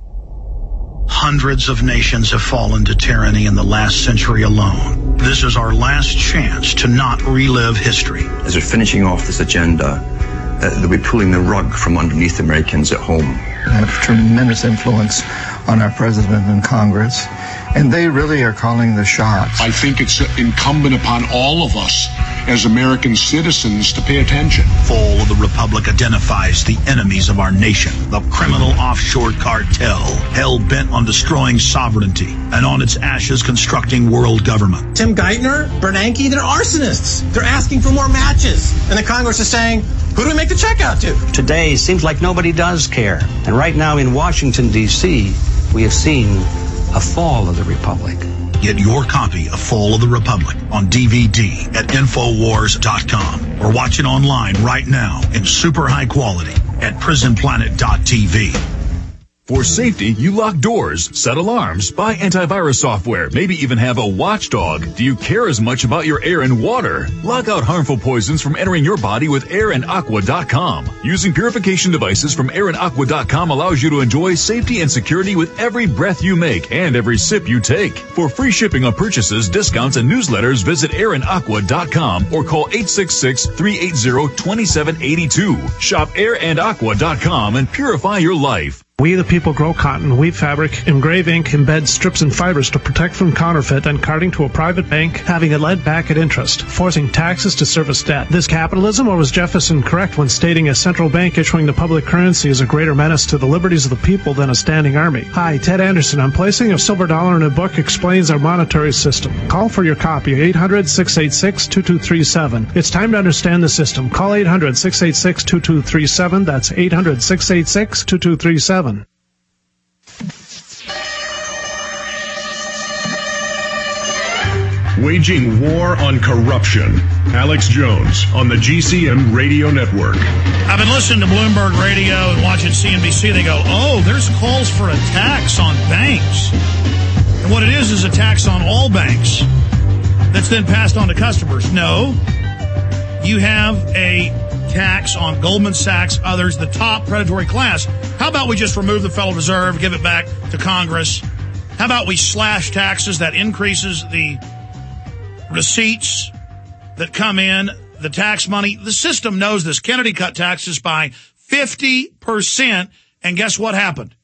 Hundreds of nations have fallen to tyranny in the last century alone. This is our last chance to not relive history. As we're finishing off this agenda, uh, they'll be pulling the rug from underneath Americans at home. Have tremendous influence on our president and Congress, and they really are calling the shots. I think it's incumbent upon all of us as American citizens to pay attention. Fall of the Republic identifies the enemies of our nation, the criminal offshore cartel, hell-bent on destroying sovereignty, and on its ashes constructing world government. Tim Geithner, Bernanke, they're arsonists. They're asking for more matches. And the Congress is saying, who do we make the check out to? Today seems like nobody does care. And right now in Washington, D C, we have seen a fall of the Republic. Get your copy of Fall of the Republic on D V D at Infowars dot com or watch it online right now in super high quality at Prison Planet dot T V. For safety, you lock doors, set alarms, buy antivirus software, maybe even have a watchdog. Do you care as much about your air and water? Lock out harmful poisons from entering your body with air and aqua dot com. Using purification devices from air and aqua dot com allows you to enjoy safety and security with every breath you make and every sip you take. For free shipping on purchases, discounts, and newsletters, visit air and aqua dot com or call eight six six, three eight zero, two seven eight two. Shop air and aqua dot com and purify your life. We the people grow cotton, weave fabric, engrave ink, embed strips and fibers to protect from counterfeit and carting to a private bank, having it lent back at interest, forcing taxes to service debt. This capitalism, or was Jefferson correct when stating a central bank issuing the public currency is a greater menace to the liberties of the people than a standing army? Hi, Ted Anderson. I'm placing a silver dollar in a book explains our monetary system. Call for your copy, eight hundred, six eight six, two two three seven. It's time to understand the system. Call eight hundred, six eight six, two two three seven. That's eight hundred, six eight six, two two three seven. Waging war on corruption. Alex Jones on the G C N Radio Network. I've been listening to Bloomberg Radio and watching C N B C. They go, oh, there's calls for a tax on banks. And what it is is a tax on all banks that's then passed on to customers. No, you have a tax on Goldman Sachs, others, the top predatory class. How about we just remove the Federal Reserve, give it back to Congress? How about we slash taxes? That increases the receipts that come in, the tax money. The system knows this. Kennedy cut taxes by fifty percent, and guess what happened?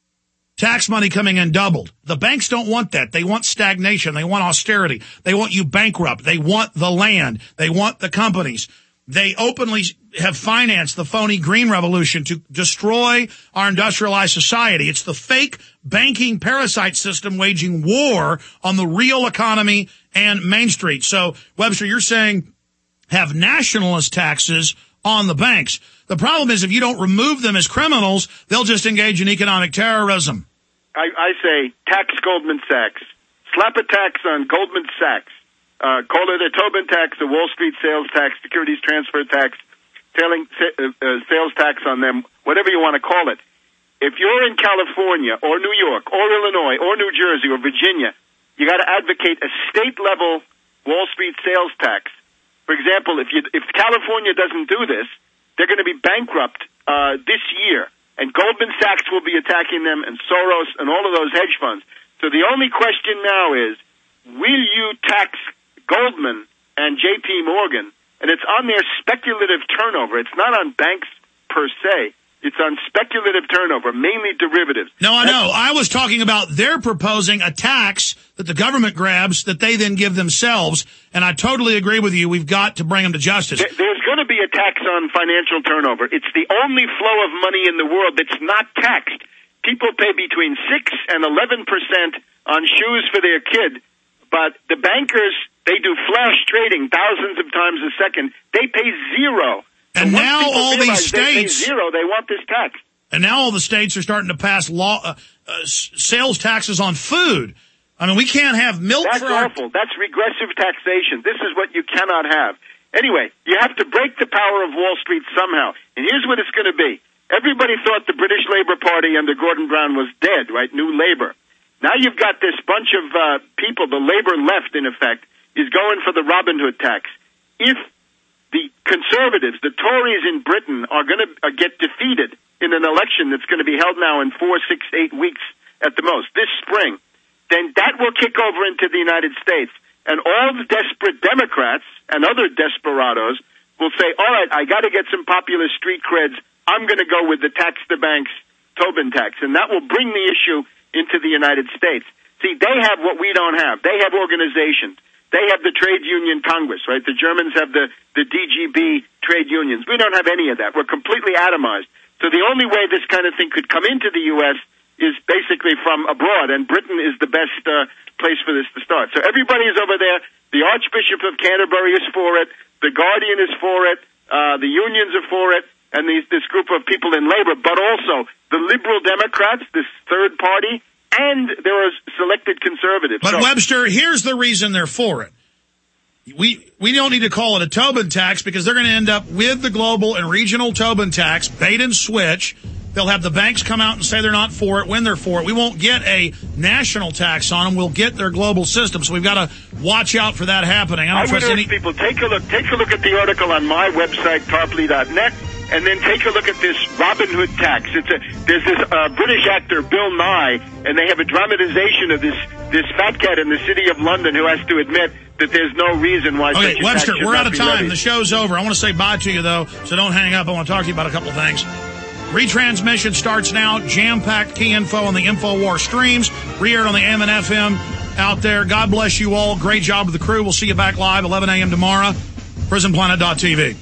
Tax money coming in doubled. The banks don't want that. They want stagnation. They want austerity. They want you bankrupt. They want the land. They want the companies. They openly have financed the phony green revolution to destroy our industrialized society. It's the fake banking parasite system waging war on the real economy and Main Street. So, Webster, you're saying have nationalist taxes on the banks. The problem is if you don't remove them as criminals, they'll just engage in economic terrorism. I, I say tax Goldman Sachs. Slap a tax on Goldman Sachs. Uh, call it a Tobin tax, a Wall Street sales tax, securities transfer tax, tailing, uh, uh, sales tax on them, whatever you want to call it. If you're in California or New York or Illinois or New Jersey or Virginia, you got to advocate a state-level Wall Street sales tax. For example, if you, if California doesn't do this, they're going to be bankrupt uh, this year, and Goldman Sachs will be attacking them, and Soros and all of those hedge funds. So the only question now is, will you tax Goldman and J P Morgan? And it's on their speculative turnover. It's not on banks per se. It's on speculative turnover, mainly derivatives. No, I know. I was talking about they're proposing a tax that the government grabs that they then give themselves. And I totally agree with you. We've got to bring them to justice. There's going to be a tax on financial turnover. It's the only flow of money in the world that's not taxed. People pay between six and eleven percent on shoes for their kid, but the bankers, they do flash trading thousands of times a second. They pay zero. And so now all these states, they pay zero, they want this tax. And now all the states are starting to pass law uh, uh, sales taxes on food. I mean, we can't have milk. That's for awful. Our... That's regressive taxation. This is what you cannot have. Anyway, you have to break the power of Wall Street somehow. And here's what it's going to be. Everybody thought the British Labour Party under Gordon Brown was dead, right? New Labour. Now you've got this bunch of uh, people, the Labour left, in effect, is going for the Robin Hood tax. If the Conservatives, the Tories in Britain, are going to uh, get defeated in an election that's going to be held now in four, six, eight weeks at the most, this spring, then that will kick over into the United States. And all the desperate Democrats and other desperados will say, all right, I got to get some populist street creds. I'm going to go with the tax the banks Tobin tax. And that will bring the issue into the United States. See, they have what we don't have. They have organizations. They have the trade union Congress, right? The Germans have the, the D G B trade unions. We don't have any of that. We're completely atomized. So the only way this kind of thing could come into the U S is basically from abroad, and Britain is the best uh, place for this to start. So everybody is over there. The Archbishop of Canterbury is for it. The Guardian is for it. Uh, the unions are for it. And these, this group of people in labor, but also the liberal Democrats, this third party, and there are selected conservatives. But so, Webster, here's the reason they're for it. We we don't need to call it a Tobin tax because they're going to end up with the global and regional Tobin tax, bait and switch. They'll have the banks come out and say they're not for it when they're for it. We won't get a national tax on them. We'll get their global system. So we've got to watch out for that happening. I, don't I would trust urge any- people, take a look, take a look at the article on my website, tarpley dot net, and then take a look at this Robin Hood tax. It's a, there's this uh, British actor, Bill Nye, and they have a dramatization of this, this fat cat in the city of London who has to admit that there's no reason why Okay, such a Webster, tax should we're not out of be time. levied. The show's over. I want to say bye to you, though, so don't hang up. I want to talk to you about a couple of things. Retransmission starts now. Jam-packed key info on the InfoWar streams. Re-aired on the A M and F M out there. God bless you all. Great job with the crew. We'll see you back live eleven a.m. tomorrow. prison planet dot t v.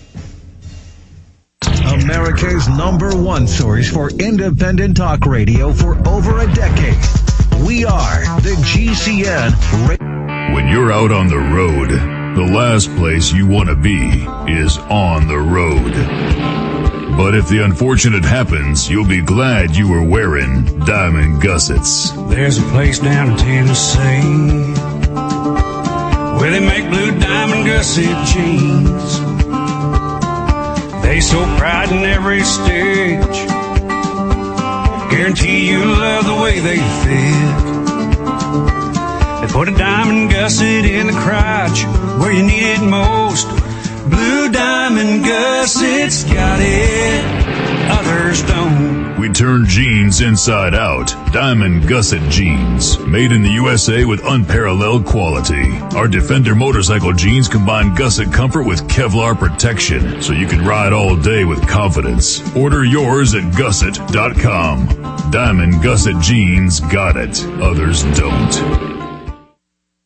America's number one source for independent talk radio for over a decade. We are the G C N. When you're out on the road, the last place you want to be is on the road. But if the unfortunate happens, you'll be glad you were wearing diamond gussets. There's a place down in Tennessee where they make blue diamond gusset jeans. They so pride in every stitch, guarantee you love the way they fit. They put a diamond gusset in the crotch where you need it most. Blue diamond gussets got it, others don't. We turn jeans inside out. Diamond gusset jeans. Made in the U S A with unparalleled quality. Our Defender motorcycle jeans combine gusset comfort with Kevlar protection, so you can ride all day with confidence. Order yours at gusset dot com. Diamond gusset jeans got it, others don't.